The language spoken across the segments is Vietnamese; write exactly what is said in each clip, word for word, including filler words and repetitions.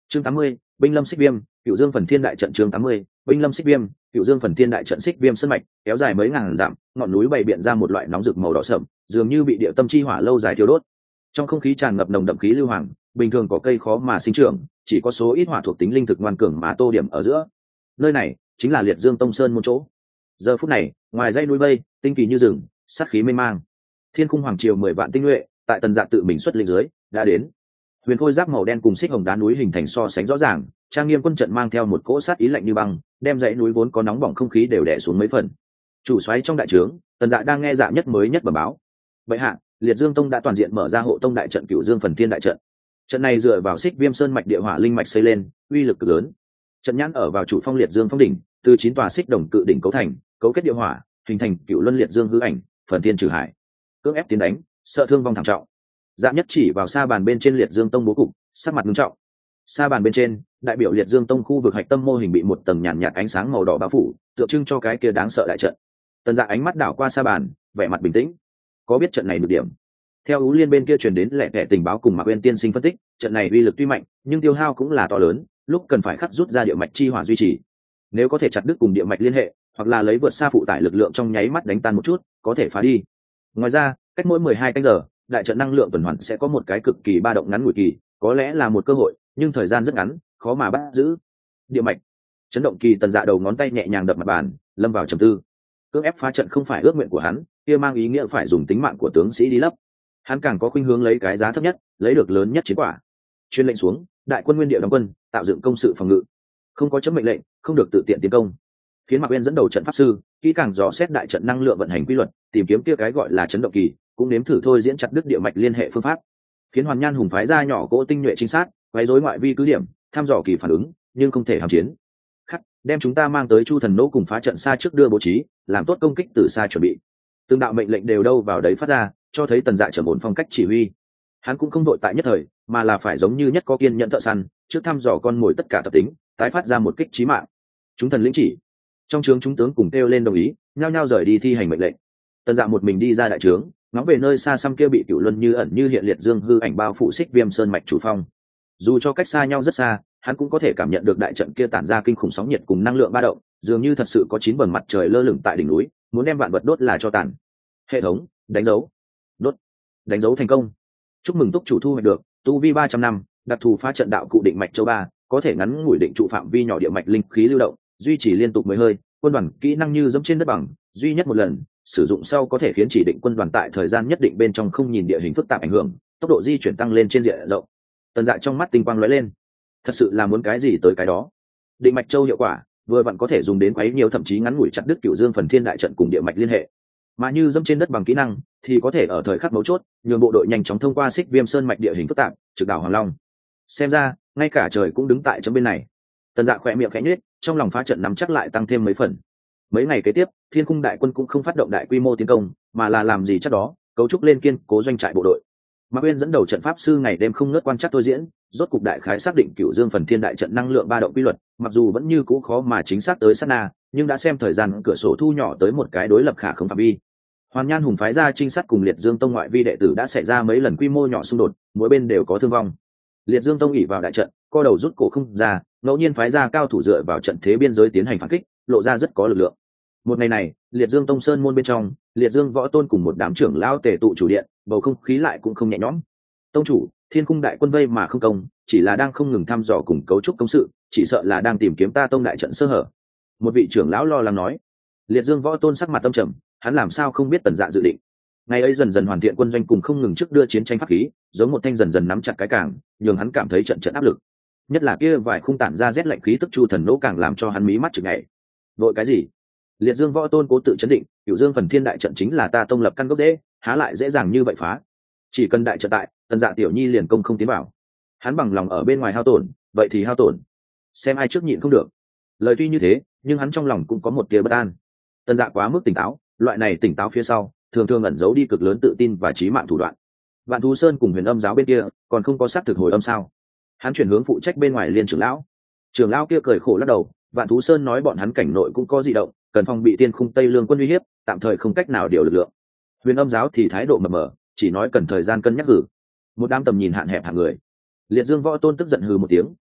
chương tám mươi, binh lâm xích viêm, cựu dương phần thiên đại trận. chương tám mươi, binh lâm xích viêm, cựu dương phần thiên đại trận. xích viêm sơn mạch kéo dài mấy ngàn dặm, ngọn núi bày biện ra một loại nóng rực màu đỏ sậm, dường như bị địa tâm chi hỏa lâu dài thiêu đốt. Trong không khí tràn ngập nồng đậm khí lưu hoàng, bình thường có cây khó mà sinh trưởng, chỉ có số ít hỏa thuộc tính linh thực ngoan cường mà tô điểm ở giữa. Nơi này chính là Liệt Dương Tông Sơn môn chỗ. Giờ phút này, ngoài dãy núi mây, tinh kỳ như rừng, sát khí mênh mang. Thiên Cung hoàng triều mười vạn tinh nhuệ, tại Tần Dạ tự mình xuất linh dưới, đã đến. Huyền khôi giáp màu đen cùng xích hồng đá núi hình thành so sánh rõ ràng, trang nghiêm quân trận mang theo một cỗ sát ý lạnh như băng, đem dãy núi vốn có nóng bỏng không khí đều đè xuống mấy phần. Chủ soái trong đại trướng, Tần Dạ đang nghe dạ nhất mới nhất bẩm báo. Bệ hạ, Liệt Dương Tông đã toàn diện mở ra hộ tông đại trận Cửu Dương Phần Thiên đại trận. Trận này dựa vào xích viêm sơn mạch địa hỏa linh mạch xây lên, uy lực cực lớn. Trận nhãn ở vào chủ phong Liệt Dương phong đỉnh, từ chín tòa xích đồng cự đỉnh cấu thành, cấu kết địa hỏa, hình thành Cửu Luân Liệt Dương hư ảnh, phần thiên trừ hải. Cưỡng ép tiến đánh, sợ thương vong thảm trọng. Dạ nhất chỉ vào sa bàn bên trên Liệt Dương Tông bố cục, sắc mặt nghiêm trọng. Sa bàn bên trên, đại biểu Liệt Dương Tông khu vực hạch tâm mô hình bị một tầng nhàn nhạt ánh sáng màu đỏ bao phủ, tượng trưng cho cái kia đáng sợ đại trận. Tần Dạ ánh mắt đảo qua sa bàn, vẻ mặt bình tĩnh. Có biết trận này được điểm. Theo Ú Liên bên kia truyền đến lẻ tẻ tình báo cùng Mạc Uyên tiên sinh phân tích, trận này uy lực tuy mạnh, nhưng tiêu hao cũng là to lớn, lúc cần phải khắc rút ra địa mạch chi hỏa duy trì. Nếu có thể chặt đứt cùng địa mạch liên hệ, hoặc là lấy vượt xa phụ tải lực lượng trong nháy mắt đánh tan một chút, có thể phá đi. Ngoài ra, cách mỗi mười hai canh giờ, đại trận năng lượng tuần hoàn sẽ có một cái cực kỳ ba động ngắn ngủi kỳ, có lẽ là một cơ hội, nhưng thời gian rất ngắn, khó mà bắt giữ. Địa mạch, chấn động kỳ. Tần Dạ đầu ngón tay nhẹ nhàng đập mặt bàn, lâm vào trầm tư. Cưỡng ép phá trận không phải ước nguyện của hắn, kia mang ý nghĩa phải dùng tính mạng của tướng sĩ đi lấp. Hắn càng có khuynh hướng lấy cái giá thấp nhất, lấy được lớn nhất chiến quả. Chuyên lệnh xuống, đại quân nguyên địa đóng quân, tạo dựng công sự phòng ngự. Không có chấm mệnh lệnh, không được tự tiện tiến công. Khiến Mạc Uyên dẫn đầu trận pháp sư, kỹ càng dò xét đại trận năng lượng vận hành quy luật, tìm kiếm kia cái gọi là chấn động kỳ, cũng nếm thử thôi diễn chặt đứt địa mạch liên hệ phương pháp. Khiến Hoàn Nhan Hùng phái ra nhỏ cỗ tinh nhuệ chính xác, quấy rối ngoại vi cứ điểm, thăm dò kỳ phản ứng, nhưng không thể hàm chiến. Khắc, đem chúng ta mang tới Chu Thần Nỗ cùng phá trận xa trước đưa bố trí, làm tốt công kích từ xa chuẩn bị. Tương đạo mệnh lệnh đều đâu vào đấy phát ra, cho thấy Tần Dạ trầm ổn phong cách chỉ huy. Hắn cũng không đội tại nhất thời, mà là phải giống như nhất có kiên nhẫn thợ săn, trước thăm dò con mồi tất cả tập tính, tái phát ra một kích chí mạng. Chúng thần lĩnh chỉ. Trong trướng chúng tướng cùng kêu lên đồng ý, nhao nhao rời đi thi hành mệnh lệnh. Tần Dạ một mình đi ra đại trướng, ngóng về nơi xa xăm kia bị Cửu Luân như ẩn như hiện liệt dương hư ảnh bao phủ xích viêm sơn mạch chủ phong. Dù cho cách xa nhau rất xa, hắn cũng có thể cảm nhận được đại trận kia tản ra kinh khủng sóng nhiệt cùng năng lượng ba động, dường như thật sự có chín vầng mặt trời lơ lửng tại đỉnh núi, muốn đem vạn vật đốt là cho tàn. Hệ thống đánh dấu, đốt, đánh dấu thành công. Chúc mừng túc chủ thu hoạch được tu vi ba trăm năm, đặc thù phá trận đạo cụ định mạch châu ba, có thể ngắn ngủi định trụ phạm vi nhỏ địa mạch linh khí lưu động, duy trì liên tục mười hơi. Quân đoàn kỹ năng như dẫm trên đất bằng, duy nhất một lần, sử dụng sau có thể khiến chỉ định quân đoàn tại thời gian nhất định bên trong không nhìn địa hình phức tạp ảnh hưởng, tốc độ di chuyển tăng lên trên diện rộng. Tần Dạ trong mắt tinh quang lóe lên, thật sự là muốn cái gì tới cái đó. Định mạch châu hiệu quả vừa vặn có thể dùng đến quấy nhiều thậm chí ngắn ngủi chặt đứt Cửu Dương Phần Thiên đại trận cùng địa mạch liên hệ, mà như dẫm trên đất bằng kỹ năng thì có thể ở thời khắc mấu chốt nhường bộ đội nhanh chóng thông qua xích viêm sơn mạch địa hình phức tạp trực đảo Hoàng Long. Xem ra ngay cả trời cũng đứng tại chấm bên này. Tần Dạ khỏe miệng khẽ nhếch, trong lòng phá trận nắm chắc lại tăng thêm mấy phần. Mấy ngày kế tiếp, Thiên Cung đại quân cũng không phát động đại quy mô tiến công, mà là làm gì chắc đó, cấu trúc lên kiên cố doanh trại bộ đội. Mạc Uyên dẫn đầu trận pháp sư ngày đêm không ngớt quan trắc tôi diễn, rốt cục đại khái xác định Cửu Dương Phần Thiên đại trận năng lượng ba động quy luật, mặc dù vẫn như cũ khó mà chính xác tới sát na, nhưng đã xem thời gian cửa sổ thu nhỏ tới một cái đối lập khả không phạm vi. Hoàn Nhan Hùng phái ra trinh sát cùng Liệt Dương Tông ngoại vi đệ tử đã xảy ra mấy lần quy mô nhỏ xung đột, mỗi bên đều có thương vong. Liệt Dương Tông ỉ vào đại trận, co đầu rút cổ không ra, ngẫu nhiên phái ra cao thủ dựa vào trận thế biên giới tiến hành phản kích, lộ ra rất có lực lượng. Một ngày này, Liệt Dương Tông sơn môn bên trong, Liệt Dương Võ Tôn cùng một đám trưởng lão tề tụ chủ điện, bầu không khí lại cũng không nhẹ nhõm. Tông chủ, Thiên Cung đại quân vây mà không công, chỉ là đang không ngừng thăm dò cùng cấu trúc công sự, chỉ sợ là đang tìm kiếm ta tông đại trận sơ hở. Một vị trưởng lão lo lắng nói. Liệt Dương Võ Tôn sắc mặt tâm trầm, hắn làm sao không biết Tần Dạ dự định. Ngày ấy dần dần hoàn thiện quân doanh cùng không ngừng trước đưa chiến tranh pháp khí, giống một thanh dần dần nắm chặt cái cảng, nhường hắn cảm thấy trận trận áp lực. Nhất là kia vài khung tản ra rét lạnh khí tức Chu Thần Nỗ càng làm cho hắn mí mắt chực nhảy. Vội cái gì? Liệt Dương Võ Tôn cố tự chấn định, Cửu Dương Phần Thiên đại trận chính là ta tông lập căn gốc rễ, há lại dễ dàng như vậy phá. Chỉ cần đại trận tại, Tần Dạ tiểu nhi liền công không tiến vào. Hắn bằng lòng ở bên ngoài hao tổn, vậy thì hao tổn. Xem ai trước nhịn không được. Lời tuy như thế, nhưng hắn trong lòng cũng có một tia bất an. Tần Dạ quá mức tỉnh táo, loại này tỉnh táo phía sau, thường thường ẩn giấu đi cực lớn tự tin và chí mạng thủ đoạn. Vạn Thú Sơn cùng Huyền Âm giáo bên kia, còn không có xác thực hồi âm sao? Hắn chuyển hướng phụ trách bên ngoài liên trưởng lão. Trưởng lão kia cười khổ lắc đầu, Vạn Thú Sơn nói bọn hắn cảnh nội cũng có dị động, cần phòng bị Tiên Khung Tây Lương quân uy hiếp, tạm thời không cách nào điều lực lượng. Huyền Âm giáo thì thái độ mập mờ, chỉ nói cần thời gian cân nhắc hử. Một đám tầm nhìn hạn hẹp hạng người. Liệt Dương Võ Tôn tức giận hừ một tiếng,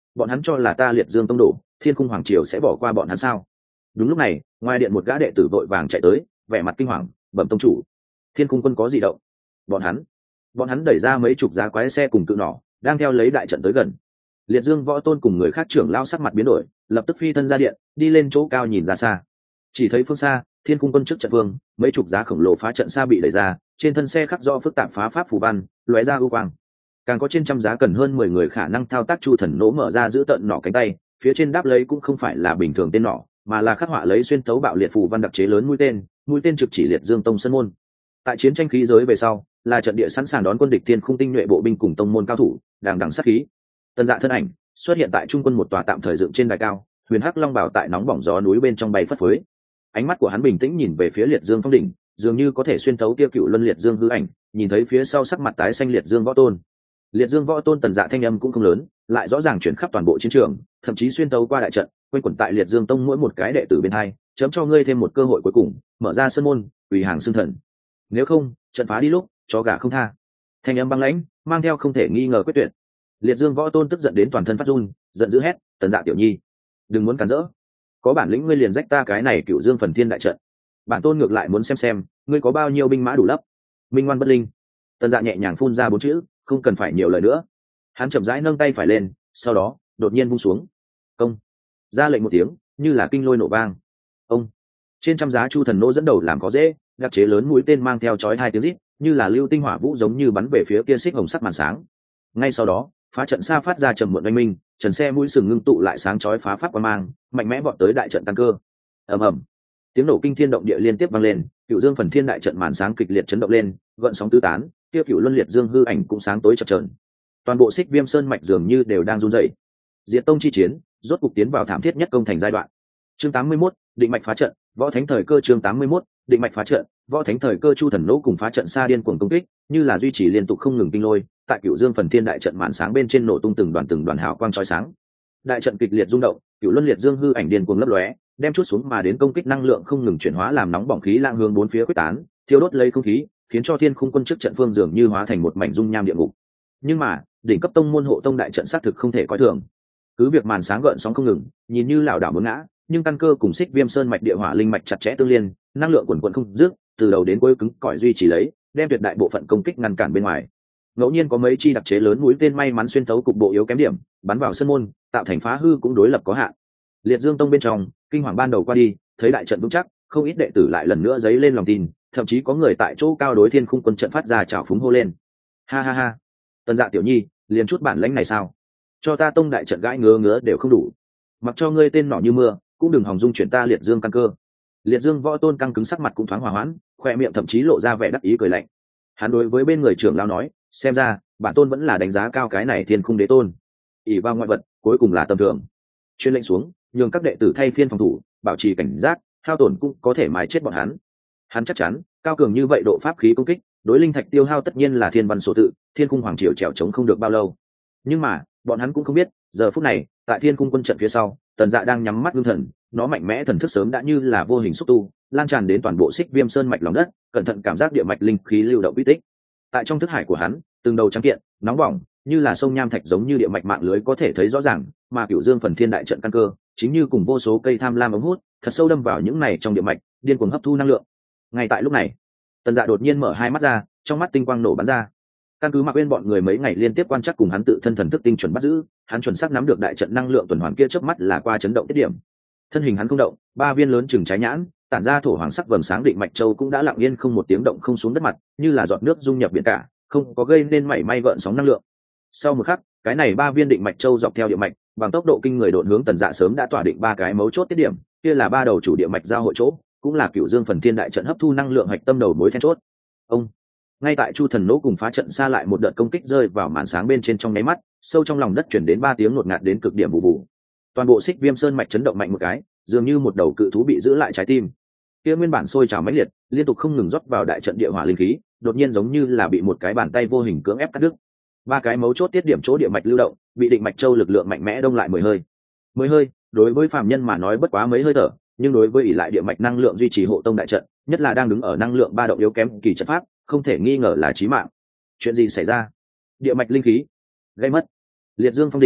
bọn hắn cho là ta liệt dương tông đổ, thiên khung hoàng triều sẽ bỏ qua bọn hắn sao? Đúng lúc này, ngoài điện một gã đệ tử vội vàng chạy tới, vẻ mặt kinh hoàng, bẩm tông chủ, thiên khung quân có gì động? Bọn hắn, bọn hắn đẩy ra mấy chục giá quái xe cùng cự nỏ, đang theo lấy đại trận tới gần. Liệt Dương Võ Tôn cùng người khác trưởng lao sắc mặt biến đổi, lập tức phi thân ra điện, đi lên chỗ cao nhìn ra xa. Chỉ thấy phương xa, thiên cung quân trước trận vương, mấy chục giá khổng lồ phá trận xa bị đẩy ra, trên thân xe khắc rõ phức tạp phá pháp phù văn, lóe ra ưu quang. Càng có trên trăm giá cần hơn mười người khả năng thao tác chu thần nỗ mở ra giữ tận nỏ cánh tay, phía trên đáp lấy cũng không phải là bình thường tên nỏ, mà là khắc họa lấy xuyên tấu bạo liệt phù văn đặc chế lớn mũi tên, mũi tên trực chỉ Liệt Dương Tông sân môn. Tại chiến tranh khí giới về sau, là trận địa sẵn sàng đón quân địch thiên khung tinh nhuệ bộ binh cùng tông môn cao thủ, đàng đằng sát khí. Tần Dạ thân ảnh xuất hiện tại trung quân một tòa tạm thời dựng trên đài cao, huyền hắc long bảo tại nóng bỏng gió núi bên trong bay phất phới. Ánh mắt của hắn bình tĩnh nhìn về phía Liệt Dương Phong đỉnh, dường như có thể xuyên thấu kia cựu luân Liệt Dương hư ảnh, nhìn thấy phía sau sắc mặt tái xanh Liệt Dương Võ Tôn. Liệt Dương Võ Tôn Tần Dạ thanh âm cũng không lớn, lại rõ ràng chuyển khắp toàn bộ chiến trường, thậm chí xuyên thấu qua đại trận, quanh quẩn tại Liệt Dương Tông mỗi một cái đệ tử bên hai, chấm cho ngươi thêm một cơ hội cuối cùng, mở ra sân môn, quỳ hàng xưng thần. Nếu không, trận phá đi lúc, cho gà không tha. Thanh âm băng lãnh, mang theo không thể nghi ngờ quyết tuyệt. Liệt Dương Võ Tôn tức giận đến toàn thân phát run, giận dữ hét, Tần Dạ tiểu nhi, đừng muốn cản rỡ, có bản lĩnh ngươi liền rách ta cái này Cựu Dương Phần Thiên đại trận. Bản tôn ngược lại muốn xem xem ngươi có bao nhiêu binh mã đủ lấp. Minh ngoan bất linh. Tần Dạ nhẹ nhàng phun ra bốn chữ, không cần phải nhiều lời nữa. Hắn chậm rãi nâng tay phải lên, sau đó đột nhiên vung xuống, công, ra lệnh một tiếng, như là kinh lôi nổ vang. Ông, trên trăm giá chu thần nô dẫn đầu làm có dễ, đặc chế lớn mũi tên mang theo chói hai tiếng rít, như là lưu tinh hỏa vũ giống như bắn về phía kia xích hồng sắt màn sáng. Ngay sau đó, phá trận xa phát ra trầm muộn oanh minh, trần xe mũi sừng ngưng tụ lại sáng chói phá pháp qua mang, mạnh mẽ vọt tới đại trận tăng cơ. Ầm ầm, tiếng nổ kinh thiên động địa liên tiếp vang lên, Cựu Dương Phần Thiên đại trận màn sáng kịch liệt chấn động lên, gợn sóng tứ tán, tiêu cựu luân liệt dương hư ảnh cũng sáng tối chập chờn. Toàn bộ Xích Viêm Sơn mạch dường như đều đang run rẩy. Diệt tông chi chiến, rốt cục tiến vào thảm thiết nhất công thành giai đoạn. Chương tám mươi mốt, định mạch phá trận, võ thánh thời cơ. Chương tám mươi mốt, định mạch phá trận, võ thánh thời cơ. Chu thần nỗ cùng phá trận xa điên cuồng công kích, như là duy trì liên tục không ngừng kinh lôi, tại Cựu Dương Phần Thiên đại trận màn sáng bên trên nổ tung từng đoàn từng đoàn hào quang chói sáng. Đại trận kịch liệt rung động, cựu luân liệt dương hư ảnh điên cuồng lấp lóe, đem chút xuống mà đến công kích năng lượng không ngừng chuyển hóa làm nóng bỏng khí lang hướng bốn phía quyết tán, thiêu đốt lấy không khí, khiến cho thiên khung quân trước trận phương dường như hóa thành một mảnh dung nham địa ngục. Nhưng mà, đỉnh cấp tông môn hộ tông đại trận xác thực không thể coi thường. Cứ việc màn sáng gợn sóng không ngừng, nhìn như lảo đảo muốn ngã, nhưng căn cơ cùng Xích Viêm Sơn mạch địa hỏa linh mạch chặt chẽ tương liên, năng lượng quần quần không dứt, từ đầu đến cuối cứng cỏi duy trì lấy, đem tuyệt đại bộ phận công kích ngăn cản bên ngoài. Ngẫu nhiên có mấy chi đặc chế lớn mũi tên may mắn xuyên thấu cục bộ yếu kém điểm, bắn vào sân môn, tạo thành phá hư cũng đối lập có hạn. Liệt Dương Tông bên trong, kinh hoàng ban đầu qua đi, thấy đại trận vững chắc, không ít đệ tử lại lần nữa dấy lên lòng tin, thậm chí có người tại chỗ cao đối thiên khung quân trận phát ra chảo phúng hô lên. Ha ha ha, Tần Dạ tiểu nhi, liền chút bản lãnh này sao? Cho ta tông đại trận gãi ngứa ngứa đều không đủ, mặc cho ngươi tên nỏ như mưa, cũng đừng hòng dung chuyển ta Liệt Dương căn cơ. Liệt Dương Võ Tôn căng cứng sắc mặt cũng thoáng hòa hoãn, khoe miệng thậm chí lộ ra vẻ đắc ý cười lạnh. Hắn đối với bên người trưởng lão nói, xem ra bản tôn vẫn là đánh giá cao cái này thiên khung đế tôn, ỷ vào ngoại vật cuối cùng là tầm thường. Chuyên lệnh xuống, nhường các đệ tử thay phiên phòng thủ, bảo trì cảnh giác, hao tổn cũng có thể mài chết bọn hắn. Hắn chắc chắn cao cường như vậy độ pháp khí công kích, đối linh thạch tiêu hao tất nhiên là thiên văn số tự, thiên khung hoàng triều trèo trống không được bao lâu. Nhưng mà bọn hắn cũng không biết, giờ phút này tại thiên khung quân trận phía sau, Tần Dạ đang nhắm mắt ngưng thần, nó mạnh mẽ thần thức sớm đã như là vô hình xúc tu, lan tràn đến toàn bộ Xích Viêm Sơn mạch lòng đất, cẩn thận cảm giác địa mạch linh khí lưu động uy tích. Tại trong thức hải của hắn, từng đầu trắng kiện, nóng bỏng, như là sông nham thạch giống như địa mạch mạng lưới có thể thấy rõ ràng, mà Cửu Dương Phần Thiên đại trận căn cơ, chính như cùng vô số cây tham lam ống hút, thật sâu đâm vào những này trong địa mạch, điên cuồng hấp thu năng lượng. Ngay tại lúc này, Tần Dạ đột nhiên mở hai mắt ra, trong mắt tinh quang nổ bắn ra. Căn cứ Mạc Uyên bọn người mấy ngày liên tiếp quan trắc cùng hắn tự thân thần thức tinh chuẩn bắt giữ, hắn chuẩn xác nắm được đại trận năng lượng tuần hoàn kia chớp mắt là qua chấn động tiết điểm. Thân hình hắn không động, ba viên lớn chừng trái nhãn, tản ra thổ hoàng sắc vầng sáng định mạch châu cũng đã lặng yên không một tiếng động không xuống đất mặt, như là giọt nước dung nhập biển cả, không có gây nên mảy may gợn sóng năng lượng. Sau một khắc, cái này ba viên định mạch châu dọc theo địa mạch, bằng tốc độ kinh người độn hướng Tần Dạ sớm đã tỏa định ba cái mấu chốt tiết điểm, kia là ba đầu chủ địa mạch giao hội chỗ, cũng là Cửu Dương Phần Thiên đại trận hấp thu năng lượng hạch tâm đầu mối then chốt. Ông, ngay tại Chu Thần Nỗ cùng phá trận xa lại một đợt công kích rơi vào màn sáng bên trên trong nháy mắt, sâu trong lòng đất chuyển đến ba tiếng ngột ngạt đến cực điểm vụ vụ. Toàn bộ Xích Viêm Sơn mạch chấn động mạnh một cái, dường như một đầu cự thú bị giữ lại trái tim. Kia nguyên bản sôi trào mãnh liệt, liên tục không ngừng rót vào đại trận địa hỏa linh khí, đột nhiên giống như là bị một cái bàn tay vô hình cưỡng ép cắt đứt. Ba cái mấu chốt tiết điểm chỗ địa mạch lưu động, bị định mạch châu lực lượng mạnh mẽ đông lại mười hơi. Mười hơi, đối với phàm nhân mà nói bất quá mấy hơi thở, nhưng đối với ỷ lại địa mạch năng lượng duy trì hộ tông đại trận, nhất là đang đứng ở năng lượng ba động yếu kém kỳ trận pháp, không thể nghi ngờ là chí mạng. Chuyện gì xảy ra? Địa mạch linh khí gây mất. Liệt Dương phong đỉnh,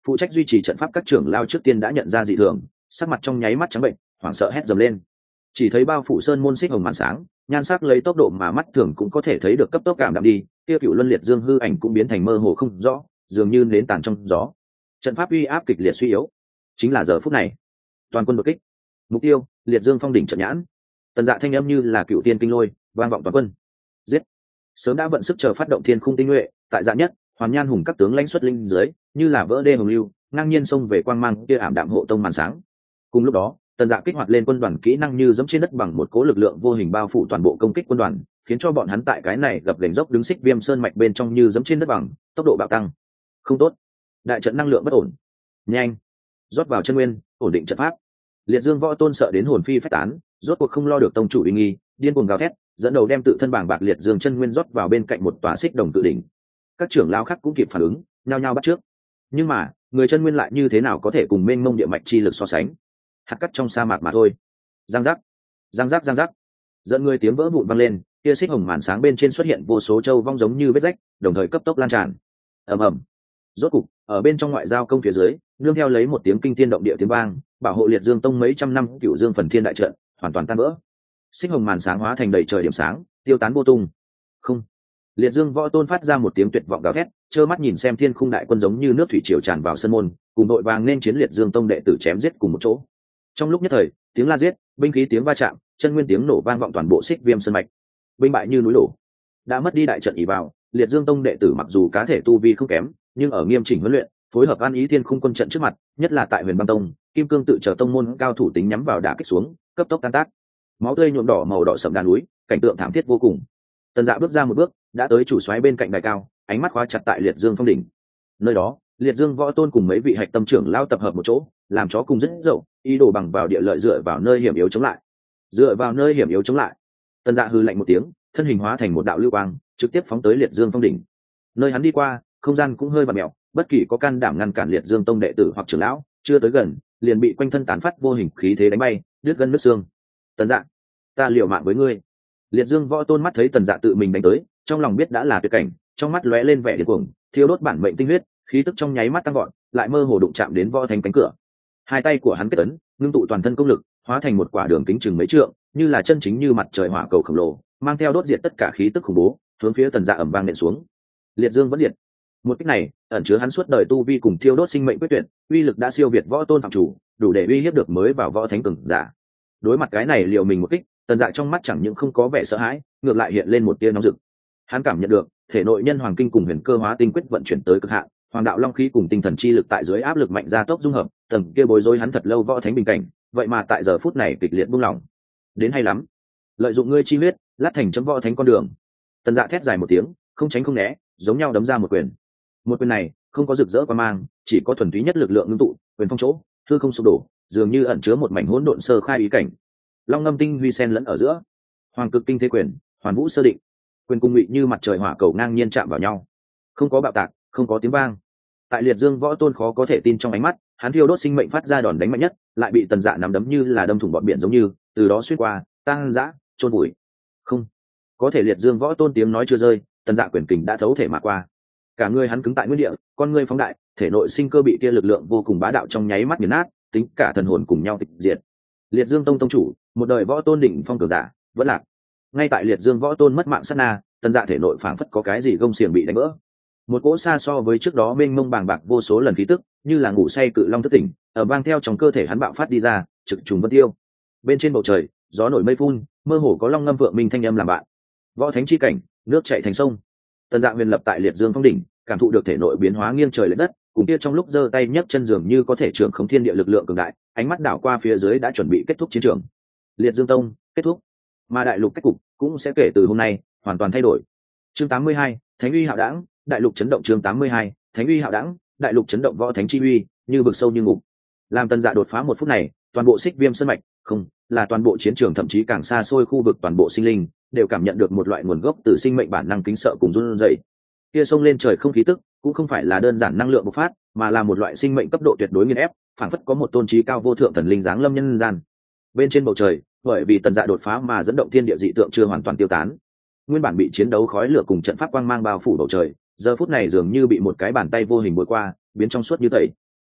phụ trách duy trì trận pháp các trưởng lao trước tiên đã nhận ra dị thường, sắc mặt trong nháy mắt trắng bệnh, hoảng sợ hét dầm lên. Chỉ thấy bao phủ sơn môn xích hồng màn sáng, nhan sắc lấy tốc độ mà mắt thường cũng có thể thấy được cấp tốc cảm đạm đi, kia cựu luân liệt dương hư ảnh cũng biến thành mơ hồ không rõ, dường như nến tàn trong gió. Trận pháp uy áp kịch liệt suy yếu. Chính là giờ phút này, toàn quân đột kích. Mục tiêu, liệt dương phong đỉnh trận nhãn. Tần Dạ thanh âm như là cựu tiên kinh lôi, vang vọng toàn quân. Giết! Sớm đã vận sức chờ phát động thiên khung tinh nhuệ, tại Dạ nhất, Hoàn Nhan hùng các tướng lãnh xuất linh dưới, như là vỡ đê hồng lưu, ngang nhiên xông về quang mang kia ảm đạm hộ tông màn sáng. Cùng lúc đó, Tần Dạ kích hoạt lên quân đoàn kỹ năng như dẫm trên đất bằng một cố lực lượng vô hình bao phủ toàn bộ công kích quân đoàn, khiến cho bọn hắn tại cái này gặp gành dốc đứng xích viêm sơn mạch bên trong như dẫm trên đất bằng, tốc độ bạo tăng. Không tốt, đại trận năng lượng bất ổn. Nhanh, rót vào chân nguyên, ổn định trận pháp. Liệt Dương Võ Tôn sợ đến hồn phi phách tán, rốt cuộc không lo được tông chủ uy nghi, điên cuồng gào thét, dẫn đầu đem tự thân bảng bạc liệt dương chân nguyên rót vào bên cạnh một tòa xích đồng tự đỉnh. Các trưởng lão khác cũng kịp phản ứng, nhao nhao bắt trước. Nhưng mà, người chân nguyên lại như thế nào có thể cùng mênh mông địa mạch chi lực so sánh? Hạt cát trong sa mạc mà thôi. Giang giác, giang giác, giang giác. Dẫn người tiếng vỡ vụn vang lên, kia xích hồng màn sáng bên trên xuất hiện vô số châu vong giống như vết rách, đồng thời cấp tốc lan tràn. Ầm ầm. Rốt cục, ở bên trong ngoại giao công phía dưới, nương theo lấy một tiếng kinh thiên động địa tiếng vang, bảo hộ liệt dương tông mấy trăm năm cựu dương phần thiên đại trận hoàn toàn tan vỡ. Xích hồng màn sáng hóa thành đầy trời điểm sáng, tiêu tán vô tung. Không. Liệt Dương Võ Tôn phát ra một tiếng tuyệt vọng gào thét, trơ mắt nhìn xem thiên khung đại quân giống như nước thủy triều tràn vào sân môn, cùng đội vàng nên chiến liệt Dương tông đệ tử chém giết cùng một chỗ. Trong lúc nhất thời, tiếng la giết, binh khí tiếng va chạm, chân nguyên tiếng nổ vang vọng toàn bộ xích viêm sơn mạch. Binh bại như núi đổ. Đã mất đi đại trận ỷ vào, liệt Dương tông đệ tử mặc dù cá thể tu vi không kém, nhưng ở nghiêm chỉnh huấn luyện, phối hợp an ý thiên khung quân trận trước mặt, nhất là tại Huyền Băng tông, Kim Cương tự chờ tông môn cao thủ tính nhắm vào đả kích xuống, cấp tốc tan tác. Máu tươi nhuộm đỏ màu đỏ sẫm đá núi, cảnh tượng thảm thiết vô cùng. Tần Dạ bước ra một bước, đã tới chủ soái bên cạnh đài cao, ánh mắt khóa chặt tại liệt dương phong đỉnh. Nơi đó, liệt dương võ tôn cùng mấy vị hạch tâm trưởng lao tập hợp một chỗ, làm chó cùng rất dậu, ý đồ bằng vào địa lợi dựa vào nơi hiểm yếu chống lại. Dựa vào nơi hiểm yếu chống lại. Tần Dạ hừ lạnh một tiếng, thân hình hóa thành một đạo lưu quang, trực tiếp phóng tới liệt dương phong đỉnh. Nơi hắn đi qua, không gian cũng hơi vặn mèo, bất kỳ có can đảm ngăn cản liệt dương tông đệ tử hoặc trưởng lão, chưa tới gần, liền bị quanh thân tán phát vô hình khí thế đánh bay, đứt gân nứt xương. Tần Dạ, ta liều mạng với ngươi. Liệt Dương Võ Tôn mắt thấy Tần Dạ tự mình đánh tới, trong lòng biết đã là tuyệt cảnh, trong mắt lóe lên vẻ điên cuồng, thiêu đốt bản mệnh tinh huyết, khí tức trong nháy mắt tăng vọt, lại mơ hồ đụng chạm đến võ thánh cánh cửa. Hai tay của hắn kết ấn, ngưng tụ toàn thân công lực, hóa thành một quả đường kính chừng mấy trượng, như là chân chính như mặt trời hỏa cầu khổng lồ, mang theo đốt diệt tất cả khí tức khủng bố, hướng phía Tần Dạ ầm vang nện xuống. Liệt Dương vẫn diệt. Một kích này, ẩn chứa hắn suốt đời tu vi cùng thiêu đốt sinh mệnh quyết tuyệt, uy lực đã siêu việt võ tôn phạm chủ, đủ để uy hiếp được mới vào võ thánh cường giả. Đối mặt cái này liều mình một kích, Tần Dạ trong mắt chẳng những không có vẻ sợ hãi, ngược lại hiện lên một tia nóng rực. Hắn cảm nhận được thể nội nhân hoàng kinh cùng huyền cơ hóa tinh quyết vận chuyển tới cực hạn, hoàng đạo long khí cùng tinh thần chi lực tại dưới áp lực mạnh ra tốc dung hợp, tầng kia bối rối hắn thật lâu võ thánh bình cảnh, vậy mà tại giờ phút này kịch liệt buông lỏng. Đến hay lắm, lợi dụng ngươi chi huyết, lát thành chấm võ thánh con đường. Tần Dạ thét dài một tiếng, không tránh không né, giống nhau đấm ra một quyền. Một quyền này không có rực rỡ qua mang, chỉ có thuần túy nhất lực lượng ngưng tụ, quyền phong chỗ, hư không sụp đổ, dường như ẩn chứa một mảnh hỗn độn sơ khai ý cảnh. Long ngâm tinh huy sen lẫn ở giữa, hoàng cực kinh thế quyền, hoàn vũ sơ định, quyền cung ngụy như mặt trời hỏa cầu ngang nhiên chạm vào nhau, không có bạo tạc, không có tiếng vang. Tại liệt dương võ tôn khó có thể tin trong ánh mắt, hắn thiêu đốt sinh mệnh phát ra đòn đánh mạnh nhất, lại bị Tần Dạ nắm đấm như là đâm thủng bọt biển giống như, từ đó xuyên qua, tăng dã, chôn bụi. Không, có thể liệt dương võ tôn tiếng nói chưa rơi, Tần Dạ quyền kình đã thấu thể mà qua. Cả người hắn cứng tại nguyên địa, con người phóng đại, thể nội sinh cơ bị kia lực lượng vô cùng bá đạo trong nháy mắt nghiền nát, tính cả thần hồn cùng nhau tịch diệt. Liệt Dương tông tông chủ, một đời võ tôn đỉnh phong cường giả, vẫn lạc. Ngay tại Liệt Dương võ tôn mất mạng sát na, Tần Dạ thể nội phảng phất có cái gì gông xiềng bị đánh vỡ. Một cỗ xa so với trước đó mênh mông bàng bạc vô số lần khí tức, như là ngủ say cự long thức tỉnh, ở vang theo trong cơ thể hắn bạo phát đi ra, trực trùng vân tiêu. Bên trên bầu trời, gió nổi mây phun, mơ hồ có long ngâm vượng minh thanh âm làm bạn. Võ thánh chi cảnh, nước chảy thành sông. Tần Dạ huyền lập tại Liệt Dương phong đỉnh, cảm thụ được thể nội biến hóa nghiêng trời lệch đất, cùng kia trong lúc giơ tay nhấc chân dường như có thể trưởng khống thiên địa lực lượng cường đại, ánh mắt đảo qua phía dưới đã chuẩn bị kết thúc chiến trường. Liệt Dương tông kết thúc, mà đại lục cách cục cũng sẽ kể từ hôm nay hoàn toàn thay đổi. Chương tám mươi hai, Thánh uy hạo đãng, đại lục chấn động. Chương tám mươi hai, Thánh uy hạo đãng, đại lục chấn động. Võ thánh chi uy như vực sâu như ngục. Làm Tần Dạ đột phá một phút này, toàn bộ Xích Viêm sơn mạch, không, là toàn bộ chiến trường thậm chí càng xa xôi khu vực toàn bộ sinh linh đều cảm nhận được một loại nguồn gốc từ sinh mệnh bản năng kính sợ cùng run rẩy. Kia sông lên trời không khí tức, cũng không phải là đơn giản năng lượng bộc phát, mà là một loại sinh mệnh cấp độ tuyệt đối nghiền ép, phảng phất có một tôn trí cao vô thượng thần linh giáng lâm nhân gian. Bên trên bầu trời, bởi vì Tần Dạ đột phá mà dẫn động thiên địa dị tượng chưa hoàn toàn tiêu tán. Nguyên bản bị chiến đấu khói lửa cùng trận pháp quang mang bao phủ bầu trời, giờ phút này dường như bị một cái bàn tay vô hình bôi qua, biến trong suốt như tẩy.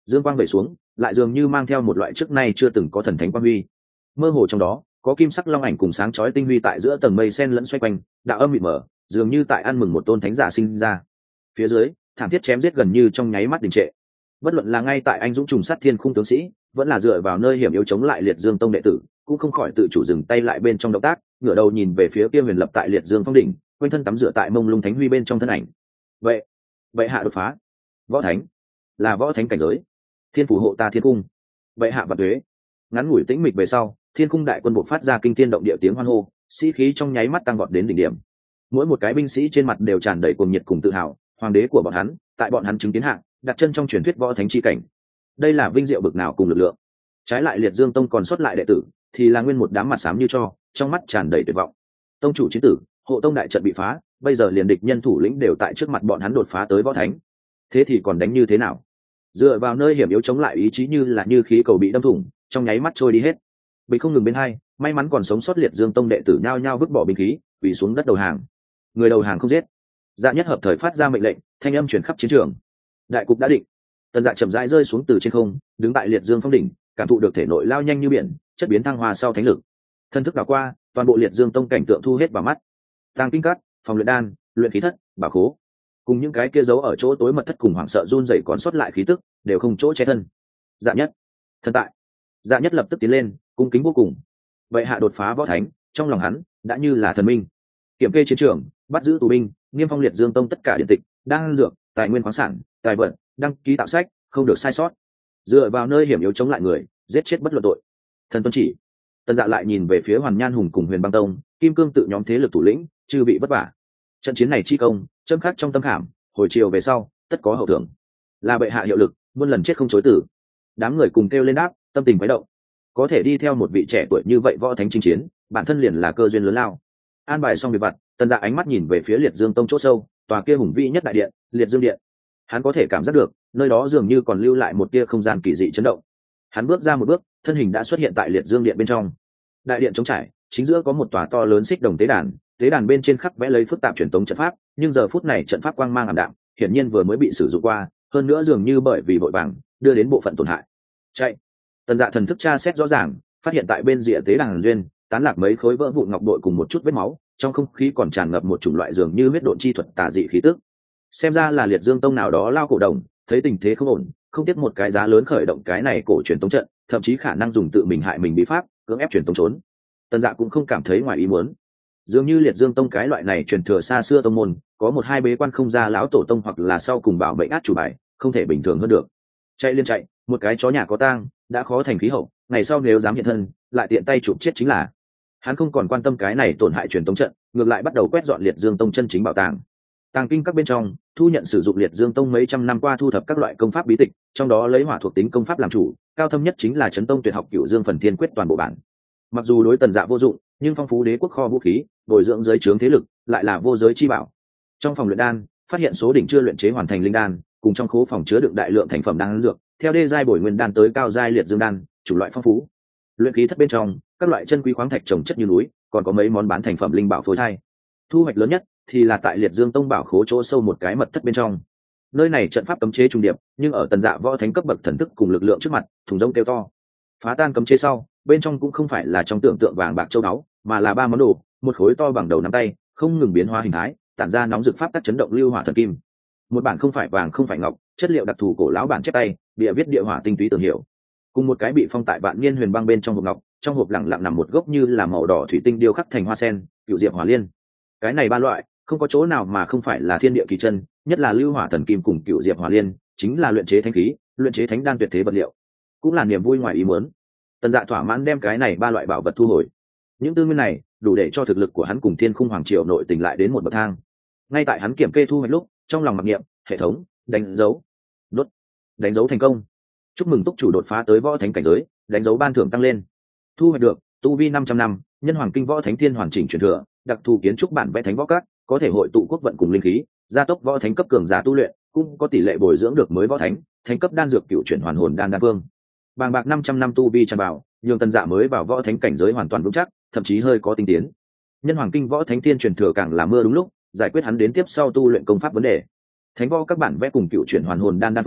dương quang vẩy xuống, lại dường như mang theo một loại trước nay chưa từng có thần thánh quang huy. Mơ hồ trong đó có kim sắc long ảnh cùng sáng chói tinh huy tại giữa tầng mây sen lẫn xoay quanh, đạo âm mịt mờ, dường như tại ăn mừng một tôn thánh giả sinh ra. Phía dưới thảm thiết chém giết gần như trong nháy mắt đình trệ. Bất luận là ngay tại anh dũng trùng sát thiên khung tướng sĩ, vẫn là dựa vào nơi hiểm yếu chống lại liệt dương tông đệ tử, cũng không khỏi tự chủ dừng tay lại bên trong động tác, ngửa đầu nhìn về phía kia huyền lập tại liệt dương phong đỉnh, quanh thân tắm rửa tại mông lung thánh huy bên trong thân ảnh. Vậy, vậy hạ đột phá, võ thánh, là võ thánh cảnh giới, thiên phủ hộ ta thiên cung. Vậy hạ vật thuế. Ngắn ngủi tĩnh mịch về sau, thiên cung đại quân bộ phát ra kinh thiên động địa tiếng hoan hô, sĩ khí trong nháy mắt tăng vọt đến đỉnh điểm. Mỗi một cái binh sĩ trên mặt đều tràn đầy cuồng nhiệt cùng tự hào, hoàng đế của bọn hắn, tại bọn hắn chứng kiến hạng, đặt chân trong truyền thuyết võ thánh chi cảnh. Đây là vinh diệu bực nào cùng lực lượng. Trái lại liệt dương tông còn sót lại đệ tử, thì là nguyên một đám mặt xám như tro, trong mắt tràn đầy tuyệt vọng. Tông chủ chiến tử, hộ tông đại trận bị phá, bây giờ liền địch nhân thủ lĩnh đều tại trước mặt bọn hắn đột phá tới võ thánh. Thế thì còn đánh như thế nào? Dựa vào nơi hiểm yếu chống lại ý chí như là như khí cầu bị đâm thủng, trong nháy mắt trôi đi hết. Bị không ngừng bên hai, may mắn còn sống sót liệt dương tông đệ tử nhao nhao vứt bỏ binh khí, quỳ xuống đất đầu hàng. Người đầu hàng không giết. Dạ Nhất hợp thời phát ra mệnh lệnh, thanh âm truyền khắp chiến trường. Đại cục đã định. Tần Dạ chậm rãi rơi xuống từ trên không, đứng tại liệt dương phong đỉnh, cảm thụ được thể nội lao nhanh như biển, chất biến thăng hoa sau thánh lực. Thân thức đảo qua, toàn bộ liệt dương tông cảnh tượng thu hết vào mắt. Tàng kinh cát, phòng luyện đan, luyện khí thất, bảo khố, cùng những cái kia giấu ở chỗ tối mật thất cùng hoảng sợ run rẩy còn sót lại khí tức, đều không chỗ che thân. Dạ Nhất, thân tại. Dạ Nhất lập tức tiến lên, cung kính vô cùng. Vậy hạ đột phá võ thánh, trong lòng hắn đã như là thần minh. Kiểm kê chiến trường, bắt giữ tù binh, niêm phong liệt dương tông tất cả điện tịch, đan dược, tài nguyên khoáng sản, tài vận, đăng ký tạo sách, không được sai sót. Dựa vào nơi hiểm yếu chống lại người, giết chết bất luận tội. Thần tuân chỉ. Tần Dạ lại nhìn về phía Hoàn Nhan Hùng cùng Huyền Băng Tông, Kim Cương tự nhóm thế lực thủ lĩnh, chư bị vất vả. Trận chiến này chi công, châm khắc trong tâm khảm, hồi chiều về sau, tất có hậu thưởng. Là bệ hạ hiệu lực, muôn lần chết không chối tử. Đám người cùng kêu lên đáp, tâm tình quấy động. Có thể đi theo một vị trẻ tuổi như vậy võ thánh chinh chiến, bản thân liền là cơ duyên lớn lao. An bài xong việc vặt, Tần Dạ ánh mắt nhìn về phía Liệt Dương Tông chỗ sâu, tòa kia hùng vĩ nhất đại điện, Liệt Dương Điện. Hắn có thể cảm giác được, nơi đó dường như còn lưu lại một tia không gian kỳ dị chấn động. Hắn bước ra một bước, thân hình đã xuất hiện tại Liệt Dương Điện bên trong. Đại điện trống trải, chính giữa có một tòa to lớn xích đồng tế đàn, tế đàn bên trên khắc vẽ lấy phức tạp truyền thống trận pháp, nhưng giờ phút này trận pháp quang mang ảm đạm, hiển nhiên vừa mới bị sử dụng qua, hơn nữa dường như bởi vì vội vàng, đưa đến bộ phận tổn hại. Chạy. Tần Dạ thần thức tra xét rõ ràng, phát hiện tại bên rìa tế đàn duyên, tán lạc mấy khối vỡ vụn ngọc bội cùng một chút vết máu, trong không khí còn tràn ngập một chủng loại dường như huyết độn chi thuật tà dị khí tức. Xem ra là Liệt Dương Tông nào đó lao cổ đồng, thấy tình thế không ổn, không tiếc một cái giá lớn khởi động cái này cổ truyền tống trận, thậm chí khả năng dùng tự mình hại mình bí pháp, cưỡng ép truyền tống trốn. Tần Dạ cũng không cảm thấy ngoài ý muốn. Dường như Liệt Dương Tông cái loại này truyền thừa xa xưa tông môn, có một hai bế quan không ra lão tổ tông hoặc là sau cùng bảo mệnh át chủ bài, không thể bình thường hơn được. Chạy liên chạy, một cái chó nhà có tang, đã khó thành khí hậu, ngày sau nếu dám hiện thân, lại tiện tay chụp chết chính là. Hắn không còn quan tâm cái này tổn hại truyền tống trận, ngược lại bắt đầu quét dọn Liệt Dương Tông chân chính bảo tàng. Tàng kinh các bên trong, thu nhận sử dụng Liệt Dương Tông mấy trăm năm qua thu thập các loại công pháp bí tịch, trong đó lấy hỏa thuộc tính công pháp làm chủ, cao thâm nhất chính là Chấn Tông Tuyệt học Cửu Dương Phần Thiên Quyết toàn bộ bản. Mặc dù đối Tần Dạ vô dụng, nhưng phong phú đế quốc kho vũ khí, bồi dưỡng giới trướng thế lực, lại là vô giới chi bảo. Trong phòng luyện đan, phát hiện số đỉnh chưa luyện chế hoàn thành linh đan, cùng trong khố phòng chứa đựng đại lượng thành phẩm đan dược, theo đê giai bồi nguyên đan tới cao giai liệt dương đan, chủ loại phong phú. Luyện khí thất bên trong, các loại chân quý khoáng thạch trồng chất như núi, còn có mấy món bán thành phẩm linh bảo phối thai. Thu hoạch lớn nhất thì là tại Liệt Dương Tông bảo khố chỗ sâu một cái mật thất bên trong. Nơi này trận pháp cấm chế trung điệp, nhưng ở Tần Dạ võ thánh cấp bậc thần thức cùng lực lượng trước mặt, thùng rông kêu to. Phá tan cấm chế sau, bên trong cũng không phải là trong tưởng tượng vàng bạc châu báu, mà là ba món đồ, một khối to bằng đầu nắm tay, không ngừng biến hóa hình thái, tản ra nóng rực pháp tắc chấn động lưu hỏa thần kim. Một bản không phải vàng không phải ngọc, chất liệu đặc thù cổ lão bản chép tay, bìa viết địa hỏa tinh túy tưởng hiểu. Cùng một cái bị phong tại vạn niên huyền băng bên trong hộp ngọc, trong hộp lặng lặng nằm một gốc như là màu đỏ thủy tinh điêu khắc thành hoa sen, cựu diệp hỏa liên. Cái này ba loại, không có chỗ nào mà không phải là thiên địa kỳ chân, nhất là lưu hỏa thần kim cùng cựu diệp hỏa liên, chính là luyện chế thánh khí, luyện chế thánh đan tuyệt thế vật liệu, cũng là niềm vui ngoài ý muốn. Tần Dạ thỏa mãn đem cái này ba loại bảo vật thu hồi. Những tư nguyên này đủ để cho thực lực của hắn cùng Thiên Khung Hoàng Triều nội tình lại đến một bậc thang. Ngay tại hắn kiểm kê thu hoạch lúc, trong lòng mặc niệm, hệ thống đánh dấu, đốt, đánh dấu thành công. Chúc mừng túc chủ đột phá tới võ thánh cảnh giới, đánh dấu ban thưởng tăng lên. Thu hoạch được tu vi năm trăm năm, nhân hoàng kinh võ thánh thiên hoàn chỉnh truyền thừa, đặc thù kiến trúc bản vẽ thánh võ các, có thể hội tụ quốc vận cùng linh khí, gia tốc võ thánh cấp cường giả tu luyện, cũng có tỷ lệ bồi dưỡng được mới võ thánh, thánh cấp đan dược cựu chuyển hoàn hồn đan đan vương. Bàng bạc năm trăm năm tu vi tràn bảo, nhường Tần Dạ mới vào võ thánh cảnh giới hoàn toàn vững chắc, thậm chí hơi có tinh tiến. Nhân hoàng kinh võ thánh thiên truyền thừa càng là mưa đúng lúc, giải quyết hắn đến tiếp sau tu luyện công pháp vấn đề. Thánh võ các bản vẽ cùng cựu chuyển hoàn hồn đan đan vương,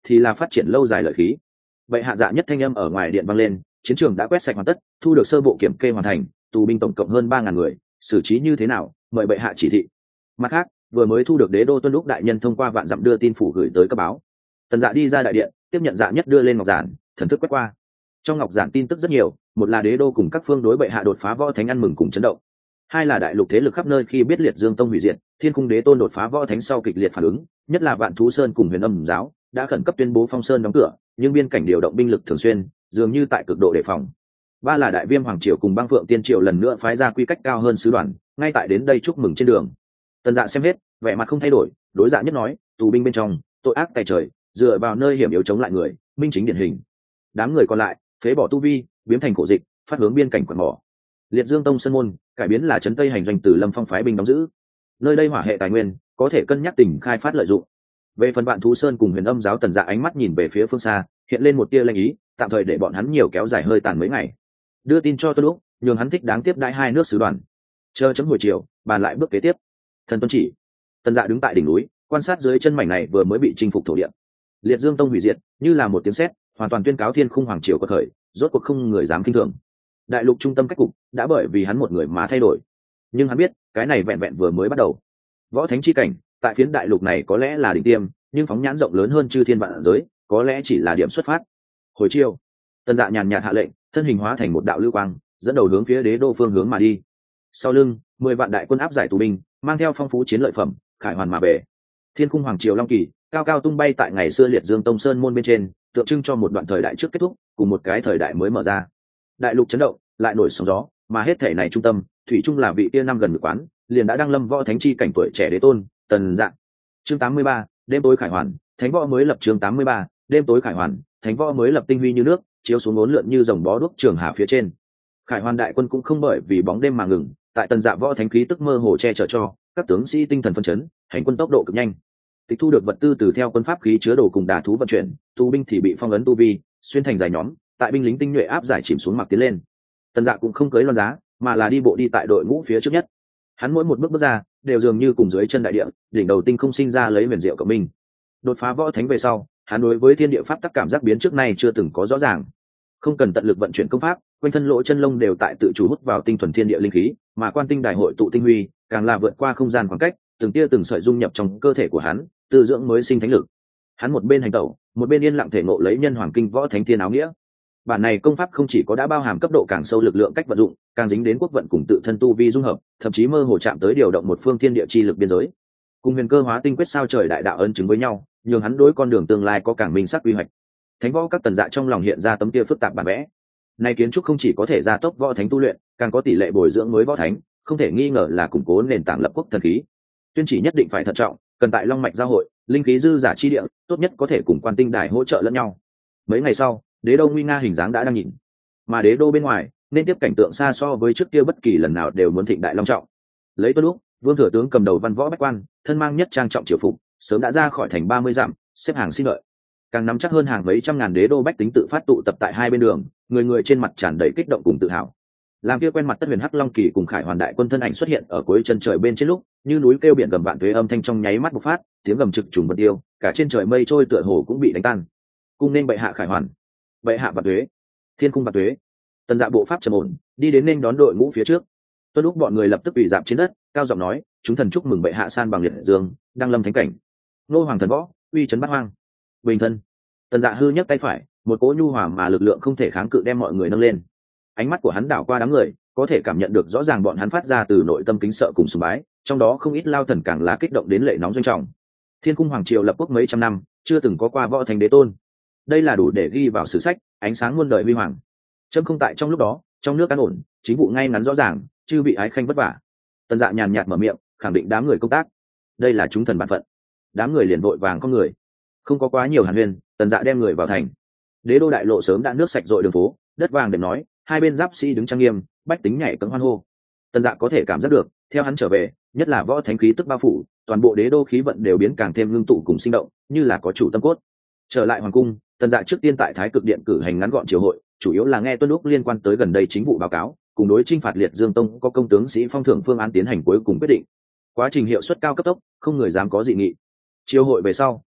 thì là phát triển lâu dài lợi khí. Vậy hạ dạ nhất thanh âm ở ngoài điện vang lên, chiến trường đã quét sạch hoàn tất, thu được sơ bộ kiểm kê hoàn thành, tù binh tổng cộng hơn ba ngàn người, xử trí như thế nào, mời bệ hạ chỉ thị. Mặt khác, vừa mới thu được đế đô tuân lúc đại nhân thông qua vạn dặm đưa tin phủ gửi tới cấp báo. Tần Dạ đi ra đại điện, tiếp nhận Dạ nhất đưa lên ngọc giản, thần thức quét qua. Trong ngọc giản tin tức rất nhiều, một là đế đô cùng các phương đối bệ hạ đột phá võ thánh ăn mừng cùng chấn động, hai là đại lục thế lực khắp nơi khi biết liệt dương tông hủy diệt, thiên cung đế tôn đột phá võ thánh sau kịch liệt phản ứng, nhất là vạn thú sơn cùng huyền âm giáo đã khẩn cấp tuyên bố phong sơn đóng cửa, nhưng biên cảnh điều động binh lực thường xuyên, dường như tại cực độ đề phòng. Ba là đại viêm hoàng triều cùng băng phượng tiên triều lần nữa phái ra quy cách cao hơn sứ đoàn, ngay tại đến đây chúc mừng trên đường. Tần Dạ xem hết, vẻ mặt không thay đổi, đối Dạ nhất nói, tù binh bên trong tội ác tày trời, dựa vào nơi hiểm yếu chống lại người, minh chính điển hình. Đám người còn lại phế bỏ tu vi, biến thành cổ dịch, phát hướng biên cảnh quần mỏ. Liệt dương tông sơn môn cải biến là trấn tây hành doanh từ lâm phong phái binh đóng giữ, nơi đây hỏa hệ tài nguyên có thể cân nhắc tỉnh khai phát lợi dụng. Về phần bạn thú sơn cùng huyền âm giáo, Tần Dạ ánh mắt nhìn về phía phương xa, hiện lên một tia lanh ý, tạm thời để bọn hắn nhiều kéo dài hơi tàn mấy ngày, đưa tin cho Tuân Lúc, nhường hắn thích đáng tiếp đãi hai nước sứ đoàn, chờ chấm hồi chiều bàn lại bước kế tiếp. Thần tuân chỉ. Tần Dạ đứng tại đỉnh núi, quan sát dưới chân mảnh này vừa mới bị chinh phục thổ địa. Liệt dương tông hủy diệt như là một tiếng sét, hoàn toàn tuyên cáo thiên khung hoàng triều quật khởi, rốt cuộc không người dám kinh thường. Đại lục trung tâm cách cục đã bởi vì hắn một người mà thay đổi, nhưng hắn biết cái này vẹn vẹn vừa mới bắt đầu. Võ thánh chi cảnh tại phiến đại lục này có lẽ là đỉnh tiêm, nhưng phóng nhãn rộng lớn hơn chư thiên vạn giới, có lẽ chỉ là điểm xuất phát. Hồi chiều, Tần Dạ nhàn nhạt hạ lệnh, thân hình hóa thành một đạo lưu quang, dẫn đầu hướng phía đế đô phương hướng mà đi. Sau lưng, mười vạn đại quân áp giải tù binh, mang theo phong phú chiến lợi phẩm, khải hoàn mà về. Thiên khung hoàng triều long kỳ cao cao tung bay tại ngày xưa liệt dương tông sơn môn bên trên, tượng trưng cho một đoạn thời đại trước kết thúc, cùng một cái thời đại mới mở ra. Đại lục chấn động, lại nổi sóng gió, mà hết thể này trung tâm thủy chung là vị tiên năm gần ngự quán, liền đã đăng lâm võ thánh chi cảnh tuổi trẻ đế tôn Tần Dạ. Chương tám mươi ba, đêm tối khải hoàn, thánh võ mới lập. Chương tám mươi ba, đêm tối khải hoàn, thánh võ mới lập. Tinh huy như nước chiếu xuống bốn lượn như dòng bó đuốc trường hà phía trên. Khải hoàn đại quân cũng không bởi vì bóng đêm mà ngừng, tại Tần Dạ võ thánh khí tức mơ hồ che chở cho các tướng sĩ tinh thần phân chấn, hành quân tốc độ cực nhanh. Tịch thu được vật tư từ theo quân pháp khí chứa đồ cùng đà thú vận chuyển, tu binh thì bị phong ấn tu vi, xuyên thành dài nhóm, tại binh lính tinh nhuệ áp giải chìm xuống mặc tiến lên. Tần Dạ cũng không cưới loan giá, mà là đi bộ đi tại đội ngũ phía trước nhất. Hắn mỗi một bước bước ra đều dường như cùng dưới chân đại địa, đỉnh đầu tinh không sinh ra lấy huyền diệu cộng minh. Đột phá võ thánh về sau, hắn đối với thiên địa pháp tắc cảm giác biến trước nay chưa từng có rõ ràng. Không cần tận lực vận chuyển công pháp, quanh thân lỗ chân lông đều tại tự chủ hút vào tinh thuần thiên địa linh khí, mà quan tinh đại hội tụ tinh huy, càng là vượt qua không gian khoảng cách, từng tia từng sợi dung nhập trong cơ thể của hắn, tư dưỡng mới sinh thánh lực. Hắn một bên hành tẩu, một bên yên lặng thể ngộ lấy nhân hoàng kinh võ thánh thiên áo nghĩa. Bản này công pháp không chỉ có đã bao hàm cấp độ càng sâu lực lượng cách vận dụng, càng dính đến quốc vận cùng tự thân tu vi dung hợp, thậm chí mơ hồ chạm tới điều động một phương thiên địa chi lực biên giới. Cùng huyền cơ hóa tinh quyết sao trời đại đạo ấn chứng với nhau, nhường hắn đối con đường tương lai có càng minh xác quy hoạch. Thánh võ các Tần Dạ trong lòng hiện ra tấm kia phức tạp bản vẽ. Này kiến trúc không chỉ có thể gia tốc võ thánh tu luyện, càng có tỷ lệ bồi dưỡng mới võ thánh, không thể nghi ngờ là củng cố nền tảng lập quốc thần khí. Tuyên chỉ nhất định phải thận trọng, cần tại long mạch giao hội, linh khí dư giả chi địa, tốt nhất có thể cùng quan tinh đài hỗ trợ lẫn nhau. Mấy ngày sau, đế đô nguy nga hình dáng đã đang nhìn, mà đế đô bên ngoài nên tiếp cảnh tượng xa so với trước kia bất kỳ lần nào đều muốn thịnh đại long trọng. Lấy Tuân Lúc, vương thừa tướng cầm đầu văn võ bách quan, thân mang nhất trang trọng triều phục, sớm đã ra khỏi thành ba mươi dặm, xếp hàng xin lợi. Càng nắm chắc hơn hàng mấy trăm ngàn đế đô bách tính tự phát tụ tập tại hai bên đường, người người trên mặt tràn đầy kích động cùng tự hào. Làm kia quen mặt tất huyền hắc long kỳ cùng khải hoàn đại quân thân ảnh xuất hiện ở cuối chân trời bên trên lúc, như núi kêu biển gầm vạn tuế âm thanh trong nháy mắt bộc phát, tiếng gầm trực trùng bật tiêu, cả trên trời mây trôi tựa hồ cũng bị đánh tan. Cung nên bệ hạ khải hoàn, bệ hạ vạn tuế, thiên cung vạn tuế. Tần Dạ bộ pháp trầm ổn, đi đến nên đón đội ngũ phía trước. Tuân Lúc bọn người lập tức bị dạp trên đất, cao giọng nói, chúng thần chúc mừng bệ hạ san bằng liệt dương, đăng lâm thánh cảnh. Nô hoàng thần võ, uy chấn bát hoang. Bình thân. Tần Dạ hư nhấc tay phải, một cỗ nhu hòa mà lực lượng không thể kháng cự đem mọi người nâng lên. Ánh mắt của hắn đảo qua đám người, có thể cảm nhận được rõ ràng bọn hắn phát ra từ nội tâm kính sợ cùng sùng bái, trong đó không ít lao thần càng là kích động đến lệ nóng doanh trọng. Thiên cung hoàng triều lập quốc mấy trăm năm, chưa từng có qua võ thành đế tôn. Đây là đủ để ghi vào sử sách, ánh sáng muôn đời huy hoàng. Chấm không tại trong lúc đó, trong nước an ổn, chính vụ ngay ngắn rõ ràng, chưa bị ái khanh vất vả. Tần Dạ nhàn nhạt mở miệng, khẳng định đám người công tác. Đây là chúng thần bản phận. Đám người liền vội vàng con người, không có quá nhiều hàn huyên. Tần Dạ đem người vào thành. Đế đô đại lộ sớm đã nước sạch rội đường phố, đất vàng đệm nói, hai bên giáp sĩ đứng trang nghiêm, bách tính nhảy cẫng hoan hô. Tần Dạ có thể cảm giác được, theo hắn trở về, nhất là võ thánh khí tức bao phủ, toàn bộ đế đô khí vận đều biến càng thêm ngưng tụ cùng sinh động, như là có chủ tâm cốt. Trở lại hoàng cung, Tần Dạ trước tiên tại Thái Cực Điện cử hành ngắn gọn triều hội, chủ yếu là nghe Tuân Lúc liên quan tới gần đây chính vụ báo cáo, cùng đối chinh phạt liệt dương tông có công tướng sĩ phong thưởng phương án tiến hành cuối cùng quyết định. Quá trình hiệu suất cao cấp tốc, không người dám có dị nghị. Triều hội về sau,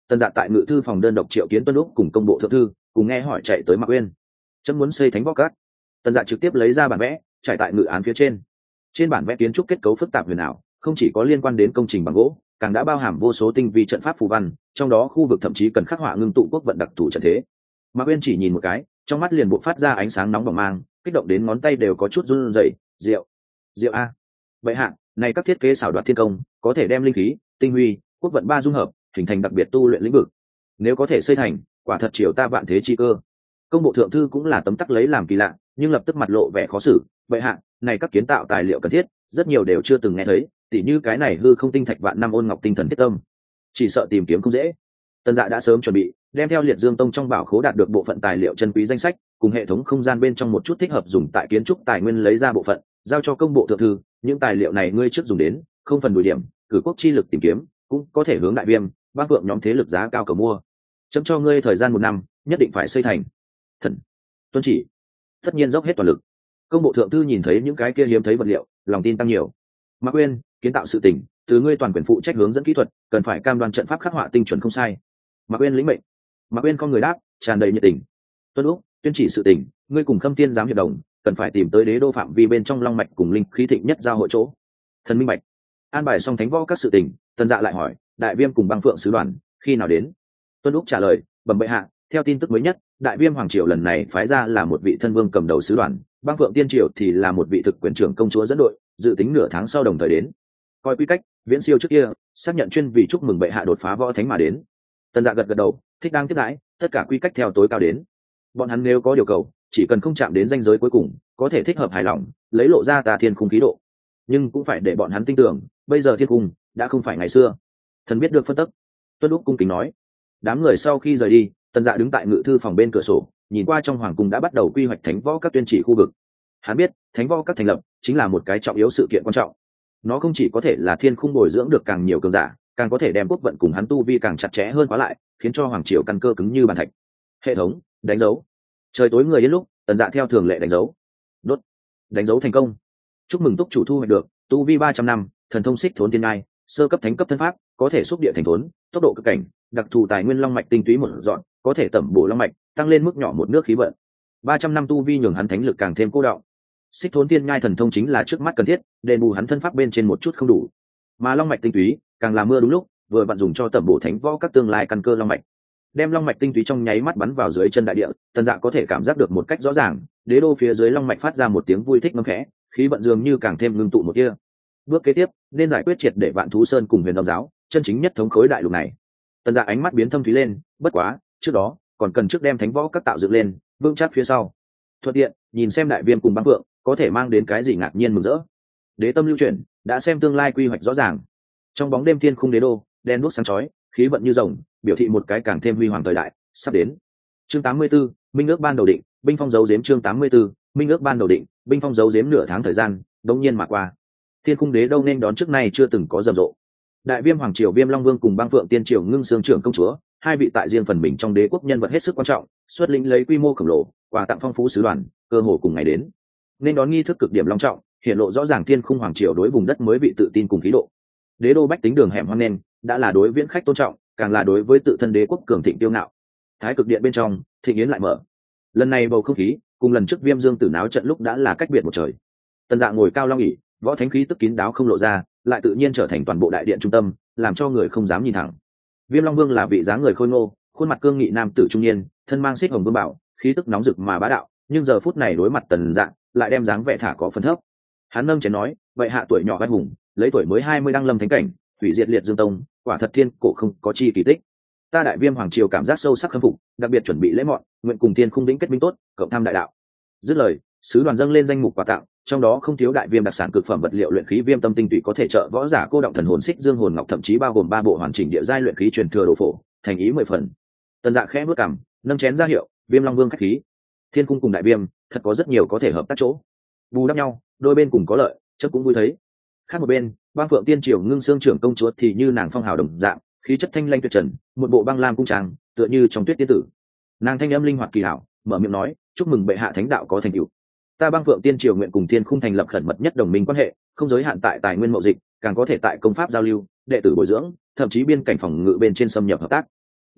Tần Dạ tại ngự thư phòng đơn độc triệu kiến Tuân Úc cùng công bộ thượng thư, cùng nghe hỏi chạy tới Mạc Uyên. Chấm muốn xây thánh võ các. Tần Dạ trực tiếp lấy ra bản vẽ, trải tại ngự án phía trên. Trên bản vẽ kiến trúc kết cấu phức tạp huyền ảo, không chỉ có liên quan đến công trình bằng gỗ, càng đã bao hàm vô số tinh vi trận pháp phù văn, trong đó khu vực thậm chí cần khắc họa ngưng tụ quốc vận đặc thù trận thế. Mạc Uyên chỉ nhìn một cái, trong mắt liền bộc phát ra ánh sáng nóng bỏng mang, kích động đến ngón tay đều có chút run rẩy. Diệu, diệu a! Vậy hạ, này các thiết kế xảo đoạt thiên công, có thể đem linh khí, tinh huy, quốc vận ba dung hợp, hình thành đặc biệt tu luyện lĩnh vực. Nếu có thể xây thành, quả thật triều ta vạn thế chi cơ. Công bộ thượng thư cũng là tấm tắc lấy làm kỳ lạ, nhưng lập tức mặt lộ vẻ khó xử. Vậy hạ, này các kiến tạo tài liệu cần thiết, rất nhiều đều chưa từng nghe thấy, tỉ như cái này hư không tinh thạch vạn năm ôn ngọc tinh thần thiết tâm, chỉ sợ tìm kiếm không dễ. Tần Dạ đã sớm chuẩn bị, đem theo Liệt Dương Tông trong bảo khố đạt được bộ phận tài liệu chân quý danh sách, cùng hệ thống không gian bên trong một chút thích hợp dùng tại kiến trúc tài nguyên lấy ra bộ phận, giao cho công bộ thượng thư. Những tài liệu này ngươi trước dùng đến, không phần đuổi điểm, cử quốc chi lực tìm kiếm, cũng có thể hướng đại viêm, bác vượng nhóm thế lực giá cao cầu mua. Chấm cho ngươi thời gian một năm, nhất định phải xây thành. Thần tuân chỉ, tất nhiên dốc hết toàn lực. Công bộ thượng thư nhìn thấy những cái kia hiếm thấy vật liệu, lòng tin tăng nhiều. Mạc Uyên, kiến tạo sự tỉnh, từ ngươi toàn quyền phụ trách hướng dẫn kỹ thuật, cần phải cam đoan trận pháp khắc họa tinh chuẩn không sai. Mạc Uyên lĩnh mệnh. Mạc Uyên con người đáp, tràn đầy nhiệt tình. Tuân Úc, tuyên chỉ sự tỉnh, ngươi cùng Khâm Thiên giám hiệp đồng, cần phải tìm tới đế đô phạm vi bên trong long mạch cùng linh khí thịnh nhất giao hội chỗ. Thần minh bạch. An bài xong thánh võ các sự tình, Tần Dạ lại hỏi, đại viêm cùng băng phượng sứ đoàn khi nào đến? Tuân Úc trả lời, bẩm bệ hạ, theo tin tức mới nhất, đại viêm hoàng triều lần này phái ra là một vị thân vương cầm đầu sứ đoàn, băng phượng tiên triều thì là một vị thực quyền trưởng công chúa dẫn đội, dự tính nửa tháng sau đồng thời đến. Coi quy cách viễn siêu trước kia, xác nhận chuyên vì chúc mừng bệ hạ đột phá võ thánh mà đến. Tần Dạ gật gật đầu, thích đang tiếp đãi, tất cả quy cách theo tối cao đến. Bọn hắn nếu có điều cầu, chỉ cần không chạm đến ranh giới cuối cùng, có thể thích hợp hài lòng, lấy lộ ra tà thiên khung khí độ. Nhưng cũng phải để bọn hắn tin tưởng, bây giờ thiên cung đã không phải ngày xưa. Thần biết được phân tích. Tuân Úc cung kính nói. Đám người sau khi rời đi, Tần Dạ đứng tại ngự thư phòng bên cửa sổ, nhìn qua trong hoàng cung đã bắt đầu quy hoạch thánh võ các tuyên chỉ khu vực. Hắn biết, thánh võ các thành lập chính là một cái trọng yếu sự kiện quan trọng. Nó không chỉ có thể là thiên khung bồi dưỡng được càng nhiều cường giả, càng có thể đem quốc vận cùng hắn tu vi càng chặt chẽ hơn quá lại, khiến cho hoàng triều căn cơ cứng như bàn thạch. Hệ thống đánh dấu. Trời tối người đến lúc, Tần Dạ theo thường lệ đánh dấu. Đốt. Đánh dấu thành công. Chúc mừng túc chủ thu hoạch được tu vi ba trăm năm, thần thông xích thốn thiên ngai, sơ cấp thánh cấp thân pháp, có thể xúc địa thành thốn, tốc độ cực cảnh, đặc thù tài nguyên long mạch tinh túy một dọn, có thể tẩm bổ long mạch, tăng lên mức nhỏ một nước khí vận. ba trăm năm tu vi nhường hắn thánh lực càng thêm cô đọng. Xích thốn thiên ngai thần thông chính là trước mắt cần thiết, đền bù hắn thân pháp bên trên một chút không đủ. Mà long mạch tinh túy, càng là mưa đúng lúc, vừa vặn dùng cho tẩm bổ thánh võ các tương lai căn cơ long mạch. Đem long mạch tinh túy trong nháy mắt bắn vào dưới chân đại địa, Tần Dạ có thể cảm giác được một cách rõ ràng, đế đô phía dưới long mạch phát ra một tiếng vui thích ngâm khẽ, khí vận dường như càng thêm ngưng tụ một kia. Bước kế tiếp nên giải quyết triệt để Vạn Thú Sơn cùng Huyền Âm giáo, chân chính nhất thống khối đại lục này. Tần Dạ ánh mắt biến thâm thúy lên, bất quá, trước đó còn cần trước đem thánh võ các tạo dựng lên, vững chắc phía sau. Thuận tiện, nhìn xem đại viêm cùng băng phượng có thể mang đến cái gì ngạc nhiên mừng rỡ. Đế tâm lưu chuyển, đã xem tương lai quy hoạch rõ ràng. Trong bóng đêm thiên khung đế đô, đen đuốc sáng chói, khí vận như rồng, biểu thị một cái càng thêm huy hoàng thời đại sắp đến. Chương tám mươi 84, minh ước ban đầu định, binh phong dấu giếm. Chương tám mươi 84, minh ước ban đầu định, binh phong dấu giếm. Nửa tháng thời gian đống nhiên mà qua, thiên cung đế đâu nên đón trước nay chưa từng có rầm rộ. Đại viêm hoàng triều Viêm Long Vương cùng băng phượng tiên triều Ngưng Sương trưởng công chúa, hai vị tại riêng phần mình trong đế quốc nhân vật hết sức quan trọng, xuất lĩnh lấy quy mô khổng lồ, quà tặng phong phú sứ đoàn, cơ hồ cùng ngày đến. Nên đón nghi thức cực điểm long trọng, hiện lộ rõ ràng thiên khung hoàng triều đối vùng đất mới vị tự tin cùng khí độ. Đế đô bách tính đường hẻm hoang nên đã là đối viễn khách tôn trọng, càng là đối với tự thân đế quốc cường thịnh tiêu ngạo. Thái cực điện bên trong, thịnh yến lại mở. Lần này bầu không khí cùng lần trước Viêm Dương tử náo trận lúc đã là cách biệt một trời. Tần Dạ ngồi cao long ỷ, võ thánh khí tức kín đáo không lộ ra, lại tự nhiên trở thành toàn bộ đại điện trung tâm, làm cho người không dám nhìn thẳng. Viêm Long Vương là vị dáng người khôi ngô, khuôn mặt cương nghị nam tử trung niên, thân mang xích hồng vương bảo, khí tức nóng rực mà bá đạo, nhưng giờ phút này đối mặt Tần Dạ, lại đem dáng vẻ thả có phần thấp. Hắn nâng chén nói, vậy hạ tuổi nhỏ anh hùng, lấy tuổi mới hai mươi đăng lâm thánh cảnh, hủy diệt Liệt Dương Tông, quả thật thiên cổ không có chi kỳ tích. Ta đại viêm hoàng triều cảm giác sâu sắc khâm phục, đặc biệt chuẩn bị lễ mọn, nguyện cùng thiên khung đỉnh kết minh tốt, cộng tham đại đạo. Dứt lời, sứ đoàn dâng lên danh mục quà tặng, trong đó không thiếu đại viêm đặc sản cực phẩm vật liệu luyện khí viêm tâm tinh tụy có thể trợ võ giả cô động thần hồn xích dương hồn ngọc, thậm chí bao gồm ba bộ hoàn chỉnh địa giai luyện khí truyền thừa đồ phổ, thành ý mười phần. Tần Dạ khẽ bước cằm, nâng chén ra hiệu, Viêm Long Vương khách khí. Thiên cung cùng đại viêm, thật có rất nhiều có thể hợp tác chỗ. Bù đắp nhau, đôi bên cùng có lợi, chớ cũng vui thấy. Khác một bên, băng phượng tiên triều Ngưng Sương trưởng công chúa thì như nàng phong hào đồng dạng, khí chất thanh lanh tuyệt trần, một bộ băng lam cung trang, tựa như trong tuyết tiên tử. Nàng thanh âm linh hoạt kỳ hảo, mở miệng nói, chúc mừng bệ hạ thánh đạo có thành tựu. Ta băng phượng tiên triều nguyện cùng thiên khung thành lập khẩn mật nhất đồng minh quan hệ, không giới hạn tại tài nguyên mậu dịch, càng có thể tại công pháp giao lưu, đệ tử bồi dưỡng, thậm chí biên cảnh phòng ngự bên trên xâm nhập hợp tác.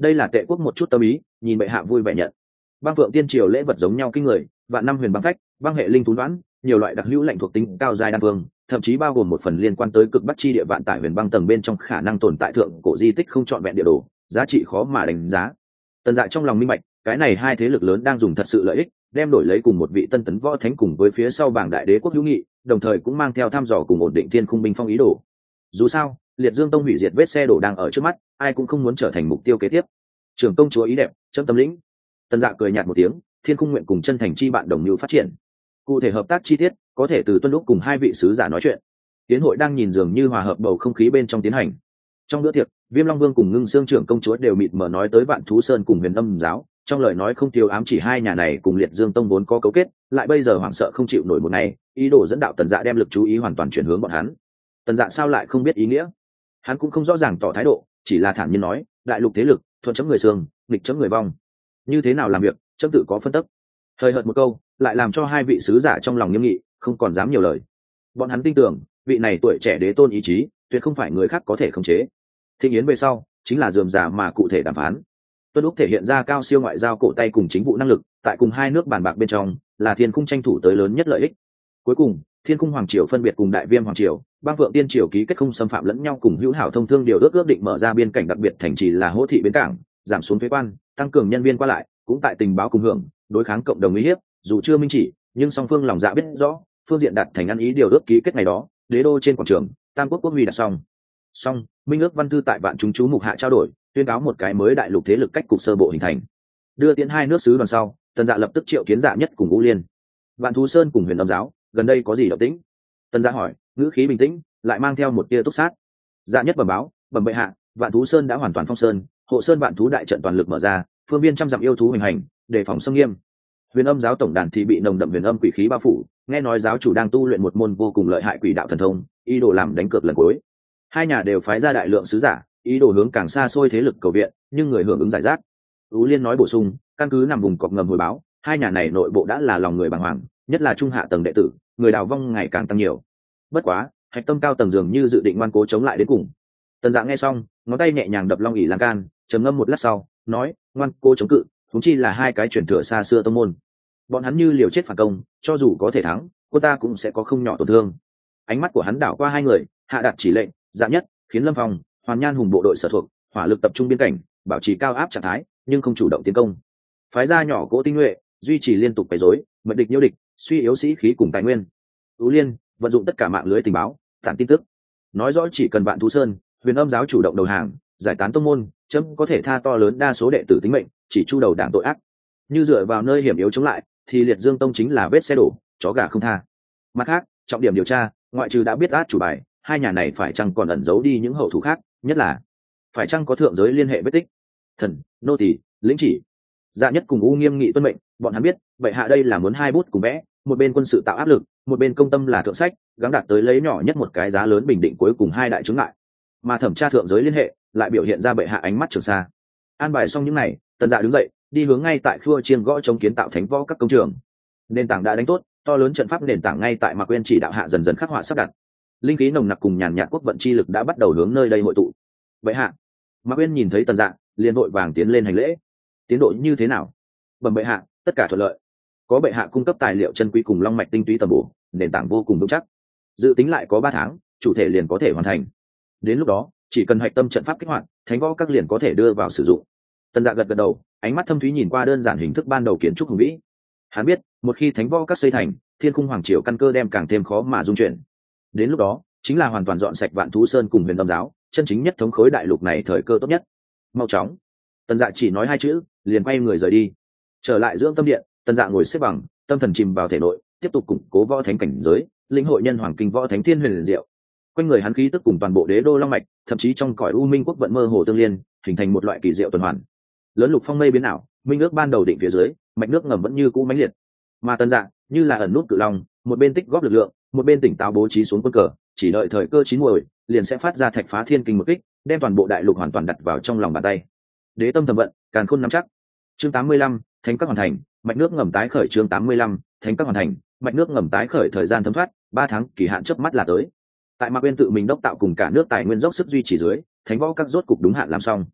đây là tệ quốc một chút tâm ý, nhìn bệ hạ vui vẻ nhận. Băng Phượng Tiên Triều lễ vật giống nhau kinh người, vạn năm huyền băng phách, băng hệ linh thú đoán, nhiều loại đặc hữu lạnh thuộc tính cao giai đan vương, thậm chí bao gồm một phần liên quan tới cực bắc chi địa vạn tại huyền băng tầng bên trong khả năng tồn tại thượng cổ di tích không trọn vẹn địa đồ, giá trị khó mà đánh giá. Tần Dạ trong lòng minh bạch, cái này hai thế lực lớn đang dùng thật sự lợi ích, đem đổi lấy cùng một vị tân tấn võ thánh cùng với phía sau bảng đại đế quốc hữu nghị, đồng thời cũng mang theo thăm dò cùng ổn định thiên khung binh phong ý đồ. Dù sao, Liệt Dương Tông hủy diệt vết xe đổ đang ở trước mắt, ai cũng không muốn trở thành mục tiêu kế tiếp. Trưởng công chúa ý đẹp, chấm tâm lĩnh. Tần Dạ cười nhạt một tiếng, thiên khung nguyện cùng chân thành chi bạn đồng như phát triển. Cụ thể hợp tác chi tiết, có thể từ tuân lúc cùng hai vị sứ giả nói chuyện. Tiến hội đang nhìn dường như hòa hợp bầu không khí bên trong tiến hành. Trong bữa tiệc, Viêm Long Vương cùng Ngưng Xương trưởng công chúa đều mịt mờ nói tới Vạn Thú Sơn cùng Huyền Âm giáo, trong lời nói không thiếu ám chỉ hai nhà này cùng Liệt Dương Tông vốn có cấu kết, lại bây giờ hoảng sợ không chịu nổi một ngày, ý đồ dẫn đạo Tần Dạ đem lực chú ý hoàn toàn chuyển hướng bọn hắn. Tần Dạ sao lại không biết ý nghĩa? Hắn cũng không rõ ràng tỏ thái độ, chỉ là thản nhiên nói, đại lục thế lực, thuận chấm người xương, nghịch chấm người vong. Như thế nào làm việc, chấm tự có phân tích. Hơi hợt một câu, lại làm cho hai vị sứ giả trong lòng nghiêm nghị, không còn dám nhiều lời. Bọn hắn tin tưởng, vị này tuổi trẻ đế tôn ý chí, tuyệt không phải người khác có thể khống chế. Thịnh yến về sau, chính là rườm rà mà cụ thể đàm phán. Tuân Úc thể hiện ra cao siêu ngoại giao cổ tay cùng chính vụ năng lực, tại cùng hai nước bàn bạc bên trong, là Thiên Cung tranh thủ tới lớn nhất lợi ích. Cuối cùng, Thiên Cung hoàng triều phân biệt cùng Đại Viêm hoàng triều, Băng Phượng Tiên triều ký kết không xâm phạm lẫn nhau cùng hữu hảo thông thương điều ước ước định mở ra biên cảnh đặc biệt thành trì là Hỗ thị bến cảng, giảm xuống thuế quan, tăng cường nhân viên qua lại, cũng tại tình báo cùng hưởng, đối kháng cộng đồng uy hiếp, dù chưa minh chỉ, nhưng song phương lòng dạ biết rõ, phương diện đạt thành ăn ý điều ước ký kết ngày đó, đế đô trên quảng trường, Tam Quốc quốc huy đặt xong. Xong, minh ước văn thư tại vạn chúng chú mục hạ trao đổi, tuyên cáo một cái mới đại lục thế lực cách cục sơ bộ hình thành. Đưa tiến hai nước sứ đoàn sau, Tần Dạ lập tức triệu kiến Dạ Nhất cùng Ngũ Liên. Vạn Thú Sơn cùng Huyền Âm giáo, gần đây có gì động tĩnh? Tần Dạ hỏi, ngữ khí bình tĩnh, lại mang theo một tia túc sát. Dạ Nhất bẩm báo, bẩm bệ hạ, Vạn Thú Sơn đã hoàn toàn phong sơn, hộ sơn vạn thú đại trận toàn lực mở ra, phương viên trăm dặm yêu thú hoành hành, đề phòng xâm nghiêm. Huyền Âm giáo tổng đàn thì bị nồng đậm huyền âm quỷ khí bao phủ, nghe nói giáo chủ đang tu luyện một môn vô cùng lợi hại quỷ đạo thần thông, ý đồ làm đánh cược lần cuối. Hai nhà đều phái ra đại lượng sứ giả, ý đồ hướng càng xa xôi thế lực cầu viện, nhưng người hưởng ứng giải rác. Ú Liên nói bổ sung, căn cứ nằm vùng cọp ngầm hồi báo, hai nhà này nội bộ đã là lòng người bàng hoàng, nhất là trung hạ tầng đệ tử, người đào vong ngày càng tăng nhiều. Bất quá, hạch tâm cao tầng dường như dự định ngoan cố chống lại đến cùng. Tần Dạ nghe xong, ngón tay nhẹ nhàng đập long ỷ lan can, trầm ngâm một lát sau, nói, ngoan cố chống cự, chúng chi là hai cái truyền thừa xa xưa tông môn. Bọn hắn như liều chết phản công, cho dù có thể thắng, cô ta cũng sẽ có không nhỏ tổn thương. Ánh mắt của hắn đảo qua hai người, hạ đạt chỉ lệnh, Dạ Nhất, khiến Lâm Phong, Hoàn Nhan hùng bộ đội sở thuộc, hỏa lực tập trung biên cảnh, bảo trì cao áp trạng thái, nhưng không chủ động tiến công. Phái ra nhỏ cỗ tinh nhuệ, duy trì liên tục quấy rối, mật địch nhiễu địch, suy yếu sĩ khí cùng tài nguyên. Ú Liên vận dụng tất cả mạng lưới tình báo, tản tin tức, nói rõ chỉ cần Vạn Thú Sơn, Huyền Âm giáo chủ động đầu hàng, giải tán tông môn, chấm có thể tha to lớn đa số đệ tử tính mệnh, chỉ chu đầu đảng tội ác. Như dựa vào nơi hiểm yếu chống lại, thì Liệt Dương Tông chính là vết xe đổ, chó gà không tha. Mặt khác, trọng điểm điều tra, ngoại trừ đã biết át chủ bài, hai nhà này phải chăng còn ẩn giấu đi những hậu thủ khác, nhất là phải chăng có thượng giới liên hệ vết tích. Thần, nô tỳ, lĩnh chỉ. Dạ Nhất cùng U nghiêm nghị tuân mệnh, bọn hắn biết, bệ hạ đây là muốn hai bút cùng vẽ, một bên quân sự tạo áp lực, một bên công tâm là thượng sách, gắng đạt tới lấy nhỏ nhất một cái giá lớn bình định cuối cùng hai đại chứng ngại. Mà thẩm tra thượng giới liên hệ, lại biểu hiện ra bệ hạ ánh mắt trường xa. An bài xong những này, Tần Dạ đứng dậy, đi hướng ngay tại khua chiên gõ chống kiến tạo thánh võ các công trường. Nền tảng đã đánh tốt, to lớn trận pháp nền tảng ngay tại Mạc Quyên chỉ đạo hạ dần dần khắc họa sắp đặt. Linh khí nồng nặc cùng nhàn nhạt quốc vận chi lực đã bắt đầu hướng nơi đây hội tụ. Vậy hạ, Mạc Quyên nhìn thấy Tần Dạ, liền vội vàng tiến lên hành lễ. Tiến độ như thế nào? Bẩm bệ hạ, tất cả thuận lợi. Có bệ hạ cung cấp tài liệu chân quý cùng long mạch tinh túy tầm bổ, nền tảng vô cùng vững chắc. Dự tính lại có ba tháng, chủ thể liền có thể hoàn thành. Đến lúc đó, chỉ cần hạch tâm trận pháp kích hoạt, thánh võ các liền có thể đưa vào sử dụng. Tần Dạ gật gật đầu, ánh mắt thâm thúy nhìn qua đơn giản hình thức ban đầu kiến trúc hùng vĩ. Hắn biết, một khi thánh võ các xây thành, thiên cung hoàng triều căn cơ đem càng thêm khó mà dung chuyển. Đến lúc đó, chính là hoàn toàn dọn sạch Vạn Thú Sơn cùng Huyền Âm giáo, chân chính nhất thống khối đại lục này thời cơ tốt nhất. Mau chóng. Tần Dạ chỉ nói hai chữ, liền quay người rời đi. Trở lại dưỡng tâm điện, Tần Dạ ngồi xếp bằng, tâm thần chìm vào thể nội, tiếp tục củng cố võ thánh cảnh giới, lĩnh hội nhân hoàng kinh võ thánh thiên huyền diệu. Quanh người hắn khí tức cùng toàn bộ đế đô long mạch, thậm chí trong cõi u minh quốc vận mơ hồ tương liên, hình thành một loại kỳ diệu tuần hoàn. Lớn lục phong mây biến ảo, minh ước ban đầu định phía dưới, mạch nước ngầm vẫn như cũ mãnh liệt. Mà Tần Dạ như là ẩn nút cự long, một bên tích góp lực lượng, một bên tỉnh táo bố trí xuống quân cờ, chỉ đợi thời cơ chín muồi, liền sẽ phát ra thạch phá thiên kinh một kích, đem toàn bộ đại lục hoàn toàn đặt vào trong lòng bàn tay. Đế tâm thầm vận, càn khôn nắm chắc. Chương tám mươi lăm, thánh các hoàn thành, mạch nước ngầm tái khởi. Chương tám mươi lăm, thánh các hoàn thành, mạch nước ngầm tái khởi. Thời gian thấm thoát, ba tháng, kỳ hạn chớp mắt là tới. Tại Mạc Uyên tự mình đốc tạo cùng cả nước tài nguyên dốc sức duy trì dưới, thánh võ các rốt cục đúng hạn làm xong.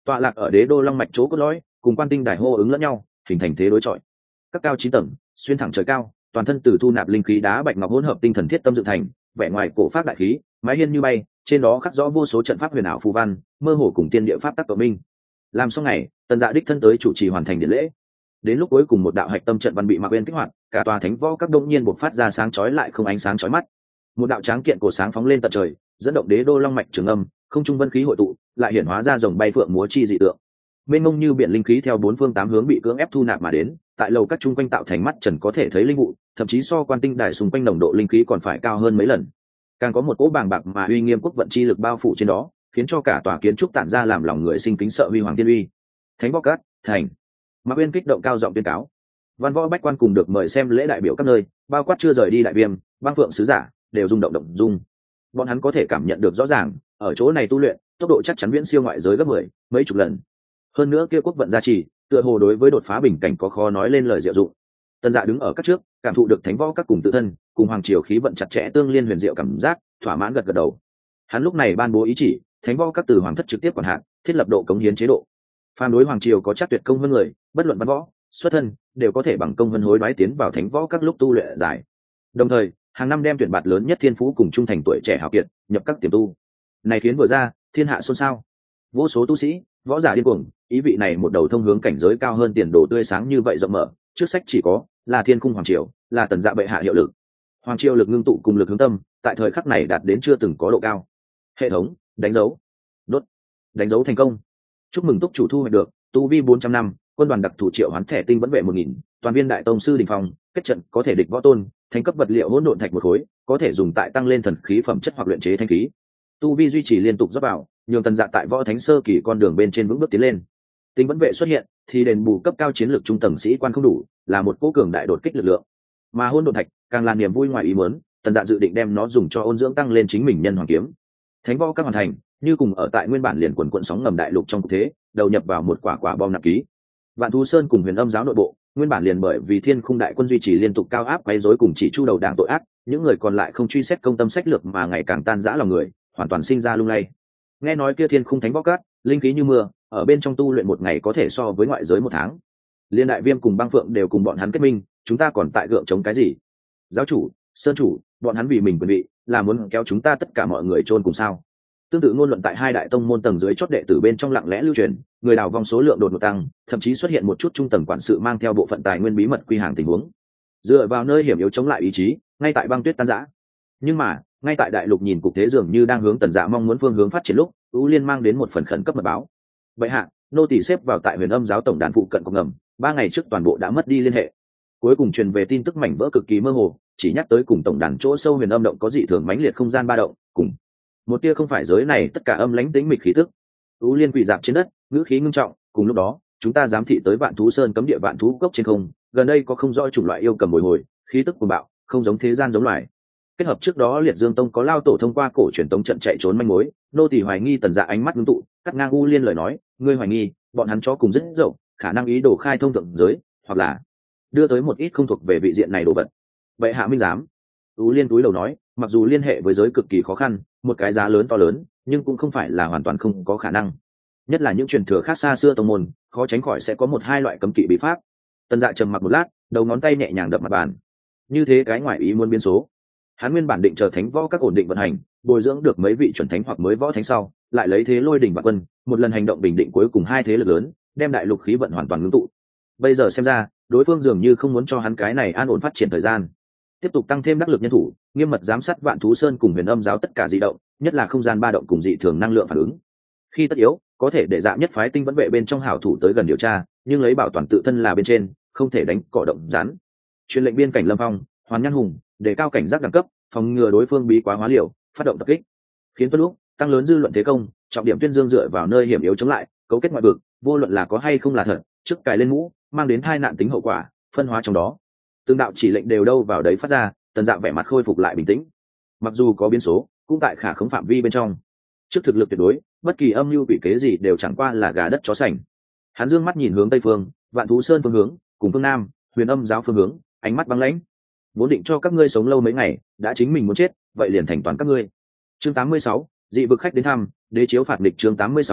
tọa lạc ở đế đô long mạch chỗ cốt lõi, cùng quan tinh đài hô ứng lẫn nhau, hình thành thế đối chọi. Các cao chín tầng, xuyên thẳng trời cao, toàn thân từ thu nạp linh khí đá bạch ngọc hỗn hợp tinh thần thiết tâm dựng thành, vẻ ngoài cổ pháp đại khí, mái hiên như bay, trên đó khắc rõ vô số trận pháp huyền ảo phù văn, mơ hồ cùng tiên địa pháp tắc cộng minh. Làm xong ngày, Tần Dạ đích thân tới chủ trì hoàn thành điện lễ. Đến lúc cuối cùng một đạo hạch tâm trận văn bị Mạc Uyên kích hoạt, cả tòa thánh võ các đông nhiên bộc phát ra sáng chói lại không ánh sáng chói mắt. Một đạo tráng kiện cổ sáng phóng lên tận trời, dẫn động đế đô long mạch trường âm, không trung vân khí hội tụ, lại hiển hóa ra rồng bay phượng múa chi dị tượng. Mênh mông như biển linh khí theo bốn phương tám hướng bị cưỡng ép thu nạp mà đến, tại lầu các trung quanh tạo thành mắt trần có thể thấy linh vụ, thậm chí so quan tinh đài xung quanh nồng độ linh khí còn phải cao hơn mấy lần. Càng có một cỗ bàng bạc mà uy nghiêm quốc vận chi lực bao phủ trên đó, khiến cho cả tòa kiến trúc tản ra làm lòng người sinh kính sợ huy hoàng tiên uy. Thánh võ các thành. Mạc Uyên kích động cao giọng tuyên cáo. Văn võ bách quan cùng được mời xem lễ đại biểu các nơi, bao quát chưa rời đi đại viêm, băng phượng sứ giả, đều rung động động dung. Bọn hắn có thể cảm nhận được rõ ràng, ở chỗ này tu luyện, tốc độ chắc chắn viễn siêu ngoại giới gấp mười, mấy chục lần. Hơn nữa kia quốc vận gia trì, tựa hồ đối với đột phá bình cảnh có khó nói lên lời diệu dụng. Tần Dạ đứng ở các trước, cảm thụ được thánh võ các cùng tự thân, cùng hoàng triều khí vận chặt chẽ tương liên huyền diệu cảm giác, thỏa mãn gật gật đầu. Hắn lúc này ban bố ý chỉ, thánh võ các từ hoàng thất trực tiếp quản hạt, thiết lập độ cống hiến chế độ. Phàm đối hoàng triều có chắc tuyệt công hơn người, bất luận văn võ, xuất thân, đều có thể bằng công vân hối đoái tiến vào thánh võ các lúc tu luyện giải. Đồng thời, hàng năm đem tuyển bạt lớn nhất thiên phú cùng trung thành tuổi trẻ hào kiệt nhập các tiềm tu. Này khiến vừa ra, thiên hạ xôn xao. Vô số tu sĩ, võ giả điên cuồng, ý vị này một đầu thông hướng cảnh giới cao hơn tiền đồ tươi sáng như vậy rộng mở, trước sách chỉ có là thiên cung hoàng triều, là Tần Dạ bệ hạ hiệu lực. Hoàng triều lực ngưng tụ cùng lực hướng tâm, tại thời khắc này đạt đến chưa từng có độ cao. Hệ thống, đánh dấu. Đốt. Đánh dấu thành công. Chúc mừng túc chủ thu hoạch được tu vi bốn trăm năm, quân đoàn đặc thù triệu hoán thẻ tinh vẫn vệ một nghìn, toàn viên đại tông sư đỉnh phong, kết trận có thể địch võ tôn, thành cấp vật liệu hỗn độn thạch một khối, có thể dùng tại tăng lên thần khí phẩm chất hoặc luyện chế thanh khí. Tu vi duy trì liên tục dốc vào, nhường Tần Dạ tại võ thánh sơ kỳ con đường bên trên vững bước tiến lên. Tinh vẫn vệ xuất hiện, thì đền bù cấp cao chiến lược trung tầng sĩ quan không đủ, là một cố cường đại đột kích lực lượng. Mà hỗn độn thạch càng là niềm vui ngoài ý muốn, Tần Dạ dự định đem nó dùng cho ôn dưỡng tăng lên chính mình nhân hoàng kiếm. Thánh võ các hoàn thành, như cùng ở tại nguyên bản liền quần quận sóng ngầm đại lục trong cục thế, đầu nhập vào một quả quả bom nặng ký. Vạn Thú Sơn cùng Huyền Âm giáo nội bộ, nguyên bản liền bởi vì Thiên Khung đại quân duy trì liên tục cao áp quấy rối cùng chỉ chu đầu đảng tội ác, những người còn lại không truy xét công tâm sách lược mà ngày càng tan rã lòng người, hoàn toàn sinh ra lung lay. Nghe nói kia Thiên Khung thánh võ cát, linh khí như mưa, ở bên trong tu luyện một ngày có thể so với ngoại giới một tháng. Liên đại viêm cùng băng phượng đều cùng bọn hắn kết minh, chúng ta còn tại gượng chống cái gì? Giáo chủ, sơn chủ, bọn hắn vì mình quyền vị, là muốn kéo chúng ta tất cả mọi người chôn cùng sao? Tương tự ngôn luận tại hai đại tông môn tầng dưới chót đệ tử bên trong lặng lẽ lưu truyền, người đào vong số lượng đột ngột tăng, thậm chí xuất hiện một chút trung tầng quản sự mang theo bộ phận tài nguyên bí mật quy hàng tình huống. Dựa vào nơi hiểm yếu chống lại ý chí, ngay tại băng tuyết tan rã. Nhưng mà, ngay tại đại lục nhìn cục thế dường như đang hướng Tần Dạ mong muốn phương hướng phát triển lúc, U Liên mang đến một phần khẩn cấp mật báo. Vậy hạ, nô tỳ xếp vào tại Huyền Âm giáo tổng đàn phụ cận có ngầm, ba ngày trước toàn bộ đã mất đi liên hệ. Cuối cùng truyền về tin tức mảnh vỡ cực kỳ mơ hồ, chỉ nhắc tới cùng tổng đàn chỗ sâu Huyền Âm động có dị thường mãnh liệt không gian ba động, cùng một tia không phải giới này tất cả âm lãnh tĩnh mịch khí tức. U Liên quỳ dạp trên đất, ngữ khí ngưng trọng, cùng lúc đó, chúng ta giám thị tới Vạn Thú Sơn cấm địa Vạn Thú cốc trên không, gần đây có không rõ chủng loại yêu cầm bồi hồi, khí tức cuồng bạo, không giống thế gian giống loài. Kết hợp trước đó Liệt Dương Tông có lao tổ thông qua cổ truyền tống trận chạy trốn manh mối, nô tỳ hoài nghi Tần Dạ ánh mắt ngưng tụ, cắt ngang U Liên lời nói, ngươi hoài nghi, bọn hắn chó cùng rất rộng, khả năng ý đồ khai thông thượng giới, hoặc là đưa tới một ít không thuộc về vị diện này đồ vật. Vậy hạ minh giám. U Liên túi đầu nói, mặc dù liên hệ với giới cực kỳ khó khăn, một cái giá lớn to lớn, nhưng cũng không phải là hoàn toàn không có khả năng. Nhất là những truyền thừa khác xa xưa tông môn, khó tránh khỏi sẽ có một hai loại cấm kỵ bí pháp. Tần Dạ trầm mặc một lát, đầu ngón tay nhẹ nhàng đập mặt bàn. Như thế cái ngoại ý muốn biến số. Hắn nguyên bản định chờ thánh võ các ổn định vận hành, bồi dưỡng được mấy vị chuẩn thánh hoặc mới võ thánh sau, lại lấy thế lôi đỉnh vạn quân, một lần hành động bình định cuối cùng hai thế lực lớn, đem đại lục khí vận hoàn toàn ngưng tụ. Bây giờ xem ra, đối phương dường như không muốn cho hắn cái này an ổn phát triển thời gian. Tiếp tục tăng thêm đắc lực nhân thủ, nghiêm mật giám sát Vạn Thú Sơn cùng Huyền Âm giáo tất cả dị động, nhất là không gian ba động cùng dị thường năng lượng phản ứng. Khi tất yếu, có thể để Dạ nhất phái tinh vẫn vệ bên trong hảo thủ tới gần điều tra, nhưng lấy bảo toàn tự thân là bên trên, không thể đánh cỏ động rắn. Truyền lệnh biên cảnh Lâm Phong, Hoàn Nhan Hùng, đề cao cảnh giác đẳng cấp, phòng ngừa đối phương bí quá hóa liều, phát động tập kích. Khiến tuân lúc tăng lớn dư luận thế công, trọng điểm tuyên dương dựa vào nơi hiểm yếu chống lại, cấu kết ngoại vực, vô luận là có hay không là thật, trước cài lên mũ, mang đến tai nạn tính hậu quả, phân hóa trong đó. Tương đạo chỉ lệnh đều đâu vào đấy phát ra, Tần Dạ vẻ mặt khôi phục lại bình tĩnh. Mặc dù có biến số, cũng tại khả khống phạm vi bên trong. Trước thực lực tuyệt đối, bất kỳ âm mưu quỷ kế gì đều chẳng qua là gà đất chó sành. Hắn dương mắt nhìn hướng tây phương, Vạn Thú Sơn phương hướng, cùng phương nam, Huyền Âm giáo phương hướng, ánh mắt băng lãnh. Vốn định cho các ngươi sống lâu mấy ngày, đã chính mình muốn chết, vậy liền thành toàn các ngươi. Chương tám mươi sáu, dị vực khách đến thăm, đế chiếu phạt địch chương tám mươi sáu,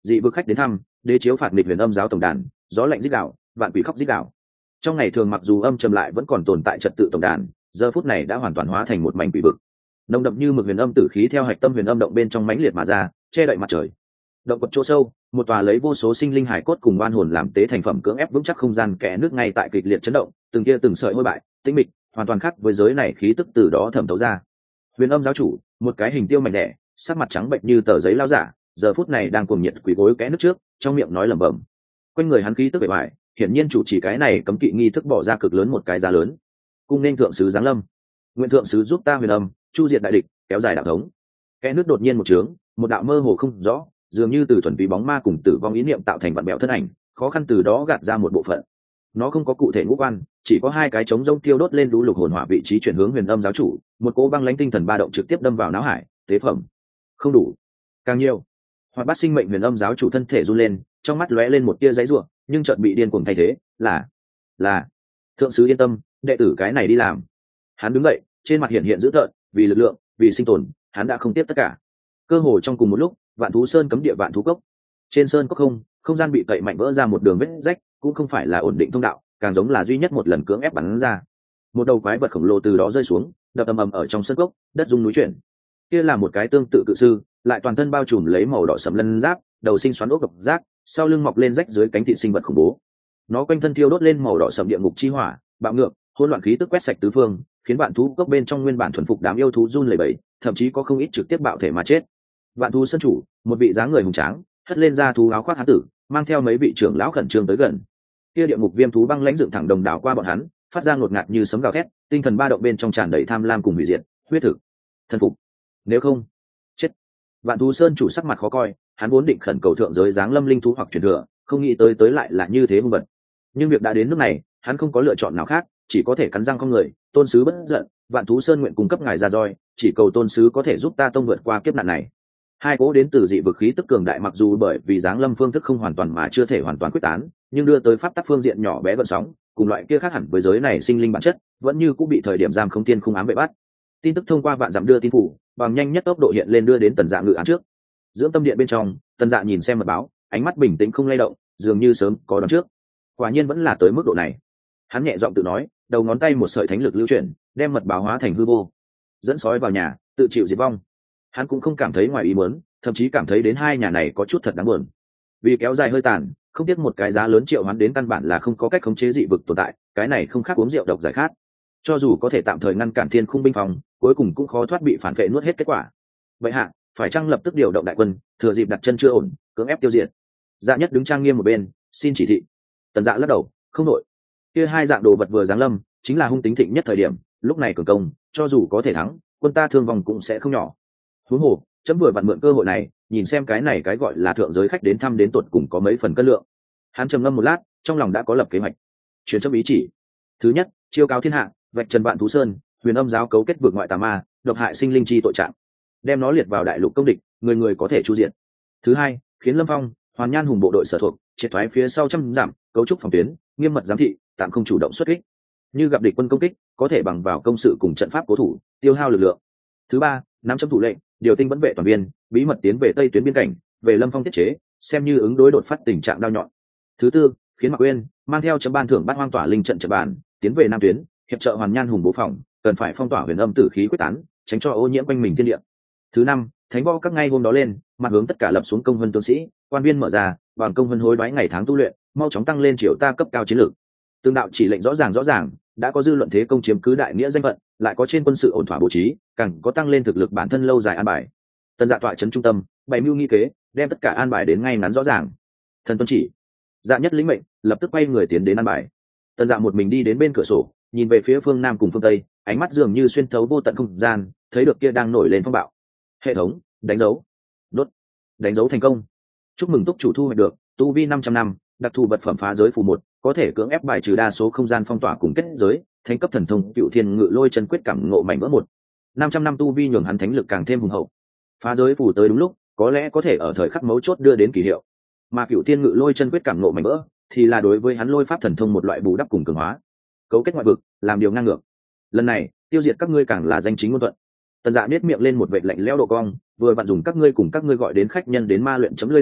dị vực khách đến thăm, đế chiếu phạt nghịch huyền âm giáo tổng đàn, gió lạnh rít gào, vạn quỷ khóc rít gào. Trong ngày thường mặc dù âm trầm lại vẫn còn tồn tại trật tự tổng đàn, giờ phút này đã hoàn toàn hóa thành một mảnh quỷ vực. Nồng đậm như mực huyền âm tử khí theo hạch tâm huyền âm động bên trong mãnh liệt mà ra, che đậy mặt trời. Động quật chỗ sâu, một tòa lấy vô số sinh linh hải cốt cùng oan hồn làm tế thành phẩm cưỡng ép vững chắc không gian kẽ nước ngay tại kịch liệt chấn động, từng kia từng sợi hôi bại, tĩnh mịch, hoàn toàn khác với giới này khí tức từ đó thẩm thấu ra. Huyền âm giáo chủ, một cái hình tiêu mảnh rẻ, sắc mặt trắng bệnh như tờ giấy lao giả, giờ phút này đang cuồng nhiệt quỳ gối kẽ nước trước, trong miệng nói lẩm bẩm. Quanh người hắn khí tức bề ngoài, hiển nhiên chủ trì cái này cấm kỵ nghi thức bỏ ra cực lớn một cái giá lớn. Cung nên thượng sứ giáng lâm, nguyện thượng sứ giúp ta huyền âm chu diệt đại địch, kéo dài đạo thống. Kẽ nước đột nhiên một trướng, một đạo mơ hồ không rõ, dường như từ thuần túy bóng ma cùng tử vong ý niệm tạo thành vạn bèo thân ảnh, khó khăn từ đó gạt ra một bộ phận. Nó không có cụ thể ngũ quan, chỉ có hai cái trống rông tiêu đốt lên lũ lục hồn hỏa vị trí chuyển hướng huyền âm giáo chủ, một cỗ băng lãnh tinh thần ba động trực tiếp đâm vào não hải, tế phẩm. Không đủ, càng nhiều. Hoạt bát sinh mệnh huyền âm giáo chủ thân thể run lên, trong mắt lóe lên một tia giấy rủa, nhưng chợt bị điên cuồng thay thế, là là thượng sứ yên tâm, đệ tử cái này đi làm. Hắn đứng dậy, trên mặt hiện hiện dữ tợn, vì lực lượng, vì sinh tồn, hắn đã không tiếp tất cả. Cơ hồ trong cùng một lúc, Vạn Thú Sơn cấm địa Vạn Thú Cốc. Trên sơn cốc không, không gian bị cậy mạnh vỡ ra một đường vết rách, cũng không phải là ổn định thông đạo, càng giống là duy nhất một lần cưỡng ép bắn ra. Một đầu quái vật khổng lồ từ đó rơi xuống, đập ầm ầm ở trong sơn cốc, đất rung núi chuyển. Kia là một cái tương tự cự sư, lại toàn thân bao trùm lấy màu đỏ sẫm lân giáp, đầu sinh xoắn ốc độc giác, sau lưng mọc lên rách dưới cánh thịt sinh vật khủng bố. Nó quanh thân thiêu đốt lên màu đỏ sẫm địa ngục chi hỏa, bạo ngược, hỗn loạn khí tức quét sạch tứ phương, khiến Vạn Thú Cốc bên trong nguyên bản thuần phục đám yêu thú run lẩy bẩy, thậm chí có không ít trực tiếp bạo thể mà chết. Vạn Thú Sơn chủ, một vị dáng người hùng tráng, hất lên ra thú áo khoác hán tử, mang theo mấy vị trưởng lão khẩn trương tới gần. Kia địa ngục viêm thú băng lãnh dựng thẳng đồng đảo qua bọn hắn, phát ra ngột ngạt như sấm gào thét, tinh thần ba động bên trong tràn đầy tham lam cùng hủy diệt, huyết thực, thần phục. Nếu không, chết. Vạn Thú Sơn chủ sắc mặt khó coi, hắn vốn định khẩn cầu thượng giới giáng lâm linh thú hoặc truyền thừa, không nghĩ tới tới lại là như thế hung vật. Nhưng việc đã đến nước này, hắn không có lựa chọn nào khác, chỉ có thể cắn răng không người. Tôn sứ bất giận, Vạn Thú Sơn nguyện cung cấp ngài ra roi, chỉ cầu tôn sứ có thể giúp ta tông vượt qua kiếp nạn này. Hai cỗ đến từ dị vực khí tức cường đại, mặc dù bởi vì giáng lâm phương thức không hoàn toàn mà chưa thể hoàn toàn quyết tán, nhưng đưa tới pháp tắc phương diện nhỏ bé gợn sóng, cùng loại kia khác hẳn với giới này sinh linh bản chất, vẫn như cũng bị thời điểm giam không tiên không ám vệ bắt. Tin tức thông qua vạn dặm đưa tin phủ, bằng nhanh nhất tốc độ hiện lên đưa đến Tần Dạ ngự án trước. Dưỡng tâm điện bên trong, Tần Dạ nhìn xem mật báo, ánh mắt bình tĩnh không lay động, dường như sớm có đoán trước. Quả nhiên vẫn là tới mức độ này. Hắn nhẹ giọng tự nói, đầu ngón tay một sợi thánh lực lưu chuyển, đem mật báo hóa thành hư vô, dẫn sói vào nhà, tự chịu diệt vong. Hắn cũng không cảm thấy ngoài ý muốn, thậm chí cảm thấy đến hai nhà này có chút thật đáng buồn. Vì kéo dài hơi tàn, không tiếc một cái giá lớn triệu hắn đến căn bản là không có cách khống chế dị vực tồn tại, cái này không khác uống rượu độc giải khát. Cho dù có thể tạm thời ngăn cản thiên khung binh phòng, cuối cùng cũng khó thoát bị phản vệ nuốt hết kết quả. Vậy hạ, phải chăng lập tức điều động đại quân, thừa dịp đặt chân chưa ổn, cưỡng ép tiêu diệt? Dạ Nhất đứng trang nghiêm một bên, xin chỉ thị. Tần Dạ lắc đầu, không nội. Kia hai dạng đồ vật vừa giáng lâm, chính là hung tính thịnh nhất thời điểm, lúc này cường công, cho dù có thể thắng, quân ta thương vong cũng sẽ không nhỏ. Huống hồ, chấm vừa vặn mượn cơ hội này, nhìn xem cái này cái gọi là thượng giới khách đến thăm đến tột cùng có mấy phần cân lượng. Hắn trầm ngâm một lát, trong lòng đã có lập kế hoạch. Truyền chấm ý chỉ. Thứ nhất, chiêu cáo thiên hạ, vạch trần Vạn Thú Sơn, huyền âm giáo cấu kết vượt ngoại tà ma, độc hại sinh linh chi tội trạng, đem nó liệt vào đại lục công địch, người người có thể chu diện. Thứ hai, khiến Lâm Phong, Hoàn Nhan hùng bộ đội sở thuộc, triệt thoái phía sau trăm giảm, cấu trúc phòng tuyến, nghiêm mật giám thị, tạm không chủ động xuất kích. Như gặp địch quân công kích, có thể bằng vào công sự cùng trận pháp cố thủ, tiêu hao lực lượng. Thứ ba, nắm chấm thủ lệnh, điều tinh vẫn vệ toàn viên, bí mật tiến về tây tuyến biên cảnh, về Lâm Phong tiết chế, xem như ứng đối đột phát tình trạng đao nhọn. Thứ tư, khiến Mạc Uyên mang theo chấm ban thưởng bát hoang tỏa linh trận trận bàn, tiến về nam tuyến, hiệp trợ Hoàn Nhan hùng bố phòng, cần phải phong tỏa huyền âm tử khí quyết tán, tránh cho ô nhiễm quanh mình thiên địa. Thứ năm, thánh võ các ngay hôm đó lên, mặt hướng tất cả lập xuống công vân tướng sĩ, quan viên mở ra, bằng công vân hối đoái ngày tháng tu luyện, mau chóng tăng lên triều ta cấp cao chiến lược. Tương đạo chỉ lệnh rõ ràng rõ ràng, đã có dư luận thế công chiếm cứ đại nghĩa danh phận, lại có trên quân sự ổn thỏa bố trí, càng có tăng lên thực lực bản thân lâu dài an bài. Tần Dạ tọa trấn trung tâm, bày mưu nghi kế, đem tất cả an bài đến ngay ngắn rõ ràng. Thần tuân chỉ. Dạ Nhất lĩnh mệnh, lập tức quay người tiến đến an bài. Tần Dạ một mình đi đến bên cửa sổ, nhìn về phía phương nam cùng phương tây, ánh mắt dường như xuyên thấu vô tận không gian, thấy được kia đang nổi lên phong bạo. Hệ thống đánh dấu, đốt, đánh dấu thành công. Chúc mừng túc chủ thu hoạch được tu vi năm trăm năm, đặc thù vật phẩm phá giới phù một, có thể cưỡng ép bài trừ đa số không gian phong tỏa cùng kết giới, thánh cấp thần thông cựu thiên ngự lôi chân quyết cảm ngộ mạnh vỡ một. năm trăm năm tu vi nhường hắn thánh lực càng thêm hùng hậu. Phá giới phù tới đúng lúc, có lẽ có thể ở thời khắc mấu chốt đưa đến kỳ hiệu. Mà cựu thiên ngự lôi chân quyết cảm ngộ mạnh vỡ thì là đối với hắn lôi pháp thần thông một loại bù đắp cùng cường hóa. Cấu kết ngoại vực, làm điều ngang ngược. Lần này, tiêu diệt các ngươi càng là danh chính ngôn thuận. Tần Dạ nết miệng lên một vệt lạnh lẽo độ cong, vừa vặn dùng các ngươi cùng các ngươi gọi đến khách nhân đến ma luyện chấm lưỡi đao,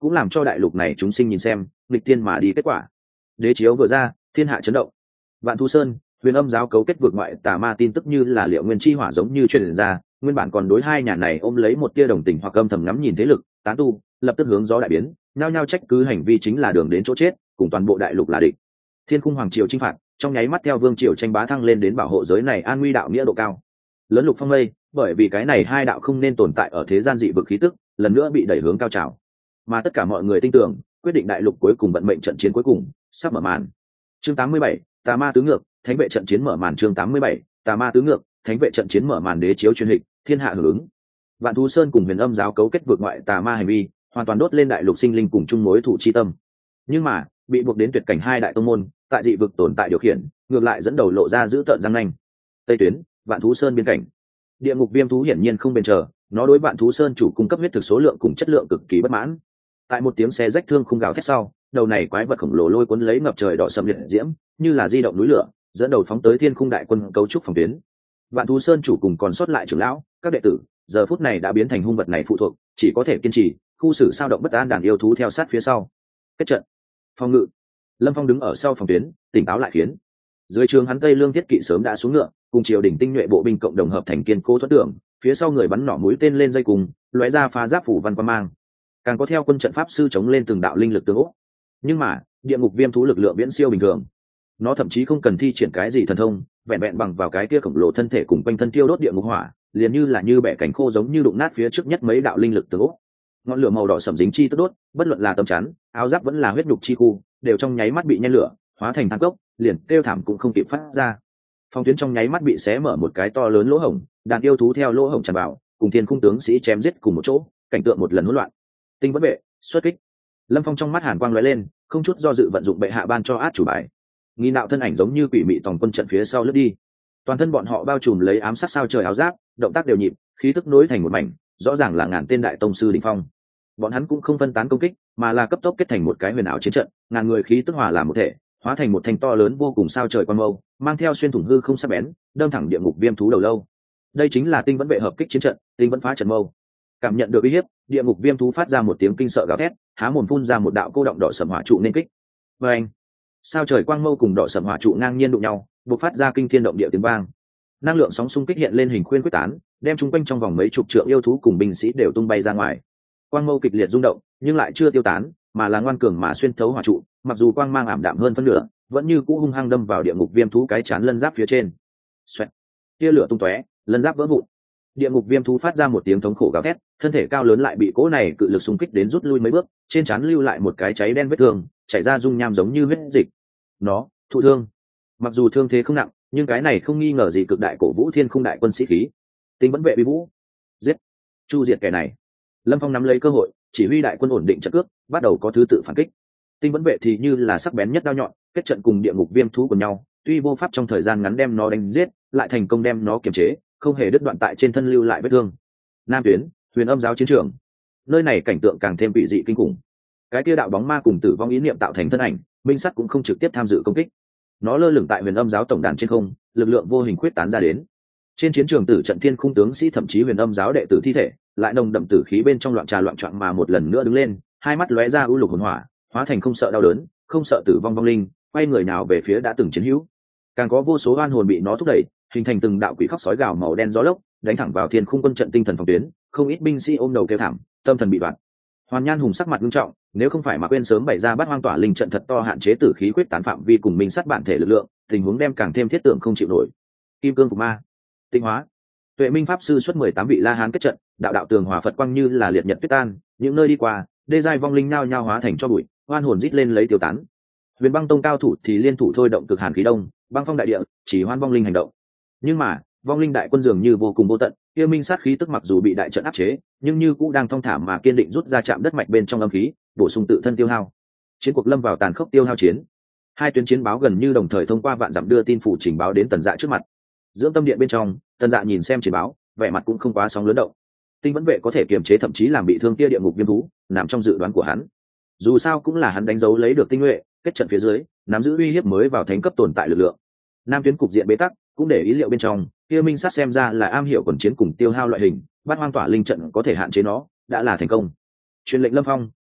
cũng làm cho đại lục này chúng sinh nhìn xem nghịch tiên mà đi kết quả. Đế chiếu vừa ra, thiên hạ chấn động. Vạn Thú Sơn, Huyền Âm giáo cấu kết vượt ngoại tà ma tin tức như là liệu nguyên chi hỏa giống như truyền ra, nguyên bản còn đối hai nhà này ôm lấy một tia đồng tình hoặc âm thầm ngắm nhìn thế lực tán tu, lập tức hướng gió đại biến, nhao nhao trách cứ hành vi chính là đường đến chỗ chết, cùng toàn bộ đại lục là địch. Thiên Cung hoàng triều chinh phạt, trong nháy mắt theo vương triều tranh bá thăng lên đến bảo hộ giới này an nguy đạo nghĩa độ cao. Lớn lục phong mây, bởi vì cái này hai đạo không nên tồn tại ở thế gian dị vực khí tức, lần nữa bị đẩy hướng cao trào. Mà tất cả mọi người tin tưởng, quyết định đại lục cuối cùng vận mệnh trận chiến cuối cùng sắp mở màn. Chương tám mươi bảy, Tà ma tứ ngược, thánh vệ trận chiến mở màn. Chương tám mươi bảy, Tà ma tứ ngược, thánh vệ trận chiến mở màn. Đế chiếu truyền hình, thiên hạ hưởng ứng. Vạn Thú Sơn cùng Huyền Âm giáo cấu kết vượt ngoại tà ma hành vi, hoàn toàn đốt lên đại lục sinh linh cùng chung mối thù chi tâm. Nhưng mà, bị buộc đến tuyệt cảnh hai đại tông môn, tại dị vực tồn tại điều khiển, ngược lại dẫn đầu lộ ra giữ tợn răng nanh. Tây tuyến, Vạn Thú Sơn biên cảnh. Địa ngục viêm thú hiển nhiên không bền chờ, nó đối Vạn Thú Sơn chủ cung cấp huyết thực số lượng cùng chất lượng cực kỳ bất mãn. Tại một tiếng xe rách thương khung gào thét sau, đầu này quái vật khổng lồ lôi cuốn lấy ngập trời đỏ sầm liệt diễm, như là di động núi lửa, dẫn đầu phóng tới thiên khung đại quân cấu trúc phòng tuyến. Vạn Thú Sơn chủ cùng còn sót lại trưởng lão, các đệ tử, giờ phút này đã biến thành hung vật này phụ thuộc, chỉ có thể kiên trì, khu xử sao động bất an đàn yêu thú theo sát phía sau. Kết trận, phòng ngự. Lâm Phong đứng ở sau phòng tuyến, tỉnh táo lại khiến. Dưới trường hắn Tây Lương Thiết Kỵ sớm đã xuống ngựa, cùng triều đình tinh nhuệ bộ binh cộng đồng hợp thành kiên cố thoát tưởng, phía sau người bắn nỏ mũi tên lên dây cùng, lóe ra phá giáp phủ văn quang mang. Càng có theo quân trận pháp sư chống lên từng đạo linh lực tương ốc. Nhưng mà, địa ngục viêm thú lực lượng viễn siêu bình thường. Nó thậm chí không cần thi triển cái gì thần thông, vẹn vẹn bằng vào cái kia khổng lồ thân thể cùng quanh thân tiêu đốt địa ngục hỏa, liền như là như bẻ cánh khô giống như đụng nát phía trước nhất mấy đạo linh lực tương ốc. Ngọn lửa màu đỏ sẫm dính chi tức đốt, bất luận là tấm chắn, áo giáp vẫn là huyết nhục chi khu, đều trong nháy mắt bị nhen lửa, hóa thành than cốc, liền kêu thảm cũng không kịp phát ra. Phong tuyến trong nháy mắt bị xé mở một cái to lớn lỗ hổng, đàn yêu thú theo lỗ hổng tràn vào, cùng thiên khung tướng sĩ chém giết cùng một chỗ, cảnh tượng một lần hỗn loạn. Tinh vẫn vệ, xuất kích. Lâm Phong trong mắt hàn quang lóe lên, không chút do dự vận dụng bệ hạ ban cho át chủ bài. Nghi nạo thân ảnh giống như quỷ mị tòng quân trận phía sau lướt đi. Toàn thân bọn họ bao trùm lấy ám sát sao trời áo giáp, động tác đều nhịp, khí tức nối thành một mảnh, rõ ràng là ngàn tên đại tông sư đỉnh phong. Bọn hắn cũng không phân tán công kích, mà là cấp tốc kết thành một cái huyền ảo chiến trận, ngàn người khí tức hòa làm một thể, hóa thành một thanh to lớn vô cùng sao trời quan mâu, mang theo xuyên thủng hư không sắc bén, đâm thẳng địa ngục viêm thú đầu lâu. Đây chính là tinh vẫn vệ hợp kích chiến trận, tinh vẫn phá trận mâu. Cảm nhận được uy hiếp, địa ngục viêm thú phát ra một tiếng kinh sợ gào thét, há mồm phun ra một đạo cô động đỏ sầm hỏa trụ nên kích. Và anh, sao trời quang mâu cùng đỏ sầm hỏa trụ ngang nhiên đụng nhau, bộc phát ra kinh thiên động địa tiếng vang. Năng lượng sóng xung kích hiện lên hình khuyên quyết tán, đem chung quanh trong vòng mấy chục trượng yêu thú cùng binh sĩ đều tung bay ra ngoài. Quang mâu kịch liệt rung động, nhưng lại chưa tiêu tán, mà là ngoan cường mà xuyên thấu hỏa trụ, mặc dù quang mang ảm đạm hơn phân nửa, vẫn như cũ hung hăng đâm vào địa ngục viêm thú cái chán lân giáp phía trên. Xoẹt, tia lửa tung tóe, lân giáp vỡ vụn. Địa ngục viêm thú phát ra một tiếng thống khổ gào thét, thân thể cao lớn lại bị cỗ này cự lực xung kích đến rút lui mấy bước, trên trán lưu lại một cái cháy đen vết thương, chảy ra dung nham giống như huyết dịch. Nó thụ thương, mặc dù thương thế không nặng, nhưng cái này không nghi ngờ gì cực đại cổ vũ thiên khung đại quân sĩ khí. Tinh vẫn vệ uy vũ, giết, chu diệt kẻ này. Lâm Phong nắm lấy cơ hội, chỉ huy đại quân ổn định trận cước, bắt đầu có thứ tự phản kích. Tinh vẫn vệ thì như là sắc bén nhất đao nhọn, kết trận cùng địa ngục viêm thú của nhau, tuy vô pháp trong thời gian ngắn đem nó đánh giết, lại thành công đem nó kiềm chế, không hề đứt đoạn tại trên thân lưu lại vết thương. Nam tuyến, Huyền Âm giáo chiến trường. Nơi này cảnh tượng càng thêm bị dị kinh khủng. Cái kia đạo bóng ma cùng tử vong ý niệm tạo thành thân ảnh, minh sắt cũng không trực tiếp tham dự công kích. Nó lơ lửng tại Huyền Âm giáo tổng đàn trên không, lực lượng vô hình khuyết tán ra đến. Trên chiến trường tử trận thiên khung tướng sĩ thậm chí Huyền Âm giáo đệ tử thi thể, lại nồng đậm tử khí bên trong loạn trà loạn choạng mà một lần nữa đứng lên, hai mắt lóe ra u lục hồn hỏa, hóa thành không sợ đau đớn, không sợ tử vong vong linh, quay người nào về phía đã từng chiến hữu. Càng có vô số oan hồn bị nó thúc đẩy, hình thành từng đạo quỷ khóc sói gào màu đen gió lốc, đánh thẳng vào thiên khung quân trận tinh thần phòng tuyến, không ít binh sĩ ôm đầu kêu thảm, tâm thần bị đoạn. Hoàn Nhan Hùng sắc mặt nghiêm trọng, nếu không phải mà quên sớm bày ra bắt hoang tỏa linh trận thật to hạn chế tử khí quyết tán phạm vi cùng minh sát bản thể lực lượng, tình huống đem càng thêm thiết tưởng không chịu nổi. Kim cương phục ma, tinh hóa. Tuệ Minh pháp sư xuất mười tám vị La Hán kết trận, đạo đạo tường hòa Phật quang như là liệt nhật tuyết tan, những nơi đi qua, đê giai vong linh nhao nhao hóa thành cho bụi, oan hồn rít lên lấy tiêu tán. Huyền Băng Tông cao thủ thì liên thủ thôi động cực hàn khí đông, băng phong đại địa, chỉ hoan vong linh hành động. Nhưng mà, vong linh đại quân dường như vô cùng vô tận, kia minh sát khí tức mặc dù bị đại trận áp chế, nhưng như cũng đang thong thả mà kiên định rút ra chạm đất mạch bên trong âm khí, bổ sung tự thân tiêu hao. Chiến cuộc lâm vào tàn khốc tiêu hao chiến. Hai tuyến chiến báo gần như đồng thời thông qua vạn dặm đưa tin phủ trình báo đến Tần Dạ trước mặt. Dưỡng tâm điện bên trong, Tần Dạ nhìn xem chiến báo, vẻ mặt cũng không quá sóng lớn động. Tinh vẫn vệ có thể kiềm chế thậm chí làm bị thương kia địa ngục viêm thú, nằm trong dự đoán của hắn. Dù sao cũng là hắn đánh dấu lấy được tinh nhuệ, kết trận phía dưới, nắm giữ uy hiếp mới vào thánh cấp tồn tại lực lượng. Nam tuyến cục diện bế tắc, cũng để ý liệu bên trong, kia minh sát xem ra là am hiểu quần chiến cùng tiêu hao loại hình, bắt hoang tỏa linh trận có thể hạn chế nó, đã là thành công. Truyền lệnh Lâm Phong,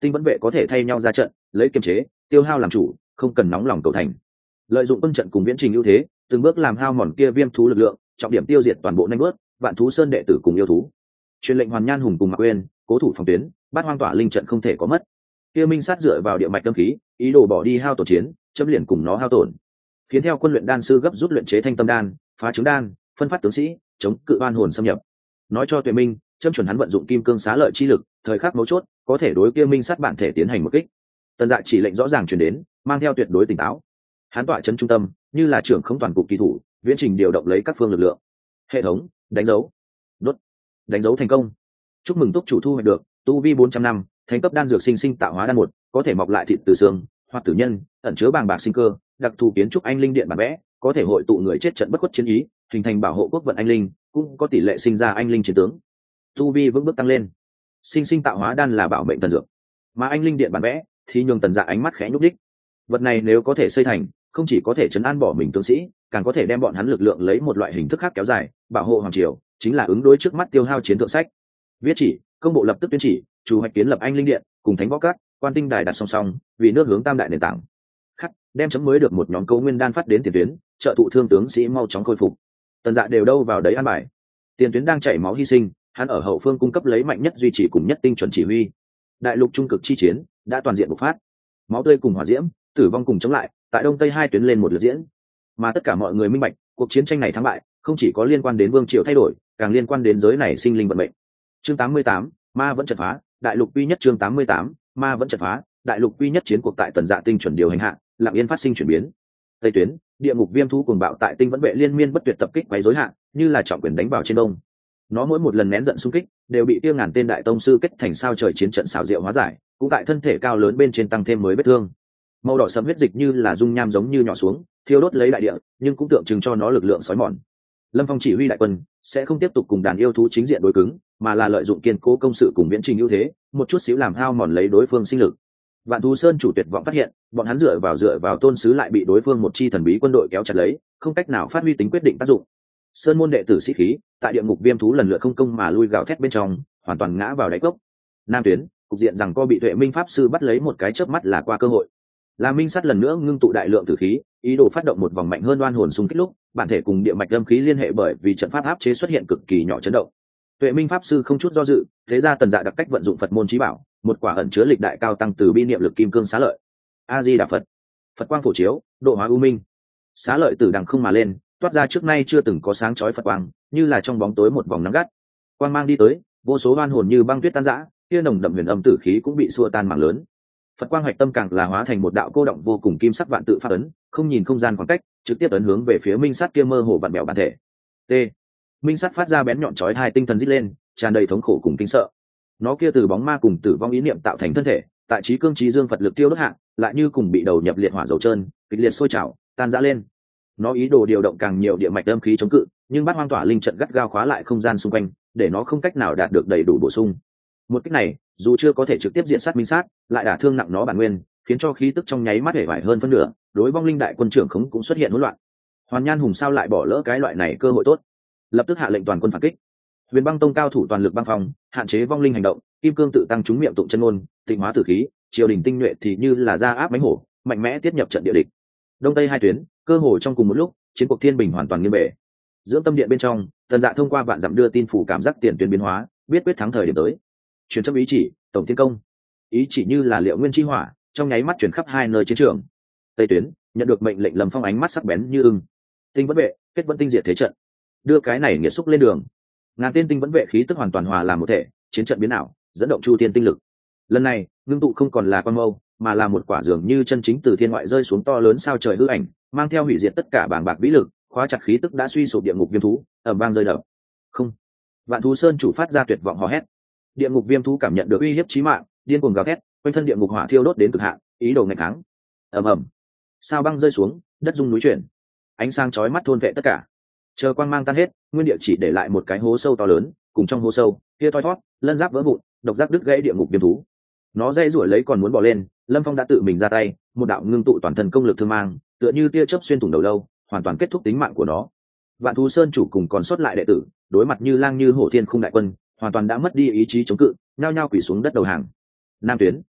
tinh vẫn vệ có thể thay nhau ra trận, lấy kiềm chế tiêu hao làm chủ, không cần nóng lòng cầu thành. Lợi dụng quân trận cùng viễn trình ưu thế, từng bước làm hao mòn kia viêm thú lực lượng, trọng điểm tiêu diệt toàn bộ nhanh bước vạn thú sơn đệ tử cùng yêu thú. Truyền lệnh Hoàn Nhan Hùng cùng Mạc Uyên cố thủ phòng tuyến, bát hoang tỏa linh trận không thể có mất. Kia minh sát dựa vào địa mạch tâm khí, ý đồ bỏ đi hao tổn chiến, chấm liền cùng nó hao tổn. Khiến theo quân luyện đan sư gấp rút luyện chế thanh tâm đan, phá trứng đan, phân phát tướng sĩ, chống cự oan hồn xâm nhập. Nói cho Tuệ Minh, châm chuẩn hắn vận dụng kim cương xá lợi chi lực, thời khắc mấu chốt, có thể đối kia minh sát bản thể tiến hành một kích. Tần Dạ chỉ lệnh rõ ràng truyền đến, mang theo tuyệt đối tỉnh táo. Hắn tọa chân trung tâm, như là trưởng không toàn cục kỳ thủ, viễn trình điều động lấy các phương lực lượng. Hệ thống, đánh dấu. Đốt. Đánh dấu thành công. Chúc mừng túc chủ thu hoạch được tu vi bốn trăm năm, thánh cấp đan dược sinh sinh tạo hóa đan một, có thể mọc lại thịt từ xương, hoặc tử nhân, ẩn chứa bàng bạc sinh cơ, đặc thù kiến trúc anh linh điện bản vẽ, có thể hội tụ người chết trận bất khuất chiến ý, hình thành bảo hộ quốc vận anh linh, cũng có tỷ lệ sinh ra anh linh chiến tướng. Tu vi vững bước tăng lên. Sinh sinh tạo hóa đan là bảo mệnh thần dược, mà anh linh điện bản vẽ thì nhường Tần Dạ ánh mắt khẽ nhúc đích. Vật này nếu có thể xây thành, không chỉ có thể chấn an bỏ mình tướng sĩ, càng có thể đem bọn hắn lực lượng lấy một loại hình thức khác kéo dài, bảo hộ hoàng triều, chính là ứng đối trước mắt tiêu hao chiến thượng sách. Viết chỉ, công bộ lập tức tuyên chỉ, chủ hoạch kiến lập anh linh điện, cùng thánh võ các, quan tinh đài đặt song song, vì nước hướng tam đại nền tảng. Khắc, đem chấm mới được một nhóm câu nguyên đan phát đến tiền tuyến, trợ thụ thương tướng sĩ mau chóng khôi phục. Tần Dạ đều đâu vào đấy an bài. Tiền tuyến đang chảy máu hy sinh, hắn ở hậu phương cung cấp lấy mạnh nhất duy trì cùng nhất tinh chuẩn chỉ huy. Đại lục trung cực chi chiến đã toàn diện bộc phát, máu tươi cùng hỏa diễm, tử vong cùng chống lại, tại đông tây hai tuyến lên một lượt diễn. Mà tất cả mọi người minh bạch, cuộc chiến tranh này thắng bại không chỉ có liên quan đến vương triều thay đổi, càng liên quan đến giới này sinh linh vận mệnh. Chương tám mươi tám, ma vẫn chật phá, đại lục quy nhất. Chương tám mươi tám, ma vẫn chật phá, đại lục quy nhất. Chiến cuộc tại Tần Dạ tinh chuẩn điều hành hạ, lặng yên phát sinh chuyển biến. Tây tuyến, địa ngục viêm thú cuồng bạo tại tinh vẫn vệ liên miên bất tuyệt tập kích quấy rối hạ, như là trọng quyền đánh vào trên đông. Nó mỗi một lần nén giận xung kích, đều bị tiêu ngàn tên đại tông sư kết thành sao trời chiến trận xảo diệu hóa giải, cũng tại thân thể cao lớn bên trên tăng thêm mới vết thương. Màu đỏ sẫm huyết dịch như là dung nham giống như nhỏ xuống, thiêu đốt lấy đại địa, nhưng cũng tượng trưng cho nó lực lượng sói mòn. Lâm Phong chỉ huy đại quân sẽ không tiếp tục cùng đàn yêu thú chính diện đối cứng, mà là lợi dụng kiên cố công sự cùng viễn trình ưu thế, một chút xíu làm hao mòn lấy đối phương sinh lực. Vạn Thú Sơn chủ tuyệt vọng phát hiện, bọn hắn dựa vào dựa vào tôn sứ lại bị đối phương một chi thần bí quân đội kéo chặt lấy, không cách nào phát huy tính quyết định tác dụng. Sơn môn đệ tử sĩ khí, tại địa ngục viêm thú lần lượt không công mà lui gào thét bên trong, hoàn toàn ngã vào đáy cốc. Nam tuyến, cục diện rằng co bị Tuệ Minh pháp sư bắt lấy một cái chớp mắt là qua cơ hội. Là Minh Sắt lần nữa ngưng tụ đại lượng tử khí, ý đồ phát động một vòng mạnh hơn oan hồn xung kích lúc, bản thể cùng địa mạch âm khí liên hệ bởi vì trận pháp áp chế xuất hiện cực kỳ nhỏ chấn động. Tuệ Minh pháp sư không chút do dự, thế ra Tần Dạ đặc cách vận dụng Phật môn chí bảo, một quả ẩn chứa lịch đại cao tăng từ bi niệm lực kim cương xá lợi. A Di Đà Phật. Phật quang phổ chiếu, độ hóa u minh. Xá lợi từ đằng không mà lên, toát ra trước nay chưa từng có sáng chói Phật quang, như là trong bóng tối một vòng nắng gắt. Quang mang đi tới, vô số oan hồn như băng tuyết tan rã, kia nồng đậm huyền âm tử khí cũng bị xua tan mảng lớn. Phật quang hoạch tâm càng là hóa thành một đạo cô động vô cùng kim sắc vạn tự pháp ấn, không nhìn không gian khoảng cách, trực tiếp ấn hướng về phía minh sắt kia mơ hồ vặn bèo bản thể. T. Minh sắt phát ra bén nhọn chói hai tinh thần rít lên, tràn đầy thống khổ cùng kinh sợ. Nó kia từ bóng ma cùng tử vong ý niệm tạo thành thân thể, tại trí cương trí dương Phật lực tiêu đốt hạ, lại như cùng bị đầu nhập liệt hỏa dầu trơn, kịch liệt sôi trào, tan rã lên. Nó ý đồ điều động càng nhiều địa mạch âm khí chống cự, nhưng bát hoang tỏa linh trận gắt gao khóa lại không gian xung quanh, để nó không cách nào đạt được đầy đủ bổ sung. Một cách này, dù chưa có thể trực tiếp diện sát minh sát, lại đả thương nặng nó bản nguyên, khiến cho khí tức trong nháy mắt hể vải hơn phân nửa, đối vong linh đại quân trưởng khống cũng xuất hiện hỗn loạn. Hoàn Nhan Hùng sao lại bỏ lỡ cái loại này cơ hội tốt, lập tức hạ lệnh toàn quân phản kích. Huyền Băng Tông cao thủ toàn lực băng phòng, hạn chế vong linh hành động, kim cương tự tăng trúng miệng tụng chân ngôn, tịnh hóa tử khí, triều đình tinh nhuệ thì như là ra áp mãnh hổ, mạnh mẽ tiếp nhập trận địa địch. Đông tây hai tuyến, cơ hồ trong cùng một lúc, chiến cuộc thiên bình hoàn toàn nghiêng bể. Dưỡng tâm điện bên trong, Tần Dạ thông qua vạn dặm đưa tin phủ cảm giác tiền tuyến biến hóa, biết quyết thắng thời điểm tới. Truyền chấp ý chỉ, tổng tiến công. Ý chỉ như là liệu nguyên chi hỏa, trong nháy mắt chuyển khắp hai nơi chiến trường. Tây tuyến, nhận được mệnh lệnh Lâm Phong ánh mắt sắc bén như ưng. Tinh vẫn vệ, kết vẫn tinh diệt thế trận. Đưa cái này nghiệt xúc lên đường. Ngàn tên tinh vẫn vệ khí tức hoàn toàn hòa làm một thể, chiến trận biến ảo, dẫn động chu thiên tinh lực. Lần này, ngưng tụ không còn là quan mâu, mà là một quả dường như chân chính từ thiên ngoại rơi xuống to lớn sao trời hư ảnh, mang theo hủy diệt tất cả bảng bạc vĩ lực, khóa chặt khí tức đã suy sụp địa ngục viêm thú, ầm vang rơi đập. Không. Vạn Thú Sơn chủ phát ra tuyệt vọng hò hét. Địa ngục viêm thú cảm nhận được uy hiếp chí mạng, điên cuồng gào thét, quanh thân địa ngục hỏa thiêu đốt đến cực hạn, ý đồ nghịch kháng. Ầm ầm. Sao băng rơi xuống, đất rung núi chuyển. Ánh sáng chói mắt thôn vệ tất cả. Chờ quang mang tan hết, nguyên địa chỉ để lại một cái hố sâu to lớn, cùng trong hố sâu, kia thoi thoát, lân giáp vỡ vụn, độc giác đứt gãy địa ngục viêm thú. Nó dây rủi lấy còn muốn bỏ lên, Lâm Phong đã tự mình ra tay, một đạo ngưng tụ toàn thân công lực thương mang, tựa như tia chớp xuyên thủng đầu lâu, hoàn toàn kết thúc tính mạng của nó. Vạn Thú Sơn chủ cùng còn sót lại đệ tử, đối mặt như lang như hổ thiên khung đại quân, hoàn toàn đã mất đi ý chí chống cự, nhao nhao quỳ xuống đất đầu hàng. Nam tuyến,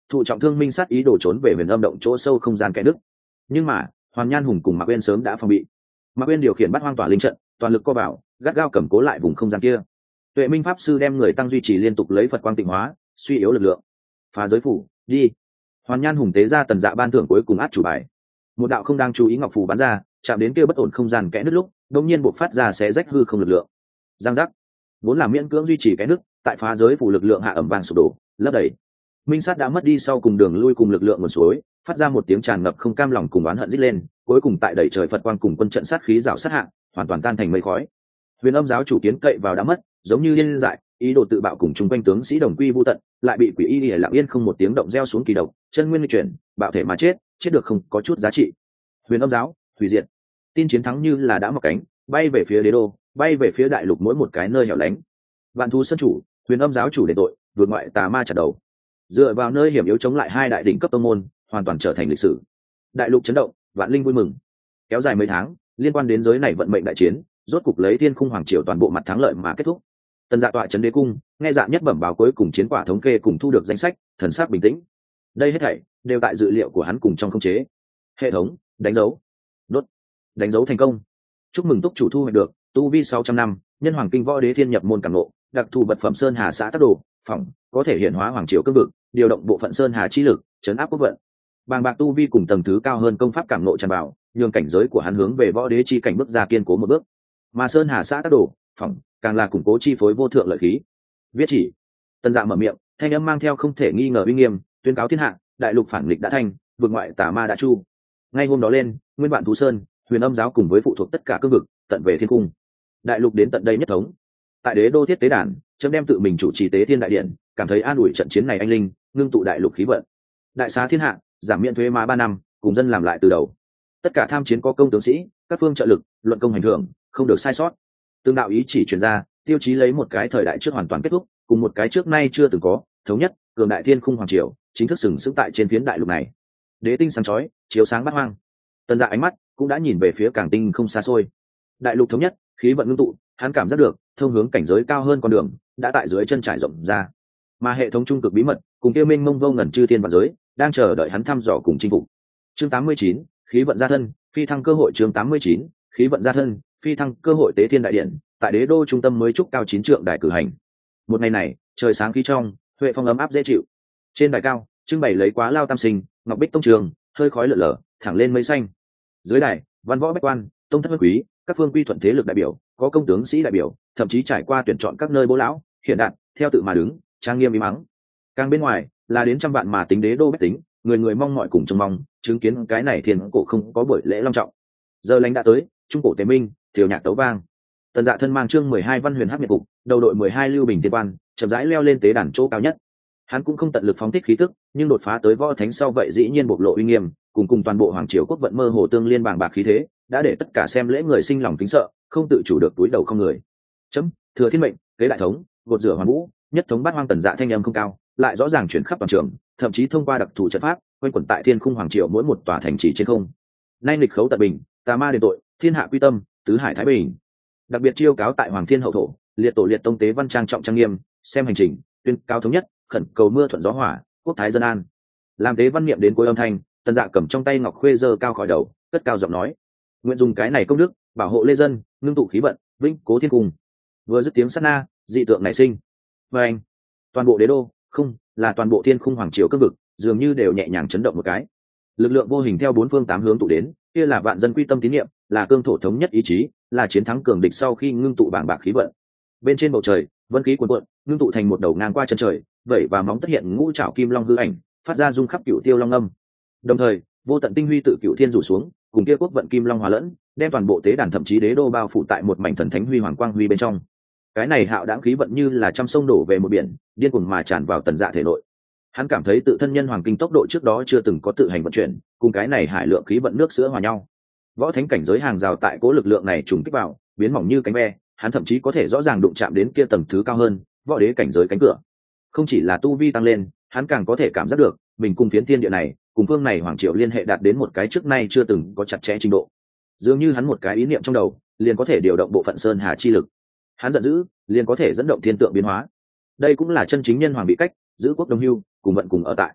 thụ trọng thương minh sát ý đồ trốn về huyền âm động chỗ sâu không gian kẽ nước, nhưng mà hoàn nhan hùng cùng mạc uyên sớm đã phòng bị. mạc uyên điều khiển bắt hoang tỏa linh trận, toàn lực co vào gắt gao cầm cố lại vùng không gian kia. Tuệ minh pháp sư đem người tăng duy trì liên tục lấy phật quang tịnh hóa, suy yếu lực lượng. Phá giới phủ đi. Hoàn nhan hùng tế ra tần dạ ban thưởng cuối cùng át chủ bài. Một đạo không đang chú ý ngọc phù bắn ra, chạm đến kia bất ổn không gian kẽ nứt lúc đột nhiên bộc phát ra xé rách hư không lực lượng. Giang giác. Vốn là miễn cưỡng duy trì cái nứt, tại phá giới phủ lực lượng hạ ẩm vàng sụp đổ, lấp đầy. Minh sát đã mất đi sau cùng đường lui cùng lực lượng nguồn suối, phát ra một tiếng tràn ngập không cam lòng cùng oán hận rít lên, cuối cùng tại đẩy trời phật quang cùng quân trận sát khí rào sát hạ, hoàn toàn tan thành mây khói. Huyền âm giáo chủ kiến cậy vào đã mất, giống như điên dại, ý đồ tự bạo cùng chung quanh tướng sĩ đồng quy vu tận, lại bị quỷ y lìa lặng yên không một tiếng động gieo xuống kỳ độc, chân nguyên chuyển, bạo thể mà chết, chết được không có chút giá trị. Huyền âm giáo hủy diệt. Tin chiến thắng như là đã mọc cánh, bay về phía đế đô, bay về phía đại lục mỗi một cái nơi hẻo lánh. Vạn thú sân chủ, huyền âm giáo chủ đền tội, vượt ngoại tà ma chặt đầu, dựa vào nơi hiểm yếu chống lại hai đại đỉnh cấp tông môn, hoàn toàn trở thành lịch sử. Đại lục chấn động, vạn linh vui mừng. Kéo dài mấy tháng, liên quan đến giới này vận mệnh đại chiến, rốt cục lấy thiên khung hoàng triều toàn bộ mặt thắng lợi mà kết thúc. Tần Dạ tọa trấn đế cung, nghe Dạ nhất bẩm báo cuối cùng chiến quả thống kê cùng thu được danh sách, thần sắc bình tĩnh. Đây hết thảy đều tại dự liệu của hắn cùng trong khống chế. Hệ thống đánh dấu, đốt, đánh dấu thành công. Chúc mừng túc chủ thu hoạch được tu vi sáu trăm năm, nhân hoàng kinh võ đế thiên nhập môn cảm ngộ, đặc thù vật phẩm sơn hà xã tác đồ, phỏng có thể hiện hóa hoàng triều cương vực, điều động bộ phận sơn hà chi lực, chấn áp quốc vận. Bàng bạc tu vi cùng tầng thứ cao hơn công pháp cảm ngộ tràn vào, nhường cảnh giới của hắn hướng về võ đế chi cảnh bước ra kiên cố một bước. Mà sơn hà xã tác đồ, phỏng càng là củng cố chi phối vô thượng lợi khí. Viết chỉ. Tần Dạ mở miệng, thanh âm mang theo không thể nghi ngờ uy nghiêm, tuyên cáo thiên hạ, đại lục phản nghịch đã thành, vượt ngoại tà ma đã chu. Ngay hôm đó lên, nguyên bản thú sơn, huyền âm giáo cùng với phụ thuộc tất cả cương vực, tận về thiên cung. Đại lục đến tận đây nhất thống. Tại đế đô thiết tế đàn, chấm đem tự mình chủ trì tế thiên đại điện, cảm thấy an ủi trận chiến này anh linh, ngưng tụ đại lục khí vận. Đại xá thiên hạ, giảm miễn thuế má ba năm, cùng dân làm lại từ đầu. Tất cả tham chiến có công tướng sĩ, các phương trợ lực, luận công hành thưởng, không được sai sót. Tương đạo ý chỉ truyền ra, tiêu chí lấy một cái thời đại trước hoàn toàn kết thúc, cùng một cái trước nay chưa từng có, thống nhất, cường đại thiên khung hoàng triều, chính thức sừng sững tại trên phiến đại lục này. Đế tinh sáng chói, chiếu sáng bát hoang. Tần Dạ ánh mắt cũng đã nhìn về phía càng tinh không xa xôi. Đại lục thống nhất, khí vận ngưng tụ, hắn cảm giác được thông hướng cảnh giới cao hơn con đường đã tại dưới chân trải rộng ra, mà hệ thống trung cực bí mật cùng kia mênh mông vô ngần chư thiên vạn giới đang chờ đợi hắn thăm dò cùng chinh phục. Chương tám mươi chín, khí vận gia thân, phi thăng cơ hội. Chương tám mươi chín, khí vận gia thân, phi thăng cơ hội. Tế thiên đại điện tại đế đô trung tâm mới trúc cao chín trượng đài cử hành. Một ngày này, trời sáng khí trong, huệ phong ấm áp dễ chịu. Trên đài cao trưng bày lấy quá lao tam sinh, ngọc bích tông trường, hơi khói lở lở thẳng lên mây xanh. Dưới đài, văn võ bách quan, tông thất quý, các phương quy thuận thế lực đại biểu, có công tướng sĩ đại biểu, thậm chí trải qua tuyển chọn các nơi bố lão hiện đại theo tự mà đứng, trang nghiêm im mắng. Càng bên ngoài là đến trăm vạn mà tính đế đô bách tính, người người mong mọi cùng trông mong chứng kiến cái này thiên cổ không có buổi lễ long trọng. Giờ lành đã tới, trung cổ tế minh, thiều nhạc tấu vang. Tần Dạ thân mang chương mười hai văn huyền hắc miệt phục, đầu đội mười hai lưu bình thiên quan, chậm rãi leo lên tế đàn chỗ cao nhất. Hắn cũng không tận lực phóng thích khí tức, nhưng đột phá tới võ thánh sau vậy dĩ nhiên bộc lộ uy nghiêm, cùng cùng toàn bộ hoàng triều quốc vận mơ hồ tương liên bàng bạc khí thế, đã để tất cả xem lễ người sinh lòng kính sợ, không tự chủ được túi đầu không người. Chấm, thừa thiên mệnh, kế đại thống, gột rửa hoàn vũ, nhất thống bát hoang. Tần Dạ thanh âm không cao, lại rõ ràng chuyển khắp toàn trường, thậm chí thông qua đặc thù trận pháp, quanh quẩn tại thiên khung hoàng triều mỗi một tòa thành trì trên không. Nay nghịch khấu tận bình, tà ma đền tội, thiên hạ quy tâm, tứ hải thái bình. Đặc biệt chiêu cáo tại hoàng thiên hậu thổ, liệt tổ liệt tông tế văn trang trọng trang nghiêm, xem hành trình, tuyên cao thống nhất, khẩn cầu mưa thuận gió hỏa, quốc thái dân an. Làm tế văn niệm đến cuối âm thanh, Tần Dạ cầm trong tay ngọc khuê giơ cao khỏi đầu, cất cao giọng nói: nguyện dùng cái này công đức bảo hộ lê dân, ngưng tụ khí vận, vĩnh cố thiên cung. Vừa dứt tiếng sát na, dị tượng nảy sinh, và anh toàn bộ đế đô, không là toàn bộ thiên khung hoàng triều cương vực, dường như đều nhẹ nhàng chấn động một cái. Lực lượng vô hình theo bốn phương tám hướng tụ đến, kia là vạn dân quy tâm tín niệm, là cương thổ thống nhất ý chí, là chiến thắng cường địch sau khi ngưng tụ bảng bạc khí vận. Bên trên bầu trời, vân khí cuồn cuộn, ngưng tụ thành một đầu ngang qua chân trời, vẩy và móng tất hiện ngũ trảo kim long hư ảnh, phát ra rung khắp cửu tiêu long âm. Đồng thời, vô tận tinh huy tự cửu thiên rủ xuống, cùng kia quốc vận kim long hòa lẫn, đem toàn bộ tế đàn thậm chí đế đô bao phủ tại một mảnh thần thánh huy hoàng quang huy bên trong. Cái này hạo đãng khí vận như là trăm sông đổ về một biển, điên cuồng mà tràn vào Tần Dạ thể nội. Hắn cảm thấy tự thân nhân hoàng kinh tốc độ trước đó chưa từng có tự hành vận chuyển, cùng cái này hải lượng khí vận nước sữa hòa nhau. Võ thánh cảnh giới hàng rào tại cố lực lượng này trùng kích vào, biến mỏng như cánh ve, hắn thậm chí có thể rõ ràng đụng chạm đến kia tầng thứ cao hơn, võ đế cảnh giới cánh cửa. Không chỉ là tu vi tăng lên, hắn càng có thể cảm giác được mình cùng phiến thiên địa này, cùng phương này hoàng triều liên hệ đạt đến một cái trước nay chưa từng có chặt chẽ trình độ. Dường như hắn một cái ý niệm trong đầu, liền có thể điều động bộ phận sơn hà chi lực. Hắn giận dữ, liền có thể dẫn động thiên tượng biến hóa. Đây cũng là chân chính nhân hoàng bị cách, giữ quốc đồng hưu, cùng vận cùng ở tại.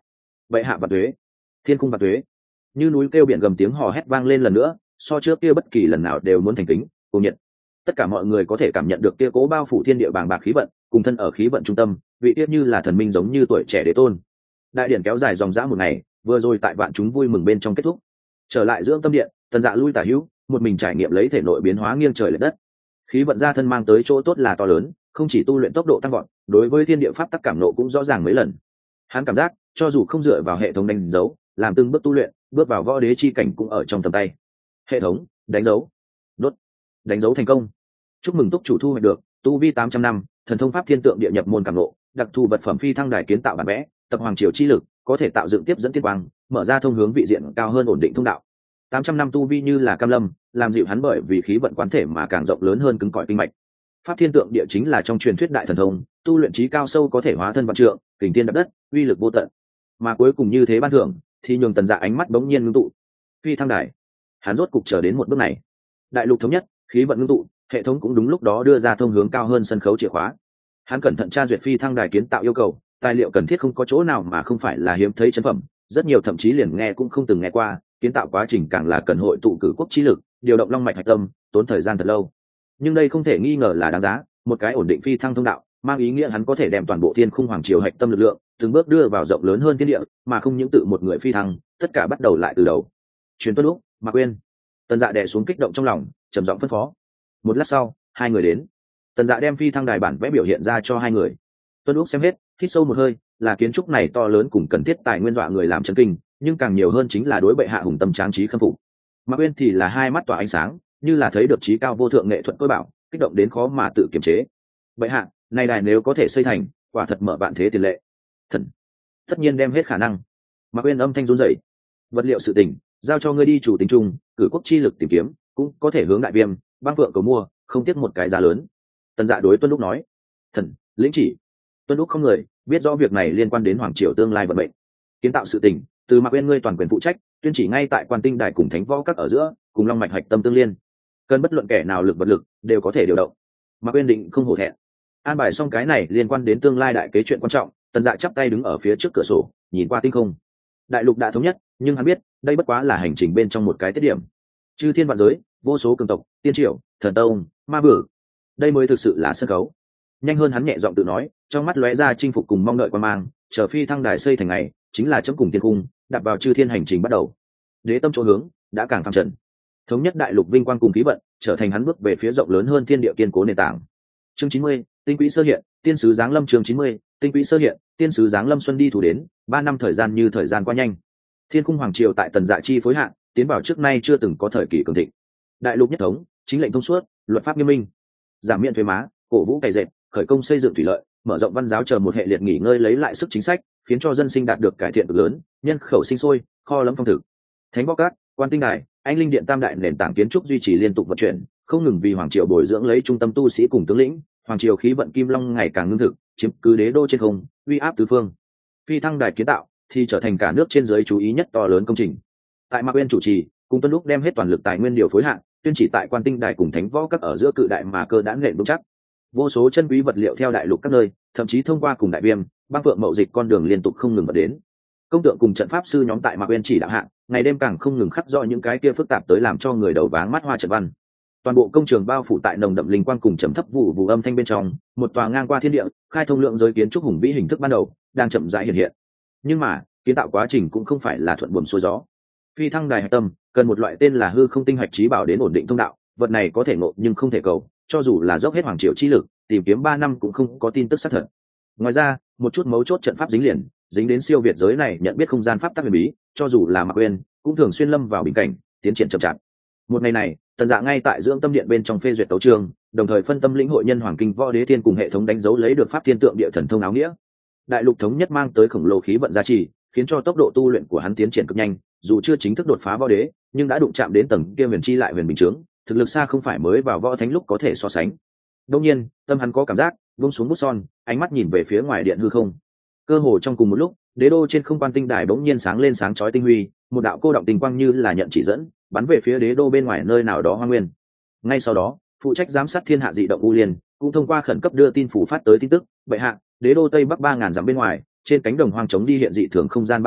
Bệ hạ vạn tuế, thiên cung vạn tuế. Như núi kêu biển gầm tiếng hò hét vang lên lần nữa, so trước kia bất kỳ lần nào đều muốn thành kính cùng nhiệt. Tất cả mọi người có thể cảm nhận được kia cố bao phủ thiên địa bàng bạc khí vận, cùng thân ở khí vận trung tâm, vị tiết như là thần minh giống như tuổi trẻ đế tôn. Đại điển kéo dài dòng dã một ngày, vừa rồi tại vạn chúng vui mừng bên trong kết thúc. Trở lại dưỡng tâm điện, Tần Dạ lui tả hữu, một mình trải nghiệm lấy thể nội biến hóa nghiêng trời lệch đất. Khí vận ra thân mang tới chỗ tốt là to lớn, không chỉ tu luyện tốc độ tăng vọt, đối với thiên địa pháp tắc cảm nộ cũng rõ ràng mấy lần. Hắn cảm giác, cho dù không dựa vào hệ thống đánh dấu, làm từng bước tu luyện, bước vào võ đế chi cảnh cũng ở trong tầm tay. Hệ thống đánh dấu, đốt, đánh dấu thành công. Chúc mừng túc chủ thu hoạch được tu vi tám trăm năm, thần thông pháp thiên tượng địa nhập môn cảm nộ, đặc thù vật phẩm phi thăng đài kiến tạo bản vẽ, tập hoàng triều chi lực, có thể tạo dựng tiếp dẫn tiên quang, mở ra thông hướng vị diện cao hơn ổn định thông đạo. tám trăm năm tu vi như là cam lâm, làm dịu hắn bởi vì khí vận quán thể mà càng rộng lớn hơn cứng cỏi kinh mạch. Pháp thiên tượng địa chính là trong truyền thuyết đại thần thông, tu luyện trí cao sâu có thể hóa thân vạn trượng, kình thiên đập đất, uy lực vô tận. Mà cuối cùng như thế ban thưởng, thì nhường Tần Dạ ánh mắt bỗng nhiên ngưng tụ. Phi thăng đài, hắn rốt cục chờ đến một bước này. Đại lục thống nhất, khí vận ngưng tụ, hệ thống cũng đúng lúc đó đưa ra thông hướng cao hơn sân khấu chìa khóa. Hắn cẩn thận tra duyệt phi thăng đài kiến tạo yêu cầu, tài liệu cần thiết không có chỗ nào mà không phải là hiếm thấy chân phẩm, rất nhiều thậm chí liền nghe cũng không từng nghe qua. Kiến tạo quá trình càng là cần hội tụ cử quốc trí lực, điều động long mạch hạch tâm, tốn thời gian thật lâu. Nhưng đây không thể nghi ngờ là đáng giá, một cái ổn định phi thăng thông đạo, mang ý nghĩa hắn có thể đem toàn bộ thiên khung hoàng triều hạch tâm lực lượng từng bước đưa vào rộng lớn hơn thiên địa, mà không những tự một người phi thăng, tất cả bắt đầu lại từ đầu. Truyền tuân lúc, Mạc Uyên. Tần Dạ đè xuống kích động trong lòng, trầm giọng phân phó. Một lát sau, hai người đến. Tần Dạ đem phi thăng đài bản vẽ biểu hiện ra cho hai người. Tuân lúc xem hết, hít sâu một hơi, là kiến trúc này to lớn cùng cần thiết tài nguyên dọa người làm chấn kinh, nhưng càng nhiều hơn chính là đối bệ hạ hùng tâm tráng trí khâm phục. Mạc Uyên thì là hai mắt tỏa ánh sáng, như là thấy được trí cao vô thượng nghệ thuật tối bảo, kích động đến khó mà tự kiềm chế. Bệ hạ, này đài nếu có thể xây thành, quả thật mở vạn thế tiền lệ. Thần, tất nhiên đem hết khả năng. Mạc Uyên âm thanh run rẩy. Vật liệu sự tình, giao cho ngươi đi chủ tính chung, cử quốc chi lực tìm kiếm, cũng có thể hướng đại viêm, băng phượng cầu mua, không tiếc một cái giá lớn. Tần Dạ đối Tuân Lúc nói. Thần, lĩnh chỉ. Tuân Lúc không người, biết rõ việc này liên quan đến hoàng triều tương lai vận mệnh. Kiến tạo sự tình, từ Mạc Uyên ngươi toàn quyền phụ trách, tuyên chỉ ngay tại Quan Tinh Đài cùng Thánh Võ các ở giữa, cùng long mạch hạch tâm tương liên. Cần bất luận kẻ nào lực vật lực, đều có thể điều động. Mạc Uyên định không hổ thẹn. An bài xong cái này liên quan đến tương lai đại kế chuyện quan trọng, Tần Dạ chắp tay đứng ở phía trước cửa sổ, nhìn qua tinh không. Đại lục đã thống nhất, nhưng hắn biết, đây bất quá là hành trình bên trong một cái tiết điểm. Chư thiên vạn giới, vô số cường tộc, tiên triều, thần tông, ma bử, đây mới thực sự là sân khấu. Nhanh hơn hắn nhẹ giọng tự nói, trong mắt lóe ra chinh phục cùng mong đợi quan mang, chờ phi thăng đài xây thành ngày, chính là chấm cùng tiên cung, đặt vào chư thiên hành trình bắt đầu. Đế tâm chỗ hướng đã càng phàm trần, thống nhất đại lục vinh quang cùng khí vận, trở thành hắn bước về phía rộng lớn hơn thiên địa kiên cố nền tảng. Chương chín mươi, tinh quỹ sơ hiện, tiên sứ giáng lâm. Chương chín mươi, tinh quỹ sơ hiện, tiên sứ giáng lâm. Xuân đi thủ đến, ba năm thời gian như thời gian qua nhanh. Thiên cung hoàng triều tại Tần Dạ chi phối hạ, tiến vào trước nay chưa từng có thời kỳ cường thịnh. Đại lục nhất thống, chính lệnh thông suốt, luật pháp nghiêm minh, giảm miễn thuế má, cổ vũ cày dệt, khởi công xây dựng thủy lợi, mở rộng văn giáo chờ một hệ liệt nghỉ ngơi lấy lại sức chính sách, khiến cho dân sinh đạt được cải thiện cực lớn, nhân khẩu sinh sôi, kho lẫm phong thực. Thánh Võ Các, Quan Tinh Đài, Anh Linh Điện tam đại nền tảng kiến trúc duy trì liên tục vận chuyển, không ngừng vì hoàng triều bồi dưỡng lấy trung tâm tu sĩ cùng tướng lĩnh, hoàng triều khí vận kim long ngày càng ngưng thực, chiếm cứ đế đô trên không, uy áp tứ phương. Phi thăng đài kiến tạo thì trở thành cả nước trên dưới chú ý nhất to lớn công trình. Tại Mạc Uyên chủ trì, cùng Tuân Lúc đem hết toàn lực tài nguyên điều phối hạ, tuyên chỉ tại Quan Tinh Đài cùng Thánh Võ Các ở giữa cự đại mà cơ đã nện vững chắc. Vô số chân quý vật liệu theo đại lục các nơi, thậm chí thông qua cùng đại viêm, băng phượng mậu dịch con đường liên tục không ngừng bật đến. Công tượng cùng trận pháp sư nhóm tại Mạc Uyên chỉ đạo hạ, ngày đêm càng không ngừng khắc rõ những cái kia phức tạp tới làm cho người đầu váng mắt hoa trận văn. Toàn bộ công trường bao phủ tại nồng đậm linh quang cùng trầm thấp vụ vụ âm thanh bên trong, một tòa ngang qua thiên địa, khai thông lượng giới kiến trúc hùng vĩ hình thức ban đầu, đang chậm rãi hiện hiện. Nhưng mà, kiến tạo quá trình cũng không phải là thuận buồm xuôi gió. Phi thăng đài hạch tâm cần một loại tên là hư không tinh hạch trí bảo đến ổn định thông đạo, vật này có thể ngộ nhưng không thể cầu, cho dù là dốc hết hoàng triều chi lực, tìm kiếm ba năm cũng không có tin tức xác thật. Ngoài ra, một chút mấu chốt trận pháp dính liền, dính đến siêu việt giới này nhận biết không gian pháp tắc huyền bí, cho dù là Mạc Uyên, cũng thường xuyên lâm vào bình cảnh, tiến triển chậm chạp. Một ngày này, Tần Dạ ngay tại dưỡng tâm điện bên trong phê duyệt tấu chương, đồng thời phân tâm lĩnh hội nhân hoàng kinh võ đế thiên cùng hệ thống đánh dấu lấy được pháp thiên tượng địa thần thông áo nghĩa. Đại lục thống nhất mang tới khổng lồ khí vận gia trì, khiến cho tốc độ tu luyện của hắn tiến triển cực nhanh, dù chưa chính thức đột phá võ đế, nhưng đã đụng chạm đến tầng kia huyền chi lại huyền bình chứng, thực lực xa không phải mới vào võ thánh lúc có thể so sánh. Đương nhiên, tâm hắn có cảm giác, buông xuống bút son, ánh mắt nhìn về phía ngoài điện hư không. Cơ hồ trong cùng một lúc, đế đô trên không Quan Tinh Đài bỗng nhiên sáng lên sáng chói tinh huy, một đạo cô động tinh quang như là nhận chỉ dẫn, bắn về phía đế đô bên ngoài nơi nào đó hoang nguyên. Ngay sau đó, phụ trách giám sát thiên hạ dị động U Liên cũng thông qua khẩn cấp đưa tin phủ phát tới tin tức, bệ hạ, đế đô tây bắc ba ngàn dặm bên ngoài, trên cánh đồng hoang trống đi hiện dị thường không gian ba động,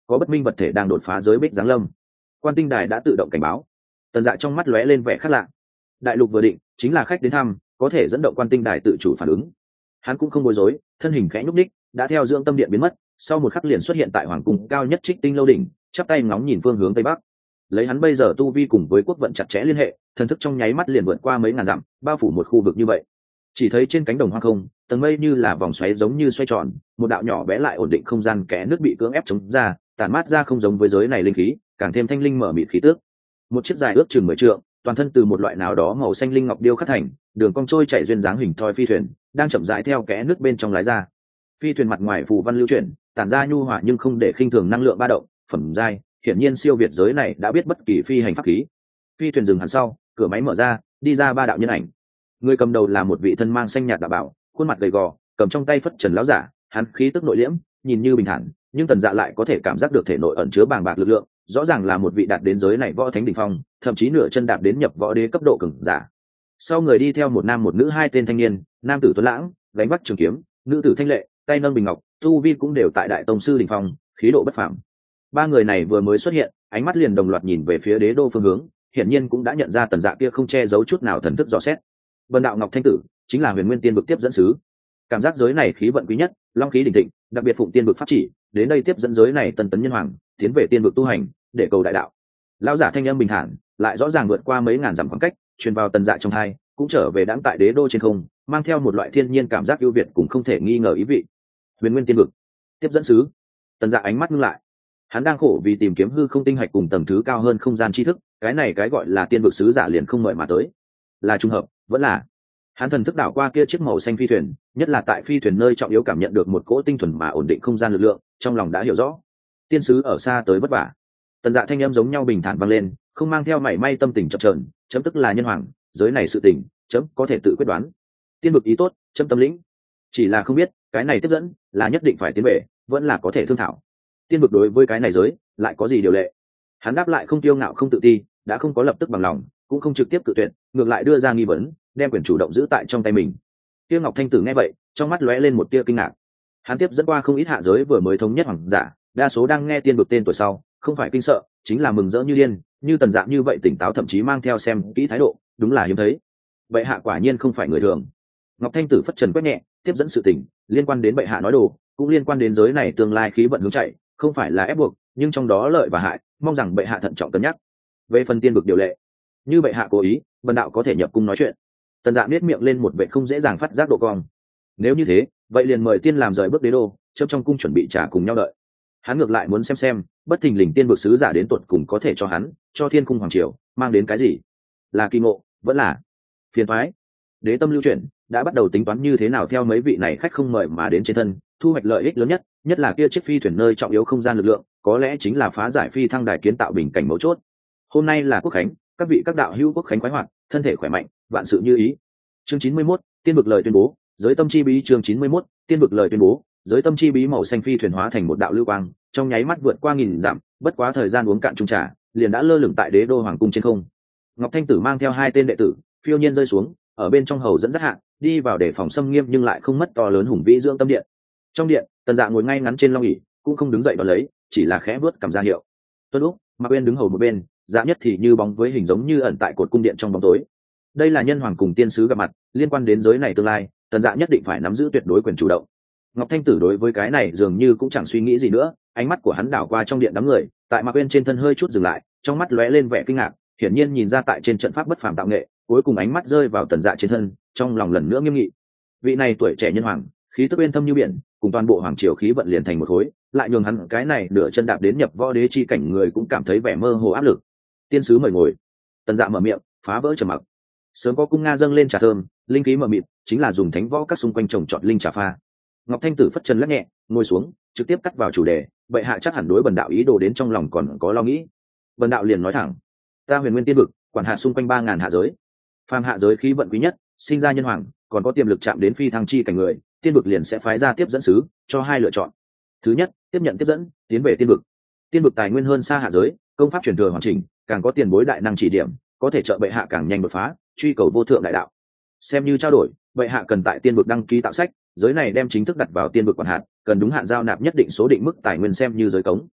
có bất minh vật thể đang đột phá giới bích giáng lâm. Quan tinh đài đã tự động cảnh báo. Tần Dạ trong mắt lóe lên vẻ khác lạ. Đại lục vừa định, chính là khách đến thăm, có thể dẫn động quan tinh đài tự chủ phản ứng. Hắn cũng không bối rối, thân hình khẽ nhúc nhích, đã theo dưỡng tâm điện biến mất, sau một khắc liền xuất hiện tại hoàng cung cao nhất Trích Tinh lâu đỉnh, chắp tay ngóng nhìn phương hướng tây bắc. Lấy hắn bây giờ tu vi cùng với quốc vận chặt chẽ liên hệ, thần thức trong nháy mắt liền vượt qua mấy ngàn dặm, bao phủ một khu vực như vậy. Chỉ thấy trên cánh đồng hoang không, tầng mây như là vòng xoáy giống như xoay tròn, một đạo nhỏ bé lại ổn định không gian kẽ nước bị cưỡng ép chống ra, tản mát ra không giống với giới này linh khí, càng thêm thanh linh mở mịt khí tước. Một chiếc dài ước chừng mười trượng, toàn thân từ một loại nào đó màu xanh linh ngọc điêu khắc thành, đường cong trôi chảy duyên dáng hình thoi phi thuyền, đang chậm rãi theo kẽ nước bên trong lái ra. Phi thuyền mặt ngoài phù văn lưu chuyển, tản ra nhu hòa nhưng không để khinh thường năng lượng ba động, phẩm giai, hiển nhiên siêu việt giới này đã biết bất kỳ phi hành pháp khí. Phi thuyền dừng hẳn sau, cửa máy mở ra, đi ra ba đạo nhân ảnh. Người cầm đầu là một vị thân mang xanh nhạt đạo bảo, khuôn mặt gầy gò, cầm trong tay phất trần lão giả, hắn khí tức nội liễm, nhìn như bình thản, nhưng Tần Dạ lại có thể cảm giác được thể nội ẩn chứa bàng bạc lực lượng, rõ ràng là một vị đạt đến giới này võ thánh đỉnh phong, thậm chí nửa chân đạp đến nhập võ đế cấp độ cường giả. Sau người đi theo một nam một nữ hai tên thanh niên, nam tử tuấn lãng, gánh vác trường kiếm, nữ tử thanh lệ, tay nâng bình ngọc, tu vi cũng đều tại đại tông sư đỉnh phong, khí độ bất phàm. Ba người này vừa mới xuất hiện, ánh mắt liền đồng loạt nhìn về phía đế đô phương hướng, hiển nhiên cũng đã nhận ra Tần Dạ kia không che giấu chút nào thần thức dò xét. Vân đạo ngọc thanh tử chính là huyền nguyên tiên vực tiếp dẫn sứ. Cảm giác giới này khí vận quý nhất, long khí đỉnh thịnh, đặc biệt phụng tiên vực pháp chỉ, đến đây tiếp dẫn giới này tân tấn nhân hoàng, tiến về tiên vực tu hành, để cầu đại đạo. Lão giả thanh âm bình thản, lại rõ ràng vượt qua mấy ngàn dặm khoảng cách, truyền vào Tần Dạ trong hai, cũng trở về đãng tại đế đô trên không, mang theo một loại thiên nhiên cảm giác ưu việt cũng không thể nghi ngờ ý vị. Huyền nguyên tiên vực, tiếp dẫn sứ. Tần Dạ ánh mắt ngưng lại. Hắn đang khổ vì tìm kiếm hư không tinh hạch cùng tầng thứ cao hơn không gian tri thức, cái này cái gọi là tiên vực sứ giả liền không mời mà tới. Là trùng hợp, vẫn là. Hắn thần thức đảo qua kia chiếc màu xanh phi thuyền, nhất là tại phi thuyền nơi trọng yếu cảm nhận được một cỗ tinh thuần mà ổn định không gian lực lượng, trong lòng đã hiểu rõ. Tiên sứ ở xa tới vất vả. Tần Dạ thanh âm giống nhau bình thản vang lên, không mang theo mảy may tâm tình chập chờn, chấm tức là nhân hoàng, giới này sự tình, chấm có thể tự quyết đoán. Tiên vực ý tốt, chấm tâm lĩnh. Chỉ là không biết, cái này tiếp dẫn, là nhất định phải tiến về, vẫn là có thể thương thảo. Tiên vực đối với cái này giới, lại có gì điều lệ? Hắn đáp lại không tiêu ngạo không tự ti, đã không có lập tức bằng lòng, cũng không trực tiếp cự tuyệt, ngược lại đưa ra nghi vấn, đem quyền chủ động giữ tại trong tay mình. Tiêu Ngọc Thanh Tử nghe vậy, trong mắt lóe lên một tia kinh ngạc. Hắn tiếp dẫn qua không ít hạ giới vừa mới thống nhất hoàng giả, đa số đang nghe tiên vực tên tuổi sau, không phải kinh sợ, chính là mừng rỡ như điên, như Tần Dạ như vậy tỉnh táo thậm chí mang theo xem kỹ thái độ, đúng là hiếm thấy. Bệ hạ quả nhiên không phải người thường. Ngọc Thanh Tử phất trần quét nhẹ, tiếp dẫn sự tình, liên quan đến bệ hạ nói đồ, cũng liên quan đến giới này tương lai khí vận hướng chạy, không phải là ép buộc, nhưng trong đó lợi và hại, mong rằng bệ hạ thận trọng cân nhắc. Về phần tiên vực điều lệ, như bệ hạ cố ý, bần đạo có thể nhập cung nói chuyện. Tần Dạ nét miệng lên một vệ không dễ dàng phát giác độ cong. Nếu như thế, vậy liền mời tiên làm rời bước đế đô, chấm trong cung chuẩn bị trả cùng nhau đợi. Hắn ngược lại muốn xem xem, bất thình lình tiên vực sứ giả đến tuột cùng có thể cho hắn, cho thiên cung hoàng triều, mang đến cái gì? Là kỳ ngộ, vẫn là phiền toái. Đế tâm lưu chuyển, đã bắt đầu tính toán như thế nào theo mấy vị này khách không mời mà đến trên thân, thu hoạch lợi ích lớn nhất, nhất là kia chiếc phi thuyền nơi trọng yếu không gian lực lượng, có lẽ chính là phá giải phi thăng đài kiến tạo bình cảnh mấu chốt. Hôm nay là quốc khánh, các vị các đạo hữu quốc khánh khoái hoạt, thân thể khỏe mạnh, vạn sự như ý. Chương chín mươi mốt, tiên vực lời tuyên bố, giới tâm chi bí. Chương chín mươi mốt, tiên vực lời tuyên bố, giới tâm chi bí. Màu xanh phi thuyền hóa thành một đạo lưu quang, trong nháy mắt vượt qua nghìn dặm, bất quá thời gian uống cạn chung trà, liền đã lơ lửng tại đế đô hoàng cung trên không. Ngọc Thanh Tử mang theo hai tên đệ tử, phiêu nhiên rơi xuống, ở bên trong hầu dẫn dắt hạng, đi vào để phòng xâm nghiêm nhưng lại không mất to lớn hùng vĩ dưỡng tâm điện. Trong điện, Tần Dạ ngồi ngay ngắn trên long ỷ, cũng không đứng dậy đón lấy, chỉ là khẽ vuốt cầm ra hiệu. Tuân lúc, Mạc Uyên đứng hầu một bên, Dạ Nhất thì như bóng với hình giống như ẩn tại cột cung điện trong bóng tối. Đây là nhân hoàng cùng tiên sứ gặp mặt, liên quan đến giới này tương lai, Tần Dạ nhất định phải nắm giữ tuyệt đối quyền chủ động. Ngọc Thanh Tử đối với cái này dường như cũng chẳng suy nghĩ gì nữa, ánh mắt của hắn đảo qua trong điện đám người, tại Mạc Uyên trên thân hơi chút dừng lại, trong mắt lóe lên vẻ kinh ngạc, hiển nhiên nhìn ra tại trên trận pháp bất phàm tạo nghệ, cuối cùng ánh mắt rơi vào Tần Dạ trên thân, trong lòng lần nữa nghiêm nghị. Vị này tuổi trẻ nhân hoàng, khí tức uyên thâm như biển, cùng toàn bộ hoàng triều khí vận liền thành một khối, lại nhường hắn cái này nửa chân đạp đến nhập võ đế chi cảnh người cũng cảm thấy vẻ mơ hồ áp lực. Tiên sứ mời ngồi. Tần Dạ mở miệng, phá vỡ trầm mặc. Sớm có cung nga dâng lên trà thơm, linh khí mờ mịt, chính là dùng thánh võ các xung quanh trồng trọt linh trà pha. Ngọc Thanh Tử phất chân lắc nhẹ, ngồi xuống, trực tiếp cắt vào chủ đề. Bệ hạ chắc hẳn đối bần đạo ý đồ đến trong lòng còn có lo nghĩ. Bần đạo liền nói thẳng, ta huyền nguyên tiên vực, quản hạt xung quanh ba ngàn hạ giới, phàm hạ giới khí vận quý nhất, sinh ra nhân hoàng, còn có tiềm lực chạm đến phi thăng chi cảnh người, tiên vực liền sẽ phái ra tiếp dẫn sứ, cho hai lựa chọn. Thứ nhất, tiếp nhận tiếp dẫn, tiến về tiên vực. Tiên vực tài nguyên hơn xa hạ giới, công pháp truyền thừa hoàn chỉnh, càng có tiền bối đại năng chỉ điểm, có thể trợ bệ hạ càng nhanh đột phá, truy cầu vô thượng đại đạo. Xem như trao đổi, bệ hạ cần tại tiên vực đăng ký tạo sách, giới này đem chính thức đặt vào tiên vực quản hạt, cần đúng hạn giao nạp nhất định số định mức tài nguyên xem như giới cống.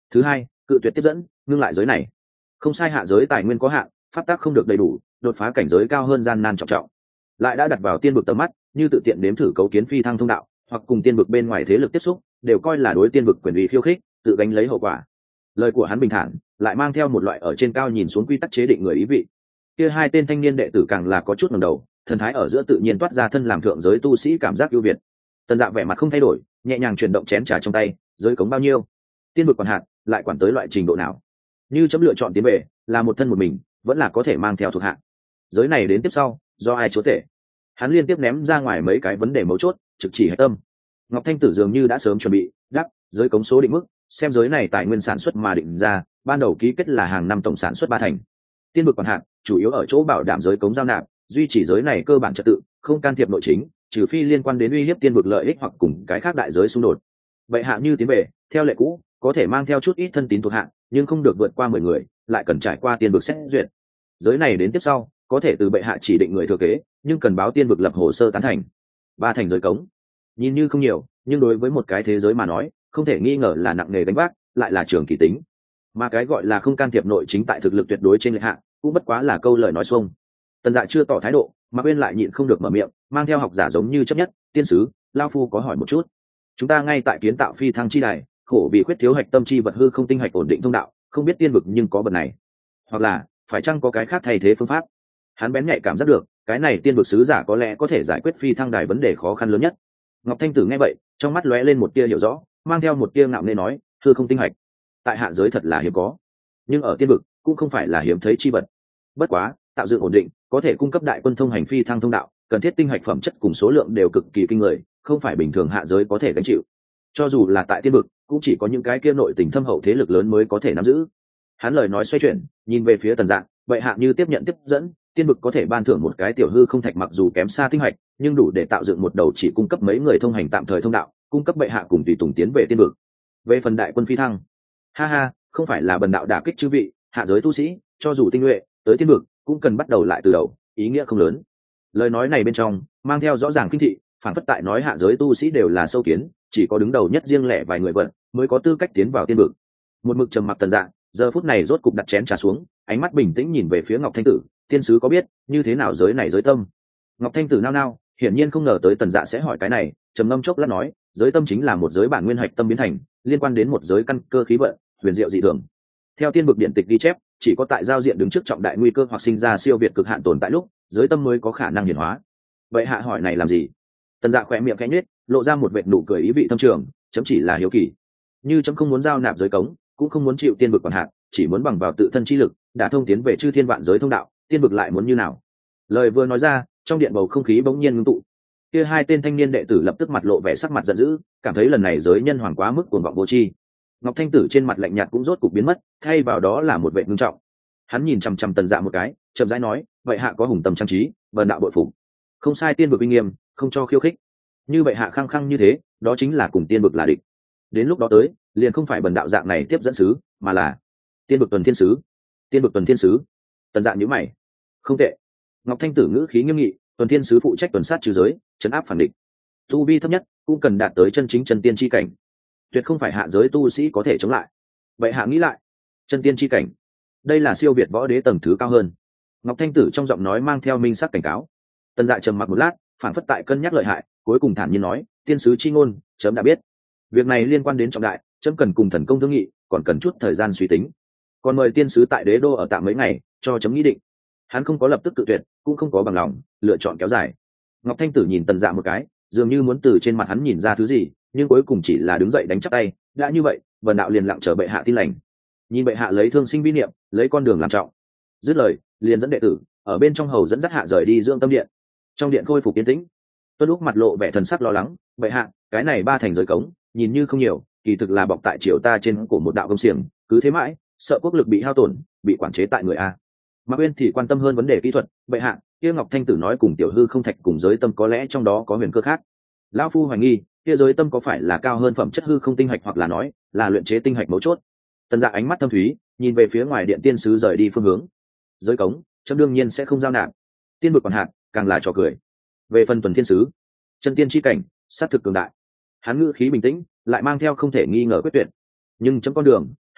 Thứ hai, cự tuyệt tiếp dẫn, ngưng lại giới này. Không sai, hạ giới tài nguyên có hạn, pháp tắc không được đầy đủ, đột phá cảnh giới cao hơn gian nan trọng trọng. Lại đã đặt vào tiên vực tầm mắt, như tự tiện nếm thử cấu kiến phi thăng thông đạo, hoặc cùng tiên vực bên ngoài thế lực tiếp xúc, đều coi là đối tiên vực quyền uy khiêu khích, tự gánh lấy hậu quả. Lời của hắn bình thản, lại mang theo một loại ở trên cao nhìn xuống quy tắc chế định người ý vị. Kia hai tên thanh niên đệ tử càng là có chút ngẩng đầu, thần thái ở giữa tự nhiên toát ra thân làm thượng giới tu sĩ cảm giác ưu việt. Tần Dạ vẻ mặt không thay đổi, nhẹ nhàng chuyển động chén trà trong tay, giới cống bao nhiêu, tiên vực còn hạn, lại quản tới loại trình độ nào. Như chấm lựa chọn tiến về, là một thân một mình, vẫn là có thể mang theo thuộc hạ. Giới này đến tiếp sau, do ai chúa tể? Hắn liên tiếp ném ra ngoài mấy cái vấn đề mấu chốt, trực chỉ hệ tâm. Ngọc Thanh Tử dường như đã sớm chuẩn bị, đáp, giới cống số định mức, xem giới này tài nguyên sản xuất mà định ra, ban đầu ký kết là hàng năm tổng sản xuất ba thành. Tiên vực còn hạn, chủ yếu ở chỗ bảo đảm giới cống giao nạp, duy trì giới này cơ bản trật tự, không can thiệp nội chính, trừ phi liên quan đến uy hiếp tiên vực lợi ích hoặc cùng cái khác đại giới xung đột. Vậy hạ như tiến về, theo lệ cũ, có thể mang theo chút ít thân tín thuộc hạ, nhưng không được vượt qua mười người, lại cần trải qua tiên vực xét duyệt. Giới này đến tiếp sau, có thể từ bệ hạ chỉ định người thừa kế, nhưng cần báo tiên vực lập hồ sơ tán thành. Ba thành giới cống, nhìn như không nhiều, nhưng đối với một cái thế giới mà nói, không thể nghi ngờ là nặng nề gánh vác, lại là trường kỳ tính. Mà cái gọi là không can thiệp nội chính tại thực lực tuyệt đối trên lệ hạ, cũng bất quá là câu lời nói xuông. Tần Dạ chưa tỏ thái độ, mà bên lại nhịn không được mở miệng, mang theo học giả giống như chấp nhất, tiên sứ, lao phu có hỏi một chút. Chúng ta ngay tại kiến tạo phi thăng chi đài, khổ vì khuyết thiếu hạch tâm chi vật hư không tinh hạch ổn định thông đạo, không biết tiên vực nhưng có vật này, hoặc là phải chăng có cái khác thay thế phương pháp. Hắn bén nhạy cảm giác được, cái này tiên vực sứ giả có lẽ có thể giải quyết phi thăng đài vấn đề khó khăn lớn nhất. Ngọc Thanh Tử nghe vậy, trong mắt lóe lên một tia hiểu rõ, mang theo một tia ngạo nghễ nói, hư không tinh hạch tại hạ giới thật là hiếm có, nhưng ở tiên vực cũng không phải là hiếm thấy chi vật. Bất quá tạo dựng ổn định, có thể cung cấp đại quân thông hành phi thăng thông đạo, cần thiết tinh hạch phẩm chất cùng số lượng đều cực kỳ kinh người, không phải bình thường hạ giới có thể gánh chịu. Cho dù là tại tiên vực, cũng chỉ có những cái kia nội tình thâm hậu thế lực lớn mới có thể nắm giữ. Hắn lời nói xoay chuyển, nhìn về phía Tần Dạ, vậy hạ như tiếp nhận tiếp dẫn, tiên vực có thể ban thưởng một cái tiểu hư không thạch, mặc dù kém xa tinh hạch, nhưng đủ để tạo dựng một đầu chỉ cung cấp mấy người thông hành tạm thời thông đạo, cung cấp bệ hạ cùng tùy tùng tiến về tiên vực. Về phần đại quân phi thăng, ha ha, không phải là bần đạo đả kích chư vị, hạ giới tu sĩ, cho dù tinh nhuệ, tới tiên vực cũng cần bắt đầu lại từ đầu, ý nghĩa không lớn. Lời nói này bên trong mang theo rõ ràng kinh thị, phản phất tại nói hạ giới tu sĩ đều là sâu kiến, chỉ có đứng đầu nhất riêng lẻ vài người vận mới có tư cách tiến vào tiên vực. Một mực trầm mặc Tần Dạ, giờ phút này rốt cục đặt chén trà xuống, ánh mắt bình tĩnh nhìn về phía Ngọc Thanh Tử, tiên sứ có biết như thế nào giới này giới tâm? Ngọc Thanh Tử nao nao, hiển nhiên không ngờ tới Tần Dạ sẽ hỏi cái này, trầm ngâm chốc lát nói, giới tâm chính là một giới bản nguyên hạch tâm biến thành, liên quan đến một giới căn cơ khí vận, huyền diệu dị thường. Theo tiên vực điện tịch ghi chép, chỉ có tại giao diện đứng trước trọng đại nguy cơ hoặc sinh ra siêu việt cực hạn tồn tại lúc, giới tâm mới có khả năng hiển hóa. Vậy hạ hỏi này làm gì? Tần Dạ khẽ miệng khẽ nhếch, lộ ra một vệt nụ cười ý vị thâm trường, chấm chỉ là hiếu kỳ. Như chấm không muốn giao nạp giới cống, cũng không muốn chịu tiên vực quản hạt, chỉ muốn bằng vào tự thân chi lực, đã thông tiến về chư thiên vạn giới thông đạo, tiên vực lại muốn như nào? Lời vừa nói ra, trong điện bầu không khí bỗng nhiên ngưng tụ. Kia hai tên thanh niên đệ tử lập tức mặt lộ vẻ sắc mặt giận dữ, cảm thấy lần này giới nhân hoàng quá mức cuồng vọng vô tri. Ngọc Thanh Tử trên mặt lạnh nhạt cũng rốt cục biến mất, thay vào đó là một vẻ ngưng trọng. Hắn nhìn chằm chằm Tần Dạ một cái, chậm rãi nói, vậy hạ có hùng tâm trang trí, bần đạo bội phục. Không sai, tiên vực uy nghiêm, không cho khiêu khích. Như vậy hạ khăng khăng như thế, đó chính là cùng tiên vực là địch. Đến lúc đó tới, liền không phải bần đạo dạng này tiếp dẫn sứ, mà là tiên vực tuần thiên sứ. Tiên vực tuần thiên sứ. Tần Dạ nhíu mày. Không tệ. Ngọc Thanh Tử ngữ khí nghiêm nghị, tuần thiên sứ phụ trách tuần sát trừ giới, trấn áp phản địch. Tu vi thấp nhất cũng cần đạt tới chân chính chân tiên chi cảnh, tuyệt không phải hạ giới tu sĩ có thể chống lại. Vậy hạ nghĩ lại, chân tiên chi cảnh, đây là siêu việt võ đế tầng thứ cao hơn. Ngọc Thanh Tử trong giọng nói mang theo minh sắc cảnh cáo. Tần Dạ trầm mặc một lát, phản phất tại cân nhắc lợi hại, cuối cùng thản nhiên nói, tiên sứ chi ngôn, chấm đã biết. Việc này liên quan đến trọng đại, chấm cần cùng thần công thương nghị, còn cần chút thời gian suy tính. Còn mời tiên sứ tại đế đô ở tạm mấy ngày, cho chấm nghĩ định. Hắn không có lập tức tự tuyệt, cũng không có bằng lòng lựa chọn kéo dài. Ngọc Thanh Tử nhìn Tần Dạ một cái, dường như muốn từ trên mặt hắn nhìn ra thứ gì, nhưng cuối cùng chỉ là đứng dậy đánh chắp tay, đã như vậy, vần đạo liền lặng chờ bệ hạ tin lành. Nhìn bệ hạ lấy thương sinh vi niệm, lấy con đường làm trọng. Dứt lời, liền dẫn đệ tử ở bên trong hầu dẫn dắt hạ rời đi dưỡng tâm điện. Trong điện khôi phục yên tĩnh. Tuân Lúc mặt lộ vẻ thần sắc lo lắng, bệ hạ, cái này ba thành giới cống, nhìn như không nhiều, kỳ thực là bọc tại triều ta trên của một đạo công xiềng, cứ thế mãi, sợ quốc lực bị hao tổn, bị quản chế tại người a. Mạc Uyên thì quan tâm hơn vấn đề kỹ thuật, bệ hạ, kia Ngọc Thanh Tử nói cùng tiểu hư không thạch cùng giới tâm có lẽ trong đó có huyền cơ khác. Lão phu hoài nghi, kia giới tâm có phải là cao hơn phẩm chất hư không tinh hạch, hoặc là nói là luyện chế tinh hạch mấu chốt. Tần Dạ ánh mắt thâm thúy, nhìn về phía ngoài điện tiên sứ rời đi phương hướng. Giới cống, chấm đương nhiên sẽ không giao nạp. Tiên vực còn hạn, càng là trò cười. Về phần tuần thiên sứ, chân tiên chi cảnh, sát thực cường đại. Hắn ngữ khí bình tĩnh, lại mang theo không thể nghi ngờ quyết tuyệt. Nhưng chấm con đường,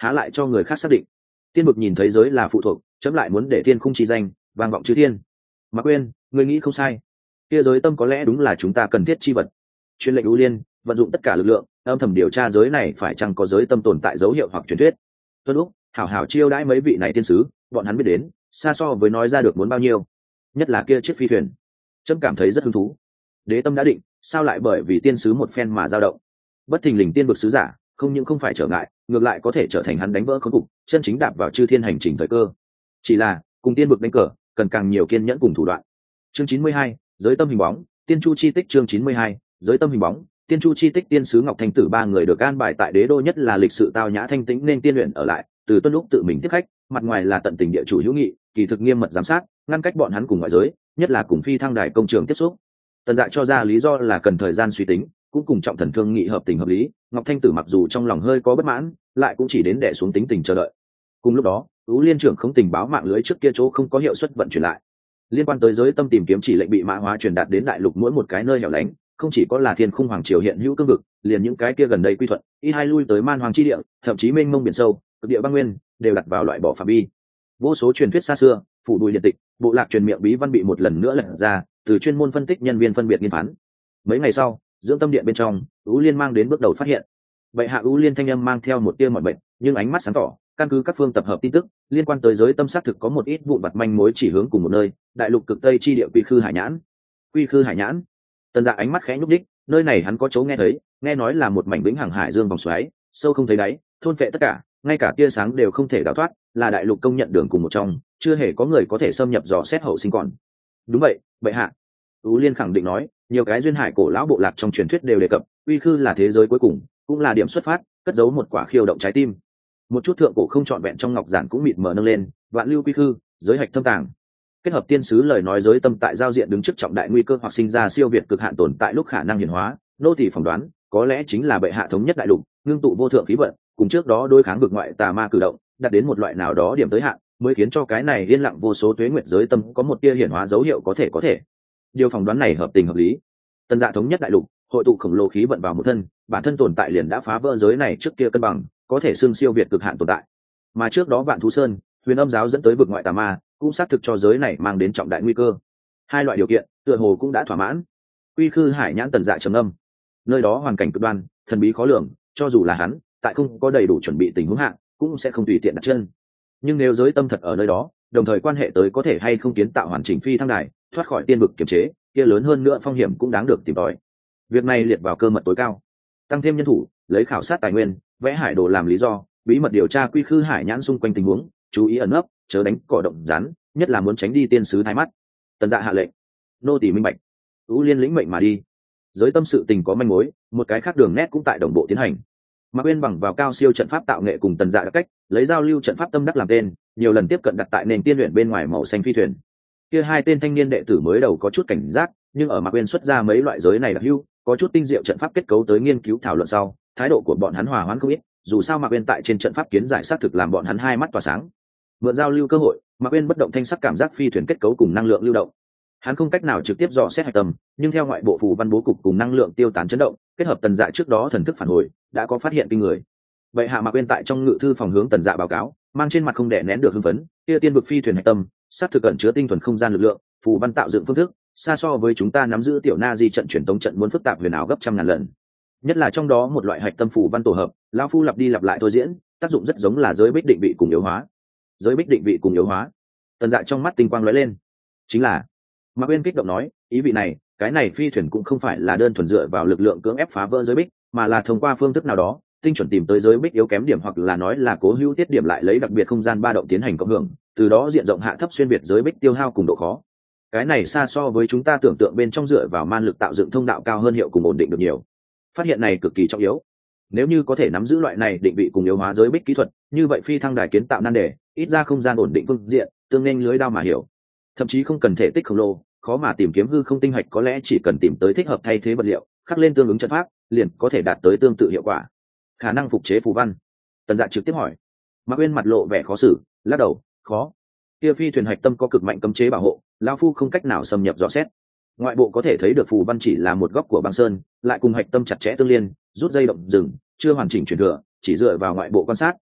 há lại cho người khác xác định. Tiên vực nhìn thấy giới là phụ thuộc, chấm lại muốn để thiên khung chi danh vang vọng chư thiên. Mạc Uyên, người nghĩ không sai, kia giới tâm có lẽ đúng là chúng ta cần thiết chi vật. Chuyên lệnh ưu liên vận dụng tất cả lực lượng âm thầm điều tra giới này phải chăng có giới tâm tồn tại dấu hiệu hoặc truyền thuyết. Tuân lúc hảo hảo chiêu đãi mấy vị này tiên sứ, bọn hắn biết đến xa so với nói ra được muốn bao nhiêu, nhất là kia chiếc phi thuyền. Trâm cảm thấy rất hứng thú. Đế tâm đã định, sao lại bởi vì tiên sứ một phen mà dao động? Bất thình lình tiên vực sứ giả không những không phải trở ngại, ngược lại có thể trở thành hắn đánh vỡ khốn cục, chân chính đạp vào chư thiên hành trình thời cơ. Chỉ là cùng tiên vực đánh cờ cần càng nhiều kiên nhẫn cùng thủ đoạn. Chương chín mươi hai, giới tâm hình bóng tiên chu chi tích. Chương chín mươi hai, giới tâm hình bóng tiên chu chi tích. Tiên sứ Ngọc Thanh Tử ba người được an bài tại đế đô, nhất là lịch sự tao nhã thanh tĩnh nên tiên luyện ở lại. Từ Tuân lúc tự mình tiếp khách, mặt ngoài là tận tình địa chủ hữu nghị, kỳ thực nghiêm mật giám sát, ngăn cách bọn hắn cùng ngoại giới, nhất là cùng phi thăng đài công trường tiếp xúc. Tần Dạ cho ra lý do là cần thời gian suy tính, cũng cùng Trọng Thần thương nghị hợp tình hợp lý. Ngọc Thanh Tử mặc dù trong lòng hơi có bất mãn, lại cũng chỉ đến đè xuống tính tình chờ đợi. Cùng lúc đó, Ú Liên trưởng không tình báo mạng lưới trước kia chỗ không có hiệu suất vận chuyển lại. Liên quan tới giới tâm tìm kiếm chỉ lệnh bị mã hóa truyền đạt đến đại lục mỗi một cái nơi hẻo lánh, không chỉ có là Thiên Khung Hoàng triều hiện hữu cương vực, liền những cái kia gần đây quy thuận, y hai lui tới Man Hoàng chi địa, thậm chí mênh mông biển sâu, cực địa băng nguyên, đều đặt vào loại bỏ phạm vi. Vô số truyền thuyết xa xưa, phủ đùi điện tịch, bộ lạc truyền miệng bí văn bị một lần nữa lật ra, từ chuyên môn phân tích nhân viên phân biệt nghiên phán. Mấy ngày sau, dưỡng tâm điện bên trong, Ú Liên mang đến bước đầu phát hiện. Vậy hạ Ú Liên thanh âm mang theo một tia mọi bệnh, nhưng ánh mắt sáng tỏ, căn cứ các phương tập hợp tin tức liên quan tới giới tâm xác thực có một ít vụn vặt manh mối chỉ hướng cùng một nơi, đại lục cực tây chi địa Quy Khư Hải Nhãn. Quy Khư Hải Nhãn. Tần Dạ ánh mắt khẽ nhúc đích, nơi này hắn có chỗ nghe thấy, nghe nói là một mảnh vĩnh hằng hải dương vòng xoáy, sâu không thấy đáy, thôn phệ tất cả, ngay cả tia sáng đều không thể đào thoát, là đại lục công nhận đường cùng một trong, chưa hề có người có thể xâm nhập dò xét hậu sinh còn. Đúng vậy, bệ hạ. Ú Liên khẳng định nói, nhiều cái duyên hải cổ lão bộ lạc trong truyền thuyết đều đề cập, Quy Khư là thế giới cuối cùng, cũng là điểm xuất phát, cất giấu một quả khiêu động trái tim. Một chút thượng cổ không trọn vẹn trong ngọc giản cũng mịt mờ nâng lên, vạn lưu Quy Khư, giới hạch thâm tàng. Kết hợp tiên sứ lời nói giới tâm tại giao diện đứng trước trọng đại nguy cơ hoặc sinh ra siêu việt cực hạn tồn tại lúc khả năng hiển hóa, nô tỳ phỏng đoán, có lẽ chính là bệ hạ thống nhất đại lục, ngưng tụ vô thượng khí vận, cùng trước đó đối kháng vực ngoại tà ma cử động, đạt đến một loại nào đó điểm tới hạn, mới khiến cho cái này yên lặng vô số tuế nguyệt giới tâm có một tia hiển hóa dấu hiệu có thể có thể. Điều phỏng đoán này hợp tình hợp lý. Tần Dạ thống nhất đại lục, hội tụ khổng lồ khí vận vào một thân, bản thân tồn tại liền đã phá vỡ giới này trước kia cân bằng, có thể xưng siêu việt cực hạn tồn tại. Mà trước đó Vạn Thú Sơn, Huyền Âm giáo dẫn tới vực ngoại tà ma, cũng xác thực cho giới này mang đến trọng đại nguy cơ. Hai loại điều kiện, tựa hồ cũng đã thỏa mãn. Quy Khư Hải Nhãn. Tần Dạ trầm âm. Nơi đó hoàn cảnh cực đoan, thần bí khó lường, cho dù là hắn, tại không có đầy đủ chuẩn bị tình huống hạn, cũng sẽ không tùy tiện đặt chân. Nhưng nếu giới tâm thật ở nơi đó, đồng thời quan hệ tới có thể hay không kiến tạo hoàn chỉnh phi thăng đài, thoát khỏi tiên vực kiềm chế, kia lớn hơn nữa phong hiểm cũng đáng được tìm tòi. Việc này liệt vào cơ mật tối cao, tăng thêm nhân thủ, lấy khảo sát tài nguyên, vẽ hải đồ làm lý do, bí mật điều tra Quy Khư Hải Nhãn xung quanh tình huống, chú ý ẩn nấp, chớ đánh cỏ động rắn, nhất là muốn tránh đi tiên sứ thái mắt. Tần Dạ hạ lệnh, nô tỳ minh bạch. Ú Liên lĩnh mệnh mà đi. Giới tâm sự tình có manh mối, một cái khác đường nét cũng tại đồng bộ tiến hành. Mạc Uyên bằng vào cao siêu trận pháp tạo nghệ cùng Tần Dạ đặc cách, lấy giao lưu trận pháp tâm đắc làm tên, nhiều lần tiếp cận đặt tại nền tiên luyện bên ngoài màu xanh phi thuyền. Kia hai tên thanh niên đệ tử mới đầu có chút cảnh giác, nhưng ở Mạc Uyên xuất ra mấy loại giới này đặc hữu, có chút tinh diệu trận pháp kết cấu tới nghiên cứu thảo luận sau, thái độ của bọn hắn hòa hoãn không ít, dù sao Mạc Uyên tại trên trận pháp kiến giải xác thực làm bọn hắn hai mắt tỏa sáng. Mượn giao lưu cơ hội, Mạc Uyên bất động thanh sắc cảm giác phi thuyền kết cấu cùng năng lượng lưu động. Hắn không cách nào trực tiếp dò xét hạch tâm, nhưng theo ngoại bộ phù văn bố cục cùng năng lượng tiêu tán chấn động, kết hợp Tần Dạ trước đó thần thức phản hồi, đã có phát hiện kinh người. Vậy hạ Mạc Uyên tại trong ngự thư phòng hướng Tần Dạ báo cáo, mang trên mặt không đè nén được hưng phấn, kia tiên vực phi thuyền hạch tâm, sát thực ẩn chứa tinh thuần không gian lực lượng, phù văn tạo dựng phương thức, xa so với chúng ta nắm giữ tiểu na di trận truyền tống trận muốn phức tạp huyền ảo gấp trăm ngàn lần. Nhất là trong đó một loại hạch tâm phù văn tổ hợp, lão phu lặp đi lặp lại thôi diễn, tác dụng rất giống là giới bích định vị cùng yếu hóa. Giới bích định vị cùng yếu hóa. Tần Dạ trong mắt tinh quang lóe lên. Chính là, Mạc Uyên kích động nói, ý vị này, cái này phi thuyền cũng không phải là đơn thuần dựa vào lực lượng cưỡng ép phá vỡ giới bích, mà là thông qua phương thức nào đó, tinh chuẩn tìm tới giới bích yếu kém điểm, hoặc là nói là cố hữu tiết điểm lại lấy đặc biệt không gian ba động tiến hành cộng hưởng, từ đó diện rộng hạ thấp xuyên biệt giới bích tiêu hao cùng độ khó. Cái này xa so với chúng ta tưởng tượng bên trong dựa vào man lực tạo dựng thông đạo cao hơn hiệu cùng ổn định được nhiều. Phát hiện này cực kỳ trọng yếu. Nếu như có thể nắm giữ loại này định vị cùng yếu hóa giới bích kỹ thuật, như vậy phi thăng đài kiến tạo nan đề, ít ra không gian ổn định phương diện, tương nên lưới đao mà hiểu. Thậm chí không cần thể tích khổng lồ, khó mà tìm kiếm hư không tinh hạch, có lẽ chỉ cần tìm tới thích hợp thay thế vật liệu, khắc lên tương ứng trận pháp, liền có thể đạt tới tương tự hiệu quả. Khả năng phục chế phù văn. Tần Dạ trực tiếp hỏi. Mạc Uyên mặt lộ vẻ khó xử, lắc đầu, khó. Kia phi thuyền hạch tâm có cực mạnh cấm chế bảo hộ, lão phu không cách nào xâm nhập dò xét. Ngoại bộ có thể thấy được phù văn chỉ là một góc của băng sơn, lại cùng hạch tâm chặt chẽ tương liên, rút dây động rừng, chưa hoàn chỉnh truyền thừa, chỉ dựa vào ngoại bộ quan sát,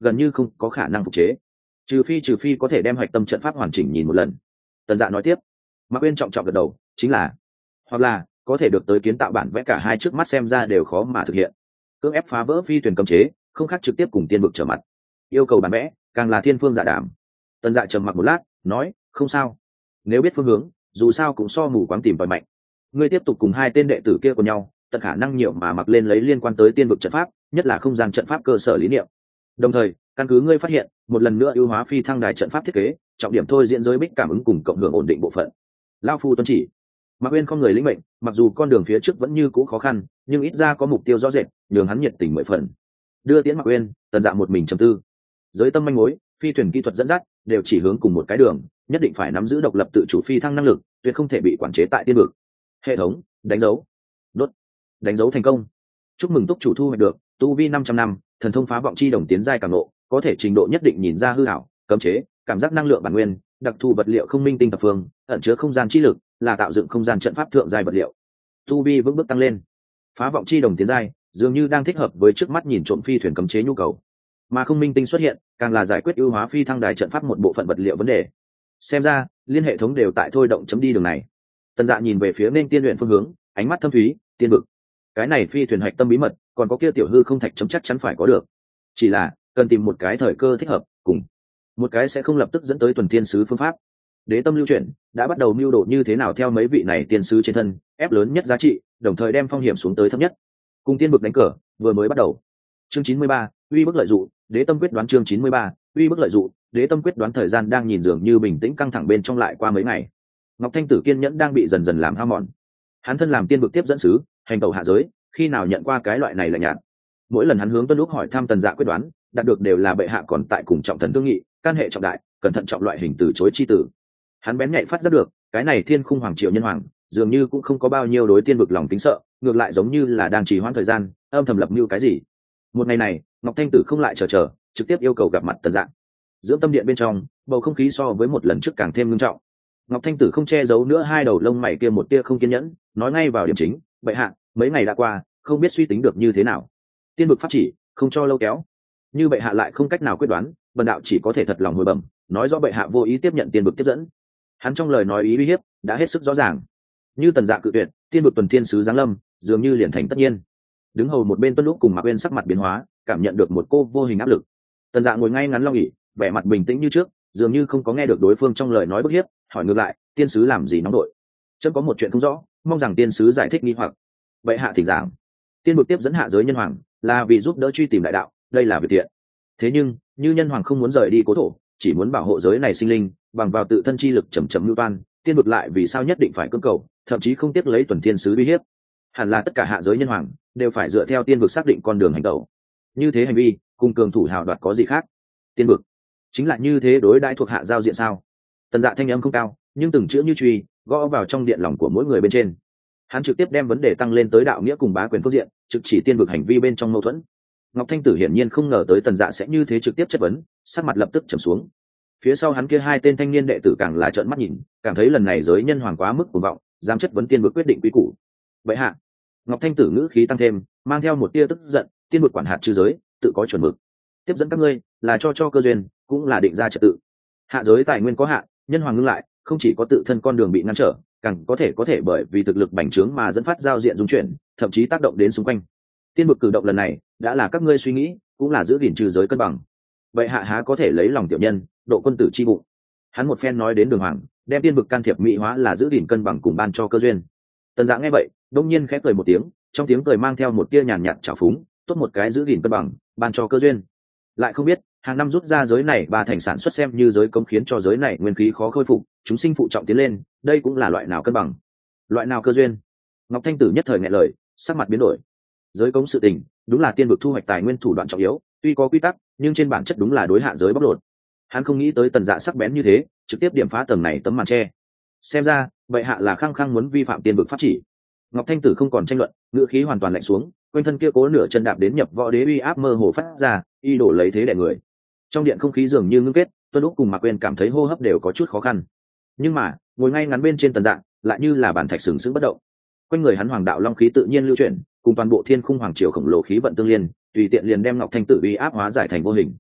gần như không có khả năng phục chế, trừ phi trừ phi có thể đem hạch tâm trận pháp hoàn chỉnh nhìn một lần. Tần Dạ nói tiếp. Mạc Uyên trọng trọng gật đầu, chính là, hoặc là có thể được tới kiến tạo bản vẽ, cả hai trước mắt xem ra đều khó mà thực hiện. Cưỡng ép phá vỡ phi thuyền cấm chế, không khác trực tiếp cùng tiên vực trở mặt. Yêu cầu bản vẽ, càng là thiên phương dạ đảm. Tần Dạ trầm mặc một lát, nói, không sao. Nếu biết phương hướng, dù sao cũng so mù quáng tìm tòi mạnh. Ngươi tiếp tục cùng hai tên đệ tử kia của nhau, tận khả năng nhiều mà mặc lên lấy liên quan tới tiên vực trận pháp, nhất là không gian trận pháp cơ sở lý niệm. Đồng thời, căn cứ ngươi phát hiện, một lần nữa ưu hóa phi thăng đài trận pháp thiết kế, trọng điểm thôi diễn giới bích cảm ứng cùng cộng hưởng ổn định bộ phận. Lão phu tuân chỉ. Mạc Uyên không người lĩnh mệnh, mặc dù con đường phía trước vẫn như cũ khó khăn, nhưng ít ra có mục tiêu rõ rệt, nhường hắn nhiệt tình mười phần. Đưa tiễn Mạc Uyên, Tần Dạ một mình trầm tư. Giới tâm manh mối, phi thuyền kỹ thuật dẫn dắt, đều chỉ hướng cùng một cái đường, nhất định phải nắm giữ độc lập tự chủ phi thăng năng lực, tuyệt không thể bị quản chế tại tiên vực. Hệ thống, đánh dấu. Đốt. Đánh dấu thành công. Chúc mừng túc chủ thu hoạch được tu vi năm trăm năm, thần thông phá vọng chi đồng tiến giai càng nộ, có thể trình độ nhất định nhìn ra hư ảo, cấm chế, cảm giác năng lượng bản nguyên, đặc thù vật liệu không minh tinh thập phương, ẩn chứa không gian chi lực, là tạo dựng không gian trận pháp thượng giai vật liệu. Tu vi vững bước tăng lên. Phá vọng chi đồng tiến giai, dường như đang thích hợp với trước mắt nhìn trộm phi thuyền cấm chế nhu cầu. Mà không minh tinh xuất hiện, càng là giải quyết ưu hóa phi thăng đài trận pháp một bộ phận vật liệu vấn đề. Xem ra, liên hệ thống đều tại thôi động chấm đi đường này. Tần Dạ nhìn về phía nên tiên luyện phương hướng, ánh mắt thâm thúy, tiên vực. Cái này phi thuyền hạch tâm bí mật, còn có kia tiểu hư không thạch chấm chắc chắn phải có được. Chỉ là cần tìm một cái thời cơ thích hợp, cùng một cái sẽ không lập tức dẫn tới tuần tiên sứ phương pháp. Đế tâm lưu chuyển đã bắt đầu mưu đồ như thế nào theo mấy vị này tiên sứ trên thân ép lớn nhất giá trị, đồng thời đem phong hiểm xuống tới thấp nhất. Cùng tiên vực đánh cờ vừa mới bắt đầu. Chương chín mươi ba, uy bức lợi dụ, đế tâm quyết đoán. Chương chín mươi ba, uy bức lợi dụ, đế tâm quyết đoán. Thời gian đang nhìn dường như bình tĩnh căng thẳng bên trong lại qua mấy ngày. Ngọc Thanh Tử kiên nhẫn đang bị dần dần làm hao mòn. Hắn thân làm tiên vực tiếp dẫn sứ, hành tẩu hạ giới, khi nào nhận qua cái loại này là nhạt. Mỗi lần hắn hướng Tuân Lúc hỏi thăm Tần Dạ quyết đoán, đạt được đều là bệ hạ còn tại cùng trọng thần thương nghị, can hệ trọng đại, cẩn thận trọng loại hình từ chối chi tử. Hắn bén nhạy phát giác được, cái này thiên khung hoàng triều nhân hoàng, dường như cũng không có bao nhiêu đối tiên vực lòng kính sợ, ngược lại giống như là đang trì hoãn thời gian, âm thầm lập mưu cái gì. Một ngày này, Ngọc Thanh Tử không lại chờ chờ, trực tiếp yêu cầu gặp mặt Tần Dạ. Dưỡng tâm điện bên trong, bầu không khí so với một lần trước càng thêm nghiêm trọng. Ngọc Thanh Tử không che giấu nữa hai đầu lông mày kia một tia không kiên nhẫn, nói ngay vào điểm chính, bệ hạ, mấy ngày đã qua, không biết suy tính được như thế nào. Tiên vực pháp chỉ, không cho lâu kéo. Như bệ hạ lại không cách nào quyết đoán, bần đạo chỉ có thể thật lòng hồi bẩm, nói rõ bệ hạ vô ý tiếp nhận tiên vực tiếp dẫn. Hắn trong lời nói ý uy hiếp đã hết sức rõ ràng. Như Tần Dạ cự tuyệt, tiên vực tuần thiên sứ giáng lâm, dường như liền thành tất nhiên. Đứng hầu một bên Tuân Lúc cùng Mạc Uyên sắc mặt biến hóa, cảm nhận được một cô vô hình áp lực. Tần Dạ ngồi ngay ngắn long ỉ, vẻ mặt bình tĩnh như trước, dường như không có nghe được đối phương trong lời nói bức hiếp, hỏi ngược lại, tiên sứ làm gì nóng đội? Chớ có một chuyện không rõ, mong rằng tiên sứ giải thích nghi hoặc. Bệ hạ thỉnh giảng. Tiên vực tiếp dẫn hạ giới nhân hoàng, là vì giúp đỡ truy tìm đại đạo, đây là việc thiện. Thế nhưng, như nhân hoàng không muốn rời đi cố thổ, chỉ muốn bảo hộ giới này sinh linh, bằng vào tự thân chi lực chậm chậm lưu toan, tiên vực lại vì sao nhất định phải cưỡng cầu, thậm chí không tiếc lấy tuần thiên sứ uy hiếp. Hẳn là tất cả hạ giới nhân hoàng đều phải dựa theo tiên vực xác định con đường hành tẩu. Như thế hành vi, cùng cường thủ hào đoạt có gì khác? Tiên vực chính là như thế đối đãi thuộc hạ giao diện sao? Tần Dạ thanh âm không cao, nhưng từng chữ như truy, gõ vào trong điện lòng của mỗi người bên trên. Hắn trực tiếp đem vấn đề tăng lên tới đạo nghĩa cùng bá quyền phương diện, trực chỉ tiên vực hành vi bên trong mâu thuẫn. Ngọc Thanh Tử hiển nhiên không ngờ tới Tần Dạ sẽ như thế trực tiếp chất vấn, sắc mặt lập tức trầm xuống. Phía sau hắn kia hai tên thanh niên đệ tử càng là trợn mắt nhìn, cảm thấy lần này giới nhân hoàng quá mức cuồng vọng, dám chất vấn tiên vực quyết định quy củ. Vậy hạ, Ngọc Thanh Tử ngữ khí tăng thêm, mang theo một tia tức giận, tiên vực quản hạt chư giới, tự có chuẩn mực. Tiếp dẫn các ngươi, là cho cho cơ duyên, cũng là định ra trật tự. Hạ giới tài nguyên có hạn, nhân hoàng ngưng lại, không chỉ có tự thân con đường bị ngăn trở, càng có thể có thể bởi vì thực lực bành trướng mà dẫn phát giao diện dung chuyển, thậm chí tác động đến xung quanh. Tiên vực cử động lần này, đã là các ngươi suy nghĩ, cũng là giữ gìn trừ giới cân bằng. Vậy hạ há có thể lấy lòng tiểu nhân, độ quân tử chi bụng. Hắn một phen nói đến đường hoàng, đem tiên vực can thiệp mỹ hóa là giữ gìn cân bằng cùng ban cho cơ duyên. Tần Dạ nghe vậy, đông nhiên khẽ cười một tiếng, trong tiếng cười mang theo một tia nhàn nhạt trào phúng, tốt một cái giữ gìn cân bằng, ban cho cơ duyên. Lại không biết, hàng năm rút ra giới này ba thành sản xuất xem như giới cống khiến cho giới này nguyên khí khó khôi phục, chúng sinh phụ trọng tiến lên, đây cũng là loại nào cân bằng, loại nào cơ duyên. Ngọc Thanh Tử nhất thời nghẹn lời, sắc mặt biến đổi. Giới cống sự tình, đúng là tiên vực thu hoạch tài nguyên thủ đoạn trọng yếu, tuy có quy tắc, nhưng trên bản chất đúng là đối hạ giới bóc lột. Hắn không nghĩ tới Tần Dạ sắc bén như thế, trực tiếp điểm phá tầng này tấm màn tre. Xem ra, bệ hạ là khăng khăng muốn vi phạm tiên vực pháp chỉ. Ngọc Thanh Tử không còn tranh luận, ngữ khí hoàn toàn lạnh xuống, quanh thân kia cố nửa chân đạp đến nhập võ đế uy áp mơ hồ phát ra, y đổ lấy thế đè người. Trong điện không khí dường như ngưng kết, Tuân Lúc cùng Mạc Uyên cảm thấy hô hấp đều có chút khó khăn. Nhưng mà, ngồi ngay ngắn bên trên Tần Dạ, lại như là bản thạch sừng sững bất động. Quanh người hắn hoàng đạo long khí tự nhiên lưu chuyển, cùng toàn bộ thiên khung hoàng triều khổng lồ khí vận tương liên, tùy tiện liền đem Ngọc Thanh Tử uy áp hóa giải thành vô hình.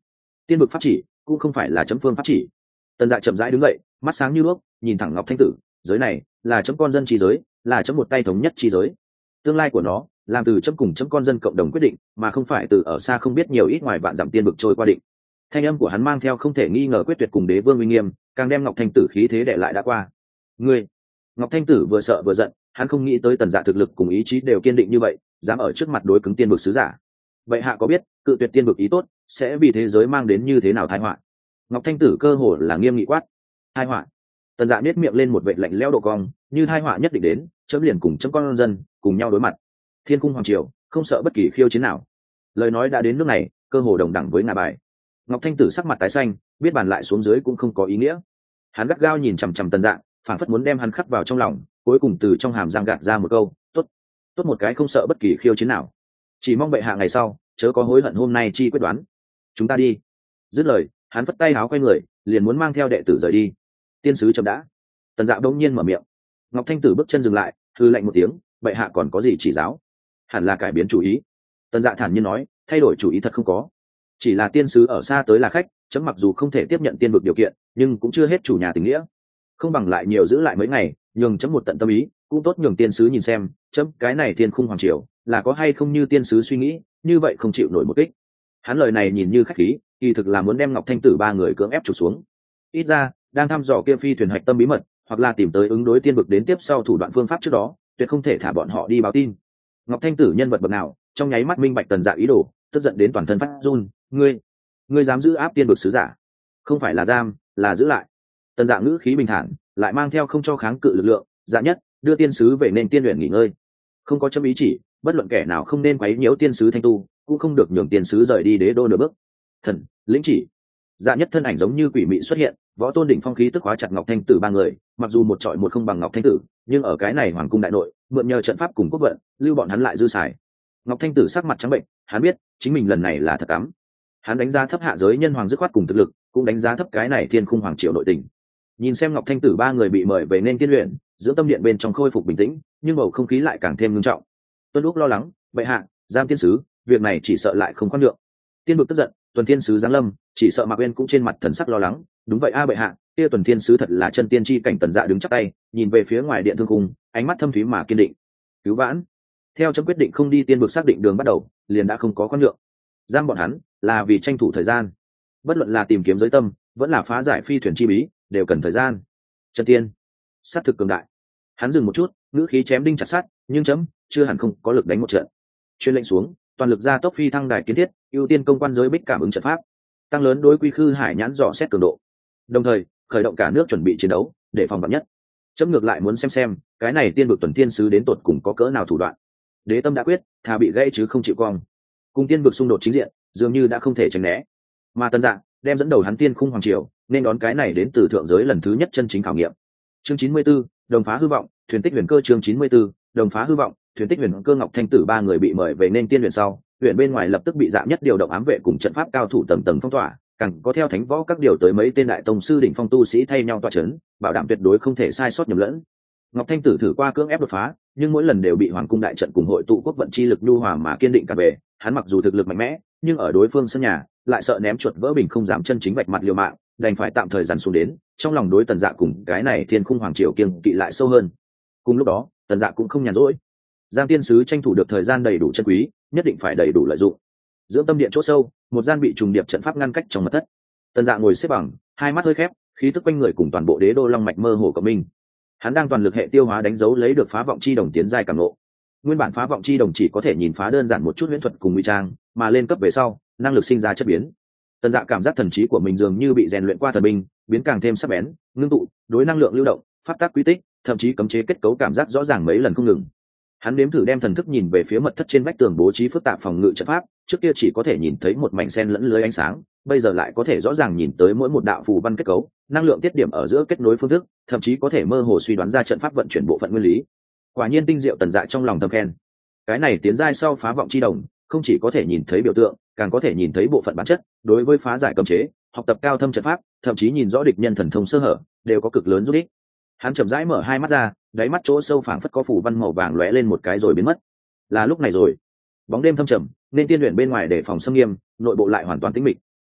tiên vực pháp chỉ cũng không phải là chấm phương pháp chỉ. Tần Dạ chậm rãi đứng dậy, mắt sáng như đuốc, nhìn thẳng Ngọc Thanh Tử, giới này là chấm con dân chi giới, là chấm một tay thống nhất chi giới. Tương lai của nó làm từ chấm cùng chấm con dân cộng đồng quyết định, mà không phải từ ở xa không biết nhiều ít ngoài vạn dặm tiên vực trôi qua định. Thanh âm của hắn mang theo không thể nghi ngờ quyết tuyệt cùng đế vương uy nghiêm, càng đem Ngọc Thanh Tử khí thế đệ lại đã qua. Ngươi! Ngọc Thanh Tử vừa sợ vừa giận, hắn không nghĩ tới Tần Dạ thực lực cùng ý chí đều kiên định như vậy, dám ở trước mặt đối cứng tiên vực sứ giả. Vậy hạ có biết, cự tuyệt tiên vực ý tốt, sẽ vì thế giới mang đến như thế nào tai họa? Ngọc Thanh Tử cơ hồ là nghiêm nghị quát. Tai họa? Tần Dạ nhếch miệng lên một vệt lạnh lẽo độ cong, như tai họa nhất định đến, chấm liền cùng chấm con dân cùng nhau đối mặt. Thiên cung hoàng triều không sợ bất kỳ khiêu chiến nào. Lời nói đã đến nước này, cơ hồ đồng đẳng với ngà bài. Ngọc Thanh Tử sắc mặt tái xanh, biết bàn lại xuống dưới cũng không có ý nghĩa. Hắn gắt gao nhìn chằm chằm Tần Dạ, phảng phất muốn đem hắn khắc vào trong lòng, cuối cùng từ trong hàm răng gạt ra một câu: tốt, tốt một cái không sợ bất kỳ khiêu chiến nào. Chỉ mong bệ hạ ngày sau chớ có hối hận hôm nay chi quyết đoán. Chúng ta đi. Dứt lời, hắn vất tay áo quay người, liền muốn mang theo đệ tử rời đi. Tiên sứ chậm đã. Tần Dạ đống nhiên mở miệng. Ngọc Thanh Tử bước chân dừng lại, hừ lạnh một tiếng, bệ hạ còn có gì chỉ giáo? Hẳn là cải biến chủ ý. Tần Dạ thản nhiên nói, thay đổi chủ ý thật không có, chỉ là tiên sứ ở xa tới là khách, chấm mặc dù không thể tiếp nhận tiên vực điều kiện, nhưng cũng chưa hết chủ nhà tình nghĩa, không bằng lại nhiều giữ lại mấy ngày, nhường chấm một tận tâm ý, cũng tốt nhường tiên sứ nhìn xem chấm cái này thiên khung hoàng triều là có hay không như tiên sứ suy nghĩ, như vậy không chịu nổi một kích. Hắn lời này nhìn như khách khí, kỳ thực là muốn đem Ngọc Thanh Tử ba người cưỡng ép trục xuống. Ít ra đang thăm dò kia phi thuyền hạch tâm bí mật, hoặc là tìm tới ứng đối tiên vực đến tiếp sau thủ đoạn phương pháp trước đó, tuyệt không thể thả bọn họ đi báo tin. Ngọc Thanh Tử nhân vật bậc nào, trong nháy mắt minh bạch Tần Dạ ý đồ, tức giận đến toàn thân phát run. Ngươi, ngươi dám giữ áp tiên vực sứ giả? Không phải là giam, là giữ lại. Tần Dạ ngữ khí bình thản, lại mang theo không cho kháng cự lực lượng. Dạ nhất, đưa tiên sứ về nên tiên luyện nghỉ ngơi. Không có chấm ý chỉ, bất luận kẻ nào không nên quấy nhiễu tiên sứ thanh tu, cũng không được nhường tiên sứ rời đi đế đô nửa bước. Thần, lĩnh chỉ. Dạ nhất thân ảnh giống như quỷ mị xuất hiện, võ tôn đỉnh phong khí tức hóa chặt Ngọc Thanh Tử ba người, mặc dù một trọi một không bằng Ngọc Thanh Tử, nhưng ở cái này hoàng cung đại nội, mượn nhờ trận pháp cùng quốc vận, lưu bọn hắn lại dư xài. Ngọc Thanh Tử sắc mặt trắng bệnh, hắn biết chính mình lần này là thật cắm. Hắn đánh giá thấp hạ giới nhân hoàng dứt khoát cùng thực lực, cũng đánh giá thấp cái này thiên khung hoàng triều nội tình. Nhìn xem Ngọc Thanh Tử ba người bị mời về nên tiên luyện, giữa tâm điện bên trong khôi phục bình tĩnh, nhưng bầu không khí lại càng thêm nghiêm trọng. Tuân Úc lo lắng, bệ hạ, giam tiên sứ, việc này chỉ sợ lại không khoan nhượng. Tiên vực tức giận, tuần tiên sứ giáng lâm, chỉ sợ Mạc Uyên cũng trên mặt thần sắc lo lắng. Đúng vậy a bệ hạ, kia tuần tiên sứ thật là chân tiên chi cảnh. Tần Dạ đứng chắp tay, nhìn về phía ngoài điện thương cung, ánh mắt thâm thúy mà kiên định. Cứu vãn, theo chấm quyết định không đi tiên vực xác định đường bắt đầu, liền đã không có khoan nhượng. Giam bọn hắn là vì tranh thủ thời gian, bất luận là tìm kiếm giới tâm, vẫn là phá giải phi thuyền chi bí, đều cần thời gian. Chân tiên, sát thực cường đại. Hắn dừng một chút, ngữ khí chém đinh chặt sắt, nhưng chấm chưa hẳn không có lực đánh một trận. Chuyên lệnh xuống, toàn lực ra tốc phi thăng đài kiến thiết, ưu tiên công quan giới bích cảm ứng trận pháp, tăng lớn đối quy khư hải nhãn dò xét cường độ, đồng thời khởi động cả nước chuẩn bị chiến đấu để phòng vạn nhất. Chấm ngược lại muốn xem xem cái này tiên vực tuần tiên sứ đến tột cùng có cỡ nào thủ đoạn. Đế tâm đã quyết, thà bị gãy chứ không chịu cong. Cùng tiên vực xung đột chính diện, dường như đã không thể tránh né. Mà Tần Dạ đem dẫn đầu hắn tiên khung hoàng triều, nên đón cái này đến từ thượng giới lần thứ nhất chân chính khảo nghiệm. Chương chín mươi 94, đồng phá hư vọng, thuyền tích huyền cơ. Chương chín mươi 94, đồng phá hư vọng, thuyền tích huyền cơ. Ngọc Thanh Tử ba người bị mời về nên tiên luyện sau, huyện bên ngoài lập tức bị Dạ nhất điều động ám vệ cùng trận pháp cao thủ tầng tầng phong tỏa, càng có theo thánh võ các điều tới mấy tên đại tông sư đỉnh phong tu sĩ thay nhau tọa chấn, bảo đảm tuyệt đối không thể sai sót nhầm lẫn. Ngọc Thanh Tử thử qua cưỡng ép đột phá, nhưng mỗi lần đều bị hoàng cung đại trận cùng hội tụ quốc vận chi lực nhu hòa mà kiên định cả về. Hắn mặc dù thực lực mạnh mẽ, nhưng ở đối phương sân nhà lại sợ ném chuột vỡ bình, không dám chân chính vạch mặt liều mạng, đành phải tạm thời dàn xuống đến. Trong lòng đối Tần Dạ cùng cái này thiên khung hoàng triều kiêng kỵ lại sâu hơn. Cùng lúc đó, Tần Dạ cũng không nhàn rỗi. Giang tiên sứ tranh thủ được thời gian đầy đủ chân quý, nhất định phải đầy đủ lợi dụng. Dưỡng tâm điện chỗ sâu, một gian bị trùng điệp trận pháp ngăn cách trong mật thất. Tần Dạ ngồi xếp bằng, hai mắt hơi khép, khí tức quanh người cùng toàn bộ đế đô long mạch mơ hồ của mình. Hắn đang toàn lực hệ tiêu hóa đánh dấu lấy được phá vọng chi đồng tiến giai cảm ngộ. Nguyên bản phá vọng chi đồng chỉ có thể nhìn phá đơn giản một chút huyễn thuật cùng nguy trang, mà lên cấp về sau, năng lực sinh ra chất biến. Tần Dạ cảm giác thần trí của mình dường như bị rèn luyện qua thần binh, biến càng thêm sắc bén, ngưng tụ, đối năng lượng lưu động, pháp tắc quy tích, thậm chí cấm chế kết cấu cảm giác rõ ràng mấy lần không ngừng. Hắn nếm thử đem thần thức nhìn về phía mật thất trên vách tường bố trí phức tạp phòng ngự trận pháp, trước kia chỉ có thể nhìn thấy một mảnh sen lẫn lưới ánh sáng, bây giờ lại có thể rõ ràng nhìn tới mỗi một đạo phù văn kết cấu, năng lượng tiết điểm ở giữa kết nối phương thức, thậm chí có thể mơ hồ suy đoán ra trận pháp vận chuyển bộ phận nguyên lý. Quả nhiên tinh diệu. Tần Dạ trong lòng thầm khen. Cái này tiến giai sau phá vọng chi đồng, không chỉ có thể nhìn thấy biểu tượng, càng có thể nhìn thấy bộ phận bản chất, đối với phá giải cấm chế, học tập cao thâm trận pháp, thậm chí nhìn rõ địch nhân thần thông sơ hở, đều có cực lớn giúp ích. Hắn chậm rãi mở hai mắt ra, đáy mắt chỗ sâu phảng phất có phủ văn màu vàng lóe lên một cái rồi biến mất. Là lúc này rồi. Bóng đêm thâm trầm, nên tiên luyện bên ngoài để phòng xâm nghiêm, nội bộ lại hoàn toàn tĩnh mịch.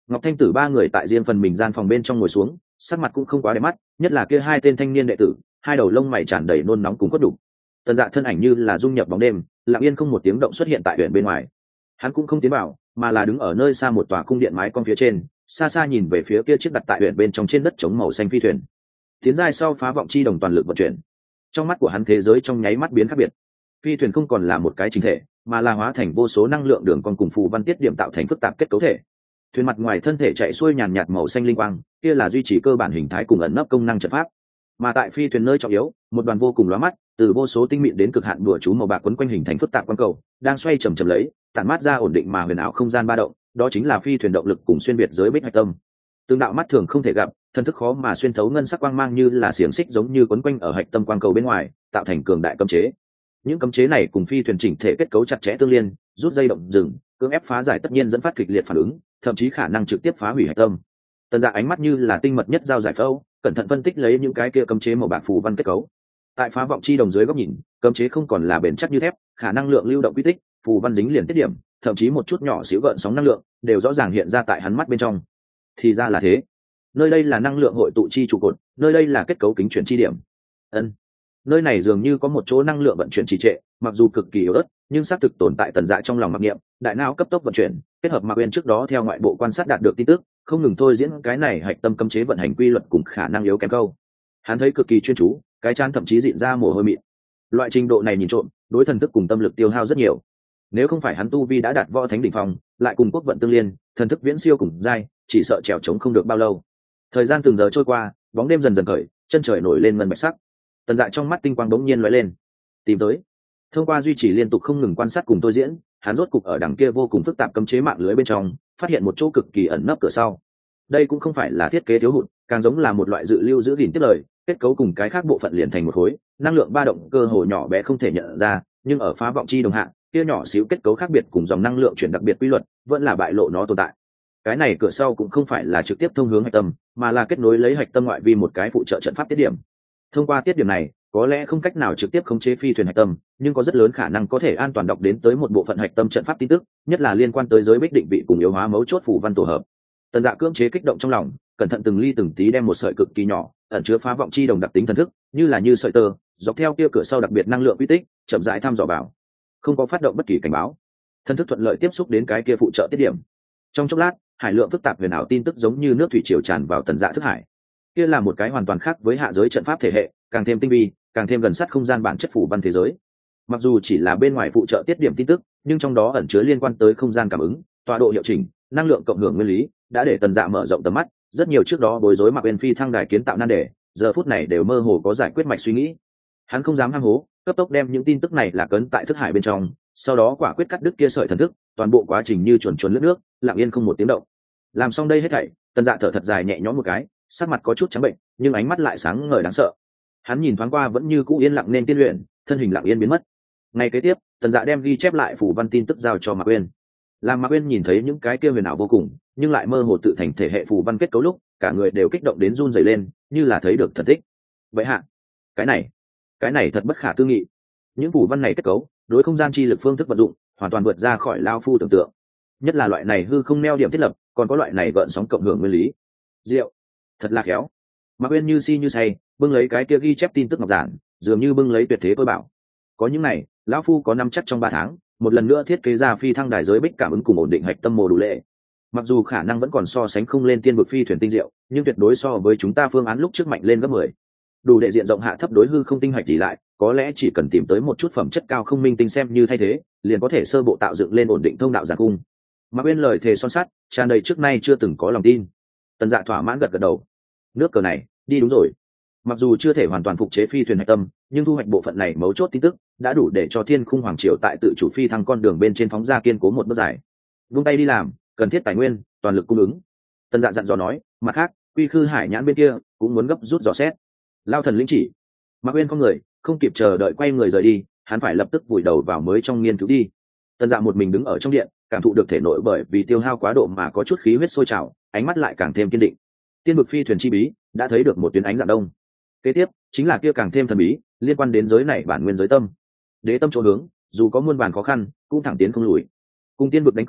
Ngọc Thanh Tử ba người tại riêng phần mình gian phòng bên trong ngồi xuống, sắc mặt cũng không quá đẹp mắt, nhất là kia hai tên thanh niên đệ tử, hai đầu lông mày tràn đầy nôn nóng cùng cốt đủ. Tần Dạ thân ảnh như là dung nhập bóng đêm, lặng yên không một tiếng động xuất hiện tại huyện bên ngoài. Hắn cũng không tiến vào, mà là đứng ở nơi xa một tòa cung điện mái cong phía trên, xa xa nhìn về phía kia chiếc đặt tại huyện bên trong trên đất trống màu xanh phi thuyền. Tiến giai sau phá vọng chi đồng toàn lực vận chuyển. Trong mắt của hắn thế giới trong nháy mắt biến khác biệt. Phi thuyền không còn là một cái chính thể, mà là hóa thành vô số năng lượng đường con cùng phù văn tiết điểm tạo thành phức tạp kết cấu thể. Thuyền mặt ngoài thân thể chạy xuôi nhàn nhạt màu xanh linh quang, kia là duy trì cơ bản hình thái cùng ẩn nấp công năng trận pháp. Mà tại phi thuyền nơi trọng yếu, một đoàn vô cùng lóa mắt, từ vô số tinh mịn đến cực hạn đùa chú màu bạc quấn quanh hình thành phức tạp quang cầu, đang xoay chầm chậm lấy, tản mát ra ổn định mà huyền ảo không gian ba động, đó chính là phi thuyền động lực cùng xuyên việt giới bích hạch tâm. Tương đạo mắt thường không thể gặp, thân thức khó mà xuyên thấu ngân sắc quang mang như là xiềng xích giống như quấn quanh ở hạch tâm quang cầu bên ngoài, tạo thành cường đại cấm chế. Những cấm chế này cùng phi thuyền chỉnh thể kết cấu chặt chẽ tương liên, rút dây động dừng, cưỡng ép phá giải tất nhiên dẫn phát kịch liệt phản ứng, thậm chí khả năng trực tiếp phá hủy hạch tâm. Tần Dạ ánh mắt như là tinh mật nhất dao giải phẫu, cẩn thận phân tích lấy những cái kia cấm chế màu bạc phù văn kết cấu. Tại phá vọng chi đồng dưới góc nhìn, cấm chế không còn là bền chắc như thép, khả năng lượng lưu động quy tích, phù văn dính liền tiết điểm, thậm chí một chút nhỏ xíu gợn sóng năng lượng đều rõ ràng hiện ra tại hắn mắt bên trong. Thì ra là thế, nơi đây là năng lượng hội tụ chi trụ cột, nơi đây là kết cấu kính chuyển chi điểm. Ân, nơi này dường như có một chỗ năng lượng vận chuyển trì trệ, mặc dù cực kỳ yếu ớt, nhưng xác thực tồn tại Tần Dạ trong lòng mặc niệm, đại não cấp tốc vận chuyển, kết hợp Mạc Uyên trước đó theo ngoại bộ quan sát đạt được tin tức, không ngừng thôi diễn cái này hạch tâm cấm chế vận hành quy luật cùng khả năng yếu kém câu. Hắn thấy cực kỳ chuyên chú, cái chán thậm chí dịn ra mồ hôi mịn. Loại trình độ này nhìn trộm, đối thần thức cùng tâm lực tiêu hao rất nhiều. Nếu không phải hắn tu vi đã đạt võ thánh đỉnh phong, lại cùng quốc vận tương liên, thần thức viễn siêu cùng giai, chỉ sợ trèo trống không được bao lâu. Thời gian từng giờ trôi qua, bóng đêm dần dần khởi, chân trời nổi lên ngân bạch sắc. Tần Dạ trong mắt tinh quang đống nhiên lóe lên, tìm tới. Thông qua duy trì liên tục không ngừng quan sát cùng tôi diễn, hắn rốt cục ở đằng kia vô cùng phức tạp cấm chế mạng lưới bên trong, phát hiện một chỗ cực kỳ ẩn nấp cửa sau. Đây cũng không phải là thiết kế thiếu hụt, càng giống là một loại dự lưu giữ gìn tiếp lời, kết cấu cùng cái khác bộ phận liền thành một khối, năng lượng ba động cơ hồ nhỏ bé không thể nhận ra, nhưng ở phá vọng chi đồng hạ, kia nhỏ xíu kết cấu khác biệt cùng dòng năng lượng chuyển đặc biệt quy luật, vẫn là bại lộ nó tồn tại. Cái này cửa sau cũng không phải là trực tiếp thông hướng hạch tâm, mà là kết nối lấy hạch tâm ngoại vi một cái phụ trợ trận pháp tiết điểm. Thông qua tiết điểm này, có lẽ không cách nào trực tiếp khống chế phi thuyền hạch tâm, nhưng có rất lớn khả năng có thể an toàn đọc đến tới một bộ phận hạch tâm trận pháp tin tức, nhất là liên quan tới giới bích định vị cùng yếu hóa mấu chốt phủ văn tổ hợp. Tần Dạ cưỡng chế kích động trong lòng, cẩn thận từng ly từng tí đem một sợi cực kỳ nhỏ, ẩn chứa phá vọng chi đồng đặc tính thần thức, như là như sợi tơ, dọc theo kia cửa sau đặc biệt năng lượng quy tích, chậm rãi thăm dò vào. Không có phát động bất kỳ cảnh báo. Thần thức thuận lợi tiếp xúc đến cái kia phụ trợ tiết điểm. Trong chốc lát, hải lượng phức tạp huyền ảo tin tức giống như nước thủy triều tràn vào Tần Dạ thức hải. Kia là một cái hoàn toàn khác với hạ giới trận pháp thể hệ, càng thêm tinh vi, càng thêm gần sát không gian bản chất phủ văn thế giới. Mặc dù chỉ là bên ngoài phụ trợ tiết điểm tin tức, nhưng trong đó ẩn chứa liên quan tới không gian cảm ứng, tọa độ hiệu chỉnh, năng lượng cộng hưởng nguyên lý, đã để Tần Dạ mở rộng tầm mắt. Rất nhiều trước đó bối rối Mạc Uyên phi thăng đài kiến tạo nan đề, giờ phút này đều mơ hồ có giải quyết mạch suy nghĩ. Hắn không dám ham hố, cấp tốc đem những tin tức này là cấn tại thức hải bên trong, sau đó quả quyết cắt đứt kia sợi thần thức, toàn bộ quá trình như chuồn chuồn lướt nước, lặng yên không một tiếng động. Làm xong đây hết thảy, Tần Dạ thở thật dài nhẹ nhõm một cái, sắc mặt có chút trắng bệnh, nhưng ánh mắt lại sáng ngời đáng sợ. Hắn nhìn thoáng qua vẫn như cũ yên lặng nên tiên luyện, thân hình lặng yên biến mất. Ngày kế tiếp, Tần Dạ đem ghi chép lại phủ văn tin tức giao cho Mạc Uyên. Làm Mạc Uyên nhìn thấy những cái kia huyền ảo vô cùng, nhưng lại mơ hồ tự thành thể hệ phủ văn kết cấu lúc, cả người đều kích động đến run rẩy lên, như là thấy được thần tích. Vậy hạ, cái này, cái này thật bất khả tư nghị. Những phủ văn này kết cấu, đối không gian chi lực phương thức vận dụng, hoàn toàn vượt ra khỏi lao phu tưởng tượng. Nhất là loại này hư không neo điểm thiết lập, còn có loại này gợn sóng cộng hưởng nguyên lý. Diệu, thật là khéo. Mạc Uyên như si như say, bưng lấy cái kia ghi chép tin tức ngọc giản, dường như bưng lấy tuyệt thế tôi bảo. Có những này, lão phu có năm chắc trong ba tháng, một lần nữa thiết kế ra phi thăng đài giới bích cảm ứng cùng ổn định hạch tâm mồ đủ lệ. Mặc dù khả năng vẫn còn so sánh không lên tiên vực phi thuyền tinh diệu, nhưng tuyệt đối so với chúng ta phương án lúc trước mạnh lên gấp mười. Đủ để diện rộng hạ thấp đối hư không tinh hạch tỷ lại, có lẽ chỉ cần tìm tới một chút phẩm chất cao không minh tinh xem như thay thế, liền có thể sơ bộ tạo dựng lên ổn định thông đạo giàn cung. Mạc Uyên lời thề son sắt, tràn đầy trước nay chưa từng có lòng tin. Tần Dạ thỏa mãn gật gật đầu. Nước cờ này, đi đúng rồi. Mặc dù chưa thể hoàn toàn phục chế phi thuyền hạch tâm, nhưng thu hoạch bộ phận này mấu chốt tin tức đã đủ để cho Thiên Khung Hoàng Triều tại tự chủ phi thăng con đường bên trên phóng ra kiên cố một bước dài. Vung tay đi làm, cần thiết tài nguyên, toàn lực cung ứng. Tần Dạ dặn dò nói, mặt khác, Quy Khư Hải nhãn bên kia cũng muốn gấp rút dò xét. Lao thần lĩnh chỉ. Mạc Uyên không người, không kịp chờ đợi quay người rời đi, hắn phải lập tức vùi đầu vào mới trong nghiên cứu đi. Tần Dạ một mình đứng ở trong điện, cảm thụ được thể nội bởi vì tiêu hao quá độ mà có chút khí huyết sôi trào, ánh mắt lại càng thêm kiên định. Tiên vực phi thuyền chi bí đã thấy được một tuyến ánh dạng đông. Kế tiếp chính là kia càng thêm thần bí, liên quan đến giới này bản nguyên giới tâm. Đế tâm chỗ hướng, dù có muôn vàn khó khăn, cũng thẳng tiến không lùi. Cùng tiên vực đánh cờ,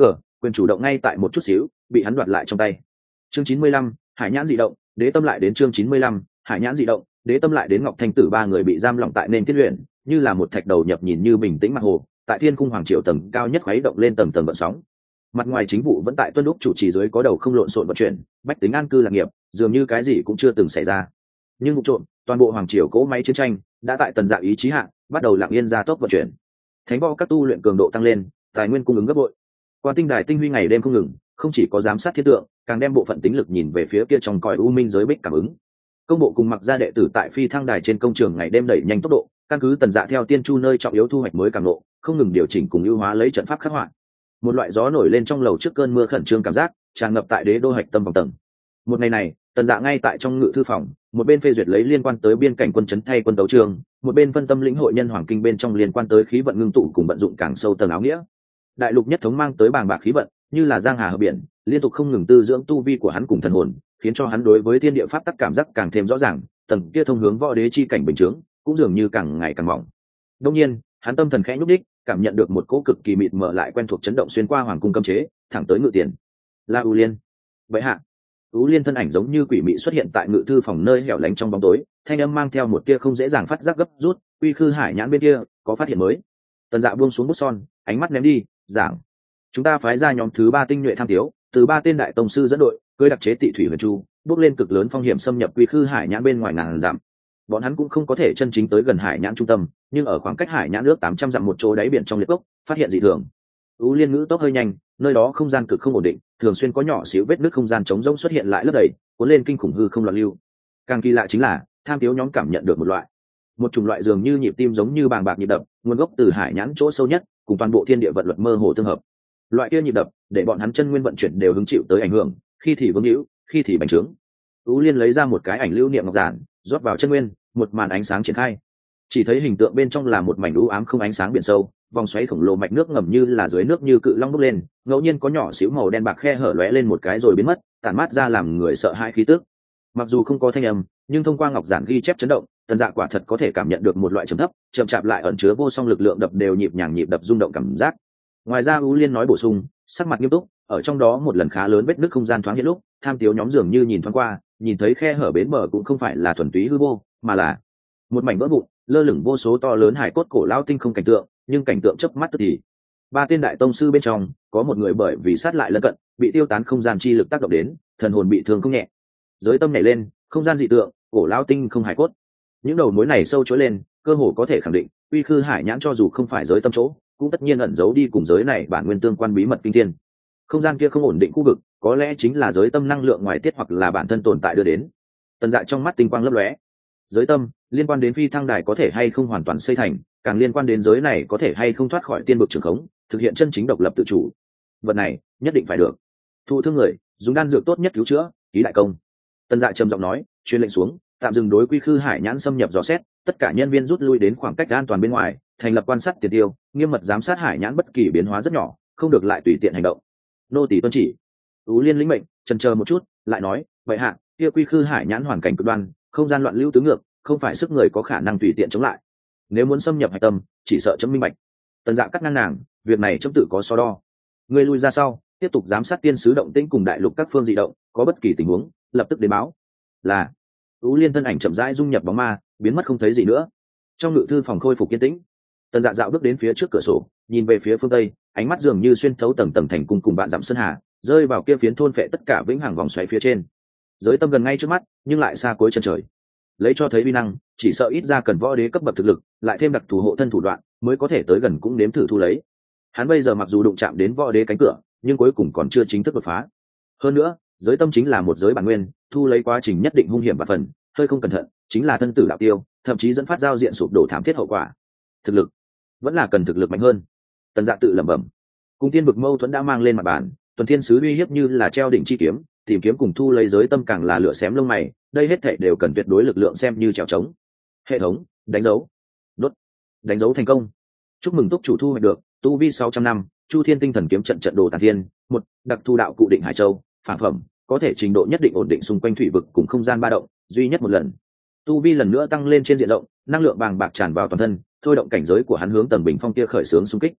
quyền chủ động ngay tại một chút xíu bị hắn đoạt lại trong tay. Chương chín mươi lăm, hải nhãn dị động, đế tâm lại đến chương chín mươi lăm, hải nhãn dị động, đế tâm lại đến. Ngọc Thanh Tử ba người bị giam lỏng tại nền thiết luyện, như là một thạch đầu nhập nhìn như bình tĩnh mặt hồ, tại thiên cung hoàng triều tầng cao nhất khuấy động lên tầng tầng vận sóng. Mặt ngoài chính vụ vẫn tại tuân lúc chủ trì dưới có đầu không lộn xộn vận chuyển, bách tính an cư lạc nghiệp, dường như cái gì cũng chưa từng xảy ra. Nhưng vụ trộm, toàn bộ hoàng triều cỗ máy chiến tranh đã tại tần dạ ý chí hạ bắt đầu lặng yên ra tốc vận chuyển. Thánh võ các tu luyện cường độ tăng lên, tài nguyên cung ứng gấp bội. Quan tinh đài tinh huy ngày đêm không ngừng, không chỉ có giám sát thiên tượng, càng đem bộ phận tính lực nhìn về phía kia trong cõi u minh giới bích cảm ứng. Công bộ cùng mặc gia đệ tử tại phi thăng đài trên công trường ngày đêm đẩy nhanh tốc độ, căn cứ tần dạ theo tiên chu nơi trọng yếu thu hoạch mới càng lộ, không ngừng điều chỉnh cùng ưu hóa lấy trận pháp khắc họa. Một loại gió nổi lên trong lầu trước cơn mưa khẩn trương cảm giác tràn ngập tại đế đô hạch tâm vòng tầng. Một ngày này, tần dạ ngay tại trong ngự thư phòng, một bên phê duyệt lấy liên quan tới biên cảnh quân chấn thay quân đấu trường, một bên phân tâm lĩnh hội nhân hoàng kinh bên trong liên quan tới khí vận ngưng tụ cùng vận dụng càng sâu tầng áo nghĩa. Đại lục nhất thống mang tới bàng bạc khí vận, như là giang hà hợp biển, liên tục không ngừng tư dưỡng tu vi của hắn cùng thần hồn, khiến cho hắn đối với thiên địa pháp tắc cảm giác càng thêm rõ ràng, tầng kia thông hướng võ đế chi cảnh bình chướng cũng dường như càng ngày càng mỏng. Đương nhiên, hắn tâm thần khẽ nhúc đích, cảm nhận được một cỗ cực kỳ mịt mờ lại quen thuộc chấn động xuyên qua hoàng cung cấm chế, thẳng tới ngự tiền. La U Liên. Vậy hạ. U Liên thân ảnh giống như quỷ mị xuất hiện tại ngự thư phòng nơi hẻo lánh trong bóng tối, thanh âm mang theo một tia không dễ dàng phát giác gấp rút, Quy Khư Hải nhãn bên kia có phát hiện mới. Tần Dạ buông xuống bút son, ánh mắt ném đi, giảng: chúng ta phái ra nhóm thứ ba tinh nhuệ tham tiếu, từ ba tên đại tông sư dẫn đội, cưỡi đặc chế tị thủy huyền chu, bước lên cực lớn phong hiểm xâm nhập Quy Khư Hải nhãn bên ngoài ngàn dặm. Bọn hắn cũng không có thể chân chính tới gần hải nhãn trung tâm, nhưng ở khoảng cách hải nhãn nước tám trăm dặm một chỗ đáy biển trong liệt cốc, phát hiện dị thường. U Liên ngữ tốc hơi nhanh, nơi đó không gian cực không ổn định, thường xuyên có nhỏ xíu vết nứt không gian trống rỗng xuất hiện lại lấp đầy, cuốn lên kinh khủng hư không loạn lưu. Càng kỳ lạ chính là, tham tiếu nhóm cảm nhận được một loại, một chủng loại dường như nhịp tim giống như bàng bạc nhịp đập, nguồn gốc từ hải nhãn chỗ sâu nhất, cùng toàn bộ thiên địa vận luật mơ hồ tương hợp. Loại kia nhịp đập, để bọn hắn chân nguyên vận chuyển đều hứng chịu tới ảnh hưởng, khi thì vương hữu, khi thì bành trướng. U Liên lấy ra một cái ảnh lưu niệm ngọc giản, rót vào chân nguyên, một màn ánh sáng triển khai. Chỉ thấy hình tượng bên trong là một mảnh u ám không ánh sáng biển sâu, vòng xoáy khổng lồ mạch nước ngầm như là dưới nước như cự long bốc lên, ngẫu nhiên có nhỏ xíu màu đen bạc khe hở lóe lên một cái rồi biến mất, tản mát ra làm người sợ hãi khí tức. Mặc dù không có thanh âm, nhưng thông qua ngọc giản ghi chép chấn động, Tần Dạ quả thật có thể cảm nhận được một loại trầm thấp, chậm chạp lại ẩn chứa vô song lực lượng đập đều nhịp nhàng nhịp đập rung động cảm giác. Ngoài ra U Liên nói bổ sung, sắc mặt nghiêm túc, ở trong đó một lần khá lớn vết nứt không gian thoáng hiện lúc, tham tiếu nhóm dường như nhìn thoáng qua, nhìn thấy khe hở bến bờ cũng không phải là thuần túy hư vô, mà là một mảnh vỡ vụn, lơ lửng vô số to lớn hải cốt cổ lao tinh không cảnh tượng, nhưng cảnh tượng chớp mắt tức thì. Ba tên đại tông sư bên trong, có một người bởi vì sát lại lân cận, bị tiêu tán không gian chi lực tác động đến, thần hồn bị thương không nhẹ. Giới tâm nhảy lên, không gian dị tượng, cổ lao tinh không hải cốt. Những đầu mối này sâu chối lên, cơ hồ có thể khẳng định, Quy Khư Hải nhãn cho dù không phải giới tâm chỗ, cũng tất nhiên ẩn giấu đi cùng giới này bản nguyên tương quan bí mật kinh thiên. Không gian kia không ổn định khu vực, có lẽ chính là giới tâm năng lượng ngoài tiết hoặc là bản thân tồn tại đưa đến. Tần Dạ trong mắt tinh quang lấp lóe. Giới tâm liên quan đến phi thăng đài có thể hay không hoàn toàn xây thành, càng liên quan đến giới này có thể hay không thoát khỏi tiên vực trường khống, thực hiện chân chính độc lập tự chủ. Vật này nhất định phải được. Thụ thương người, dùng đan dược tốt nhất cứu chữa, ký đại công. Tần Dạ trầm giọng nói, truyền lệnh xuống, tạm dừng đối Quy Khư Hải nhãn xâm nhập dò xét, tất cả nhân viên rút lui đến khoảng cách an toàn bên ngoài, thành lập quan sát tiền tiêu, nghiêm mật giám sát hải nhãn bất kỳ biến hóa rất nhỏ, không được lại tùy tiện hành động. Nô tỳ tuân chỉ. Ú Liên lĩnh mệnh, chần chờ một chút, lại nói, vậy hạ, kia Quy Khư Hải nhãn hoàn cảnh cực đoan, không gian loạn lưu tứ ngược, không phải sức người có khả năng tùy tiện chống lại. Nếu muốn xâm nhập hải tâm, chỉ sợ chấm minh bạch. Tần Dạ cắt ngang nàng, việc này chấm tự có so đo. Ngươi lui ra sau, tiếp tục giám sát tiên sứ động tĩnh cùng đại lục các phương dị động, có bất kỳ tình huống, lập tức đến báo. Là. Ú Liên thân ảnh chậm rãi dung nhập bóng ma, biến mất không thấy gì nữa. Trong ngự thư phòng khôi phục yên tĩnh, Tần Dạ dạo bước đến phía trước cửa sổ, nhìn về phía phương tây, ánh mắt dường như xuyên thấu tầng tầng thành cung cùng bạn dặm sơn hà, rơi vào kia phiến thôn phệ tất cả vĩnh hằng vòng xoáy phía trên. Giới tâm gần ngay trước mắt, nhưng lại xa cuối chân trời. Lấy cho thấy uy năng, chỉ sợ ít ra cần võ đế cấp bậc thực lực, lại thêm đặc thù hộ thân thủ đoạn, mới có thể tới gần cũng nếm thử thu lấy. Hắn bây giờ mặc dù đụng chạm đến võ đế cánh cửa, nhưng cuối cùng còn chưa chính thức đột phá. Hơn nữa, giới tâm chính là một giới bản nguyên, thu lấy quá trình nhất định hung hiểm và phần, hơi không cẩn thận, chính là thân tử đạo tiêu, thậm chí dẫn phát giao diện sụp đổ thảm thiết hậu quả. Thực lực vẫn là cần thực lực mạnh hơn. Tần Dạ tự lẩm bẩm. Cùng tiên vực mâu thuẫn đã mang lên mặt bàn, tuần thiên sứ uy hiếp như là treo đỉnh chi kiếm, tìm kiếm cùng thu lấy giới tâm càng là lửa xém lông mày, đây hết thảy đều cần tuyệt đối lực lượng xem như trèo trống. Hệ thống đánh dấu, đốt, đánh dấu thành công. Chúc mừng túc chủ thu hoạch được tu vi sáu trăm năm, Chu Thiên tinh thần kiếm trận trận đồ tàn thiên, một đặc thu đạo cụ định hải châu, phản phẩm, có thể trình độ nhất định ổn định xung quanh thủy vực cùng không gian ba động, duy nhất một lần. Tu vi lần nữa tăng lên trên diện rộng, năng lượng bàng bạc tràn vào toàn thân, thôi động cảnh giới của hắn hướng tầng bình phong kia khởi xướng xung kích.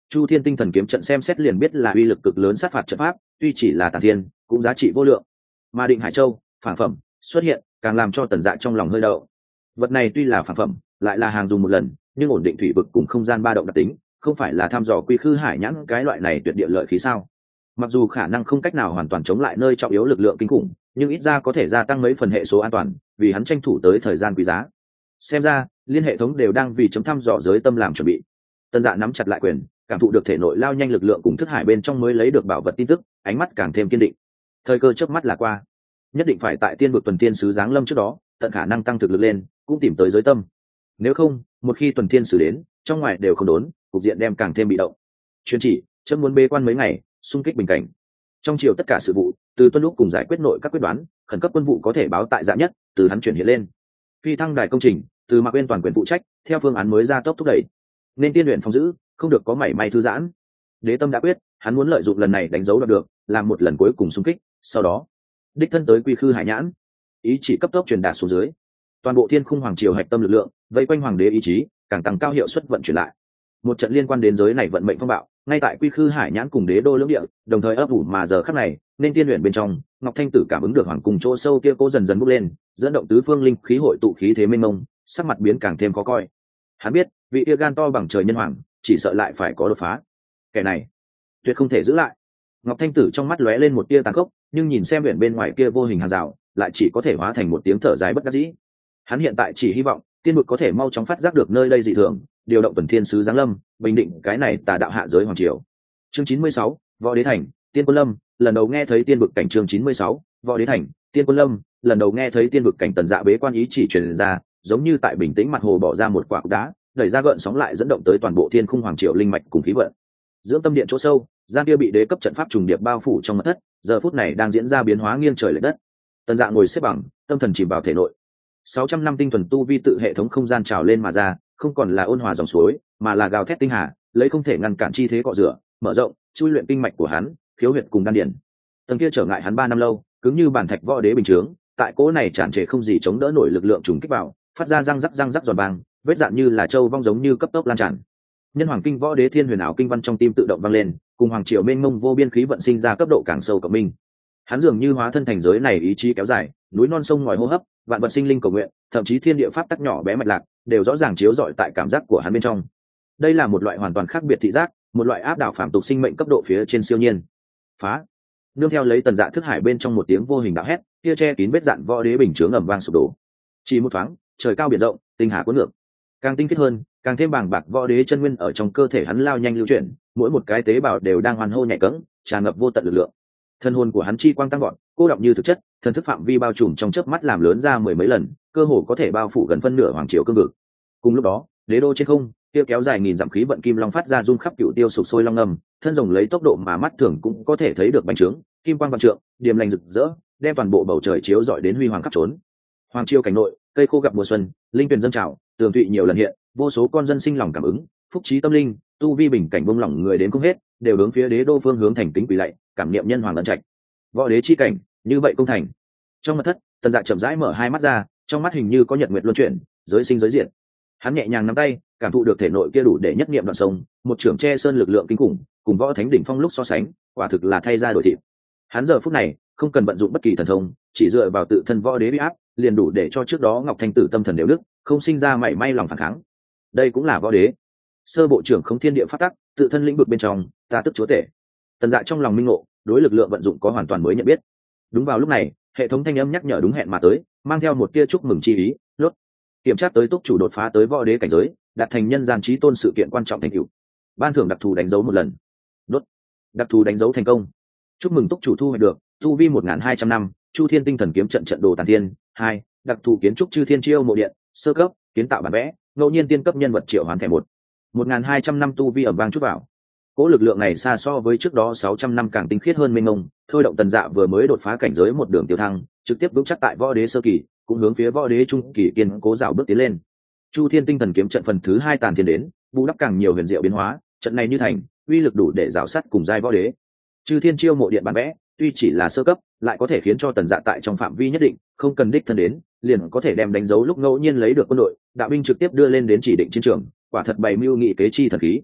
Chu Thiên Tinh Thần kiếm trận xem xét liền biết là uy lực cực lớn sát phạt trận pháp, tuy chỉ là tản thiên, cũng giá trị vô lượng. Mà Định Hải Châu, phản phẩm xuất hiện, càng làm cho Tần Dạ trong lòng hơi đậu. Vật này tuy là phản phẩm, lại là hàng dùng một lần, nhưng ổn định thủy vực cùng không gian ba động đặc tính, không phải là thăm dò quy khư hải nhãn cái loại này tuyệt địa lợi khí sao? Mặc dù khả năng không cách nào hoàn toàn chống lại nơi trọng yếu lực lượng kinh khủng, nhưng ít ra có thể gia tăng mấy phần hệ số an toàn, vì hắn tranh thủ tới thời gian quý giá. Xem ra, liên hệ thống đều đang vì chấm thăm dò giới tâm làm chuẩn bị. Tần Dạ nắm chặt lại quyền, cảm thụ được thể nội lao nhanh lực lượng cùng thức hải bên trong mới lấy được bảo vật tin tức, ánh mắt càng thêm kiên định. Thời cơ chớp mắt là qua, nhất định phải tại tiên vực tuần tiên sứ giáng lâm trước đó, tận khả năng tăng thực lực lên, cũng tìm tới giới tâm. Nếu không, một khi tuần tiên sứ đến, trong ngoài đều không đốn, cục diện đem càng thêm bị động. Chuyên chỉ, chấm muốn bế quan mấy ngày, xung kích bình cảnh. Trong chiều tất cả sự vụ, từ tuân lúc cùng giải quyết nội các quyết đoán, khẩn cấp quân vụ có thể báo tại dạ nhất, từ hắn chuyển hiện lên. Phi thăng đài công trình, từ Mạc Uyên toàn quyền phụ trách, theo phương án mới ra tốc thúc đẩy. Nên tiên luyện phòng giữ, không được có mảy may thư giãn. Đế tâm đã quyết, hắn muốn lợi dụng lần này đánh dấu được, làm một lần cuối cùng xung kích, sau đó đích thân tới quy khư hải nhãn, ý chỉ cấp tốc truyền đạt xuống dưới. Toàn bộ thiên khung hoàng triều hạch tâm lực lượng, vây quanh hoàng đế ý chí, càng tăng cao hiệu suất vận chuyển lại. Một trận liên quan đến giới này vận mệnh phong bạo, ngay tại quy khư hải nhãn cùng đế đô lưỡng địa, đồng thời ấp ủ mà giờ khắc này, nên tiên luyện bên trong, Ngọc Thanh Tử cảm ứng được hoàng cung chỗ sâu kia cố dần dần bốc lên, dẫn động tứ phương linh khí hội tụ khí thế mênh mông, sắc mặt biến càng thêm khó coi. Hắn biết, vị kia gan to bằng trời nhân hoàng, chỉ sợ lại phải có đột phá. Kẻ này, tuyệt không thể giữ lại. Ngọc Thanh Tử trong mắt lóe lên một tia tàn khốc, nhưng nhìn xem biển bên ngoài kia vô hình hàng rào, lại chỉ có thể hóa thành một tiếng thở dài bất đắc dĩ. Hắn hiện tại chỉ hy vọng tiên vực có thể mau chóng phát giác được nơi đây dị thường, điều động tuần thiên sứ giáng lâm, bình định cái này tà đạo hạ giới hoàng triều. Chương chín mươi sáu, Võ Đế Thành, Tiên Quân Lâm, lần đầu nghe thấy tiên vực cảnh. Chương chín mươi sáu, Võ Đế Thành, Tiên Quân Lâm, lần đầu nghe thấy tiên vực cảnh. Tần Dạ bế quan ý chỉ truyền ra, giống như tại bình tĩnh mặt hồ bỏ ra một quả cục đá, đẩy ra gợn sóng lại dẫn động tới toàn bộ thiên khung hoàng triều linh mạch cùng khí vận. Dưỡng tâm điện chỗ sâu, gian kia bị đế cấp trận pháp trùng điệp bao phủ trong mật thất, giờ phút này đang diễn ra biến hóa nghiêng trời lệch đất. Tần Dạ ngồi xếp bằng, tâm thần chìm vào thể nội. sáu trăm năm tinh thuần tu vi tự hệ thống không gian trào lên mà ra, không còn là ôn hòa dòng suối, mà là gào thét tinh hà, lấy không thể ngăn cản chi thế cọ rửa, mở rộng, chui luyện kinh mạch của hắn, khiếu huyệt cùng đan điển. Tầng kia trở ngại hắn ba năm lâu, cứng như bản thạch võ đế bình chướng, tại cỗ này tràn trề không gì chống đỡ nổi lực lượng trùng kích vào, phát ra răng rắc răng rắc giòn vang, vết dạn như là châu vong giống như cấp tốc lan tràn. Nhân hoàng kinh võ đế thiên huyền ảo kinh văn trong tim tự động vang lên, cùng hoàng triều mênh mông vô biên khí vận sinh ra cấp độ càng sâu cộng minh. Hắn dường như hóa thân thành giới này ý chí kéo dài, núi non sông ngòi hô hấp, vạn vật sinh linh cầu nguyện, thậm chí thiên địa pháp tắc nhỏ bé mạch lạc, đều rõ ràng chiếu rọi tại cảm giác của hắn bên trong. Đây là một loại hoàn toàn khác biệt thị giác, một loại áp đảo phàm tục sinh mệnh cấp độ phía trên siêu nhiên. Phá! Nương theo lấy Tần Dạ thức hải bên trong một tiếng vô hình đạo hét, kia che kín vết dạn võ đế bình chướng ầm vang sụp đổ. Chỉ một thoáng, trời cao biển rộng, tinh hà cuốn ngược. Càng tinh khiết hơn, càng thêm bàng bạc võ đế chân nguyên ở trong cơ thể hắn lao nhanh lưu chuyển, mỗi một cái tế bào đều đang hoàn hô nhảy cẫng, tràn ngập vô tận lực lượng. Thân hồn của hắn chi quang tăng vọt, cô đọng như thực chất, thần thức phạm vi bao trùm trong chớp mắt làm lớn ra mười mấy lần, cơ hồ có thể bao phủ gần phân nửa hoàng triều cương vực. Cùng lúc đó, đế đô trên không, kia kéo dài nghìn dặm khí vận kim long phát ra rung khắp cựu tiêu sụp sôi long ngầm, thân rồng lấy tốc độ mà mắt thường cũng có thể thấy được bành trướng, kim quang vạn trượng, điềm lành rực rỡ, đem toàn bộ bầu trời chiếu rọi đến huy hoàng khắp trốn. Hoàng triều cảnh nội, cây khô gặp mùa xuân, linh tuyền dâng trào, tường thụy nhiều lần hiện, vô số con dân sinh lòng cảm ứng, phúc trí tâm linh, tu vi bình cảnh bông lỏng người đến không hết, đều hướng phía đế đô phương hướng thành kính quỳ lạy, cảm niệm nhân hoàng ân trạch. Võ đế chi cảnh, như vậy công thành. Trong mật thất, Tần Dạ chậm rãi mở hai mắt ra, trong mắt hình như có nhật nguyệt luân chuyển, giới sinh giới diệt. Hắn nhẹ nhàng nắm tay, cảm thụ được thể nội kia đủ để nhất niệm đoạn sông, một trưởng che sơn lực lượng kinh khủng, cùng võ thánh đỉnh phong lúc so sánh, quả thực là thay ra đổi thịt. Hắn giờ phút này không cần vận dụng bất kỳ thần thông, chỉ dựa vào tự thân võ đế uy áp, liền đủ để cho trước đó Ngọc Thanh Tử tâm thần đều đức, không sinh ra mảy may lòng phản kháng. Đây cũng là võ đế. Sơ bộ trưởng không thiên địa phát tắc, tự thân lĩnh vực bên trong, ta tức chúa tể. Tần Dạ trong lòng minh ngộ, đối lực lượng vận dụng có hoàn toàn mới nhận biết. Đúng vào lúc này, hệ thống thanh âm nhắc nhở đúng hẹn mà tới, mang theo một tia chúc mừng chi ý. Lốt kiểm tra tới túc chủ đột phá tới võ đế cảnh giới, đạt thành nhân gian chí tôn sự kiện quan trọng thành tựu, ban thưởng đặc thù đánh dấu một lần. Đốt đặc thù đánh dấu thành công, chúc mừng túc chủ thu hoạch được tu vi một nghìn hai trăm năm, Chu Thiên Tinh Thần kiếm trận trận đồ tàn thiên. Hai đặc thù kiến trúc chư thiên chiêu mộ điện, sơ cấp kiến tạo bản vẽ, ngẫu nhiên tiên cấp nhân vật triệu hoán thẻ một một nghìn hai trăm năm tu vi ẩm vang chút vào. Cỗ lực lượng này xa so với trước đó sáu trăm năm càng tinh khiết hơn mênh mông, thôi động Tần Dạ vừa mới đột phá cảnh giới một đường tiêu thăng, trực tiếp vững chắc tại võ đế sơ kỳ, cũng hướng phía võ đế trung kỳ kiên cố dạo bước tiến lên. Chu Thiên Tinh Thần kiếm trận phần thứ hai tàn thiên đến, bù đắp càng nhiều huyền diệu biến hóa, trận này như thành, uy lực đủ để rào sát cùng giai võ đế. Chư thiên chiêu mộ điện bản vẽ, tuy chỉ là sơ cấp, lại có thể khiến cho Tần Dạ tại trong phạm vi nhất định, không cần đích thân đến, liền có thể đem đánh dấu lúc ngẫu nhiên lấy được quân đội, đạo binh trực tiếp đưa lên đến chỉ định chiến trường, quả thật bày mưu nghị kế chi thần khí.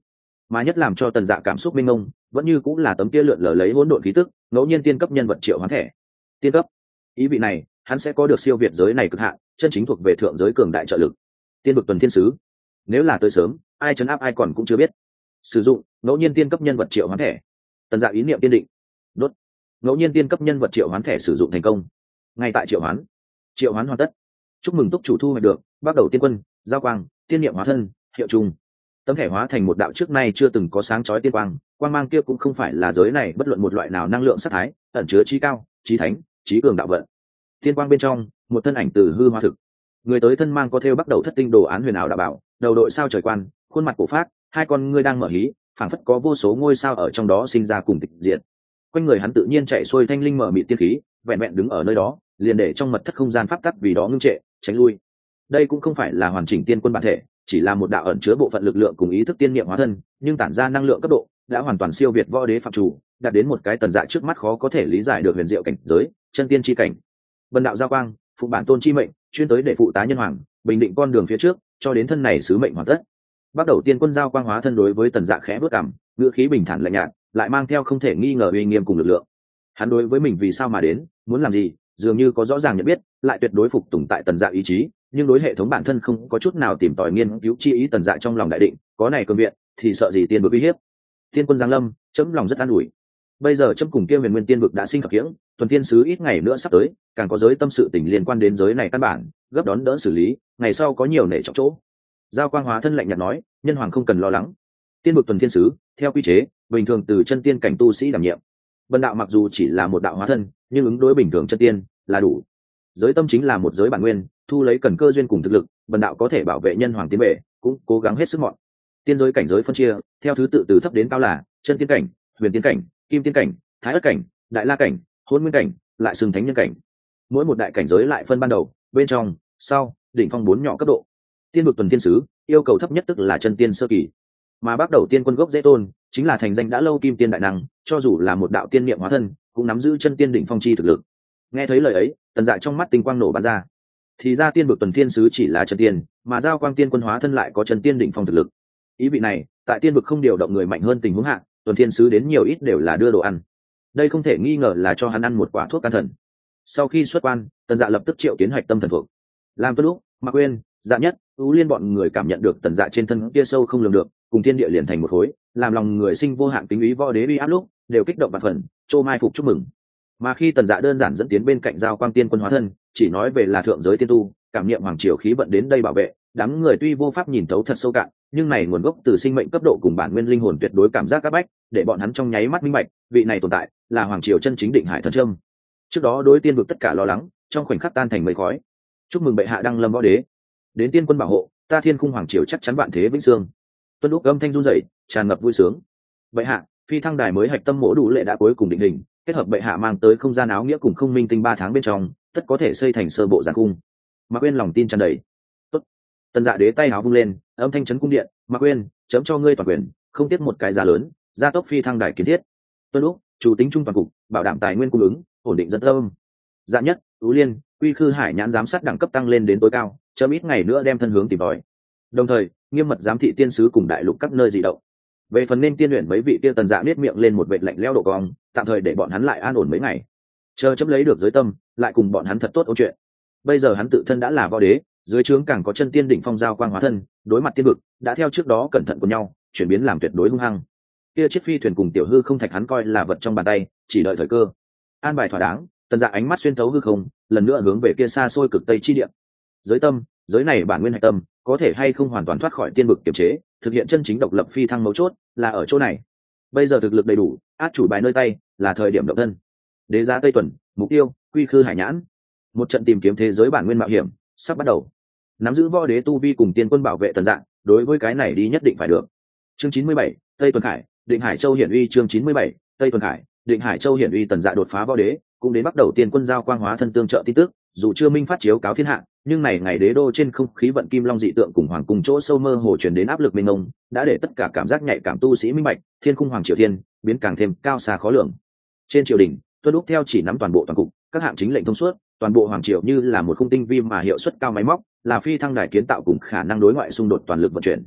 mà nhất làm cho tần dạ cảm xúc mênh mông vẫn như cũng là tấm kia lượn lờ lấy hỗn độn khí tức ngẫu nhiên tiên cấp nhân vật triệu hoán thẻ. Tiên cấp ý vị này hắn sẽ có được siêu việt giới này cực hạn, chân chính thuộc về thượng giới cường đại trợ lực. Tiên vực tuần thiên sứ, nếu là tới sớm ai chấn áp ai còn cũng chưa biết. Sử dụng ngẫu nhiên tiên cấp nhân vật triệu hoán thẻ. Tần dạ ý niệm tiên định, đốt ngẫu nhiên tiên cấp nhân vật triệu hoán thẻ sử dụng thành công. Ngay tại triệu hoán, triệu hoán hoàn tất. Chúc mừng túc chủ thu hoạch được bắt đầu tiên quân giao quang tiên niệm hóa thân hiệu chung. Tấm thẻ hóa thành một đạo trước nay chưa từng có sáng chói tiên quang, quang mang kia cũng không phải là giới này bất luận một loại nào năng lượng sắc thái, ẩn chứa trí cao trí thánh trí cường đạo vận. Tiên quang bên trong một thân ảnh từ hư hóa thực, người tới thân mang có thêu bắt đầu thất tinh đồ án huyền ảo đạo bảo, đầu đội sao trời quan, khuôn mặt cổ phát, hai con ngươi đang mở hí, phảng phất có vô số ngôi sao ở trong đó sinh ra cùng tịch diệt. Quanh người hắn tự nhiên chạy xuôi thanh linh mở mịt tiên khí, vẹn vẹn đứng ở nơi đó liền để trong mật thất không gian pháp tắc vì đó ngưng trệ tránh lui. Đây cũng không phải là hoàn chỉnh tiên quân bản thể, chỉ là một đạo ẩn chứa bộ phận lực lượng cùng ý thức tiên niệm hóa thân, nhưng tản ra năng lượng cấp độ đã hoàn toàn siêu việt võ đế phạm chủ, đạt đến một cái tần dạ trước mắt khó có thể lý giải được huyền diệu cảnh giới chân tiên chi cảnh. Vân đạo giao quang phụ bản tôn chi mệnh, chuyên tới để phụ tá nhân hoàng bình định con đường phía trước, cho đến thân này sứ mệnh hoàn tất. Bắt đầu tiên quân giao quang hóa thân đối với tần dạ khẽ bước cảm, ngữ khí bình thản lạnh nhạt, lại mang theo không thể nghi ngờ uy nghiêm cùng lực lượng. Hắn đối với mình vì sao mà đến, muốn làm gì, dường như có rõ ràng nhận biết, lại tuyệt đối phục tùng tại tần dạ ý chí, nhưng đối hệ thống bản thân không có chút nào tìm tòi nghiên cứu chi ý. Tần dạ trong lòng đại định, có này cường viện thì sợ gì tiên vực uy hiếp. Tiên quân giáng lâm, chấm lòng rất an ủi. Bây giờ chấm cùng kia huyền nguyên tiên vực đã sinh khập khiễng, tuần thiên sứ ít ngày nữa sắp tới, càng có giới tâm sự tình liên quan đến giới này căn bản gấp đón đỡ xử lý, ngày sau có nhiều nể trọng chỗ. Giao quang hóa thân lạnh nhạt nói, nhân hoàng không cần lo lắng. Tiên vực tuần thiên sứ theo quy chế bình thường từ chân tiên cảnh tu sĩ đảm nhiệm. Vân đạo mặc dù chỉ là một đạo hóa thân, nhưng ứng đối bình thường chân tiên là đủ. Giới tâm chính là một giới bản nguyên, thu lấy cần cơ duyên cùng thực lực, vân đạo có thể bảo vệ nhân hoàng tiến bệ, cũng cố gắng hết sức mọi. Tiên giới cảnh giới phân chia theo thứ tự từ thấp đến cao là chân tiên cảnh, huyền tiên cảnh, kim tiên cảnh, thái ất cảnh, đại la cảnh, hôn nguyên cảnh, lại xưng thánh nhân cảnh. Mỗi một đại cảnh giới lại phân ban đầu, bên trong, sau, đỉnh phong bốn nhỏ cấp độ. Tiên vực tuần thiên sứ yêu cầu thấp nhất tức là chân tiên sơ kỳ, mà bắt đầu tiên quân gốc dễ tôn chính là thành danh đã lâu kim tiên đại năng, cho dù là một đạo tiên niệm hóa thân cũng nắm giữ chân tiên đỉnh phong chi thực lực. Nghe thấy lời ấy, tần dạ trong mắt tinh quang nổ bắn ra. Thì ra tiên vực tuần thiên sứ chỉ là chân tiên, mà giao quang tiên quân hóa thân lại có chân tiên đỉnh phong thực lực. Ý vị này tại tiên vực không điều động người mạnh hơn tình huống hạ, tuần thiên sứ đến nhiều ít đều là đưa đồ ăn. Đây không thể nghi ngờ là cho hắn ăn một quả thuốc can thần. Sau khi xuất quan, tần dạ lập tức triệu tiến hoạch tâm thần thuộc, làm tuân lúc mạc quên dạ nhất ưu liên bọn người cảm nhận được tần dạ trên thân kia sâu không lường được, cùng thiên địa liền thành một khối, làm lòng người sinh vô hạn kính ý võ đế uy áp lúc đều kích động và phần trô mai phục chúc mừng. Mà khi tần dạ đơn giản dẫn tiến bên cạnh giao quang tiên quân hóa thân, chỉ nói về là thượng giới tiên tu, cảm niệm hoàng triều khí vận đến đây bảo vệ, đám người tuy vô pháp nhìn thấu thật sâu cạn, nhưng này nguồn gốc từ sinh mệnh cấp độ cùng bản nguyên linh hồn tuyệt đối cảm giác các bách, để bọn hắn trong nháy mắt minh bạch, vị này tồn tại là hoàng triều chân chính định hải thần trâm. Trước đó đối tiên vực tất cả lo lắng, trong khoảnh khắc tan thành mây khói. Chúc mừng bệ hạ đăng lâm võ đế, đến tiên quân bảo hộ, ta thiên khung hoàng triều chắc chắn vạn thế vĩnh sương. Tuân lúc âm thanh run rẩy, tràn ngập vui sướng. Bệ hạ, phi thăng đài mới hạch tâm mỗ đủ lệ đã cuối cùng định hình, kết hợp bệ hạ mang tới không gian áo nghĩa cùng không minh tinh ba tháng bên trong, tất có thể xây thành sơ bộ giàn cung. Mạc Quyên lòng tin tràn đầy. Tốt. Tần Dạ đế tay áo vung lên, âm thanh chấn cung điện. Mạc Quyên, chấm cho ngươi toàn quyền, không tiếc một cái giá lớn, gia tốc phi thăng đài kiến thiết. Tuân lúc, chủ tính trung toàn cục, bảo đảm tài nguyên cung ứng, ổn định dân tâm. Dạ nhất, Tú Liên, Quy Khư Hải nhãn giám sát đẳng cấp tăng lên đến tối cao, chấm ít ngày nữa đem thân hướng tìm tòi. Đồng thời, nghiêm mật giám thị tiên sứ cùng đại lục các nơi dị động. Về phần nên tiên luyện mấy vị kia, Tần Dạ nết miệng lên một vệt lạnh lẽo độ cong, tạm thời để bọn hắn lại an ổn mấy ngày, chờ chấm lấy được giới tâm, lại cùng bọn hắn thật tốt ôn chuyện. Bây giờ hắn tự thân đã là võ đế, dưới trướng càng có chân tiên đỉnh phong giao quang hóa thân, đối mặt tiên vực đã theo trước đó cẩn thận của nhau, chuyển biến làm tuyệt đối hung hăng. Kia chiếc phi thuyền cùng tiểu hư không thạch hắn coi là vật trong bàn tay, chỉ đợi thời cơ an bài thỏa đáng. Tần Dạ ánh mắt xuyên thấu hư không, lần nữa hướng về kia xa xôi cực tây chi địa. Giới tâm, giới này bản nguyên hạch tâm, có thể hay không hoàn toàn thoát khỏi tiên vực kiểm chế, thực hiện chân chính độc lập phi thăng mấu chốt là ở chỗ này. Bây giờ thực lực đầy đủ, át chủ bài nơi tay, là thời điểm động thân. Đế giá Tây Tuần, mục tiêu Quy Khư Hải nhãn. Một trận tìm kiếm thế giới bản nguyên mạo hiểm sắp bắt đầu. Nắm giữ võ đế tu vi cùng tiên quân bảo vệ Tần Dạ, đối với cái này đi nhất định phải được. Chương chín mươi bảy, Tây Tuần Khải, Định Hải Châu hiển uy. Chương chín mươi bảy, Tây Tuần Khải, Định Hải Châu hiển uy. Tần Dạ đột phá võ đế, cũng đến bắt đầu tiên quân giao quang hóa thân tương trợ tin tức, dù chưa minh phát chiếu cáo thiên hạ, nhưng này ngày đế đô trên không khí vận kim long dị tượng cùng hoàng cung chỗ sâu mơ hồ truyền đến áp lực mênh mông, đã để tất cả cảm giác nhạy cảm tu sĩ minh bạch, thiên cung hoàng triều thiên biến càng thêm cao xa khó lường. Trên triều đình, Tuân Úc theo chỉ nắm toàn bộ toàn cục, các hạng chính lệnh thông suốt, toàn bộ hoàng triều như là một khung tinh vi mà hiệu suất cao máy móc, là phi thăng đài kiến tạo cùng khả năng đối ngoại xung đột toàn lực vận chuyển.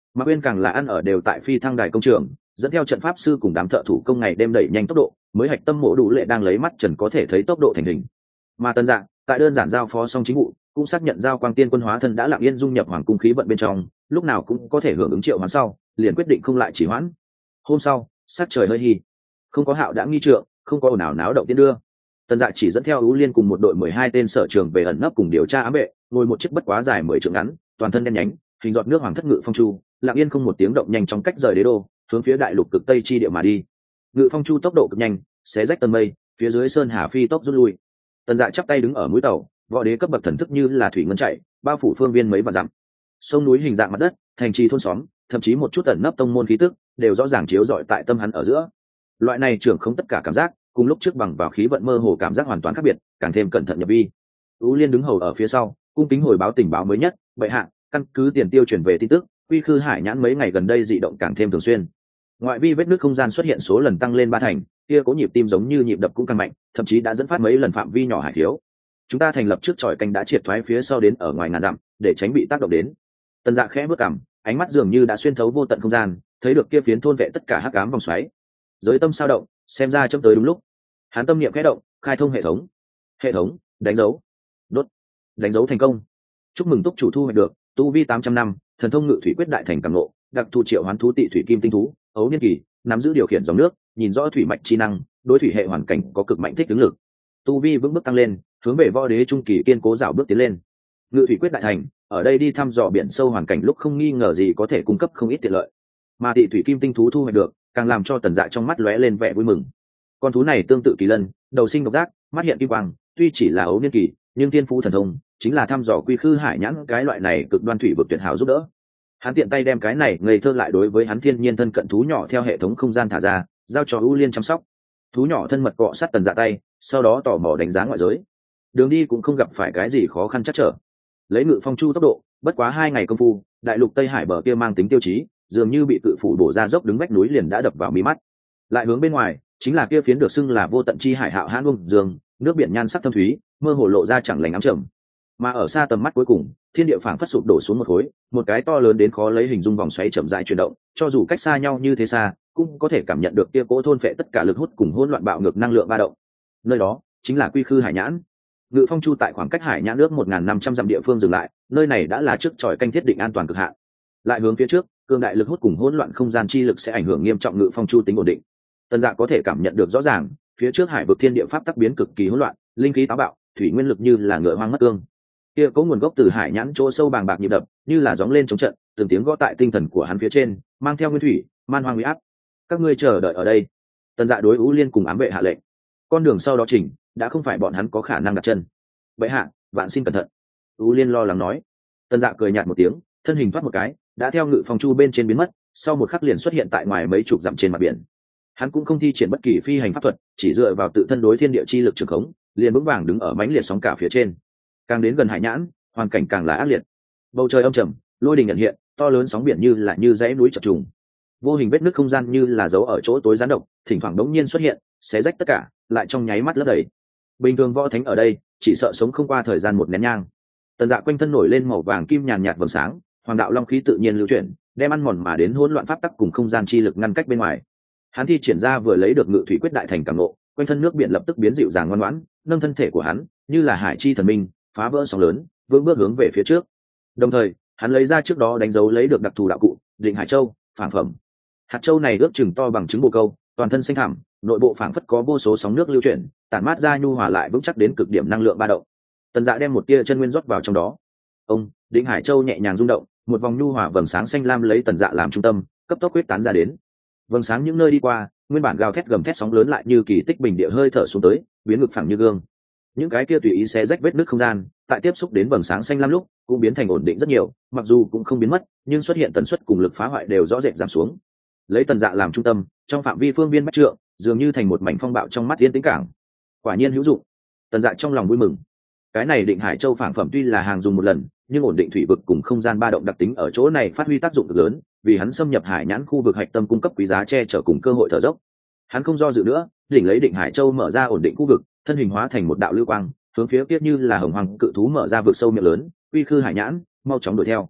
Mạc Uyên càng là ăn ở đều tại phi thăng đài công trường, dẫn theo trận pháp sư cùng đám thợ thủ công ngày đêm đẩy nhanh tốc độ, mới hạch tâm mộ đủ lệ đang lấy mắt trần có thể thấy tốc độ thành hình. Mà Tần Dạ tại đơn giản giao phó xong chính vụ, cũng xác nhận giao quang tiên quân hóa thân đã lặng yên dung nhập hoàng cung khí vận bên trong, lúc nào cũng có thể hưởng ứng triệu hoán sau, liền quyết định không lại chỉ hoãn. Hôm sau, sắc trời hơi hi, không có Hạo đã nghi trượng, không có ồn ào náo động tiên đưa. Tần Dạ chỉ dẫn theo Ú Liên cùng một đội mười hai tên sở trường về ẩn nấp cùng điều tra ám vệ, ngồi một chiếc bất quá dài mười trượng ngắn, toàn thân đen nhánh, hình giọt nước hoàng thất ngự phong chu, lặng yên không một tiếng động nhanh chóng cách rời đế đô, hướng phía đại lục cực tây chi địa mà đi. Ngự phong chu tốc độ cực nhanh, xé rách tầng mây, phía dưới sơn hà phi tốc rút lui. Tần Dạ chắp tay đứng ở mũi tàu, võ đế cấp bậc thần thức như là thủy ngân chạy, bao phủ phương viên mấy vạn dặm. Sông núi hình dạng mặt đất, thành trì thôn xóm, thậm chí một chút ẩn nấp tông môn khí tức, đều rõ ràng chiếu rọi tại tâm hắn ở giữa. Loại này trưởng không tất cả cảm giác, cùng lúc trước bằng vào khí vận mơ hồ cảm giác hoàn toàn khác biệt, càng thêm cẩn thận nhập vi. Ú Liên đứng hầu ở phía sau, cung kính hồi báo tình báo mới nhất, bệ hạ, căn cứ tiền tiêu chuyển về tin tức, Quy Khư Hải Nhãn mấy ngày gần đây dị động càng thêm thường xuyên. Ngoại vi vết nứt không gian xuất hiện số lần tăng lên ba thành, kia cố nhịp tim giống như nhịp đập cũng càng mạnh, thậm chí đã dẫn phát mấy lần phạm vi nhỏ hải thiếu. Chúng ta thành lập trước tròi canh đã triệt thoái phía sau đến ở ngoài ngàn dặm, để tránh bị tác động đến. Tần Dạ khẽ bước cằm, ánh mắt dường như đã xuyên thấu vô tận không gian, thấy được kia phiến thôn vệ tất cả hắc ám vòng xoáy. Giới tâm sao động, xem ra chấm tới đúng lúc. Hắn tâm niệm khẽ động, khai thông hệ thống. Hệ thống, đánh dấu. Đốt. Đánh dấu thành công. Chúc mừng túc chủ thu hoạch được tu vi tám trăm năm, thần thông ngự thủy quyết đại thành cảm ngộ, đặc thù triệu hoán thú tị thủy kim tinh thú, ấu niên kỳ, nắm giữ điều khiển dòng nước, nhìn rõ thủy mạch chi năng, đối thủy hệ hoàn cảnh có cực mạnh thích ứng lực. Tu vi vững bước tăng lên, hướng về võ đế trung kỳ kiên cố dạo bước tiến lên. Ngự thủy quyết đại thành, ở đây đi thăm dò biển sâu hoàn cảnh lúc không nghi ngờ gì có thể cung cấp không ít tiện lợi. Mà tị thủy kim tinh thú thu hoạch được, càng làm cho Tần Dạ trong mắt lóe lên vẻ vui mừng. Con thú này tương tự kỳ lân, đầu sinh độc giác, mắt hiện kim quang, tuy chỉ là ấu niên kỳ, nhưng thiên phú thần thông chính là thăm dò Quy Khư Hải Nhãn cái loại này cực đoan thủy vực tuyệt hảo giúp đỡ. Hắn tiện tay đem cái này ngây thơ lại đối với hắn thiên nhiên thân cận thú nhỏ theo hệ thống không gian thả ra, giao cho Ú Liên chăm sóc. Thú nhỏ thân mật cọ sát Tần Dạ tay, sau đó tò mò đánh giá ngoại giới. Đường đi cũng không gặp phải cái gì khó khăn chắc trở. Lấy ngự phong chu tốc độ, bất quá hai ngày công phu, đại lục Tây Hải bờ kia mang tính tiêu chí, dường như bị cự phủ đổ ra dốc đứng vách núi liền đã đập vào mí mắt. Lại hướng bên ngoài, chính là kia phiến được xưng là vô tận chi hải hạo hãn bông dương, nước biển nhan sắc thâm thúy, mơ hồ lộ ra chẳng lành ám trầm. Mà ở xa tầm mắt cuối cùng, thiên địa phảng phất sụp đổ xuống một khối, một cái to lớn đến khó lấy hình dung vòng xoáy chậm rãi chuyển động, cho dù cách xa nhau như thế xa, cũng có thể cảm nhận được kia cỗ thôn phệ tất cả lực hút cùng hỗn loạn bạo ngược năng lượng ba động. Nơi đó chính là Quy Khư Hải Nhãn. Ngự phong chu tại khoảng cách Hải Nhãn nước một nghìn năm trăm dặm địa phương dừng lại, nơi này đã là trước tròi canh thiết định an toàn cực hạn. Lại hướng phía trước, cương đại lực hút cùng hỗn loạn không gian chi lực sẽ ảnh hưởng nghiêm trọng ngự phong chu tính ổn định. Tần Dạ có thể cảm nhận được rõ ràng, phía trước hải vực thiên địa pháp tắc biến cực kỳ hỗn loạn, linh khí táo bạo, thủy nguyên lực như là ngựa hoang mất cương. Kia có nguồn gốc từ Hải Nhãn chỗ sâu bàng bạc nhịp đập, như là gióng lên chống trận, từng tiếng gõ tại tinh thần của hắn phía trên, mang theo nguyên thủy, man hoang uy áp. Các ngươi chờ đợi ở đây. Tần Dạ đối Ú Liên cùng ám vệ hạ lệnh. Con đường sau đó chỉnh, đã không phải bọn hắn có khả năng đặt chân. Bệ hạ, vạn xin cẩn thận. Ú Liên lo lắng nói. Tần Dạ cười nhạt một tiếng, thân hình thoát một cái, đã theo ngự phong chu bên trên biến mất, sau một khắc liền xuất hiện tại ngoài mấy chục dặm trên mặt biển. Hắn cũng không thi triển bất kỳ phi hành pháp thuật, chỉ dựa vào tự thân đối thiên địa chi lực trường khống, liền vững vàng đứng ở mãnh liệt sóng cả phía trên. Càng đến gần Hải Nhãn, hoàn cảnh càng là ác liệt. Bầu trời âm trầm, lôi đình nhận hiện, to lớn sóng biển như là như dãy núi chập trùng. Vô hình vết nứt không gian như là dấu ở chỗ tối gián độc, thỉnh thoảng đống nhiên xuất hiện, xé rách tất cả, lại trong nháy mắt lấp đầy. Bình thường võ thánh ở đây, chỉ sợ sống không qua thời gian một nén nhang. Tần Dạ quanh thân nổi lên màu vàng kim nhàn nhạt vầng sáng, hoàng đạo long khí tự nhiên lưu chuyển, đem ăn mòn mà đến hỗn loạn pháp tắc cùng không gian chi lực ngăn cách bên ngoài. Hắn thi triển ra vừa lấy được ngự thủy quyết đại thành cảm ngộ, quanh thân nước biển lập tức biến dịu dàng ngoan ngoãn, nâng thân thể của hắn như là hải chi thần minh, phá vỡ sóng lớn, vững bước hướng về phía trước. Đồng thời, hắn lấy ra trước đó đánh dấu lấy được đặc thù đạo cụ, Định Hải Châu, phản phẩm. Hạt châu này ước chừng to bằng trứng bồ câu, toàn thân xanh thẳm, nội bộ phảng phất có vô số sóng nước lưu chuyển, tản mát ra nhu hòa lại vững chắc đến cực điểm năng lượng ba động. Tần Dạ đem một tia chân nguyên rót vào trong đó. Ông, Định Hải Châu nhẹ nhàng rung động, một vòng nhu hòa vầng sáng xanh lam lấy Tần Dạ làm trung tâm, cấp tốc quyết tán ra đến. Vầng sáng những nơi đi qua, nguyên bản gào thét gầm thét sóng lớn lại như kỳ tích bình địa hơi thở xuống tới, biến ngực phẳng như gương. Những cái kia tùy ý xé rách vết nứt không gian, tại tiếp xúc đến vầng sáng xanh lam lúc, cũng biến thành ổn định rất nhiều, mặc dù cũng không biến mất, nhưng xuất hiện tần suất cùng lực phá hoại đều rõ rệt giảm xuống. Lấy Tần Dạ làm trung tâm, trong phạm vi phương viên bách trượng, dường như thành một mảnh phong bạo trong mắt yên tĩnh cảng. Quả nhiên hữu dụng. Tần Dạ trong lòng vui mừng. Cái này Định Hải Châu phản phẩm tuy là hàng dùng một lần, nhưng ổn định thủy vực cùng không gian ba động đặc tính ở chỗ này phát huy tác dụng cực lớn, vì hắn xâm nhập Hải Nhãn khu vực hạch tâm cung cấp quý giá che chở cùng cơ hội thở dốc. Hắn không do dự nữa, đỉnh lấy Định Hải Châu mở ra ổn định khu vực, thân hình hóa thành một đạo lưu quang, hướng phía kia như là hồng hoàng cự thú mở ra vực sâu miệng lớn, Quy Khư Hải Nhãn, mau chóng đuổi theo.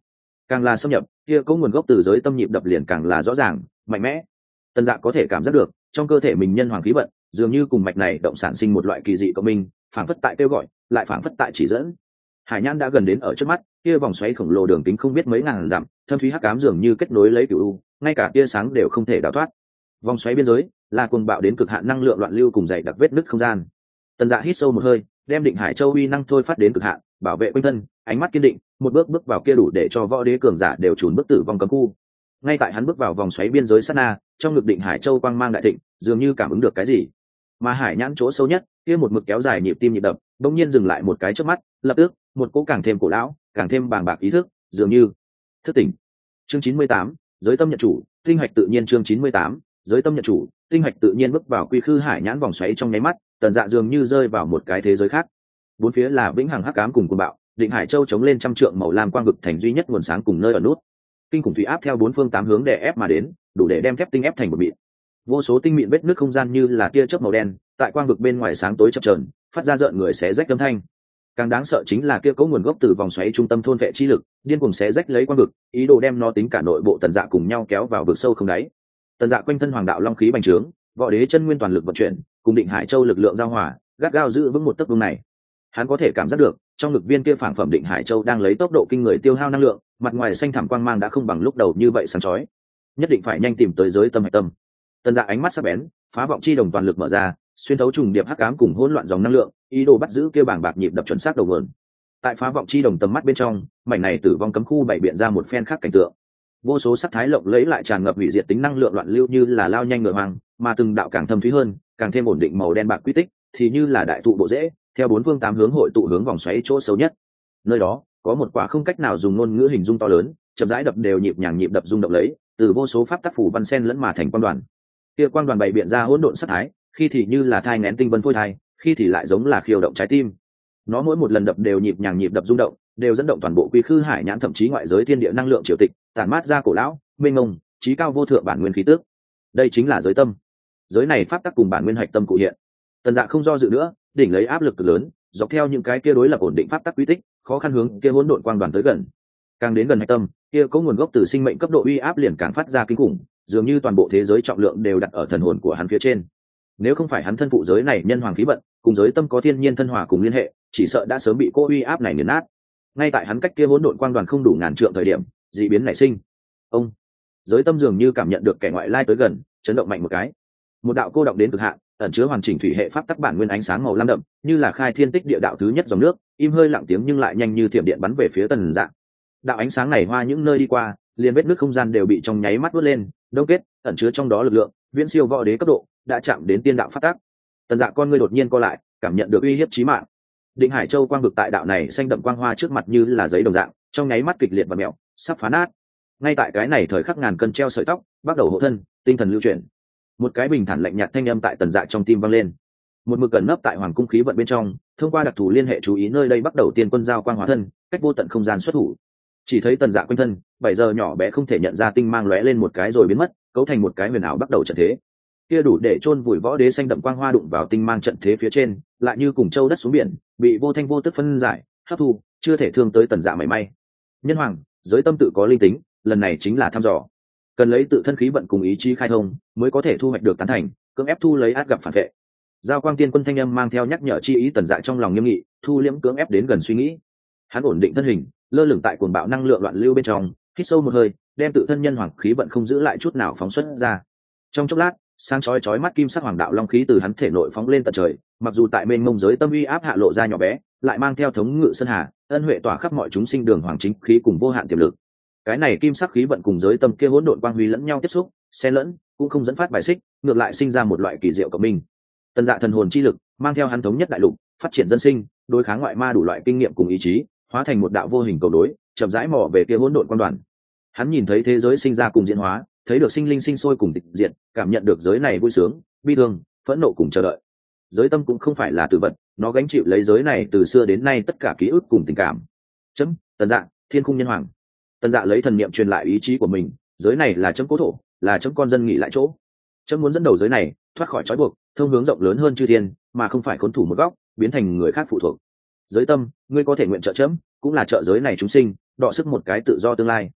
càng là xâm nhập kia có nguồn gốc từ giới tâm nhịp đập liền càng là rõ ràng mạnh mẽ. Tần Dạ có thể cảm giác được trong cơ thể mình nhân hoàng khí vận dường như cùng mạch này động sản sinh một loại kỳ dị cộng minh, phảng phất tại kêu gọi, lại phảng phất tại chỉ dẫn. Hải nhãn đã gần đến ở trước mắt, kia vòng xoáy khổng lồ đường kính không biết mấy ngàn dặm, thâm thúy hắc ám dường như kết nối lấy cửu u, ngay cả tia sáng đều không thể đào thoát. Vòng xoáy biên giới là cuồng bạo đến cực hạn năng lượng loạn lưu cùng dày đặc vết nứt không gian. Tần Dạ hít sâu một hơi, đem Định Hải Châu uy năng thôi phát đến cực hạn, bảo vệ quanh thân, ánh mắt kiên định, một bước bước vào kia đủ để cho võ đế cường giả đều chùn bước tử vong cấm khu. Ngay tại hắn bước vào vòng xoáy biên giới sát na, trong ngực Định Hải Châu quang mang đại thịnh, dường như cảm ứng được cái gì. Mà hải nhãn chỗ sâu nhất, kia một mực kéo dài nhịp tim nhịp đập, bỗng nhiên dừng lại một cái chớp mắt, lập tức, một cỗ càng thêm cổ lão, càng thêm bàng bạc ý thức, dường như thức tỉnh. Chương chín mươi tám, giới tâm nhận chủ, tinh hạch tự nhiên chương chín mươi tám, giới tâm nhận chủ, tinh hạch tự nhiên bước vào quy khư hải nhãn vòng xoáy trong nháy mắt, Tần Dạ dường như rơi vào một cái thế giới khác. Bốn phía là vĩnh hằng hắc ám cùng cuồng bạo, Định Hải Châu chống lên trăm trượng màu lam quang vực thành duy nhất nguồn sáng cùng nơi ở nút. Kinh khủng thủy áp theo bốn phương tám hướng đè ép mà đến, đủ để đem thép tinh ép thành một mịn. Vô số tinh mịn vết nước không gian như là tia chớp màu đen, tại quang vực bên ngoài sáng tối chập chờn, phát ra rợn người xé rách âm thanh. Càng đáng sợ chính là kia cấu nguồn gốc từ vòng xoáy trung tâm thôn vệ chi lực, điên cuồng xé rách lấy quang vực, ý đồ đem nó tính cả nội bộ Tần Dạ cùng nhau kéo vào vực sâu không đáy. Tần Dạ quanh thân hoàng đạo long khí bành trướng, võ đế chân nguyên toàn lực vận chuyển, cùng Định Hải Châu lực lượng giao hòa, gắt gao giữ vững một tấc vuông này. Hắn có thể cảm giác được, trong lực viên kia phảng phẩm Định Hải Châu đang lấy tốc độ kinh người tiêu hao năng lượng, mặt ngoài xanh thẳm quang mang đã không bằng lúc đầu như vậy sáng chói. Nhất định phải nhanh tìm tới giới tâm hạch tâm. Tần Dạ ánh mắt sắc bén, phá vọng chi đồng toàn lực mở ra, xuyên thấu trùng điệp hắc ám cùng hỗn loạn dòng năng lượng, ý đồ bắt giữ kia bảng bạc nhịp đập chuẩn xác đầu nguồn. Tại phá vọng chi đồng tầm mắt bên trong, mảnh này tử vong cấm khu bày biện ra một phen khác cảnh tượng. Vô số sắc thái lộng lẫy lại tràn ngập hủy diệt tính năng lượng loạn lưu như là lao nhanh ngựa hoang, mà từng đạo càng thâm thúy hơn, càng thêm ổn định màu đen bạc quy tích, thì như là đại thụ bộ rễ, theo bốn phương tám hướng hội tụ hướng vòng xoáy chỗ sâu nhất. Nơi đó có một quả không cách nào dùng ngôn ngữ hình dung to lớn, chậm rãi đập đều nhịp nhàng nhịp đập rung động lấy, từ vô số pháp tác phủ văn sen lẫn mà thành quang đoàn. Kia quang đoàn bày biện ra hỗn độn sắc thái, khi thì như là thai nghén tinh vân phôi thai, khi thì lại giống là khiêu động trái tim. Nó mỗi một lần đập đều nhịp nhàng nhịp đập rung động, đều dẫn động toàn bộ quy khư hải nhãn thậm chí ngoại giới thiên địa năng lượng triều tịch, tản mát ra cổ lão, mênh mông, trí cao vô thượng bản nguyên khí tức. Đây chính là giới tâm. Giới này pháp tắc cùng bản nguyên hạch tâm cụ hiện. Tần Dạ không do dự nữa, đỉnh lấy áp lực cực lớn, dọc theo những cái kia đối lập ổn định pháp tắc quy tích, khó khăn hướng kia hỗn độn quang đoàn tới gần. Càng đến gần hạch tâm, kia có nguồn gốc từ sinh mệnh cấp độ uy áp liền càng phát ra kinh khủng, dường như toàn bộ thế giới trọng lượng đều đặt ở thần hồn của hắn phía trên. Nếu không phải hắn thân phụ giới này nhân hoàng khí vận, cùng giới tâm có thiên nhiên thân hòa cùng liên hệ, chỉ sợ đã sớm bị cô uy áp này nghiền nát. Ngay tại hắn cách kia hỗn độn quang đoàn không đủ ngàn trượng thời điểm, dị biến nảy sinh. Ông, giới tâm dường như cảm nhận được kẻ ngoại lai tới gần, chấn động mạnh một cái. Một đạo cô động đến cực hạn, ẩn chứa hoàn chỉnh thủy hệ pháp tắc bản nguyên ánh sáng màu lam đậm, như là khai thiên tích địa đạo thứ nhất dòng nước, im hơi lặng tiếng nhưng lại nhanh như thiểm điện bắn về phía Tần Dạ. Đạo ánh sáng này hoa những nơi đi qua, liền vết nước không gian đều bị trong nháy mắt vớt lên, đông kết, ẩn chứa trong đó lực lượng, viễn siêu võ đế cấp độ, đã chạm đến tiên đạo pháp tắc. Tần Dạ con ngươi đột nhiên co lại, cảm nhận được uy hiếp chí mạng. Định Hải Châu quang vực tại đạo này xanh đậm quang hoa trước mặt như là giấy đồng dạng, trong nháy mắt kịch liệt và mèo, sắp phá nát. Ngay tại cái này thời khắc ngàn cân treo sợi tóc, bắt đầu hộ thân, tinh thần lưu chuyển. Một cái bình thản lạnh nhạt thanh âm tại Tần Dạ trong tim vang lên. Một mực gần nấp tại hoàng cung khí vận bên trong, thông qua đặc thù liên hệ chú ý nơi đây bắt đầu tiên quân giao quang hóa thân, cách vô tận không gian xuất thủ. Chỉ thấy Tần Dạ quanh thân, bảy giờ nhỏ bé không thể nhận ra tinh mang lóe lên một cái rồi biến mất, cấu thành một cái huyền ảo bắt đầu trận thế. Kia đủ để chôn vùi võ đế xanh đậm quang hoa đụng vào tinh mang trận thế phía trên, lại như cùng châu đất xuống biển, bị vô thanh vô tức phân giải, hấp thu, chưa thể thương tới Tần Dạ mảy may. Nhân hoàng, giới tâm tự có linh tính, lần này chính là thăm dò. Cần lấy tự thân khí vận cùng ý chí khai thông, mới có thể thu hoạch được tán thành, cưỡng ép thu lấy át gặp phản vệ. Giao quang tiên quân thanh âm mang theo nhắc nhở chi ý Tần Dạ trong lòng nghiêm nghị, thu liễm cưỡng ép đến gần suy nghĩ. Hắn ổn định thân hình, lơ lửng tại cuồng bạo năng lượng loạn lưu bên trong, hít sâu một hơi, đem tự thân nhân hoàng khí vận không giữ lại chút nào phóng xuất ra. Trong chốc lát, sáng chói chói mắt kim sắc hoàng đạo long khí từ hắn thể nội phóng lên tận trời, mặc dù tại mênh mông giới tâm uy áp hạ lộ ra nhỏ bé, lại mang theo thống ngự sơn hà, ân huệ tỏa khắp mọi chúng sinh đường hoàng chính khí cùng vô hạn tiềm lực. Cái này kim sắc khí vận cùng giới tâm kia hỗn độn quang huy lẫn nhau tiếp xúc, xen lẫn, cũng không dẫn phát bài xích, ngược lại sinh ra một loại kỳ diệu cộng minh. Tần Dạ thần hồn chi lực mang theo hắn thống nhất đại lục, phát triển dân sinh, đối kháng ngoại ma đủ loại kinh nghiệm cùng ý chí, hóa thành một đạo vô hình cầu đối, chậm rãi mò về kia hỗn độn quan đoàn. Hắn nhìn thấy thế giới sinh ra cùng diễn hóa, thấy được sinh linh sinh sôi cùng tịch diệt, cảm nhận được giới này vui sướng, bi thương, phẫn nộ cùng chờ đợi. Giới tâm cũng không phải là tử vật, nó gánh chịu lấy giới này từ xưa đến nay tất cả ký ức cùng tình cảm. Chấm, Tần Dạ, Thiên Khung Nhân Hoàng. Tần Dạ lấy thần niệm truyền lại ý chí của mình, giới này là chấm cố thổ, là chấm con dân nghỉ lại chỗ. Chấm muốn dẫn đầu giới này thoát khỏi trói buộc, thông hướng rộng lớn hơn chư thiên, mà không phải khốn thủ một góc, biến thành người khác phụ thuộc. Giới tâm, ngươi có thể nguyện trợ chấm, cũng là trợ giới này chúng sinh, đọ sức một cái tự do tương lai.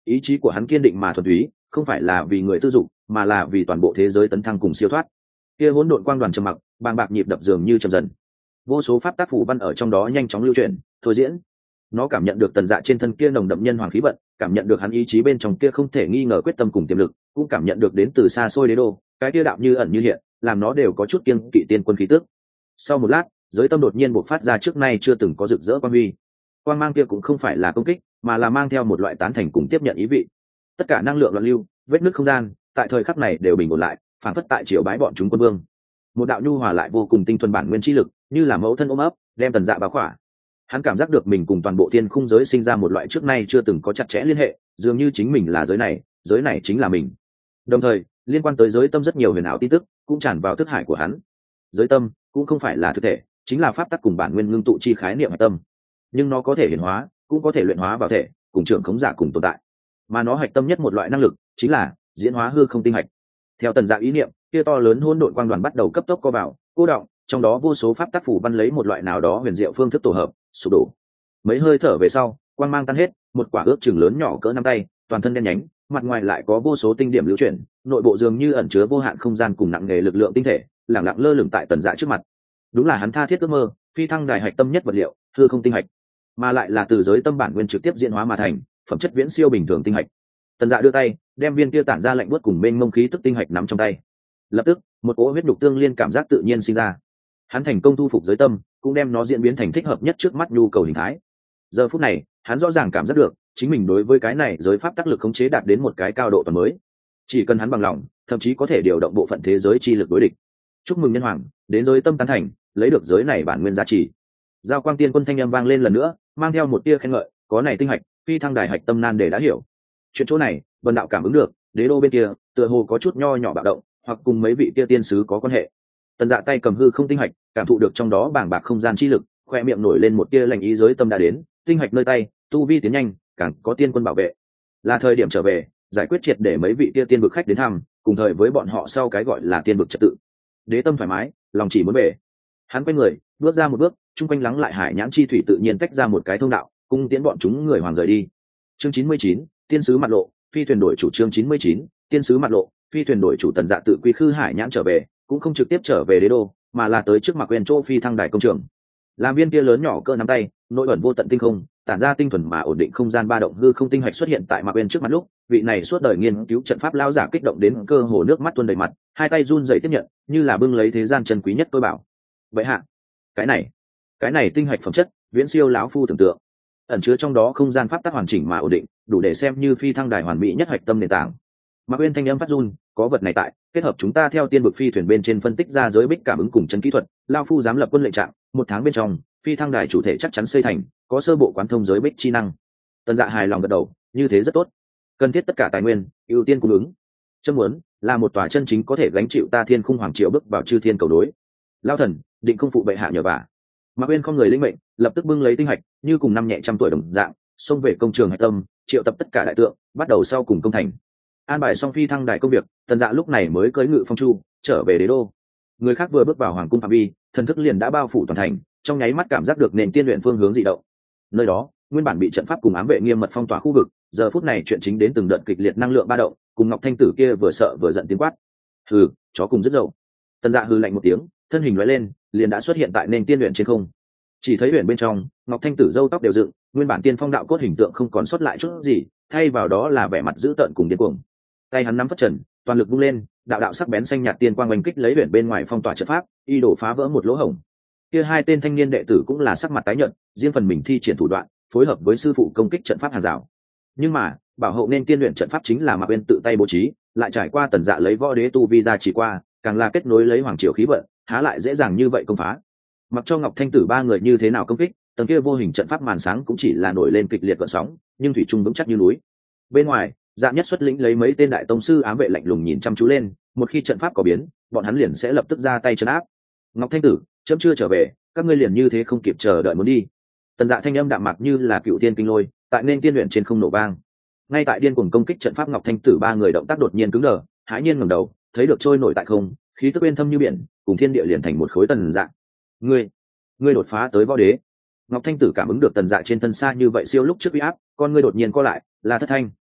ý chí của hắn kiên định mà thuần túy, không phải là vì người tư dụng, mà là vì toàn bộ thế giới tấn thăng cùng siêu thoát. Kia hỗn độn quang đoàn trầm mặc, bàng bạc nhịp đập dường như chậm dần, vô số pháp tác phù văn ở trong đó nhanh chóng lưu chuyển thôi diễn. Nó cảm nhận được Tần Dạ trên thân kia nồng đậm nhân hoàng khí vận, cảm nhận được hắn ý chí bên trong kia không thể nghi ngờ quyết tâm cùng tiềm lực, cũng cảm nhận được đến từ xa xôi đế đô cái kia đạo như ẩn như hiện, làm nó đều có chút kiêng kỵ tiên quân khí tức. Sau một lát, giới tâm đột nhiên bộc phát ra trước nay chưa từng có rực rỡ quang huy. Quang mang kia cũng không phải là công kích, mà là mang theo một loại tán thành cùng tiếp nhận ý vị. Tất cả năng lượng loạn lưu, vết nứt không gian, tại thời khắc này đều bình ổn lại, phản phất tại triều bái bọn chúng quân vương. Một đạo nhu hòa lại vô cùng tinh thuần bản nguyên chi lực, như là mẫu thân ôm ấp, đem Tần Dạ bao khỏa. Hắn cảm giác được mình cùng toàn bộ thiên khung giới sinh ra một loại trước nay chưa từng có chặt chẽ liên hệ, dường như chính mình là giới này, giới này chính là mình. Đồng thời, liên quan tới giới tâm rất nhiều huyền ảo tin tức cũng tràn vào thức hải của hắn. Giới tâm cũng không phải là thực thể, chính là pháp tắc cùng bản nguyên ngưng tụ chi khái niệm hạch tâm, nhưng nó có thể hiển hóa, cũng có thể luyện hóa vào thể, cùng trưởng khống giả cùng tồn tại. Mà nó hạch tâm nhất một loại năng lực chính là diễn hóa hư không tinh hạch. Theo Tần Dạ ý niệm, kia to lớn hỗn độn quang đoàn bắt đầu cấp tốc co vào, cô động, trong đó vô số pháp tắc phủ văn lấy một loại nào đó huyền diệu phương thức tổ hợp, sụp đổ. Mấy hơi thở về sau, quang mang tan hết, một quả ước chừng lớn nhỏ cỡ nắm tay, toàn thân đen nhánh, mặt ngoài lại có vô số tinh điểm lưu chuyển, nội bộ dường như ẩn chứa vô hạn không gian cùng nặng nghề lực lượng tinh thể, lẳng lặng lơ lửng tại Tần Dạ trước mặt. Đúng là hắn tha thiết ước mơ, phi thăng đài hạch tâm nhất vật liệu, hư không tinh hạch, mà lại là từ giới tâm bản nguyên trực tiếp diễn hóa mà thành, phẩm chất viễn siêu bình thường tinh hạch. Tần Dạ đưa tay, đem viên kia tản ra lạnh buốt cùng mênh mông khí tức tinh hạch nắm trong tay. Lập tức, một cỗ huyết đục tương liên cảm giác tự nhiên sinh ra. Hắn thành công thu phục giới tâm, cũng đem nó diễn biến thành thích hợp nhất trước mắt nhu cầu hình thái. Giờ phút này, hắn rõ ràng cảm giác được, chính mình đối với cái này giới pháp tác lực khống chế đạt đến một cái cao độ toàn mới. Chỉ cần hắn bằng lòng, thậm chí có thể điều động bộ phận thế giới chi lực đối địch. Chúc mừng nhân hoàng, đến giới tâm tán thành, lấy được giới này bản nguyên giá trị. Giao Quang Tiên Quân thanh âm vang lên lần nữa, mang theo một tia khen ngợi, có này tinh hạch, phi thăng đài hạch tâm nan để đã hiểu. Chuyện chỗ này, Vân đạo cảm ứng được, đế đô bên kia, tựa hồ có chút nho nhỏ bạo động, hoặc cùng mấy vị kia tiên sứ có quan hệ. Tần Dạ tay cầm hư không tinh hạch, cảm thụ được trong đó bàng bạc không gian chi lực, khoe miệng nổi lên một tia lành ý, giới tâm đã đến, tinh hạch nơi tay, tu vi tiến nhanh, càng có tiên quân bảo vệ. Là thời điểm trở về, giải quyết triệt để mấy vị kia tiên vực khách đến thăm, cùng thời với bọn họ sau cái gọi là tiên vực trật tự. Đế tâm thoải mái, lòng chỉ muốn về. Hắn quay người, bước ra một bước, chung quanh lắng lại hải nhãn chi thủy tự nhiên tách ra một cái thông đạo, cung tiễn bọn chúng người hoàng rời đi. Chương chín mươi chín, tiên sứ mặt lộ, phi thuyền đổi chủ. Chương chín mươi chín, tiên sứ mặt lộ, phi thuyền đổi chủ. Tần Dạ tự quy khư hải nhãn trở về, cũng không trực tiếp trở về đế đô, mà là tới trước mặt quen chỗ phi thăng đài công trường. Làm viên kia lớn nhỏ cỡ nắm tay, nội ẩn vô tận tinh không, tản ra tinh thuần mà ổn định không gian ba động hư không tinh hạch xuất hiện tại mặt bên trước mặt lúc, vị này suốt đời nghiên cứu trận pháp lao giả kích động đến cơ hồ nước mắt tuôn đầy mặt, hai tay run rẩy tiếp nhận, như là bưng lấy thế gian chân quý nhất tôi bảo. Vậy hạ, cái này, cái này tinh hạch phẩm chất, viễn siêu lão phu tưởng tượng. Ẩn chứa trong đó không gian pháp tắc hoàn chỉnh mà ổn định, đủ để xem như phi thăng đài hoàn mỹ nhất hạch tâm nền tảng. Mạc Uyên thanh âm phát run, có vật này tại, kết hợp chúng ta theo tiên vực phi thuyền bên trên phân tích ra giới bích cảm ứng cùng chân kỹ thuật, lão phu dám lập quân lệnh trạng, một tháng bên trong, phi thăng đài chủ thể chắc chắn xây thành, có sơ bộ quán thông giới bích chi năng. Tần Dạ hài lòng gật đầu, như thế rất tốt. Cần thiết tất cả tài nguyên, ưu tiên cung ứng. Chấm muốn là một tòa chân chính có thể gánh chịu ta thiên khung hoàng triều bước vào chư thiên cầu đối. Lão thần, định không phụ bệ hạ nhờ vả. Mạc Uyên không người linh mệnh, lập tức bưng lấy tinh hạch, như cùng năm nhẹ trăm tuổi đồng dạng, xông về công trường hạch tâm, triệu tập tất cả đại tượng, bắt đầu sau cùng công thành. An bài xong phi thăng đài công việc, Tần Dạ lúc này mới cưỡi ngự phong chu trở về đế đô. Người khác vừa bước vào hoàng cung phạm vi, thần thức liền đã bao phủ toàn thành, trong nháy mắt cảm giác được nền tiên luyện phương hướng dị động. Nơi đó, nguyên bản bị trận pháp cùng ám vệ nghiêm mật phong tỏa khu vực, giờ phút này chuyện chính đến từng đợt kịch liệt năng lượng ba động, cùng Ngọc Thanh Tử kia vừa sợ vừa giận tiếng quát. Hừ, chó cùng rất dậu. Tần Dạ hừ lạnh một tiếng, thân hình lóe lên, liền đã xuất hiện tại nền tiên luyện trên không. Chỉ thấy huyền bên trong, Ngọc Thanh Tử râu tóc đều dựng, nguyên bản tiên phong đạo cốt hình tượng không còn sót lại chút gì, thay vào đó là vẻ mặt dữ tợn cùng điên cuồng. Tay hắn nắm phất trần, toàn lực vung lên, đạo đạo sắc bén xanh nhạt tiên quang oanh kích lấy huyền bên ngoài phong tỏa trận pháp, y đổ phá vỡ một lỗ hổng. Kia hai tên thanh niên đệ tử cũng là sắc mặt tái nhợt, riêng phần mình thi triển thủ đoạn, phối hợp với sư phụ công kích trận pháp hàng rào. Nhưng mà, bảo hộ nên tiên luyện trận pháp chính là Mạc Uyên tự tay bố trí, lại trải qua Tần Dạ lấy võ đế tu vi ra chỉ qua, càng là kết nối lấy hoàng triều khí vận, há lại dễ dàng như vậy công phá. Mặc cho Ngọc Thanh Tử ba người như thế nào công kích, tầng kia vô hình trận pháp màn sáng cũng chỉ là nổi lên kịch liệt gợn sóng, nhưng thủy chung vững chắc như núi. Bên ngoài, Dạ Nhất xuất lĩnh lấy mấy tên đại tông sư ám vệ lạnh lùng nhìn chăm chú lên, một khi trận pháp có biến, bọn hắn liền sẽ lập tức ra tay trấn áp. Ngọc Thanh Tử, chấm chưa trở về, các ngươi liền như thế không kịp chờ đợi muốn đi. Tần Dạ thanh âm đạm mạc như là cựu tiên kinh lôi, tại nên tiên luyện trên không nổ vang. Ngay tại điên cuồng công kích trận pháp, Ngọc Thanh Tử ba người động tác đột nhiên cứng đờ, hãi nhiên ngẩng đầu, thấy được trôi nổi tại không, khí tức uyên thâm như biển, cùng thiên địa liền thành một khối. Tần Dạ, ngươi, ngươi đột phá tới võ đế. Ngọc Thanh Tử cảm ứng được Tần Dạ trên thân xa như vậy siêu lúc trước uy áp, con ngươi đột nhiên co lại, là Thất Thanh.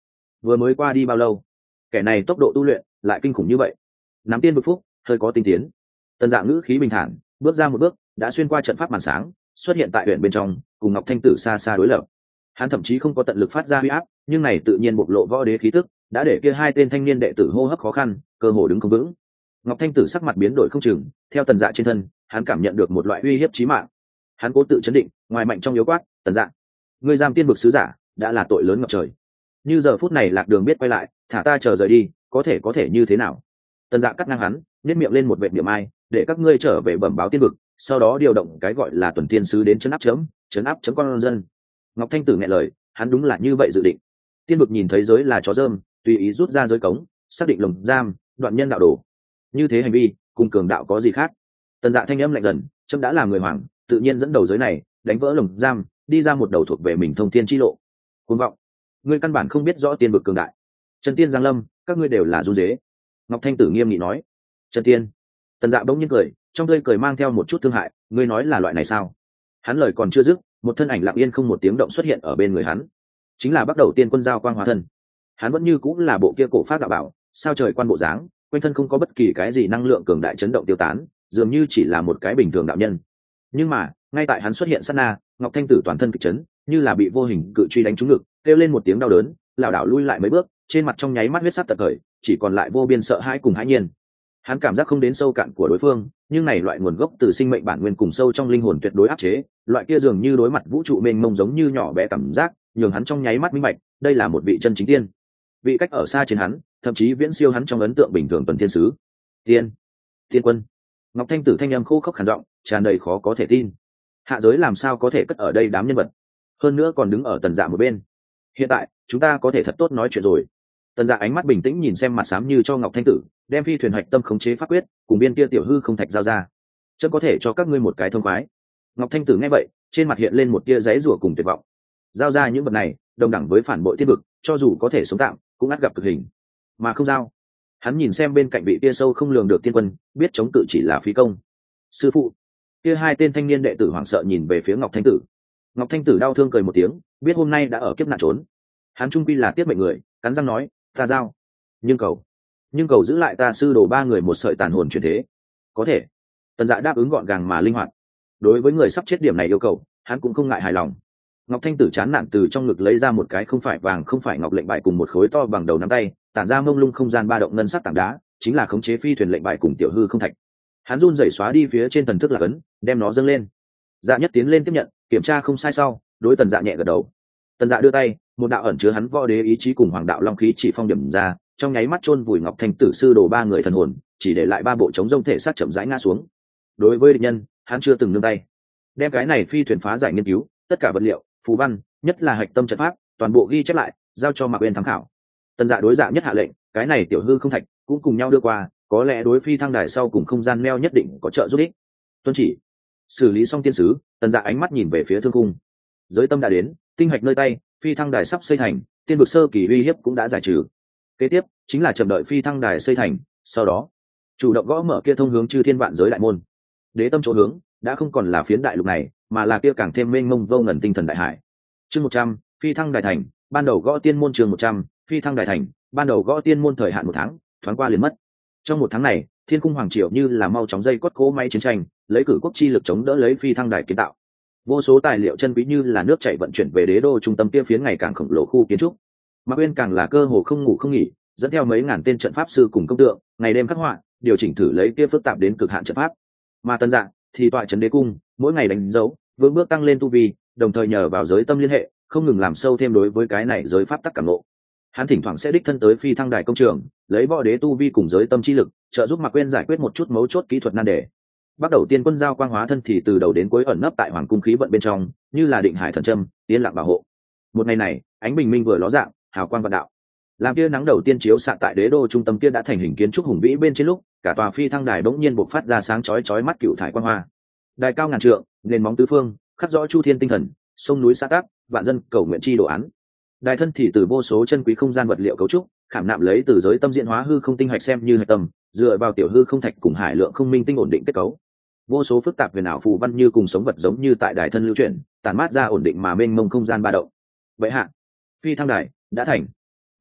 vừa mới qua đi bao lâu, kẻ này tốc độ tu luyện lại kinh khủng như vậy. Nắm tiên vực phúc hơi có tinh tiến. Tần Dạ ngữ khí bình thản bước ra một bước, đã xuyên qua trận pháp màn sáng, xuất hiện tại huyện bên trong, cùng Ngọc Thanh Tử xa xa đối lập. Hắn thậm chí không có tận lực phát ra uy áp, nhưng này tự nhiên bộc lộ võ đế khí tức, đã để kia hai tên thanh niên đệ tử hô hấp khó khăn, cơ hồ đứng không vững. Ngọc Thanh Tử sắc mặt biến đổi không chừng, theo Tần Dạ trên thân, hắn cảm nhận được một loại uy hiếp chí mạng. Hắn cố tự chấn định, ngoài mạnh trong yếu quát, "Tần Dạ, ngươi giam tiên vực sứ giả, đã là tội lớn ngập trời. Như giờ phút này Lạc Đường biết quay lại, thả ta chờ rời đi, có thể có thể như thế nào?" Tần Dạ cắt ngang hắn, nhếch miệng lên một vệt niệm ai, "Để các ngươi trở về bẩm báo tiên vực, sau đó điều động cái gọi là tuần tiên sứ đến trấn áp chấm, trấn áp chấm con dân." Ngọc Thanh Tử nghe lời, hắn đúng là như vậy dự định. Tiên vực nhìn thấy giới là chó dơm, tùy ý rút ra giới cống, xác định lồng giam, đoạn nhân đạo đồ. Như thế hành vi, cùng cường đạo có gì khác? Tần Dạ thanh âm lạnh dần, chấm đã là người hoàng, tự nhiên dẫn đầu giới này, đánh vỡ lồng giam, đi ra một đầu thuộc về mình thông thiên chi lộ. Cuồng vọng, ngươi căn bản không biết rõ tiên vực cường đại. Trần Tiên giáng lâm, các ngươi đều là run rế. Ngọc Thanh Tử nghiêm nghị nói. Trần Tiên. Tần Dạ bỗng nhiên cười, trong tươi cười mang theo một chút thương hại, ngươi nói là loại này sao? Hắn lời còn chưa dứt, một thân ảnh lặng yên không một tiếng động xuất hiện ở bên người hắn, chính là bắt đầu tiên quân giao quang hóa thân. Hắn vẫn như cũng là bộ kia cổ pháp đạo bảo, sao trời quan bộ dáng, quanh thân không có bất kỳ cái gì năng lượng cường đại chấn động tiêu tán, dường như chỉ là một cái bình thường đạo nhân. Nhưng mà ngay tại hắn xuất hiện sát na, Ngọc Thanh Tử toàn thân kịch chấn, như là bị vô hình cự truy đánh trúng ngực, kêu lên một tiếng đau đớn, lảo đảo lui lại mấy bước, trên mặt trong nháy mắt huyết sắc tận khởi, chỉ còn lại vô biên sợ hãi cùng hãi nhiên. Hắn cảm giác không đến sâu cạn của đối phương, nhưng này loại nguồn gốc từ sinh mệnh bản nguyên cùng sâu trong linh hồn tuyệt đối áp chế, loại kia dường như đối mặt vũ trụ mênh mông giống như nhỏ bé cảm giác, nhường hắn trong nháy mắt minh bạch, đây là một vị chân chính tiên. Vị cách ở xa trên hắn, thậm chí viễn siêu hắn trong ấn tượng bình thường tuần thiên sứ. Tiên, tiên quân. Ngọc Thanh Tử thanh âm khô khốc khàn giọng, tràn đầy khó có thể tin. Hạ giới làm sao có thể cất ở đây đám nhân vật, hơn nữa còn đứng ở Tần Dạ một bên. Hiện tại chúng ta có thể thật tốt nói chuyện rồi. Tần Dạ ánh mắt bình tĩnh nhìn xem mặt xám như cho Ngọc Thanh Tử, đem phi thuyền hạch tâm khống chế pháp quyết cùng biên kia tiểu hư không thạch giao ra, chớ có thể cho các ngươi một cái thông khoái. Ngọc Thanh Tử nghe vậy, trên mặt hiện lên một tia giấy rủa cùng tuyệt vọng. Giao ra những vật này, đồng đẳng với phản bội thiên vực, cho dù có thể sống tạm, cũng ắt gặp cực hình. Mà không giao. Hắn nhìn xem bên cạnh vị tia sâu không lường được tiên quân, biết chống cự chỉ là phí công. Sư phụ. Kia hai tên thanh niên đệ tử hoảng sợ nhìn về phía Ngọc Thanh Tử. Ngọc Thanh Tử đau thương cười một tiếng, biết hôm nay đã ở kiếp nạn trốn. Hắn trung quy là tiết mệnh người, cắn răng nói, ta giao. Nhưng cầu, nhưng cầu giữ lại ta sư đồ ba người một sợi tàn hồn chuyển thế. Có thể. Tần Dạ đáp ứng gọn gàng mà linh hoạt. Đối với người sắp chết điểm này yêu cầu, hắn cũng không ngại hài lòng. Ngọc Thanh Tử chán nản từ trong ngực lấy ra một cái không phải vàng không phải ngọc lệnh bài cùng một khối to bằng đầu nắm tay, tản ra mông lung không gian ba động ngân sắc tảng đá, chính là khống chế phi thuyền lệnh bài cùng tiểu hư không thạch. Hắn run rẩy xóa đi phía trên thần thức là ấn, đem nó dâng lên. Dạ Nhất tiến lên tiếp nhận, kiểm tra không sai sau, đối Tần Dạ nhẹ gật đầu. Tần Dạ đưa tay, một đạo ẩn chứa hắn võ đế ý chí cùng hoàng đạo long khí chỉ phong điểm ra, trong nháy mắt chôn vùi Ngọc Thanh Tử sư đồ ba người thần hồn, chỉ để lại ba bộ chống rông thể sát chậm rãi ngã xuống. Đối với địch nhân, hắn chưa từng nương tay. Đem cái này phi thuyền phá giải nghiên cứu, tất cả vật liệu, phù văn, nhất là hạch tâm trận pháp, toàn bộ ghi chép lại, giao cho Mạc Uyên tham khảo. Tần Dạ đối Dạ Nhất hạ lệnh, cái này tiểu hư không thạch cũng cùng nhau đưa qua, có lẽ đối phi thăng đài sau cùng không gian neo nhất định có trợ giúp ích. Tuân chỉ. Xử lý xong tiên sứ, Tần Dạ ánh mắt nhìn về phía thương cung. Giới tâm đã đến, tinh hạch nơi tay, phi thăng đài sắp xây thành, tiên vực sơ kỳ uy hiếp cũng đã giải trừ. Kế tiếp chính là chờ đợi phi thăng đài xây thành, sau đó chủ động gõ mở kia thông hướng chư thiên vạn giới đại môn. Đế tâm chỗ hướng đã không còn là phiến đại lục này, mà là kia càng thêm mênh mông vô ngần tinh thần đại hải. Chương một trăm, phi thăng đài thành, ban đầu gõ tiên môn. Chương một trăm, phi thăng đài thành, ban đầu gõ tiên môn. Thời hạn một tháng, thoáng qua liền mất. Trong một tháng này, thiên cung hoàng triều như là mau chóng dây cốt cố máy chiến tranh, lấy cử quốc chi lực chống đỡ lấy phi thăng đài kiến tạo. Vô số tài liệu chân quý như là nước chảy vận chuyển về đế đô trung tâm kia phiến ngày càng khổng lồ khu kiến trúc. Mạc Uyên càng là cơ hồ không ngủ không nghỉ, dẫn theo mấy ngàn tên trận pháp sư cùng công tượng, ngày đêm khắc họa, điều chỉnh thử lấy kia phức tạp đến cực hạn trận pháp. Mà Tần Dạ thì tọa trấn đế cung, mỗi ngày đánh dấu, vững bước tăng lên tu vi, đồng thời nhờ vào giới tâm liên hệ, không ngừng làm sâu thêm đối với cái này giới pháp tắc cảm ngộ. Hắn thỉnh thoảng sẽ đích thân tới phi thăng đài công trường, lấy võ đế tu vi cùng giới tâm chi lực, trợ giúp Mạc Uyên giải quyết một chút mấu chốt kỹ thuật nan đề. Bắt đầu tiên quân giao quang hóa thân thì từ đầu đến cuối ẩn nấp tại hoàng cung khí vận bên trong, như là định hải thần châm, yên lặng bảo hộ. Một ngày này, ánh bình minh vừa ló dạng, hào quang vạn đạo. Làm kia nắng đầu tiên chiếu xạ tại đế đô trung tâm kia đã thành hình kiến trúc hùng vĩ bên trên lúc, cả tòa phi thăng đài bỗng nhiên bộc phát ra sáng chói chói mắt cựu thải quang hoa. Đài cao ngàn trượng, nền móng tứ phương, khắc rõ chu thiên tinh thần, sông núi xã tác, vạn dân cầu nguyện chi đồ án. Đài thân thì từ vô số chân quý không gian vật liệu cấu trúc, khảm nạm lấy từ giới tâm diễn hóa hư không tinh hạch xem như hạch tâm, dựa vào tiểu hư không thạch cùng hải lượng không minh tinh ổn định kết cấu. Vô số phức tạp huyền ảo phù văn như cùng sống vật giống như tại đài thân lưu chuyển, tản mát ra ổn định mà mênh mông không gian ba động. Vậy hạ, phi thăng đài đã thành.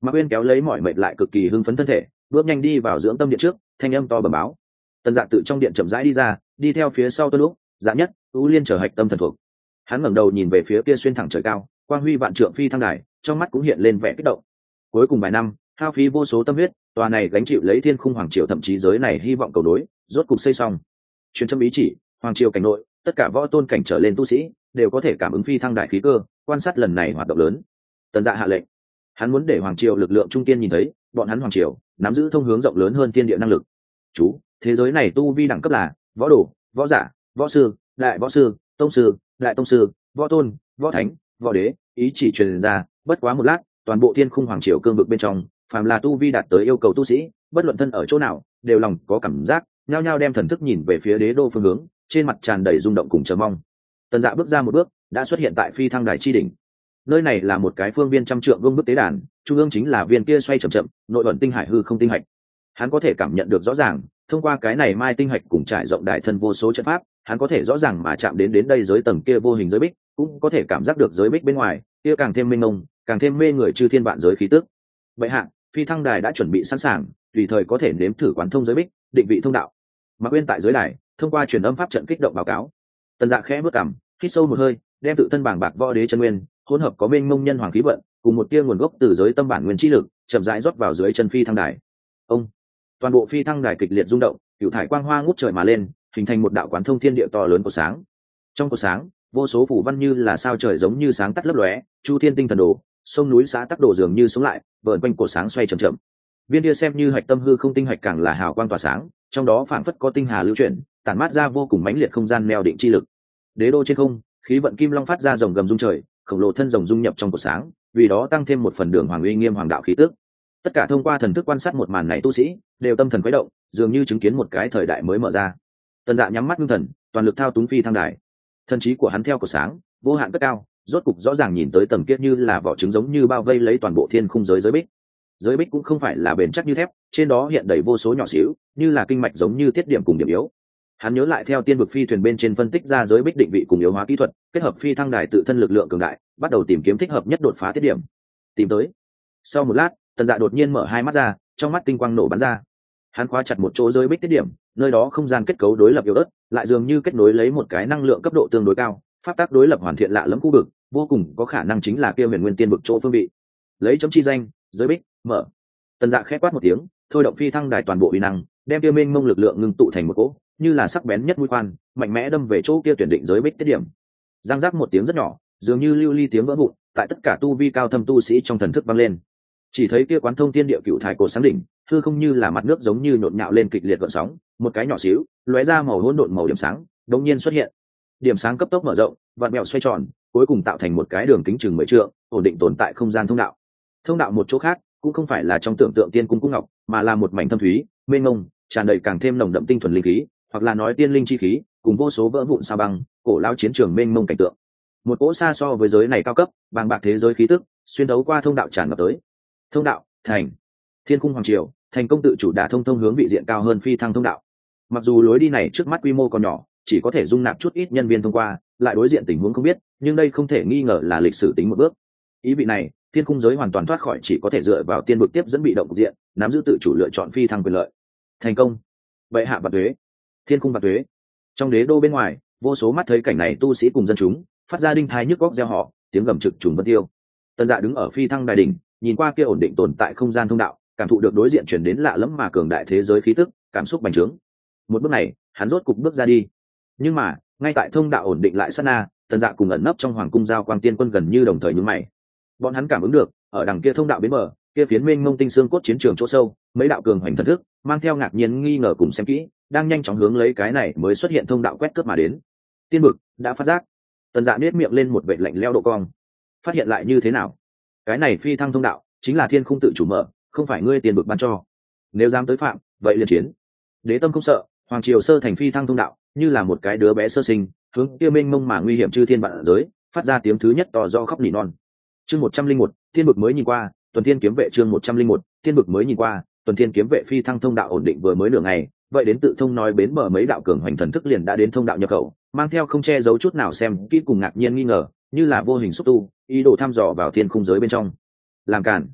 Mạc Uyên kéo lấy mọi mệt lại cực kỳ hưng phấn thân thể, bước nhanh đi vào dưỡng tâm điện trước, thanh âm to bẩm báo. Tần Dạ tự trong điện chậm rãi đi ra, đi theo phía sau Tuân Lúc, Dạ Nhất, U Liên trở hạch tâm thần thuộc. Hắn ngẩng đầu nhìn về phía kia xuyên thẳng trời cao, quang huy vạn trượng phi thăng đài, trong mắt cũng hiện lên vẻ kích động. Cuối cùng vài năm, hao phí vô số tâm huyết, tòa này gánh chịu lấy thiên khung hoàng triều thậm chí giới này hy vọng cầu đối, rốt cục xây xong. Truyền châm ý chỉ, hoàng triều cảnh nội, tất cả võ tôn cảnh trở lên tu sĩ đều có thể cảm ứng phi thăng đại khí cơ, quan sát lần này hoạt động lớn. Tần Dạ hạ lệnh, hắn muốn để hoàng triều lực lượng trung kiên nhìn thấy, bọn hắn hoàng triều nắm giữ thông hướng rộng lớn hơn thiên địa năng lực. Chú, thế giới này tu vi đẳng cấp là võ đồ, võ giả, võ sư, đại võ sư, tông sư, đại tông sư, võ tôn, võ thánh, võ đế. Ý chỉ truyền ra, bất quá một lát, toàn bộ thiên khung hoàng triều cương vực bên trong, phàm là tu vi đạt tới yêu cầu tu sĩ, bất luận thân ở chỗ nào, đều lòng có cảm giác, nhao nhao đem thần thức nhìn về phía đế đô phương hướng, trên mặt tràn đầy rung động cùng chờ mong. Tần Dạ bước ra một bước, đã xuất hiện tại phi thăng đài chi đỉnh. Nơi này là một cái phương viên trăm trượng vương bức tế đàn, trung ương chính là viên kia xoay chậm chậm, nội ẩn tinh hải hư không tinh hạch. Hắn có thể cảm nhận được rõ ràng, thông qua cái này mai tinh hạch cùng trải rộng đại thân vô số trận pháp, hắn có thể rõ ràng mà chạm đến đến đây giới tầng kia vô hình giới bích, cũng có thể cảm giác được giới bích bên ngoài kia càng thêm mênh mông, càng thêm mê người chư thiên vạn giới khí tức. Vậy hạ, phi thăng đài đã chuẩn bị sẵn sàng, tùy thời có thể nếm thử quán thông giới bích, định vị thông đạo. Mạc Uyên tại giới đài, thông qua truyền âm pháp trận kích động báo cáo. Tần Dạ khẽ bước cằm, hít sâu một hơi, đem tự thân bảng bạc võ đế chân nguyên, hỗn hợp có mênh mông nhân hoàng khí vận, cùng một tia nguồn gốc từ giới tâm bản nguyên chi lực, chậm rãi rót vào dưới chân phi thăng đài. Ông, toàn bộ phi thăng đài kịch liệt rung động, cửu thải quang hoa ngút trời mà lên, hình thành một đạo quán thông thiên địa to lớn của sáng. Trong của sáng, vô số phủ văn như là sao trời giống như sáng tắt lấp lóe, chu thiên tinh thần đồ, sông núi xã tắc đồ dường như sống lại, vờn quanh cổ sáng xoay chậm chậm. Viên kia xem như hạch tâm hư không tinh hạch càng là hào quang tỏa sáng, trong đó phảng phất có tinh hà lưu chuyển, tản mát ra vô cùng mãnh liệt không gian neo định chi lực. Đế đô trên không, khí vận kim long phát ra rồng gầm rung trời, khổng lồ thân rồng dung nhập trong cổ sáng, vì đó tăng thêm một phần đường hoàng uy nghiêm hoàng đạo khí tức. Tất cả thông qua thần thức quan sát một màn này tu sĩ, đều tâm thần khuấy động, dường như chứng kiến một cái thời đại mới mở ra. Tần Dạ nhắm mắt ngưng thần, toàn lực thao túng phi thăng đài. Thần trí của hắn theo cổ sáng, vô hạn cất cao, rốt cục rõ ràng nhìn tới tầm kiết như là vỏ trứng giống như bao vây lấy toàn bộ thiên khung giới giới bích. Giới bích cũng không phải là bền chắc như thép, trên đó hiện đầy vô số nhỏ xíu, như là kinh mạch giống như tiết điểm cùng điểm yếu. Hắn nhớ lại theo tiên vực phi thuyền bên trên phân tích ra giới bích định vị cùng yếu hóa kỹ thuật, kết hợp phi thăng đài tự thân lực lượng cường đại, bắt đầu tìm kiếm thích hợp nhất đột phá tiết điểm. Tìm tới. Sau một lát, Tần Dạ đột nhiên mở hai mắt ra, trong mắt tinh quang nổ bắn ra. Hắn khóa chặt một chỗ giới bích tiết điểm, nơi đó không gian kết cấu đối lập yếu ớt, lại dường như kết nối lấy một cái năng lượng cấp độ tương đối cao, pháp tắc đối lập hoàn thiện lạ lẫm khu vực, vô cùng có khả năng chính là kia huyền nguyên tiên vực chỗ phương vị. Lấy chấm chi danh, giới bích, mở. Tần Dạ khẽ quát một tiếng, thôi động phi thăng đài toàn bộ uy năng, đem kia mênh mông lực lượng ngưng tụ thành một cỗ, như là sắc bén nhất mũi khoan, mạnh mẽ đâm về chỗ kia tuyển định giới bích tiết điểm. Giang giác một tiếng rất nhỏ, dường như lưu ly tiếng vỡ vụn, tại tất cả tu vi cao thâm tu sĩ trong thần thức vang lên. Chỉ thấy kia quán thông thiên địa cựu thải cổ sáng đỉnh, hư không như là mặt nước giống như nhộn nhạo lên kịch liệt gợn sóng, một cái nhỏ xíu, lóe ra màu hỗn độn màu điểm sáng, đột nhiên xuất hiện. Điểm sáng cấp tốc mở rộng, vặn mèo xoay tròn, cuối cùng tạo thành một cái đường kính chừng mười trượng, ổn định tồn tại không gian thông đạo. Thông đạo một chỗ khác, cũng không phải là trong tưởng tượng tiên cung cung ngọc, mà là một mảnh thâm thúy, mênh mông, tràn đầy càng thêm nồng đậm tinh thuần linh khí, hoặc là nói tiên linh chi khí, cùng vô số vỡ vụn sao băng, cổ lao chiến trường mênh mông cảnh tượng. Một cỗ xa so với giới này cao cấp, bàng bạc thế giới khí tức, xuyên đấu qua thông đạo tràn ngập tới. Thông đạo, thành. Thiên cung hoàng triều, thành công tự chủ đả thông thông hướng vị diện cao hơn phi thăng thông đạo. Mặc dù lối đi này trước mắt quy mô còn nhỏ, chỉ có thể dung nạp chút ít nhân viên thông qua, lại đối diện tình huống không biết, nhưng đây không thể nghi ngờ là lịch sử tính một bước. Ý vị này, thiên cung giới hoàn toàn thoát khỏi chỉ có thể dựa vào tiên vực tiếp dẫn bị động cục diện, nắm giữ tự chủ lựa chọn phi thăng quyền lợi. Thành công. Bệ hạ bạt tuế. Thiên cung bạt tuế. Trong đế đô bên ngoài, vô số mắt thấy cảnh này tu sĩ cùng dân chúng, phát ra đinh thái nhức góc reo họ, tiếng gầm trực trùng vân tiêu. Tần Dạ đứng ở phi thăng đài đỉnh, nhìn qua kia ổn định tồn tại không gian thông đạo, cảm thụ được đối diện chuyển đến lạ lẫm mà cường đại thế giới khí tức, cảm xúc bành trướng. Một bước này, hắn rốt cục bước ra đi. Nhưng mà, ngay tại thông đạo ổn định lại sát na, Tần Dạ cùng ẩn nấp trong hoàng cung giao quang tiên quân gần như đồng thời nhướng mày. Bọn hắn cảm ứng được, ở đằng kia thông đạo bến bờ, kia phiến mênh mông tinh xương cốt chiến trường chỗ sâu, mấy đạo cường hoành thần thức, mang theo ngạc nhiên nghi ngờ cùng xem kỹ, đang nhanh chóng hướng lấy cái này mới xuất hiện thông đạo quét cướp mà đến. Tiên bực đã phát giác. Tần Dạ nhếch miệng lên một vệt lạnh lẽo độ cong. Phát hiện lại như thế nào? Cái này phi thăng thông đạo chính là thiên khung tự chủ mở, không phải ngươi tiền bực ban cho. Nếu dám tới phạm, vậy liền chiến. Đế tâm không sợ, hoàng triều sơ thành phi thăng thông đạo, như là một cái đứa bé sơ sinh, hướng kia mênh mông mà nguy hiểm chư thiên vạn giới, phát ra tiếng thứ nhất to do khóc nỉ non. Chương một trăm linh một, thiên bực mới nhìn qua, tuần thiên kiếm vệ chương một trăm linh một, thiên bực mới nhìn qua, tuần thiên kiếm vệ phi thăng thông đạo ổn định vừa mới nửa ngày, vậy đến tự thông nói bến bờ mấy đạo cường hoành thần thức liền đã đến thông đạo nhập khẩu, mang theo không che giấu chút nào xem kỹ cùng ngạc nhiên nghi ngờ, như là vô hình xúc tu, ý đồ thăm dò vào thiên khung giới bên trong. Làm cản.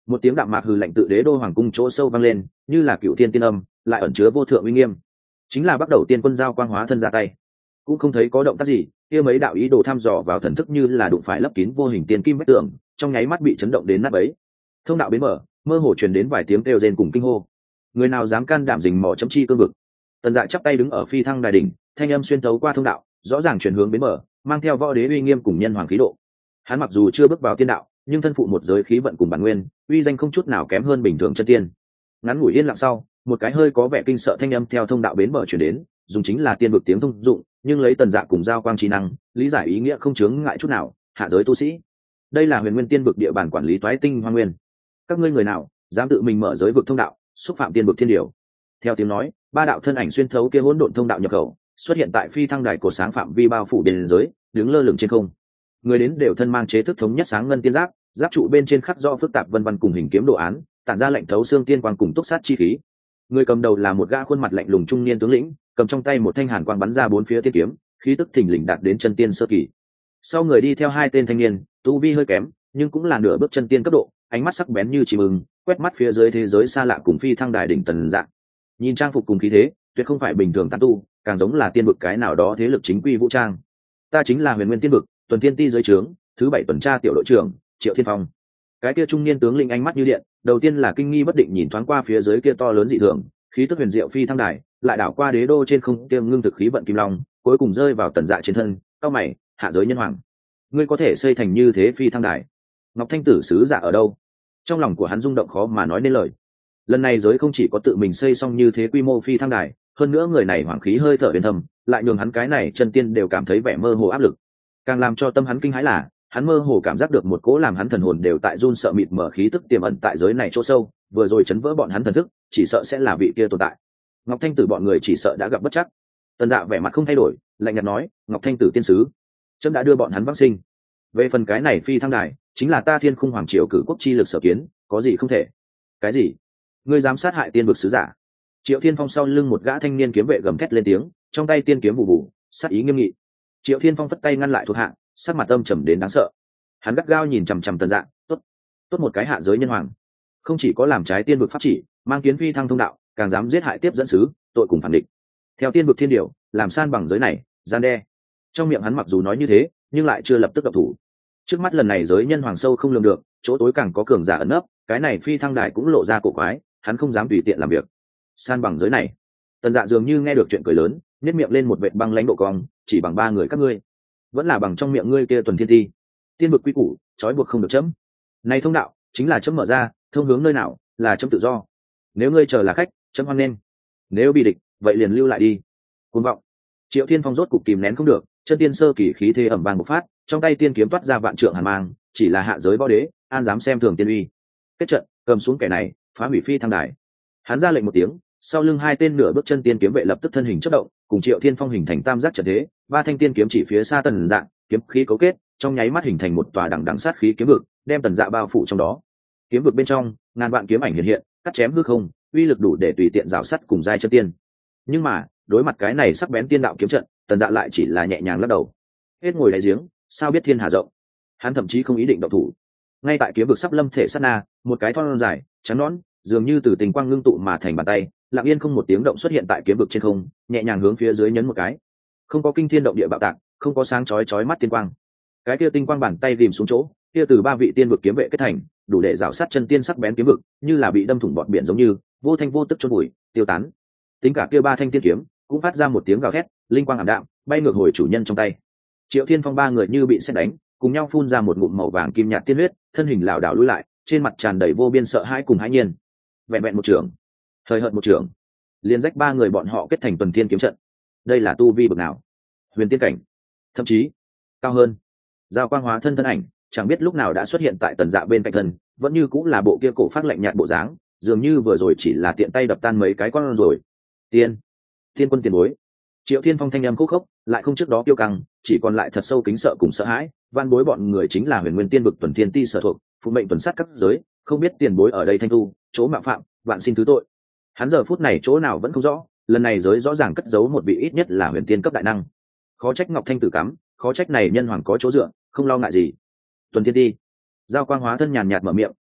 Một tiếng đạm mạc hừ lạnh tự đế đô hoàng cung chỗ sâu vang lên, như là cựu thiên tiên âm, lại ẩn chứa vô thượng uy nghiêm. Chính là bắt đầu tiên quân giao quang hóa thân ra tay, cũng không thấy có động tác gì, kia mấy đạo ý đồ thăm dò vào thần thức như là đụng phải lấp kín vô hình tiên kim vách tường, trong nháy mắt bị chấn động đến nát bấy. Thông đạo bến mở, mơ hồ truyền đến vài tiếng kêu rên cùng kinh hô. Người nào dám can đảm rình mò chấm chi cương vực? Tần Dạ chắp tay đứng ở phi thăng đài đỉnh, thanh âm xuyên thấu qua thông đạo, rõ ràng chuyển hướng bến mở, mang theo võ đế uy nghiêm cùng nhân hoàng khí độ. Hắn mặc dù chưa bước vào tiên đạo, nhưng thân phụ một giới khí vận cùng bản nguyên, uy danh không chút nào kém hơn bình thường chân tiên. Ngắn ngủi yên lặng sau, một cái hơi có vẻ kinh sợ thanh âm theo thông đạo bến mở truyền đến, dùng chính là tiên vực tiếng thông dụng, nhưng lấy Tần Dạ cùng giao quang trí năng, lý giải ý nghĩa không chướng ngại chút nào. Hạ giới tu sĩ, đây là huyền nguyên tiên vực địa bàn quản lý toái tinh hoa nguyên. Các ngươi người nào dám tự mình mở giới vực thông đạo, xúc phạm tiên vực thiên điều? Theo tiếng nói, ba đạo thân ảnh xuyên thấu kia hỗn độn thông đạo nhập khẩu, xuất hiện tại phi thăng đài cổ sáng phạm vi bao phủ biên giới, đứng lơ lửng trên không. Người đến đều thân mang chế thức thống nhất sáng ngân tiên giáp, giáp trụ bên trên khắc do phức tạp vân vân cùng hình kiếm đồ án, tản ra lệnh thấu xương tiên quang cùng túc sát chi khí. Người cầm đầu là một gã khuôn mặt lạnh lùng trung niên tướng lĩnh, cầm trong tay một thanh hàn quang bắn ra bốn phía tiên kiếm, khí tức thình lình đạt đến chân tiên sơ kỳ. Sau người đi theo hai tên thanh niên, tu vi hơi kém, nhưng cũng là nửa bước chân tiên cấp độ, ánh mắt sắc bén như chim ưng, quét mắt phía dưới thế giới xa lạ cùng phi thăng đài đỉnh Tần Dạ. Nhìn trang phục cùng khí thế, tuyệt không phải bình thường tán tu, càng giống là tiên vực cái nào đó thế lực chính quy vũ trang. Ta chính là huyền nguyên tiên vực tuần thiên ti dưới trướng thứ bảy tuần tra tiểu đội trưởng Triệu Thiên Phong. Cái kia trung niên tướng lĩnh ánh mắt như điện, đầu tiên là kinh nghi bất định nhìn thoáng qua phía dưới kia to lớn dị thường, khí tức huyền diệu phi thăng đài, lại đảo qua đế đô trên không tiêm ngưng thực khí vận kim long, cuối cùng rơi vào Tần Dạ trên thân. Cao mày, hạ giới nhân hoàng, ngươi có thể xây thành như thế phi thăng đài, Ngọc Thanh tử sứ giả ở đâu? Trong lòng của hắn rung động khó mà nói nên lời. Lần này giới không chỉ có tự mình xây xong như thế quy mô phi thăng đài, hơn nữa người này hoàng khí hơi thở huyền thầm, lại nhường hắn cái này chân tiên đều cảm thấy vẻ mơ hồ áp lực. Càng làm cho tâm hắn kinh hãi là, hắn mơ hồ cảm giác được một cỗ làm hắn thần hồn đều tại run sợ mịt mở khí tức tiềm ẩn tại giới này chỗ sâu, vừa rồi chấn vỡ bọn hắn thần thức, chỉ sợ sẽ là vị kia tồn tại. Ngọc Thanh tử bọn người chỉ sợ đã gặp bất chắc. Tần Dạ vẻ mặt không thay đổi, lạnh nhạt nói, Ngọc Thanh tử tiên sứ, trẫm đã đưa bọn hắn vãng sinh. Về phần cái này phi thăng đài, chính là ta Thiên Khung hoàng triều cử quốc chi lực sở kiến, có gì không thể? Cái gì? Ngươi dám sát hại tiên vực sứ giả? Triệu Thiên Phong sau lưng một gã thanh niên kiếm vệ gầm thét lên tiếng, trong tay tiên kiếm vụ vụ, sát ý nghiêm nghị. Triệu Thiên Phong phất tay ngăn lại thuộc hạ, sắc mặt âm trầm đến đáng sợ. Hắn gắt gao nhìn chằm chằm Tần Dạ, tốt, tốt một cái hạ giới nhân hoàng, không chỉ có làm trái tiên vực pháp chỉ, mang kiến phi thăng thông đạo, càng dám giết hại tiếp dẫn sứ, tội cùng phản địch. Theo tiên vực thiên điều, làm san bằng giới này, gian đe. Trong miệng hắn mặc dù nói như thế, nhưng lại chưa lập tức động thủ. Trước mắt lần này giới nhân hoàng sâu không lường được, chỗ tối càng có cường giả ẩn nấp, cái này phi thăng đài cũng lộ ra cổ quái, hắn không dám tùy tiện làm việc. San bằng giới này. Tần Dạ dường như nghe được chuyện cười lớn, nhếch miệng lên một vệt băng lãnh độ cong, chỉ bằng ba người các ngươi, vẫn là bằng trong miệng ngươi kia tuần thiên ti. Tiên vực quy củ, trói buộc không được chấm. Này thông đạo, chính là chấm mở ra, thông hướng nơi nào, là chấm tự do. Nếu ngươi chờ là khách, chấm hoan nghênh. Nếu bị địch, vậy liền lưu lại đi. Cuồng vọng. Triệu Thiên Phong rốt cục kìm nén không được, chân tiên sơ kỳ khí thế ẩm vang bộc phát, trong tay tiên kiếm toát ra vạn trượng hàn mang, chỉ là hạ giới võ đế, an dám xem thường tiên uy. Kết trận, cầm xuống kẻ này, phá hủy phi thăng đài. Hắn ra lệnh một tiếng, sau lưng hai tên nửa bước chân tiên kiếm vệ lập tức thân hình chớp động, cùng Triệu Thiên Phong hình thành tam giác trận thế, ba thanh tiên kiếm chỉ phía xa Tần Dạ, kiếm khí cấu kết, trong nháy mắt hình thành một tòa đằng đằng sát khí kiếm vực, đem Tần Dạ bao phủ trong đó. Kiếm vực bên trong, ngàn vạn kiếm ảnh hiện hiện, cắt chém hư không, uy lực đủ để tùy tiện rào sắt cùng giai chân tiên. Nhưng mà, đối mặt cái này sắc bén tiên đạo kiếm trận, Tần Dạ lại chỉ là nhẹ nhàng lắc đầu. Hết ngồi đáy giếng, sao biết thiên hà rộng. Hắn thậm chí không ý định động thủ. Ngay tại kiếm vực sắp lâm thể sát na, một cái thon dài, trắng nõn, dường như từ tình quang ngưng tụ mà thành bàn tay, lặng yên không một tiếng động xuất hiện tại kiếm vực trên không, nhẹ nhàng hướng phía dưới nhấn một cái. Không có kinh thiên động địa bạo tạc, không có sáng chói chói mắt tiên quang. Cái kia tinh quang bàn tay rìm xuống chỗ, kia từ ba vị tiên vực kiếm vệ kết thành, đủ để rào sát chân tiên sắc bén kiếm vực, như là bị đâm thủng bọt biển giống như, vô thanh vô tức chôn bụi, tiêu tán. Tính cả kia ba thanh tiên kiếm, cũng phát ra một tiếng gào thét, linh quang ảm đạm, bay ngược hồi chủ nhân trong tay. Triệu Thiên Phong ba người như bị sét đánh, cùng nhau phun ra một ngụm màu vàng kim nhạt tiên huyết, thân hình lảo đảo lùi lại, trên mặt tràn đầy vô biên sợ hãi cùng hãi nhiên. Vẹn vẹn một trường, thời hợt một trường, liên rách ba người bọn họ kết thành tuần thiên kiếm trận. Đây là tu vi bậc nào? Huyền tiên cảnh, thậm chí cao hơn. Giao quang hóa thân thân ảnh, chẳng biết lúc nào đã xuất hiện tại Tần Dạ bên cạnh thân, vẫn như cũng là bộ kia cổ phát lạnh nhạt bộ dáng, dường như vừa rồi chỉ là tiện tay đập tan mấy cái con rồi. Tiên, tiên quân tiền bối. Triệu Thiên Phong thanh âm khúc khốc, lại không trước đó kiêu căng, chỉ còn lại thật sâu kính sợ cùng sợ hãi. Van bối bọn người chính là Huyền Nguyên Tiên vực tuần thiên ti sở thuộc, phụ mệnh tuần sát các giới, không biết tiền bối ở đây thanh tu, chỗ mạo phạm, vạn xin thứ tội. Hắn giờ phút này chỗ nào vẫn không rõ, lần này giới rõ ràng cất giấu một vị ít nhất là huyền tiên cấp đại năng. Khó trách Ngọc Thanh tử cắm, khó trách này nhân hoàng có chỗ dựa, không lo ngại gì. Tuần thiên ti. Giao quang hóa thân nhàn nhạt mở miệng,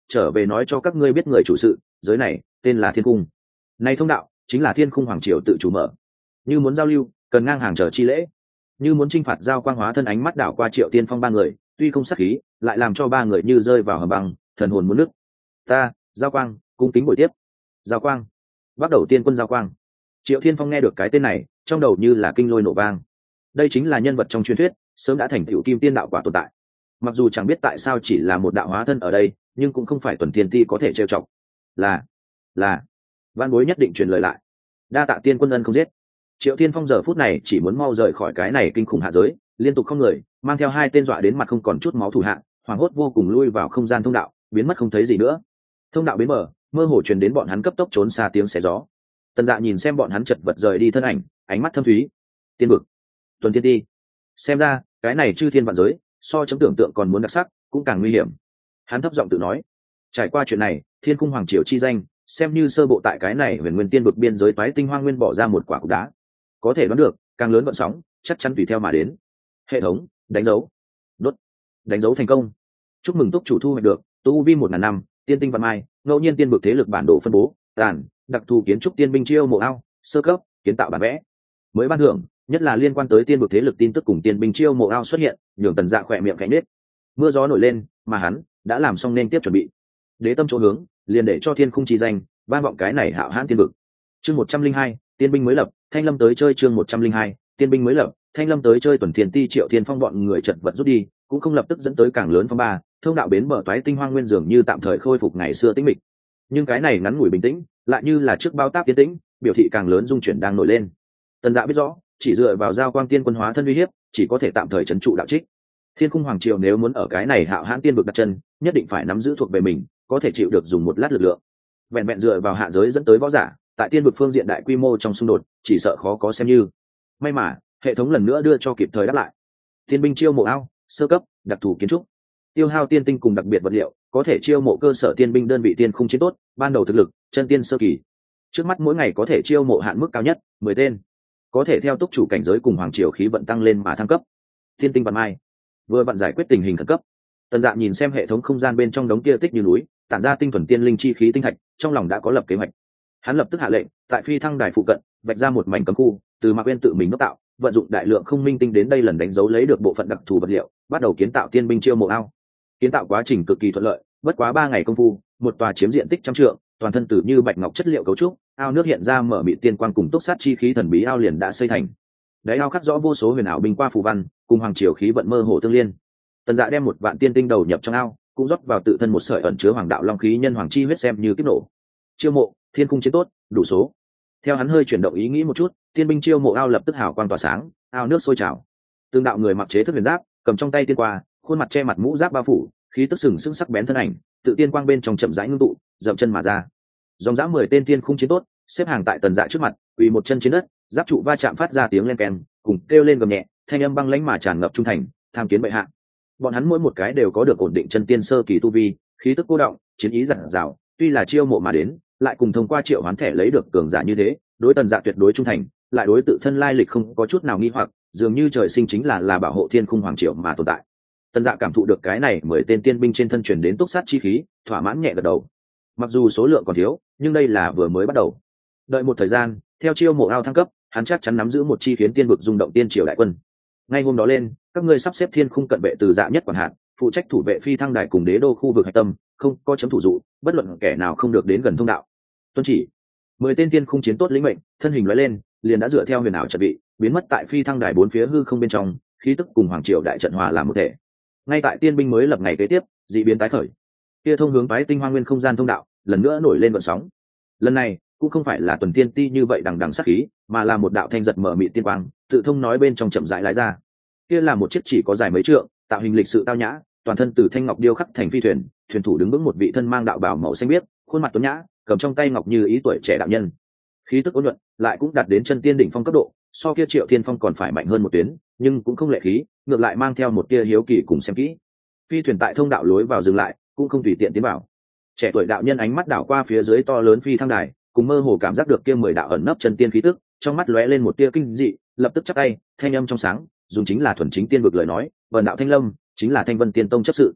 trở về nói cho các ngươi biết người chủ sự giới này tên là thiên cung. Này thông đạo chính là thiên khung hoàng triều tự chủ mở, như muốn giao lưu cần ngang hàng chờ chi lễ, như muốn chinh phạt giao quang hóa thân. Ánh mắt đảo qua Triệu Tiên Phong ba người, tuy không sắc khí lại làm cho ba người như rơi vào hầm băng, thần hồn muốn nứt. Ta giao quang cung kính buổi tiếp. Giao quang, bắt đầu tiên quân giao quang. Triệu Thiên Phong nghe được cái tên này, trong đầu như là kinh lôi nổ vang. Đây chính là nhân vật trong truyền thuyết sớm đã thành tựu kim tiên đạo quả tồn tại. Mặc dù chẳng biết tại sao chỉ là một đạo hóa thân ở đây, nhưng cũng không phải tuần thiên ti có thể trêu chọc. Là là văn bối nhất định truyền lời lại, đa tạ tiên quân ân không giết. Triệu Thiên Phong giờ phút này chỉ muốn mau rời khỏi cái này kinh khủng hạ giới, liên tục không người mang theo hai tên dọa đến mặt không còn chút máu thủ hạ, hoảng hốt vô cùng lui vào không gian thông đạo, biến mất không thấy gì nữa. Thông đạo bến mở, mơ hồ truyền đến bọn hắn cấp tốc trốn xa tiếng xé gió. Tần Dạ nhìn xem bọn hắn chật vật rời đi thân ảnh, ánh mắt thâm thúy. Tiên vực, tuần thiên ti, xem ra cái này chư thiên vạn giới so chấm tưởng tượng còn muốn đặc sắc, cũng càng nguy hiểm. Hắn thấp giọng tự nói. Trải qua chuyện này, thiên cung hoàng triều chi danh xem như sơ bộ tại cái này huyền nguyên tiên vực biên giới toái tinh hoang nguyên bỏ ra một quả cục đá. Có thể đoán được càng lớn vận sóng chắc chắn tùy theo mà đến. Hệ thống đánh dấu, đốt, đánh dấu thành công. Chúc mừng túc chủ thu hoạch được tu vi một ngàn năm, tiên tinh văn mai, ngẫu nhiên tiên vực thế lực bản đồ phân bố tàn, đặc thù kiến trúc tiên binh chiêu mộ ao sơ cấp kiến tạo bản vẽ. Mới ban thưởng nhất là liên quan tới tiên vực thế lực tin tức cùng tiên binh chiêu mộ ao xuất hiện, nhường Tần Dạ khỏe miệng cánh nết. Mưa gió nổi lên mà hắn đã làm xong nên tiếp chuẩn bị. Đế tâm chỗ hướng liền để cho thiên khung chi danh vang vọng cái này hạo hãn tiên vực. Chương một trăm linh hai, tiên binh mới lập, Thanh Lâm tới chơi. Chương một trăm linh hai, tiên binh mới lập, Thanh Lâm tới chơi. Tuần Thiên Ti Triệu Thiên Phong bọn người chật vật rút đi, cũng không lập tức dẫn tới càng lớn phong ba, thông đạo bến bờ toái tinh hoang nguyên dường như tạm thời khôi phục ngày xưa tĩnh mịch. Nhưng cái này ngắn ngủi bình tĩnh, lại như là trước bao táp tiến tĩnh, biểu thị càng lớn dung chuyển đang nổi lên. Tần Dạ biết rõ, chỉ dựa vào giao quang tiên quân hóa thân uy hiếp, chỉ có thể tạm thời trấn trụ đạo trích. Thiên cung hoàng triều nếu muốn ở cái này hạo hãn tiên vực đặt chân, nhất định phải nắm giữ thuộc về mình, có thể chịu được dùng một lát lực lượng. Vẹn vẹn dựa vào hạ giới dẫn tới võ giả, tại tiên vực phương diện đại quy mô trong xung đột, chỉ sợ khó có xem như. May mà hệ thống lần nữa đưa cho kịp thời đáp lại. Tiên binh chiêu mộ ao sơ cấp, đặc thù kiến trúc, tiêu hao tiên tinh cùng đặc biệt vật liệu, có thể chiêu mộ cơ sở tiên binh đơn vị tiên khung chiến tốt, ban đầu thực lực chân tiên sơ kỳ. Trước mắt mỗi ngày có thể chiêu mộ hạn mức cao nhất mười tên, có thể theo túc chủ cảnh giới cùng hoàng triều khí vận tăng lên mà thăng cấp. Tiên tinh vận mai vừa vặn giải quyết tình hình khẩn cấp. Tần Dạ nhìn xem hệ thống không gian bên trong đống kia tích như núi, tản ra tinh thuần tiên linh chi khí tinh thạch, trong lòng đã có lập kế hoạch. Hắn lập tức hạ lệnh, tại phi thăng đài phụ cận vạch ra một mảnh cấm khu, từ Mạc Uyên tự mình đốc tạo, vận dụng đại lượng không minh tinh đến đây lần đánh dấu lấy được bộ phận đặc thù vật liệu, bắt đầu kiến tạo tiên binh chiêu mộ ao. Kiến tạo quá trình cực kỳ thuận lợi, bất quá ba ngày công phu, một tòa chiếm diện tích trăm trượng, toàn thân từ như bạch ngọc chất liệu cấu trúc, ao nước hiện ra mở mịt tiên quang cùng túc sát chi khí thần bí ao liền đã xây thành. Đáy ao khắc rõ vô số huyền ảo binh qua phù văn, cùng hoàng triều khí vận mơ hồ tương liên. Tần Dạ đem một vạn tiên tinh đầu nhập trong ao, cũng rót vào tự thân một sợi ẩn chứa hoàng đạo long khí nhân hoàng chi huyết xem như kích nổ. Chiêu mộ, thiên cung chiến tốt, đủ số. Theo hắn hơi chuyển động ý nghĩ một chút, tiên binh chiêu mộ ao lập tức hào quang tỏa sáng, ao nước sôi trào. Tương đạo người mặc chế thức huyền giáp, cầm trong tay tiên qua, khuôn mặt che mặt mũ giáp bao phủ, khí tức sừng sững sắc bén thân ảnh, tự tiên quang bên trong chậm rãi ngưng tụ, dậm chân mà ra. Dòng dã mười tên tiên khung chiến tốt, xếp hàng tại Tần Dạ trước mặt, quỳ một chân trên đất, giáp trụ va chạm phát ra tiếng len keng, cùng kêu lên gầm nhẹ, thanh âm băng lãnh mà tràn ngập trung thành, tham kiến bệ hạ. Bọn hắn mỗi một cái đều có được ổn định chân tiên sơ kỳ tu vi, khí tức cô động, chiến ý dặn dào, tuy là chiêu mộ mà đến, lại cùng thông qua triệu hoán thẻ lấy được cường giả như thế, đối Tần Dạ tuyệt đối trung thành, lại đối tự thân lai lịch không có chút nào nghi hoặc, dường như trời sinh chính là là bảo hộ thiên khung hoàng triều mà tồn tại. Tần Dạ cảm thụ được cái này mười tên tiên binh trên thân truyền đến túc sát chi khí, thỏa mãn nhẹ gật đầu. Mặc dù số lượng còn thiếu, nhưng đây là vừa mới bắt đầu. Đợi một thời gian, theo chiêu mộ ao thăng cấp, hắn chắc chắn nắm giữ một chi khiến tiên vực rung động tiên triều đại quân. Ngay hôm đó lên, các ngươi sắp xếp thiên khung cận vệ từ Dạ nhất quản hạt, phụ trách thủ vệ phi thăng đài cùng đế đô khu vực hạch tâm, không có chấm thủ dụ, bất luận kẻ nào không được đến gần thông đạo. Tuân chỉ. Mười tên tiên khung chiến tốt lĩnh mệnh, thân hình lóe lên, liền đã dựa theo huyền ảo trận vị, biến mất tại phi thăng đài bốn phía hư không bên trong, khí tức cùng hoàng triều đại trận hòa làm một thể. Ngay tại tiên binh mới lập ngày kế tiếp, dị biến tái khởi. Kia thông hướng toái tinh hoang nguyên không gian thông đạo, lần nữa nổi lên vận sóng. Lần này, cũng không phải là tuần tiên ti như vậy đằng đằng sát khí, mà là một đạo thanh giật mở mịt tiên quang, tự thông nói bên trong chậm rãi lái ra. Kia là một chiếc chỉ có dài mấy trượng, tạo hình lịch sự tao nhã, toàn thân từ thanh ngọc điêu khắc thành phi thuyền, thuyền thủ đứng vững một vị thân mang đạo bào màu xanh biếc, khuôn mặt tuấn nhã, cầm trong tay ngọc như ý tuổi trẻ đạo nhân. Khí tức ôn nhuận, lại cũng đạt đến chân tiên đỉnh phong cấp độ, so kia Triệu Thiên Phong còn phải mạnh hơn một tuyến, nhưng cũng không lệ khí, ngược lại mang theo một tia hiếu kỳ cùng xem kỹ. Phi thuyền tại thông đạo lối vào dừng lại, cũng không tùy tiện tiến vào. Trẻ tuổi đạo nhân ánh mắt đảo qua phía dưới to lớn phi thăng đài, cùng mơ hồ cảm giác được kia mười đạo ẩn nấp chân tiên khí tức, trong mắt lóe lên một tia kinh dị, lập tức chắp tay, thanh âm trong sáng, dùng chính là thuần chính tiên vực lời nói, vần đạo Thanh Lâm chính là Thanh Vân Tiên Tông chấp sự.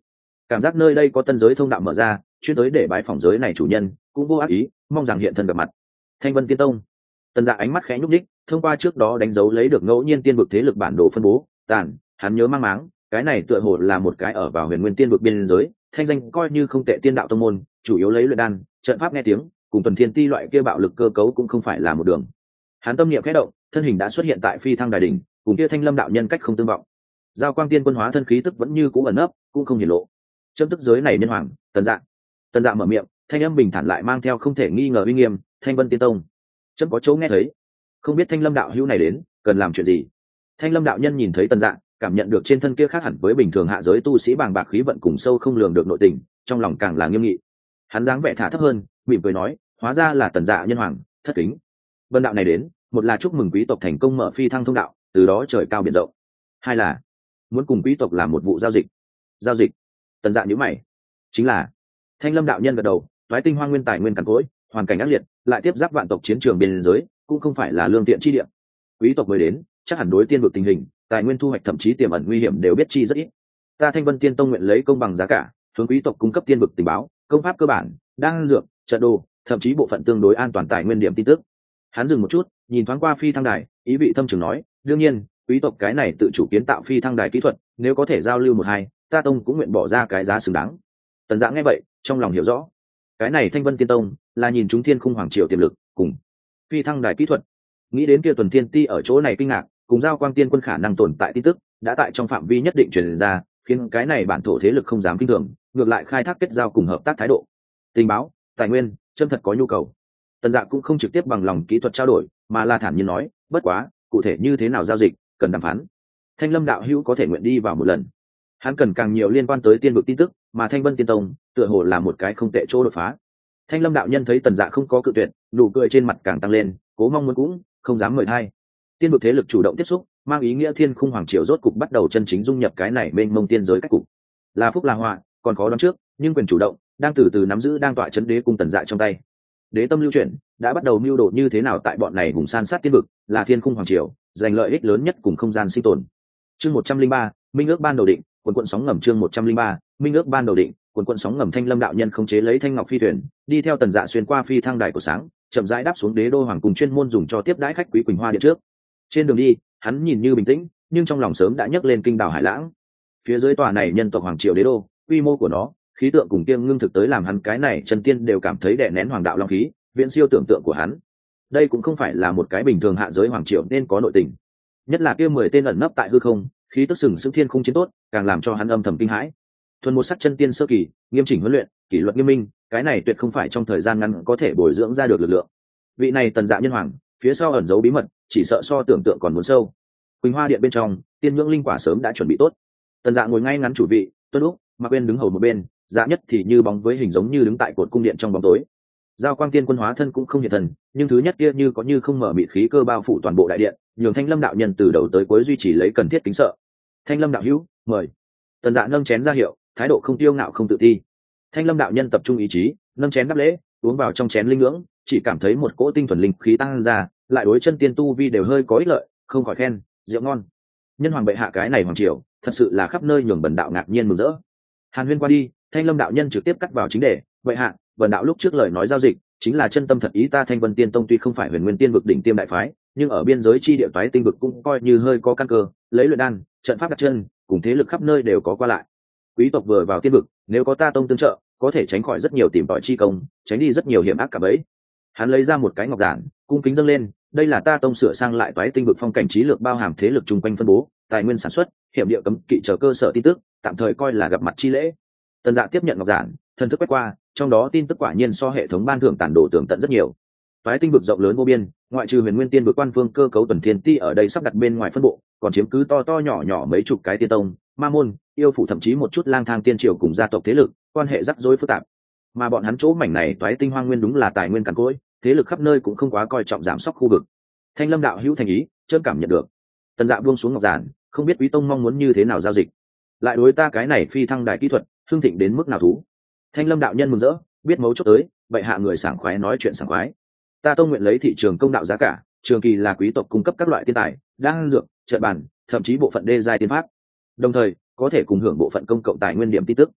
cảm giác nơi đây có tân giới thông đạo mở ra, chuyên tới để bái phỏng giới này chủ nhân, cũng vô ác ý, mong rằng hiện thân gặp mặt. Thanh Vân Tiên Tông. Tần Dạ ánh mắt khẽ nhúc nhích, thông qua trước đó đánh dấu lấy được ngẫu nhiên tiên vực thế lực bản đồ phân bố, tàn, hắn nhớ mang máng, cái này tựa hồ là một cái ở vào huyền nguyên tiên vực biên giới, thanh danh coi như không tệ tiên đạo tông môn, chủ yếu lấy luyện đan, trận pháp nghe tiếng, cùng tuần thiên ti loại kia bạo lực cơ cấu cũng không phải là một đường. Hắn tâm niệm khẽ động, thân hình đã xuất hiện tại phi thăng đài đỉnh, cùng kia Thanh Lâm đạo nhân cách không tương vọng. Giao quang tiên quân hóa thân khí tức vẫn như cũ ẩn nấp, cũng không hiển lộ. Châm tức giới này nhân hoàng, Tần Dạ. Tần Dạ mở miệng, thanh âm bình thản lại mang theo không thể nghi ngờ uy nghiêm, Thanh Vân Tiên Tông. Chấm có chỗ nghe thấy, không biết Thanh Lâm đạo hữu này đến, cần làm chuyện gì? Thanh Lâm đạo nhân nhìn thấy Tần Dạ, cảm nhận được trên thân kia khác hẳn với bình thường hạ giới tu sĩ bàng bạc khí vận cùng sâu không lường được nội tình, trong lòng càng là nghiêm nghị. Hắn dáng vẻ thả thấp hơn, mỉm cười nói, hóa ra là Tần Dạ nhân hoàng, thất kính. Vân đạo này đến, một là chúc mừng quý tộc thành công mở phi thăng thông đạo, từ đó trời cao biển rộng. Hai là muốn cùng quý tộc làm một vụ giao dịch. Giao dịch? Tần Dạ nhíu mày. Chính là. Thanh Lâm đạo nhân gật đầu, toái tinh hoang nguyên tài nguyên cằn cỗi, hoàn cảnh ác liệt, lại tiếp giáp vạn tộc chiến trường biên giới, cũng không phải là lương thiện chi địa. Quý tộc mới đến, chắc hẳn đối tiên vực tình hình, tài nguyên thu hoạch thậm chí tiềm ẩn nguy hiểm đều biết chi rất ít. Ta Thanh Vân Tiên Tông nguyện lấy công bằng giá cả, hướng quý tộc cung cấp tiên vực tình báo, công pháp cơ bản, đan dược, trận đồ, thậm chí bộ phận tương đối an toàn tài nguyên điểm tin tức. Hắn dừng một chút, nhìn thoáng qua phi thăng đài, ý vị thâm trường nói, đương nhiên, quý tộc cái này tự chủ kiến tạo phi thăng đài kỹ thuật, nếu có thể giao lưu một hai, ta tông cũng nguyện bỏ ra cái giá xứng đáng. Tần Dạ nghe vậy, trong lòng hiểu rõ, cái này Thanh Vân Tiên Tông là nhìn chúng thiên khung hoàng triều tiềm lực, cùng phi thăng đài kỹ thuật. Nghĩ đến kia tuần thiên ti ở chỗ này kinh ngạc, cùng giao quang tiên quân khả năng tồn tại tin tức, đã tại trong phạm vi nhất định truyền ra, khiến cái này bản thổ thế lực không dám kinh thường, ngược lại khai thác kết giao cùng hợp tác thái độ. Tình báo, tài nguyên, chân thật có nhu cầu. Tần Dạ cũng không trực tiếp bằng lòng kỹ thuật trao đổi, mà là thản nhiên nói, bất quá, cụ thể như thế nào giao dịch, cần đàm phán. Thanh Lâm đạo hữu có thể nguyện đi vào một lần. Hắn cần càng nhiều liên quan tới tiên vực tin tức, mà Thanh Vân Tiên Tông tựa hồ là một cái không tệ chỗ đột phá. Thanh Lâm đạo nhân thấy Tần Dạ không có cự tuyệt, nụ cười trên mặt càng tăng lên, cố mong muốn cũng không dám mời thay. Tiên vực thế lực chủ động tiếp xúc, mang ý nghĩa thiên khung hoàng triều rốt cục bắt đầu chân chính dung nhập cái này mênh mông tiên giới cách cục. Là phúc là họa, còn khó đoán trước, nhưng quyền chủ động đang từ từ nắm giữ đang tọa chấn đế cung Tần Dạ trong tay. Đế tâm lưu chuyển, đã bắt đầu mưu đồ như thế nào tại bọn này vùng san sát tiên vực, là thiên khung hoàng triều giành lợi ích lớn nhất cùng không gian sinh tồn. Chương một trăm linh ba, minh ước ban đầu định, quần quận sóng ngầm chương một trăm linh ba, minh ước ban đầu định, quần quận sóng ngầm. Thanh Lâm đạo nhân khống chế lấy thanh ngọc phi thuyền, đi theo Tần Dạ xuyên qua phi thăng đài của sáng, chậm rãi đáp xuống đế đô hoàng cùng chuyên môn dùng cho tiếp đãi khách quý Quỳnh Hoa điện trước. Trên đường đi, hắn nhìn như bình tĩnh, nhưng trong lòng sớm đã nhấc lên kinh đảo hải lãng. Phía dưới tòa này nhân tộc hoàng triều đế đô, quy mô của nó, khí tượng cùng kiêng ngưng thực tới làm hắn cái này chân tiên đều cảm thấy đè nén hoàng đạo long khí, viễn siêu tưởng tượng của hắn. Đây cũng không phải là một cái bình thường hạ giới hoàng triều nên có nội tình. Nhất là kia mười tên ẩn nấp tại hư không, khí tức sừng sững thiên khung chiến tốt, càng làm cho hắn âm thầm kinh hãi. Thuần một sắc chân tiên sơ kỳ, nghiêm chỉnh huấn luyện, kỷ luật nghiêm minh, cái này tuyệt không phải trong thời gian ngắn có thể bồi dưỡng ra được lực lượng. Vị này Tần Dạ nhân hoàng, phía sau ẩn giấu bí mật, chỉ sợ so tưởng tượng còn muốn sâu. Quỳnh Hoa điện bên trong, tiên nhưỡng linh quả sớm đã chuẩn bị tốt. Tần Dạ ngồi ngay ngắn chủ vị, Tuân Úc, Mạc Uyên đứng hầu một bên, Dạ Nhất thì như bóng với hình giống như đứng tại cột cung điện trong bóng tối. Giao quang tiên quân hóa thân cũng không hiện thần, nhưng thứ nhất kia như có như không mở mịt khí cơ bao phủ toàn bộ đại điện, nhường Thanh Lâm đạo nhân từ đầu tới cuối duy trì lấy cần thiết kính sợ. Thanh Lâm đạo hữu, mời. Tần Dạ nâng chén ra hiệu, thái độ không tiêu ngạo không tự ti. Thanh Lâm đạo nhân tập trung ý chí, nâng chén đáp lễ, uống vào trong chén linh ngưỡng, chỉ cảm thấy một cỗ tinh thuần linh khí tăng ra, lại đối chân tiên tu vi đều hơi có ích lợi, không khỏi khen, rượu ngon. Nhân hoàng bệ hạ cái này hoàng triều, thật sự là khắp nơi nhường bần đạo ngạc nhiên mừng rỡ. Hàn huyên qua đi, Thanh Lâm đạo nhân trực tiếp cắt vào chính đề, bệ hạ, bần đạo lúc trước lời nói giao dịch, chính là chân tâm thật ý. Ta Thanh Vân Tiên Tông tuy không phải huyền nguyên tiên vực đỉnh tiêm đại phái, nhưng ở biên giới chi địa toái tinh vực cũng coi như hơi có căn cơ, lấy luyện đan, trận pháp đặt chân, cùng thế lực khắp nơi đều có qua lại. Quý tộc vừa vào tiên vực, nếu có ta tông tương trợ, có thể tránh khỏi rất nhiều tìm tòi chi công, tránh đi rất nhiều hiểm ác cả bấy. Hắn lấy ra một cái ngọc giản, cung kính dâng lên, đây là ta tông sửa sang lại toái tinh vực phong cảnh trí lược, bao hàm thế lực chung quanh phân bố, tài nguyên sản xuất, hiểm địa cấm kỵ chờ cơ sở tin tức, tạm thời coi là gặp mặt chi lễ. Tần Dạ tiếp nhận ngọc giản, thần thức quét qua, trong đó tin tức quả nhiên so hệ thống ban thưởng tản đồ tường tận rất nhiều. Toái tinh vực rộng lớn vô biên, ngoại trừ huyền nguyên tiên vực quan phương cơ cấu tuần thiên ti ở đây sắp đặt bên ngoài phân bộ, còn chiếm cứ to to nhỏ nhỏ mấy chục cái tiên tông, ma môn, yêu phủ, thậm chí một chút lang thang tiên triều cùng gia tộc thế lực, quan hệ rắc rối phức tạp. Mà bọn hắn chỗ mảnh này toái tinh hoang nguyên đúng là tài nguyên cằn cỗi, thế lực khắp nơi cũng không quá coi trọng giảm sóc khu vực. Thanh Lâm đạo hữu thành ý, chớp cảm nhận được. Tần Dạ buông xuống ngọc giản, không biết quý tông mong muốn như thế nào giao dịch, lại đối ta cái này phi thăng đài kỹ thuật hương thịnh đến mức nào thú. Thanh Lâm đạo nhân mừng rỡ, biết mấu chốt tới, vậy hạ người sảng khoái nói chuyện sảng khoái. Ta tông nguyện lấy thị trường công đạo giá cả, trường kỳ là quý tộc cung cấp các loại tiên tài, đan dược, trận bàn, thậm chí bộ phận đê giai tiên pháp, đồng thời có thể cùng hưởng bộ phận công cộng tài nguyên điểm tin tức.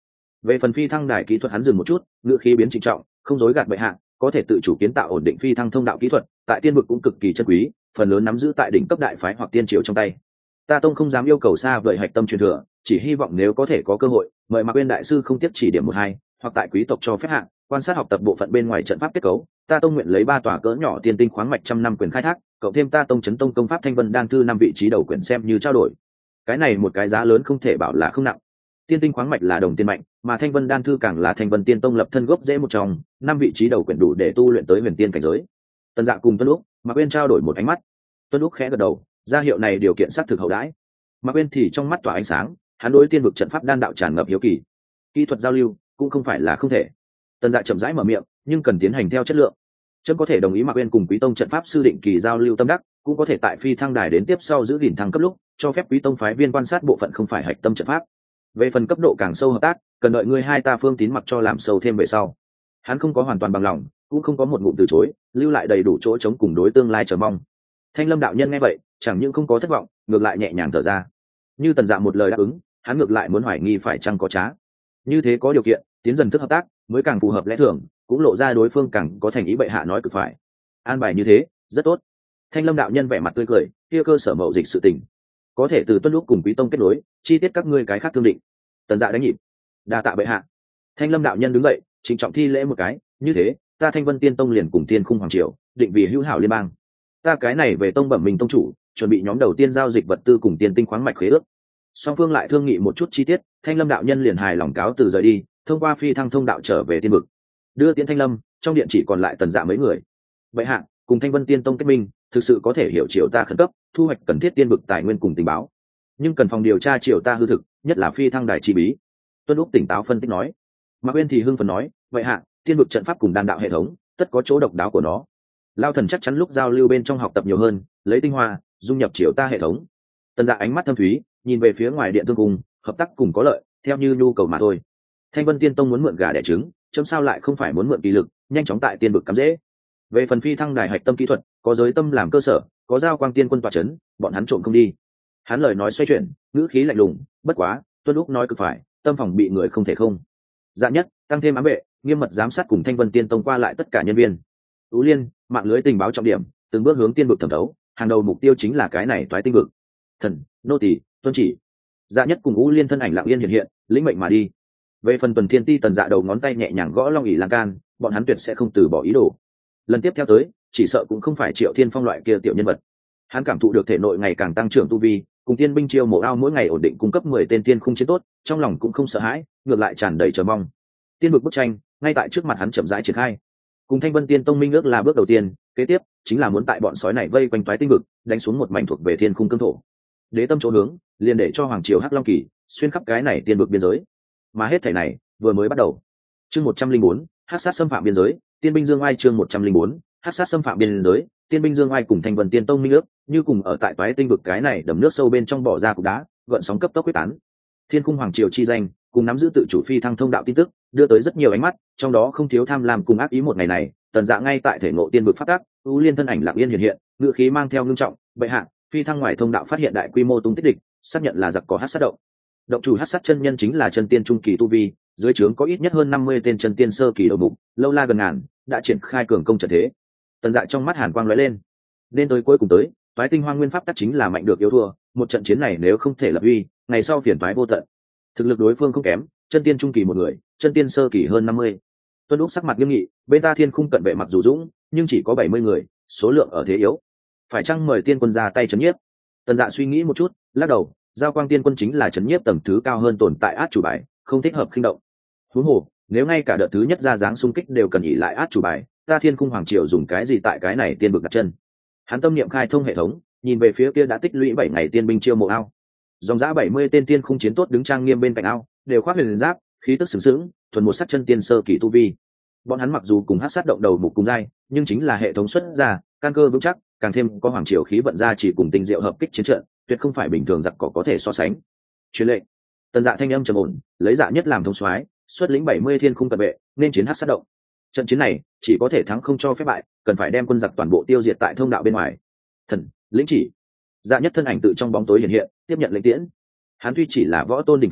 Về phần phi thăng đài kỹ thuật hắn dừng một chút, ngữ khí biến trịnh trọng, không dối gạt bệ hạ, có thể tự chủ kiến tạo ổn định phi thăng thông đạo kỹ thuật, tại tiên vực cũng cực kỳ chân quý, phần lớn nắm giữ tại đỉnh cấp đại phái hoặc tiên triều trong tay. Ta tông không dám yêu cầu xa vời hạch tâm truyền thừa, chỉ hy vọng nếu có thể có cơ hội, mời Mạc Uyên đại sư không tiếp chỉ điểm một hai, hoặc tại quý tộc cho phép hạng, quan sát học tập bộ phận bên ngoài trận pháp kết cấu. Ta tông nguyện lấy ba tòa cỡ nhỏ tiên tinh khoáng mạch trăm năm quyền khai thác, cộng thêm ta tông chấn tông công pháp thanh vân đan thư năm vị trí đầu quyền xem như trao đổi. Cái này một cái giá lớn không thể bảo là không nặng. Tiên tinh khoáng mạch là đồng tiên mạnh, mà thanh vân đan thư càng là thanh vân tiên tông lập thân gốc dễ một trong, năm vị trí đầu quyền đủ để tu luyện tới huyền tiên cảnh giới. Tần Dạ cùng Tuân Lúc, Mạc Uyên trao đổi một ánh mắt. Tuân Lúc khẽ gật đầu, ra hiệu này điều kiện xác thực hậu đãi. Mạc Uyên thì trong mắt tỏa ánh sáng, hắn đối tiên vực trận pháp đan đạo tràn ngập hiếu kỳ. Kỹ thuật giao lưu cũng không phải là không thể. Tần Dạ chậm rãi mở miệng, nhưng cần tiến hành theo chất lượng. Trâm có thể đồng ý Mạc Uyên cùng Quý tông trận pháp sư định kỳ giao lưu tâm đắc, cũng có thể tại phi thăng đài đến tiếp sau giữ gìn thăng cấp lúc, cho phép Quý tông phái viên quan sát bộ phận không phải hạch tâm trận pháp. Về phần cấp độ càng sâu hợp tác, cần đợi ngươi hai ta phương tín mặc cho làm sâu thêm về sau. Hắn không có hoàn toàn bằng lòng, cũng không có một ngụm từ chối, lưu lại đầy đủ chỗ chống cùng đối tương lai chờ mong. Thanh Lâm đạo nhân nghe vậy, chẳng những không có thất vọng, ngược lại nhẹ nhàng thở ra. Như Tần Dạ một lời đáp ứng, hắn ngược lại muốn hoài nghi phải chăng có trá. Như thế có điều kiện, tiến dần thức hợp tác, mới càng phù hợp lẽ thường, cũng lộ ra đối phương càng có thành ý bệ hạ nói cực phải. An bài như thế, rất tốt. Thanh Lâm đạo nhân vẻ mặt tươi cười, kia cơ sở mậu dịch sự tình, có thể từ Tuân Lúc cùng Quý tông kết nối, chi tiết các ngươi cái khác thương định. Tần Dạ đánh nhịp, đa tạ bệ hạ. Thanh Lâm đạo nhân đứng dậy, trịnh trọng thi lễ một cái, như thế, ta Thanh Vân Tiên tông liền cùng Tiên Khung hoàng triều, định vì hữu hảo liên bang. Ta cái này về tông bẩm mình tông chủ, chuẩn bị nhóm đầu tiên giao dịch vật tư cùng tiên tinh khoáng mạch khế ước. Song phương lại thương nghị một chút chi tiết, Thanh Lâm đạo nhân liền hài lòng cáo từ rời đi, thông qua phi thăng thông đạo trở về tiên vực. Đưa Tiễn Thanh Lâm, trong điện chỉ còn lại Tần Dạ mấy người. Bệ hạ, cùng Thanh Vân Tiên tông kết minh, thực sự có thể hiểu triều ta khẩn cấp, thu hoạch cần thiết tiên vực tài nguyên cùng tình báo. Nhưng cần phòng điều tra triều ta hư thực, nhất là phi thăng đài chi bí. Tuân Lúc tỉnh táo phân tích nói. Mạc Uyên thì hưng phấn nói, vậy hạ, tiên vực trận pháp cùng đan đạo hệ thống, tất có chỗ độc đáo của nó. Lao thần chắc chắn lúc giao lưu bên trong học tập nhiều hơn, lấy tinh hoa dung nhập triều ta hệ thống. Tần Dạ ánh mắt thâm thúy, nhìn về phía ngoài điện tương cung, hợp tác cùng có lợi, theo như nhu cầu mà thôi. Thanh Vân Tiên tông muốn mượn gà đẻ trứng, chấm sao lại không phải muốn mượn kỳ lực, nhanh chóng tại tiên vực cắm dễ. Về phần phi thăng đài hạch tâm kỹ thuật, có giới tâm làm cơ sở, có giao quang tiên quân tọa chấn, bọn hắn trộm không đi. Hắn lời nói xoay chuyển, ngữ khí lạnh lùng, bất quá, Tuân Lúc nói cực phải, tâm phòng bị người không thể không. Dạ nhất, tăng thêm ám vệ, nghiêm mật giám sát cùng Thanh Vân Tiên tông qua lại tất cả nhân viên. Tú Liên, mạng lưới tình báo trọng điểm, từng bước hướng tiên vực thẩm thấu, hàng đầu mục tiêu chính là cái này toái tinh vực. Thần, nô tỳ, tuân chỉ. Dạ nhất cùng Ú Liên thân ảnh lặng yên hiện hiện, lĩnh mệnh mà đi. Về phần Tuần Thiên Ti, Tần Dạ đầu ngón tay nhẹ nhàng gõ long ỷ lan can, bọn hắn tuyệt sẽ không từ bỏ ý đồ. Lần tiếp theo tới, chỉ sợ cũng không phải Triệu Thiên Phong loại kia tiểu nhân vật. Hắn cảm thụ được thể nội ngày càng tăng trưởng tu vi, cùng tiên binh chiêu mộ ao mỗi ngày ổn định cung cấp mười tên tiên khung chiến tốt, trong lòng cũng không sợ hãi, ngược lại tràn đầy chờ mong. Tiên vực bức tranh ngay tại trước mặt hắn chậm rãi triển khai. Cùng Thanh Vân Tiên tông minh ước là bước đầu tiên, kế tiếp chính là muốn tại bọn sói này vây quanh toái tinh vực, đánh xuống một mảnh thuộc về thiên khung cương thổ. Đế tâm chỗ hướng, liền để cho hoàng triều Hắc Long Kỳ xuyên khắp cái này tiên vực biên giới. Mà hết thảy này vừa mới bắt đầu. Chương một trăm linh bốn, Hắc sát xâm phạm biên giới, Tiên binh Dương Oai chương một trăm linh bốn, Hắc sát xâm phạm biên giới, Tiên binh Dương Oai cùng Thanh Vân Tiên tông minh ước, như cùng ở tại toái tinh vực cái này đầm nước sâu bên trong bỏ ra cục đá, gợn sóng cấp tốc quyết tán. Thiên khung hoàng triều chi danh, cùng nắm giữ tự chủ phi thăng thông đạo tin tức, đưa tới rất nhiều ánh mắt, trong đó không thiếu tham lam cùng ác ý. Một ngày này, Tần Dạ ngay tại thể ngộ tiên vực phát tác, Ú Liên thân ảnh lặng yên hiện hiện, ngữ khí mang theo ngưng trọng, bệ hạ, phi thăng ngoài thông đạo phát hiện đại quy mô tung tích địch, xác nhận là giặc có hắc sát động. Động chủ hắc sát chân nhân chính là chân tiên trung kỳ tu vi, dưới trướng có ít nhất hơn năm mươi tên chân tiên sơ kỳ đầu mục, lâu la gần ngàn, đã triển khai cường công trận thế. Tần Dạ trong mắt hàn quang lóe lên. Nên tới cuối cùng tới, toái tinh hoang nguyên pháp tắc chính là mạnh được yếu thua, một trận chiến này nếu không thể lập uy, ngày sau phiền toái vô tận. Thực lực đối phương không kém, chân tiên trung kỳ một người, chân tiên sơ kỳ hơn năm mươi. Tuân Úc sắc mặt nghiêm nghị, bên ta thiên khung cận vệ mặc dù dũng, nhưng chỉ có bảy mươi người, số lượng ở thế yếu. Phải chăng mời tiên quân ra tay trấn nhiếp? Tần Dạ suy nghĩ một chút, lắc đầu, giao quang tiên quân chính là trấn nhiếp tầng thứ cao hơn tồn tại át chủ bài, không thích hợp khinh động. Huống hồ, nếu ngay cả đợt thứ nhất ra dáng xung kích đều cần ỷ lại át chủ bài, ta thiên khung hoàng triều dùng cái gì tại cái này tiên vực đặt chân? Hắn tâm niệm khai thông hệ thống, nhìn về phía kia đã tích lũy bảy ngày tiên binh chiêu mộ ao. Dòng dã bảy mươi tên tiên khung chiến tốt đứng trang nghiêm bên cạnh ao, đều khoác huyền giáp, khí tức sừng sững, thuần một sắc chân tiên sơ kỳ tu vi. Bọn hắn mặc dù cùng hắc sát động đầu mục cùng giai, nhưng chính là hệ thống xuất ra, căn cơ vững chắc, càng thêm có hoàng triều khí vận ra chỉ cùng tinh diệu hợp kích chiến trận, tuyệt không phải bình thường giặc cỏ có thể so sánh. Truyền lệnh. Tần Dạ thanh âm trầm ổn, lấy Dạ nhất làm thống soái, xuất lĩnh bảy mươi thiên khung cận vệ, nên chiến hắc sát động. Trận chiến này chỉ có thể thắng không cho phép bại, cần phải đem quân giặc toàn bộ tiêu diệt tại thông đạo bên ngoài. Thần, lĩnh chỉ. Dạ nhất thân ảnh tự trong bóng tối hiện hiện, tiếp nhận lệnh tiễn. Hắn tuy chỉ là võ tôn đỉnh phong,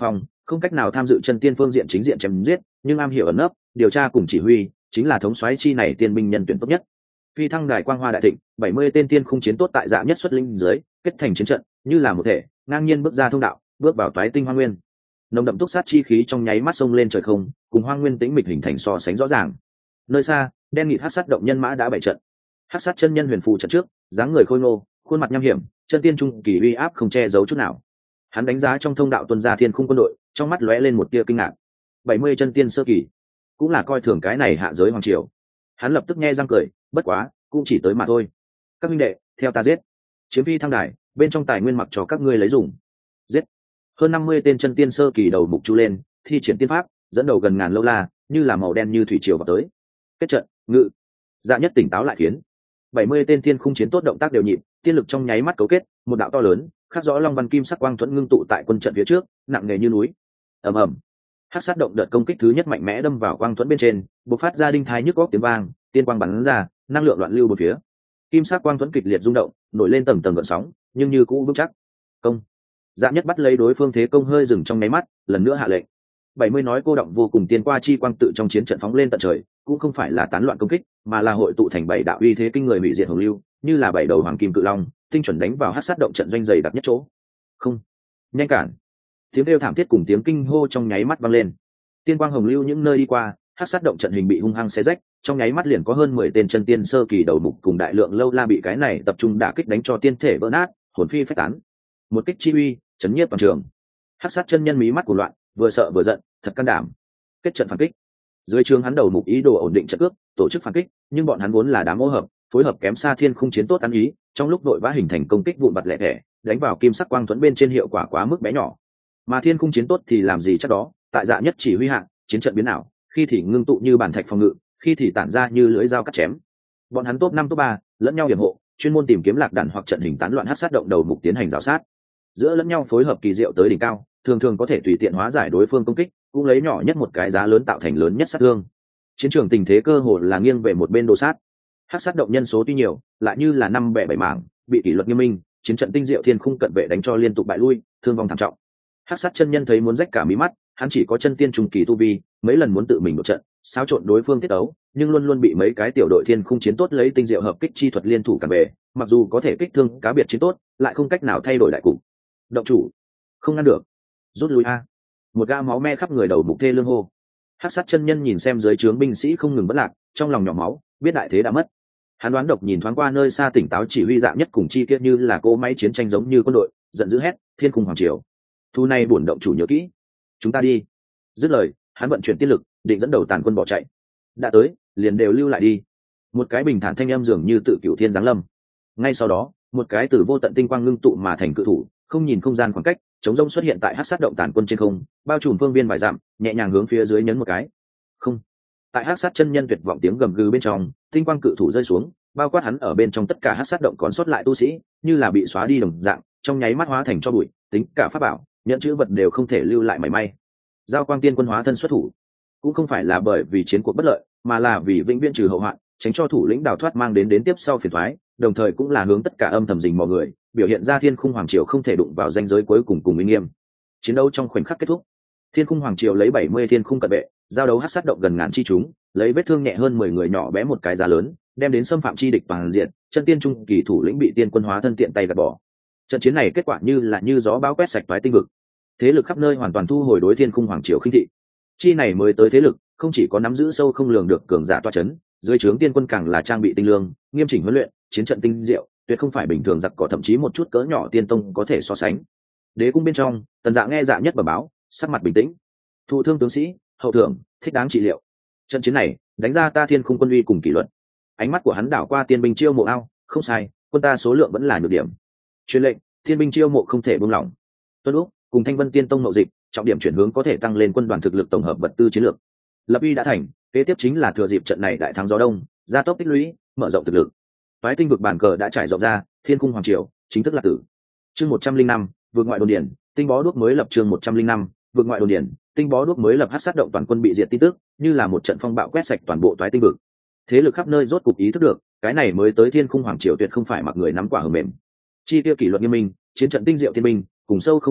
không cách nào tham dự chân tiên phương diện chính diện chém giết, nhưng am hiểu ẩn nấp, điều tra cùng chỉ huy, chính là thống soái chi này tiên binh nhân tuyển tốt nhất. Phi thăng đài quang hoa đại thịnh, bảy mươi tên tiên khung chiến tốt tại Dạ Nhất xuất linh dưới, kết thành chiến trận, như là một thể, ngang nhiên bước ra thông đạo, bước vào toái tinh hoang nguyên. Nồng đậm túc sát chi khí trong nháy mắt xông lên trời không, cùng hoang nguyên tĩnh mịch hình thành so sánh rõ ràng. Nơi xa, đen nghịt hắc sát động nhân mã đã bày trận. Hắc sát chân nhân huyền phù trận trước, dáng người khôi ngô, khuôn mặt nham hiểm, chân tiên trung kỳ uy áp không che giấu chút nào. Hắn đánh giá trong thông đạo tuần gia thiên khung quân đội, trong mắt lóe lên một tia kinh ngạc. bảy mươi chân tiên sơ kỳ, cũng là coi thường cái này hạ giới hoàng triều. Hắn lập tức nghe răng cười, bất quá, cũng chỉ tới mà thôi. Các minh đệ, theo ta giết. Chiếm phi thăng đài, bên trong tài nguyên mặc cho các ngươi lấy dùng. Giết. Hơn năm mươi tên chân tiên sơ kỳ đầu mục chu lên, thi triển tiên pháp, dẫn đầu gần ngàn lâu la, như là màu đen như thủy triều vào tới. Kết trận, ngự. Dạ Nhất tỉnh táo lại khiến bảy mươi tên thiên khung chiến tốt động tác đều nhịp, tiên lực trong nháy mắt cấu kết, một đạo to lớn, khắc rõ long văn kim sắc quang thuẫn ngưng tụ tại quân trận phía trước, nặng nề như núi. Ầm ầm. Hắc sát động đợt công kích thứ nhất mạnh mẽ đâm vào quang thuẫn bên trên, bộc phát ra đinh thái nhức óc tiếng vang, tiên quang bắn ra, năng lượng loạn lưu bốn phía. Kim sắc quang thuẫn kịch liệt rung động, nổi lên tầng tầng gợn sóng, nhưng như cũ vững chắc. Công. Dạ Nhất bắt lấy đối phương thế công hơi dừng trong nháy mắt, lần nữa hạ lệnh. bảy mươi nói cô động vô cùng tiên qua chi quang tự trong chiến trận phóng lên tận trời, cũng không phải là tán loạn công kích, mà là hội tụ thành bảy đạo uy thế kinh người hủy diệt hồng lưu, như là bảy đầu hoàng kim cự long, tinh chuẩn đánh vào hắc sát động trận doanh dày đặc nhất chỗ. Không, nhanh cản! Tiếng kêu thảm thiết cùng tiếng kinh hô trong nháy mắt vang lên. Tiên quang hồng lưu những nơi đi qua, hắc sát động trận hình bị hung hăng xé rách, trong nháy mắt liền có hơn mười tên chân tiên sơ kỳ đầu mục cùng đại lượng lâu la bị cái này tập trung đả kích đánh cho tiên thể vỡ nát, hồn phi phách tán. Một kích chi uy, chấn nhiếp toàn trường. Hắc sát chân nhân mí mắt của loạn, vừa sợ vừa giận, thật can đảm. Kết trận phản kích. Dưới trướng hắn đầu mục ý đồ ổn định trận cước, tổ chức phản kích, nhưng bọn hắn vốn là đám ô hợp, phối hợp kém xa thiên khung chiến tốt ăn ý, trong lúc đội vã hình thành công kích vụn vặt lẻ tẻ, đánh vào kim sắc quang thuẫn bên trên hiệu quả quá mức bé nhỏ. Mà thiên khung chiến tốt thì làm gì chắc đó, tại Dạ Nhất chỉ huy hạ, chiến trận biến ảo, khi thì ngưng tụ như bản thạch phòng ngự, khi thì tản ra như lưỡi dao cắt chém. Bọn hắn top năm top ba, lẫn nhau điểm hộ, chuyên môn tìm kiếm lạc đàn hoặc trận hình tán loạn hắc sát động đầu mục tiến hành rào sát. Giữa lẫn nhau phối hợp kỳ diệu tới đỉnh cao, thường thường có thể tùy tiện hóa giải đối phương công kích, cũng lấy nhỏ nhất một cái giá lớn tạo thành lớn nhất sát thương. Chiến trường tình thế cơ hồ là nghiêng về một bên đồ sát. Hắc sát động nhân số tuy nhiều, lại như là năm bẻ bảy mảng, bị kỷ luật nghiêm minh, chiến trận tinh diệu thiên khung cận vệ đánh cho liên tục bại lui, thương vong thảm trọng. Hắc sát chân nhân thấy muốn rách cả mí mắt, hắn chỉ có chân tiên trung kỳ tu vi, mấy lần muốn tự mình đột trận, xáo trộn đối phương tiết đấu, nhưng luôn luôn bị mấy cái tiểu đội thiên khung chiến tốt lấy tinh diệu hợp kích chi thuật liên thủ cản bề, mặc dù có thể kích thương cá biệt chiến tốt, lại không cách nào thay đổi đại cục. Động chủ, không ngăn được, rút lui a! Một gã máu me khắp người đầu mục thê lương hô. Hắc sát chân nhân nhìn xem dưới trướng binh sĩ không ngừng bất lạc, trong lòng nhỏ máu, biết đại thế đã mất. Hắn đoán độc nhìn thoáng qua nơi xa tỉnh táo chỉ huy Dạ Nhất cùng chi kia như là cỗ máy chiến tranh giống như quân đội, giận dữ hét, thiên cung hoàng triều. Thu này bổn động chủ nhớ kỹ, chúng ta đi. Dứt lời, hắn vận chuyển tiên lực, định dẫn đầu tàn quân bỏ chạy. Đã tới, liền đều lưu lại đi. Một cái bình thản thanh âm dường như tự cửu thiên giáng lâm. Ngay sau đó, một cái từ vô tận tinh quang ngưng tụ mà thành cự thủ, không nhìn không gian khoảng cách, chống rông xuất hiện tại hắc sát động tàn quân trên không, bao trùm phương viên vài dặm, nhẹ nhàng hướng phía dưới nhấn một cái. Không. Tại hắc sát chân nhân tuyệt vọng tiếng gầm gừ bên trong, tinh quang cự thủ rơi xuống, bao quát hắn ở bên trong tất cả hắc sát động còn sót lại tu sĩ, như là bị xóa đi đồng dạng, trong nháy mắt hóa thành cho bụi, tính cả pháp bảo, nhận chữ vật đều không thể lưu lại mảy may. Giao quang tiên quân hóa thân xuất thủ, cũng không phải là bởi vì chiến cuộc bất lợi, mà là vì vĩnh viễn trừ hậu hoạn, tránh cho thủ lĩnh đào thoát mang đến đến tiếp sau phiền toái, đồng thời cũng là hướng tất cả âm thầm rình mò người, biểu hiện ra thiên khung hoàng triều không thể đụng vào ranh giới cuối cùng cùng uy nghiêm. Chiến đấu trong khoảnh khắc kết thúc, thiên khung hoàng triều lấy bảy mươi thiên khung cận vệ, giao đấu hắc sát động gần ngàn chi chúng, lấy vết thương nhẹ hơn mười người nhỏ bé một cái giá lớn, đem đến xâm phạm chi địch toàn diện, chân tiên trung kỳ thủ lĩnh bị tiên quân hóa thân tiện tay gạt bỏ. Trận chiến này kết quả như là như gió bão quét sạch toái tinh vực, thế lực khắp nơi hoàn toàn thu hồi đối thiên khung hoàng triều khinh thị. Chi này mới tới thế lực, không chỉ có nắm giữ sâu không lường được cường giả toa chấn, dưới trướng tiên quân càng là trang bị tinh lương, nghiêm chỉnh huấn luyện, chiến trận tinh diệu, tuyệt không phải bình thường giặc cỏ thậm chí một chút cỡ nhỏ tiên tông có thể so sánh. Đế cung bên trong, Tần Dạ nghe Dạ Nhất bẩm báo, sắc mặt bình tĩnh. Thụ thương tướng sĩ, hậu thưởng, thích đáng trị liệu. Trận chiến này, đánh ra ta thiên khung quân uy cùng kỷ luật. Ánh mắt của hắn đảo qua tiên binh chiêu mộ ao, không sai, quân ta số lượng vẫn là nhược điểm. Truyền lệnh, thiên binh chiêu mộ không thể buông lỏng. Tuân Úc cùng Thanh Vân Tiên Tông mậu dịch, trọng điểm chuyển hướng có thể tăng lên quân đoàn thực lực tổng hợp vật tư chiến lược. Lập uy đã thành, kế tiếp chính là thừa dịp trận này đại thắng gió đông, gia tốc tích lũy, mở rộng thực lực. Toái tinh vực bản cờ đã trải rộng ra, thiên cung hoàng triều chính thức là tử. Chương một trăm linh năm, vượt ngoại đồn điển, tinh bó đuốc mới lập chương một trăm linh năm, vượt ngoại đồn điển, tinh bó đuốc mới lập hắc sát động toàn quân bị diệt tin tức, như là một trận phong bạo quét sạch toàn bộ toái tinh vực. Thế lực khắp nơi rốt cục ý thức được, cái này mới tới thiên cung hoàng triều tuyệt không phải mặc người nắm quả hờ mềm. Chi tiêu kỷ luật nghiêm minh, chiến trận tinh diệu thiên binh, cùng sâu không lường được,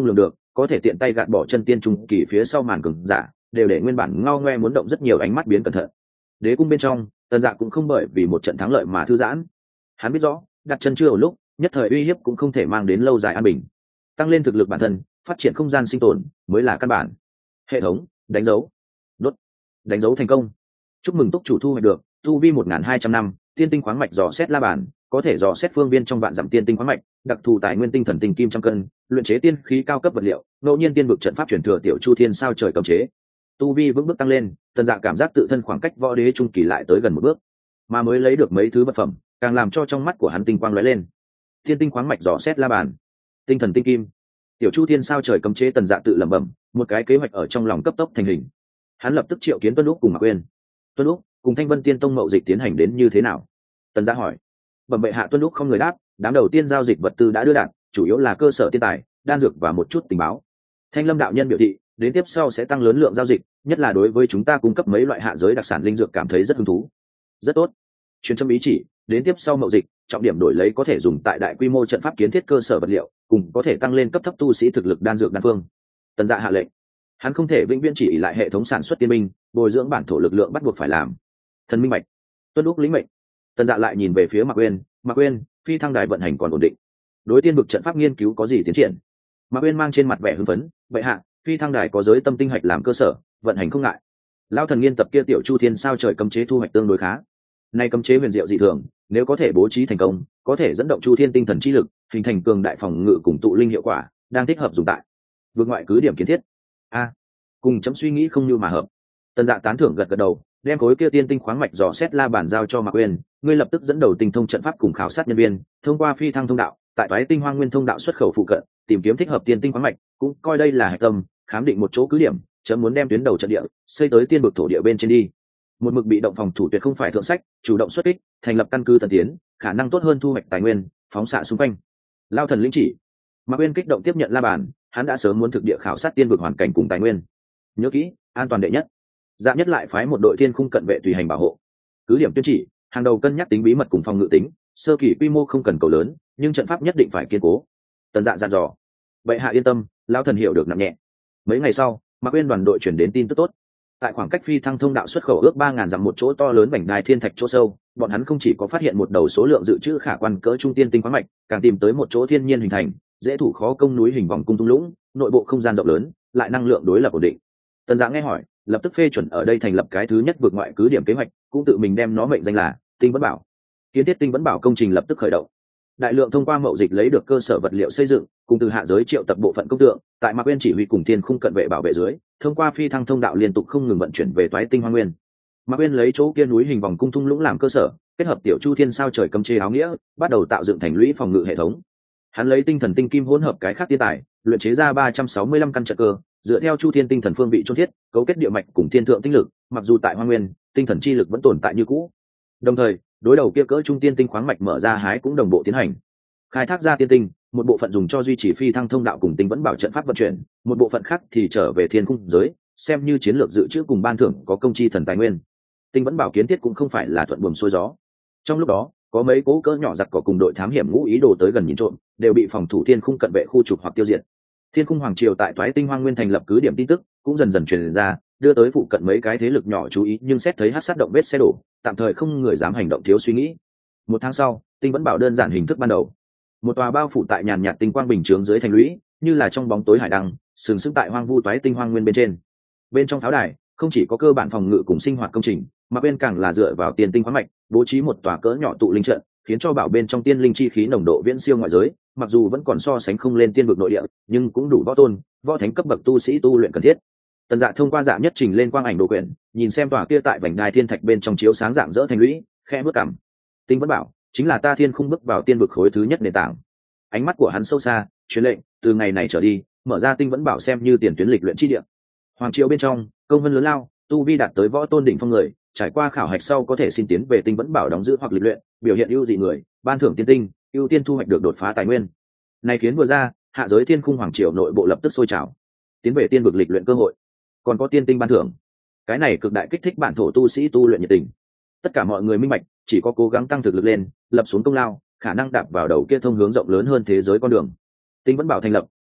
có thể tiện tay gạt bỏ chân tiên trung kỳ phía sau màn cường giả, đều để nguyên bản ngao ngoe muốn động rất nhiều ánh mắt biến cẩn thận. Đế cung bên trong, Tần Dạ cũng không bởi vì một trận thắng lợi mà thư giãn. Hắn biết rõ, đặt chân chưa ở lúc, nhất thời uy hiếp cũng không thể mang đến lâu dài an bình. Tăng lên thực lực bản thân, phát triển không gian sinh tồn mới là căn bản. Hệ thống đánh dấu, đốt, đánh dấu thành công. Chúc mừng túc chủ thu hoạch được tu vi một nghìn hai trăm năm, tiên tinh khoáng mạch dò xét la bàn, có thể dò xét phương viên trong vạn dặm tiên tinh khoáng mạch, đặc thù tài nguyên tinh thần tinh kim trăm cân, luyện chế tiên khí cao cấp vật liệu, ngẫu nhiên tiên vực trận pháp truyền thừa tiểu chu thiên sao trời cấm chế. Tu vi vững bước tăng lên, Tần Dạ cảm giác tự thân khoảng cách võ đế trung kỳ lại tới gần một bước, mà mới lấy được mấy thứ vật phẩm, càng làm cho trong mắt của hắn tinh quang lóe lên. Tiên tinh khoáng mạch dò xét la bàn, tinh thần tinh kim, tiểu chu thiên sao trời cấm chế. Tần Dạ tự lẩm bẩm, một cái kế hoạch ở trong lòng cấp tốc thành hình. Hắn lập tức triệu kiến Tuân Lúc cùng Mạc Uyên. Tuân Lúc cùng Thanh Vân Tiên Tông mậu dịch tiến hành đến như thế nào? Tần Dạ hỏi. Bẩm bệ hạ. Tuân Lúc không người đáp, đám đầu tiên giao dịch vật tư đã đưa đạt, chủ yếu là cơ sở tiên tài, đan dược và một chút tình báo. Thanh Lâm đạo nhân biểu thị, đến tiếp sau sẽ tăng lớn lượng giao dịch, nhất là đối với chúng ta cung cấp mấy loại hạ giới đặc sản linh dược cảm thấy rất hứng thú. Rất tốt. Truyền châm ý chỉ, đến tiếp sau mậu dịch, trọng điểm đổi lấy có thể dùng tại đại quy mô trận pháp kiến thiết cơ sở vật liệu, cùng có thể tăng lên cấp thấp tu sĩ thực lực đan dược đan phương. Tần Dạ hạ lệnh. Hắn không thể vĩnh viễn chỉ ỷ lại hệ thống sản xuất tiên binh, bồi dưỡng bản thổ lực lượng bắt buộc phải làm. Thần minh bạch. Tuân Lúc lĩnh mệnh. Tần Dạ lại nhìn về phía Mạc Uyên. Mạc Uyên, phi thăng đài vận hành còn ổn định. Đối tiên vực trận pháp nghiên cứu có gì tiến triển? Mạc Uyên mang trên mặt vẻ hưng phấn. Bệ hạ, phi thăng đài có giới tâm tinh hạch làm cơ sở, vận hành không ngại. Lão thần nghiên tập kia tiểu chu thiên sao trời cấm chế thu hoạch tương đối khá. Nay cấm chế huyền diệu dị thường, nếu có thể bố trí thành công, có thể dẫn động chu thiên tinh thần chi lực, hình thành cường đại phòng ngự cùng tụ linh hiệu quả, đang thích hợp dùng tại vượt ngoại cứ điểm kiến thiết. A, cùng chấm suy nghĩ không như mà hợp. Tần Dạ tán thưởng gật gật đầu, đem khối kia tiên tinh khoáng mạch dò xét la bàn giao cho Mạc Uyên. Ngươi lập tức dẫn đầu tinh thông trận pháp cùng khảo sát nhân viên, thông qua phi thăng thông đạo, tại toái tinh hoang nguyên thông đạo xuất khẩu phụ cận, tìm kiếm thích hợp tiên tinh khoáng mạch, cũng coi đây là hạch tâm, khám định một chỗ cứ điểm, chấm muốn đem tuyến đầu trận địa xây tới tiên vực thổ địa bên trên đi. Một mực bị động phòng thủ tuyệt không phải thượng sách, chủ động xuất kích, thành lập căn cứ tân tiến, khả năng tốt hơn thu hoạch tài nguyên, phóng xạ xung quanh. Lao thần lĩnh chỉ. Mạc Uyên kích động tiếp nhận la bàn, hắn đã sớm muốn thực địa khảo sát tiên vực hoàn cảnh cùng tài nguyên. Nhớ kỹ, an toàn đệ nhất. Dạ nhất lại phái một đội thiên khung cận vệ tùy hành bảo hộ. Cứ điểm tuyên chỉ, hàng đầu cân nhắc tính bí mật cùng phòng ngự tính, sơ kỳ quy mô không cần cầu lớn, nhưng trận pháp nhất định phải kiên cố. Tần Dạ dặn dò. Bệ hạ yên tâm, lão thần hiểu được nặng nhẹ. Mấy ngày sau, Mạc Uyên đoàn đội chuyển đến tin tức tốt. Tại khoảng cách phi thăng thông đạo xuất khẩu ước ba ngàn dặm một chỗ to lớn vành đai thiên thạch chỗ sâu, bọn hắn không chỉ có phát hiện một đầu số lượng dự trữ khả quan cỡ trung tiên tinh khoáng mạch, càng tìm tới một chỗ thiên nhiên hình thành, dễ thủ khó công núi hình vòng cung thung lũng, nội bộ không gian rộng lớn, lại năng lượng đối lập ổn định. Tần Dạ nghe hỏi, lập tức phê chuẩn ở đây thành lập cái thứ nhất vượt ngoại cứ điểm kế hoạch, cũng tự mình đem nó mệnh danh là Tinh Vẫn Bảo. Kiến thiết Tinh Vẫn Bảo công trình lập tức khởi động. Đại lượng thông qua mậu dịch lấy được cơ sở vật liệu xây dựng, cùng từ hạ giới triệu tập bộ phận công tượng, tại Mạc Uyên chỉ huy cùng thiên khung cận vệ bảo vệ dưới, thông qua phi thăng thông đạo liên tục không ngừng vận chuyển về toái tinh hoang nguyên. Mạc Uyên lấy chỗ kia núi hình vòng cung thung lũng làm cơ sở, kết hợp tiểu chu thiên sao trời cấm chế áo nghĩa, bắt đầu tạo dựng thành lũy phòng ngự hệ thống. Hắn lấy tinh thần tinh kim hỗn hợp cái khác tiên tài, luyện chế ra ba trăm sáu mươi lăm căn trận cơ, dựa theo chu thiên tinh thần phương vị chôn thiết, cấu kết địa mạch cùng thiên thượng tinh lực, mặc dù tại hoang nguyên, tinh thần chi lực vẫn tồn tại như cũ. Đồng thời, đối đầu kia cỡ trung tiên tinh khoáng mạch mở ra hái cũng đồng bộ tiến hành. Khai thác ra tiên tinh, một bộ phận dùng cho duy trì phi thăng thông đạo cùng Tinh Vẫn Bảo trận pháp vận chuyển, một bộ phận khác thì trở về thiên cung giới, xem như chiến lược dự trữ cùng ban thưởng có công chi thần tài nguyên. Tinh Vẫn Bảo kiến thiết cũng không phải là thuận buồm xuôi gió. Trong lúc đó, có mấy cố cỡ nhỏ giặc cỏ cùng đội thám hiểm ngũ ý đồ tới gần nhìn trộm, đều bị phòng thủ thiên khung cận vệ khu trục hoặc tiêu diệt. Thiên khung hoàng triều tại toái tinh hoang nguyên thành lập cứ điểm tin tức cũng dần dần truyền ra, đưa tới phụ cận mấy cái thế lực nhỏ chú ý, nhưng xét thấy hắc sát động vết xe đổ, tạm thời không người dám hành động thiếu suy nghĩ. Một tháng sau, Tinh Vẫn Bảo đơn giản hình thức ban đầu, một tòa bao phủ tại nhàn nhạt tinh quang bình chướng dưới thành lũy, như là trong bóng tối hải đăng, sừng sững tại hoang vu toái tinh hoang nguyên bên trên. Bên trong pháo đài không chỉ có cơ bản phòng ngự cùng sinh hoạt công trình, mà bên càng là dựa vào tiền tinh khoáng mạch, bố trí một tòa cỡ nhỏ tụ linh trận, khiến cho bảo bên trong tiên linh chi khí nồng độ viễn siêu ngoại giới, mặc dù vẫn còn so sánh không lên tiên vực nội địa, nhưng cũng đủ võ tôn, võ thánh cấp bậc tu sĩ tu luyện cần thiết. Tần Dạ thông qua dạ nhất trình lên quang ảnh đồ quyển, nhìn xem tòa kia tại vành đai thiên thạch bên trong chiếu sáng dạng dỡ thành lũy, khẽ bước cằm. Tinh Vẫn Bảo chính là ta thiên khung bước vào tiên vực khối thứ nhất nền tảng. Ánh mắt của hắn sâu xa, truyền lệnh, từ ngày này trở đi, mở ra Tinh Vẫn Bảo xem như tiền tuyến lịch luyện chi địa. Hoàng triều bên trong, công vân lớn lao, tu vi đạt tới võ tôn đỉnh phong người, trải qua khảo hạch sau có thể xin tiến về Tinh Vẫn Bảo đóng giữ hoặc lịch luyện, biểu hiện ưu dị người, ban thưởng tiên tinh, ưu tiên thu hoạch được đột phá tài nguyên. Này khiến vừa ra, hạ giới thiên khung hoàng triều nội bộ lập tức sôi trào, tiến về tiên vực lịch luyện cơ hội, còn có tiên tinh ban thưởng. Cái này cực đại kích thích bản thổ tu sĩ tu luyện nhiệt tình. Tất cả mọi người minh bạch, chỉ có cố gắng tăng thực lực lên, lập xuống công lao, khả năng đạp vào đầu kia thông hướng rộng lớn hơn thế giới con đường. Tinh Vẫn Bảo thành lập,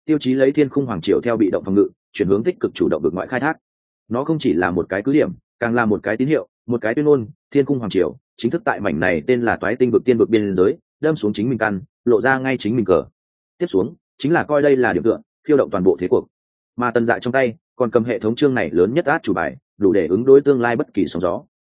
tiêu chí lấy thiên khung hoàng triều theo bị động phòng ngự chuyển hướng tích cực chủ động vực ngoại khai thác. Nó không chỉ là một cái cứ điểm, càng là một cái tín hiệu, một cái tuyên ngôn. Thiên khung hoàng triều chính thức tại mảnh này tên là toái tinh vực tiên vực biên giới đâm xuống chính mình căn, lộ ra ngay chính mình cờ. Tiếp xuống chính là coi đây là điểm tựa, khiêu động toàn bộ thế cuộc. Mà Tần Dạ trong tay còn cầm hệ thống chương này lớn nhất át chủ bài, đủ để ứng đối tương lai bất kỳ sóng gió.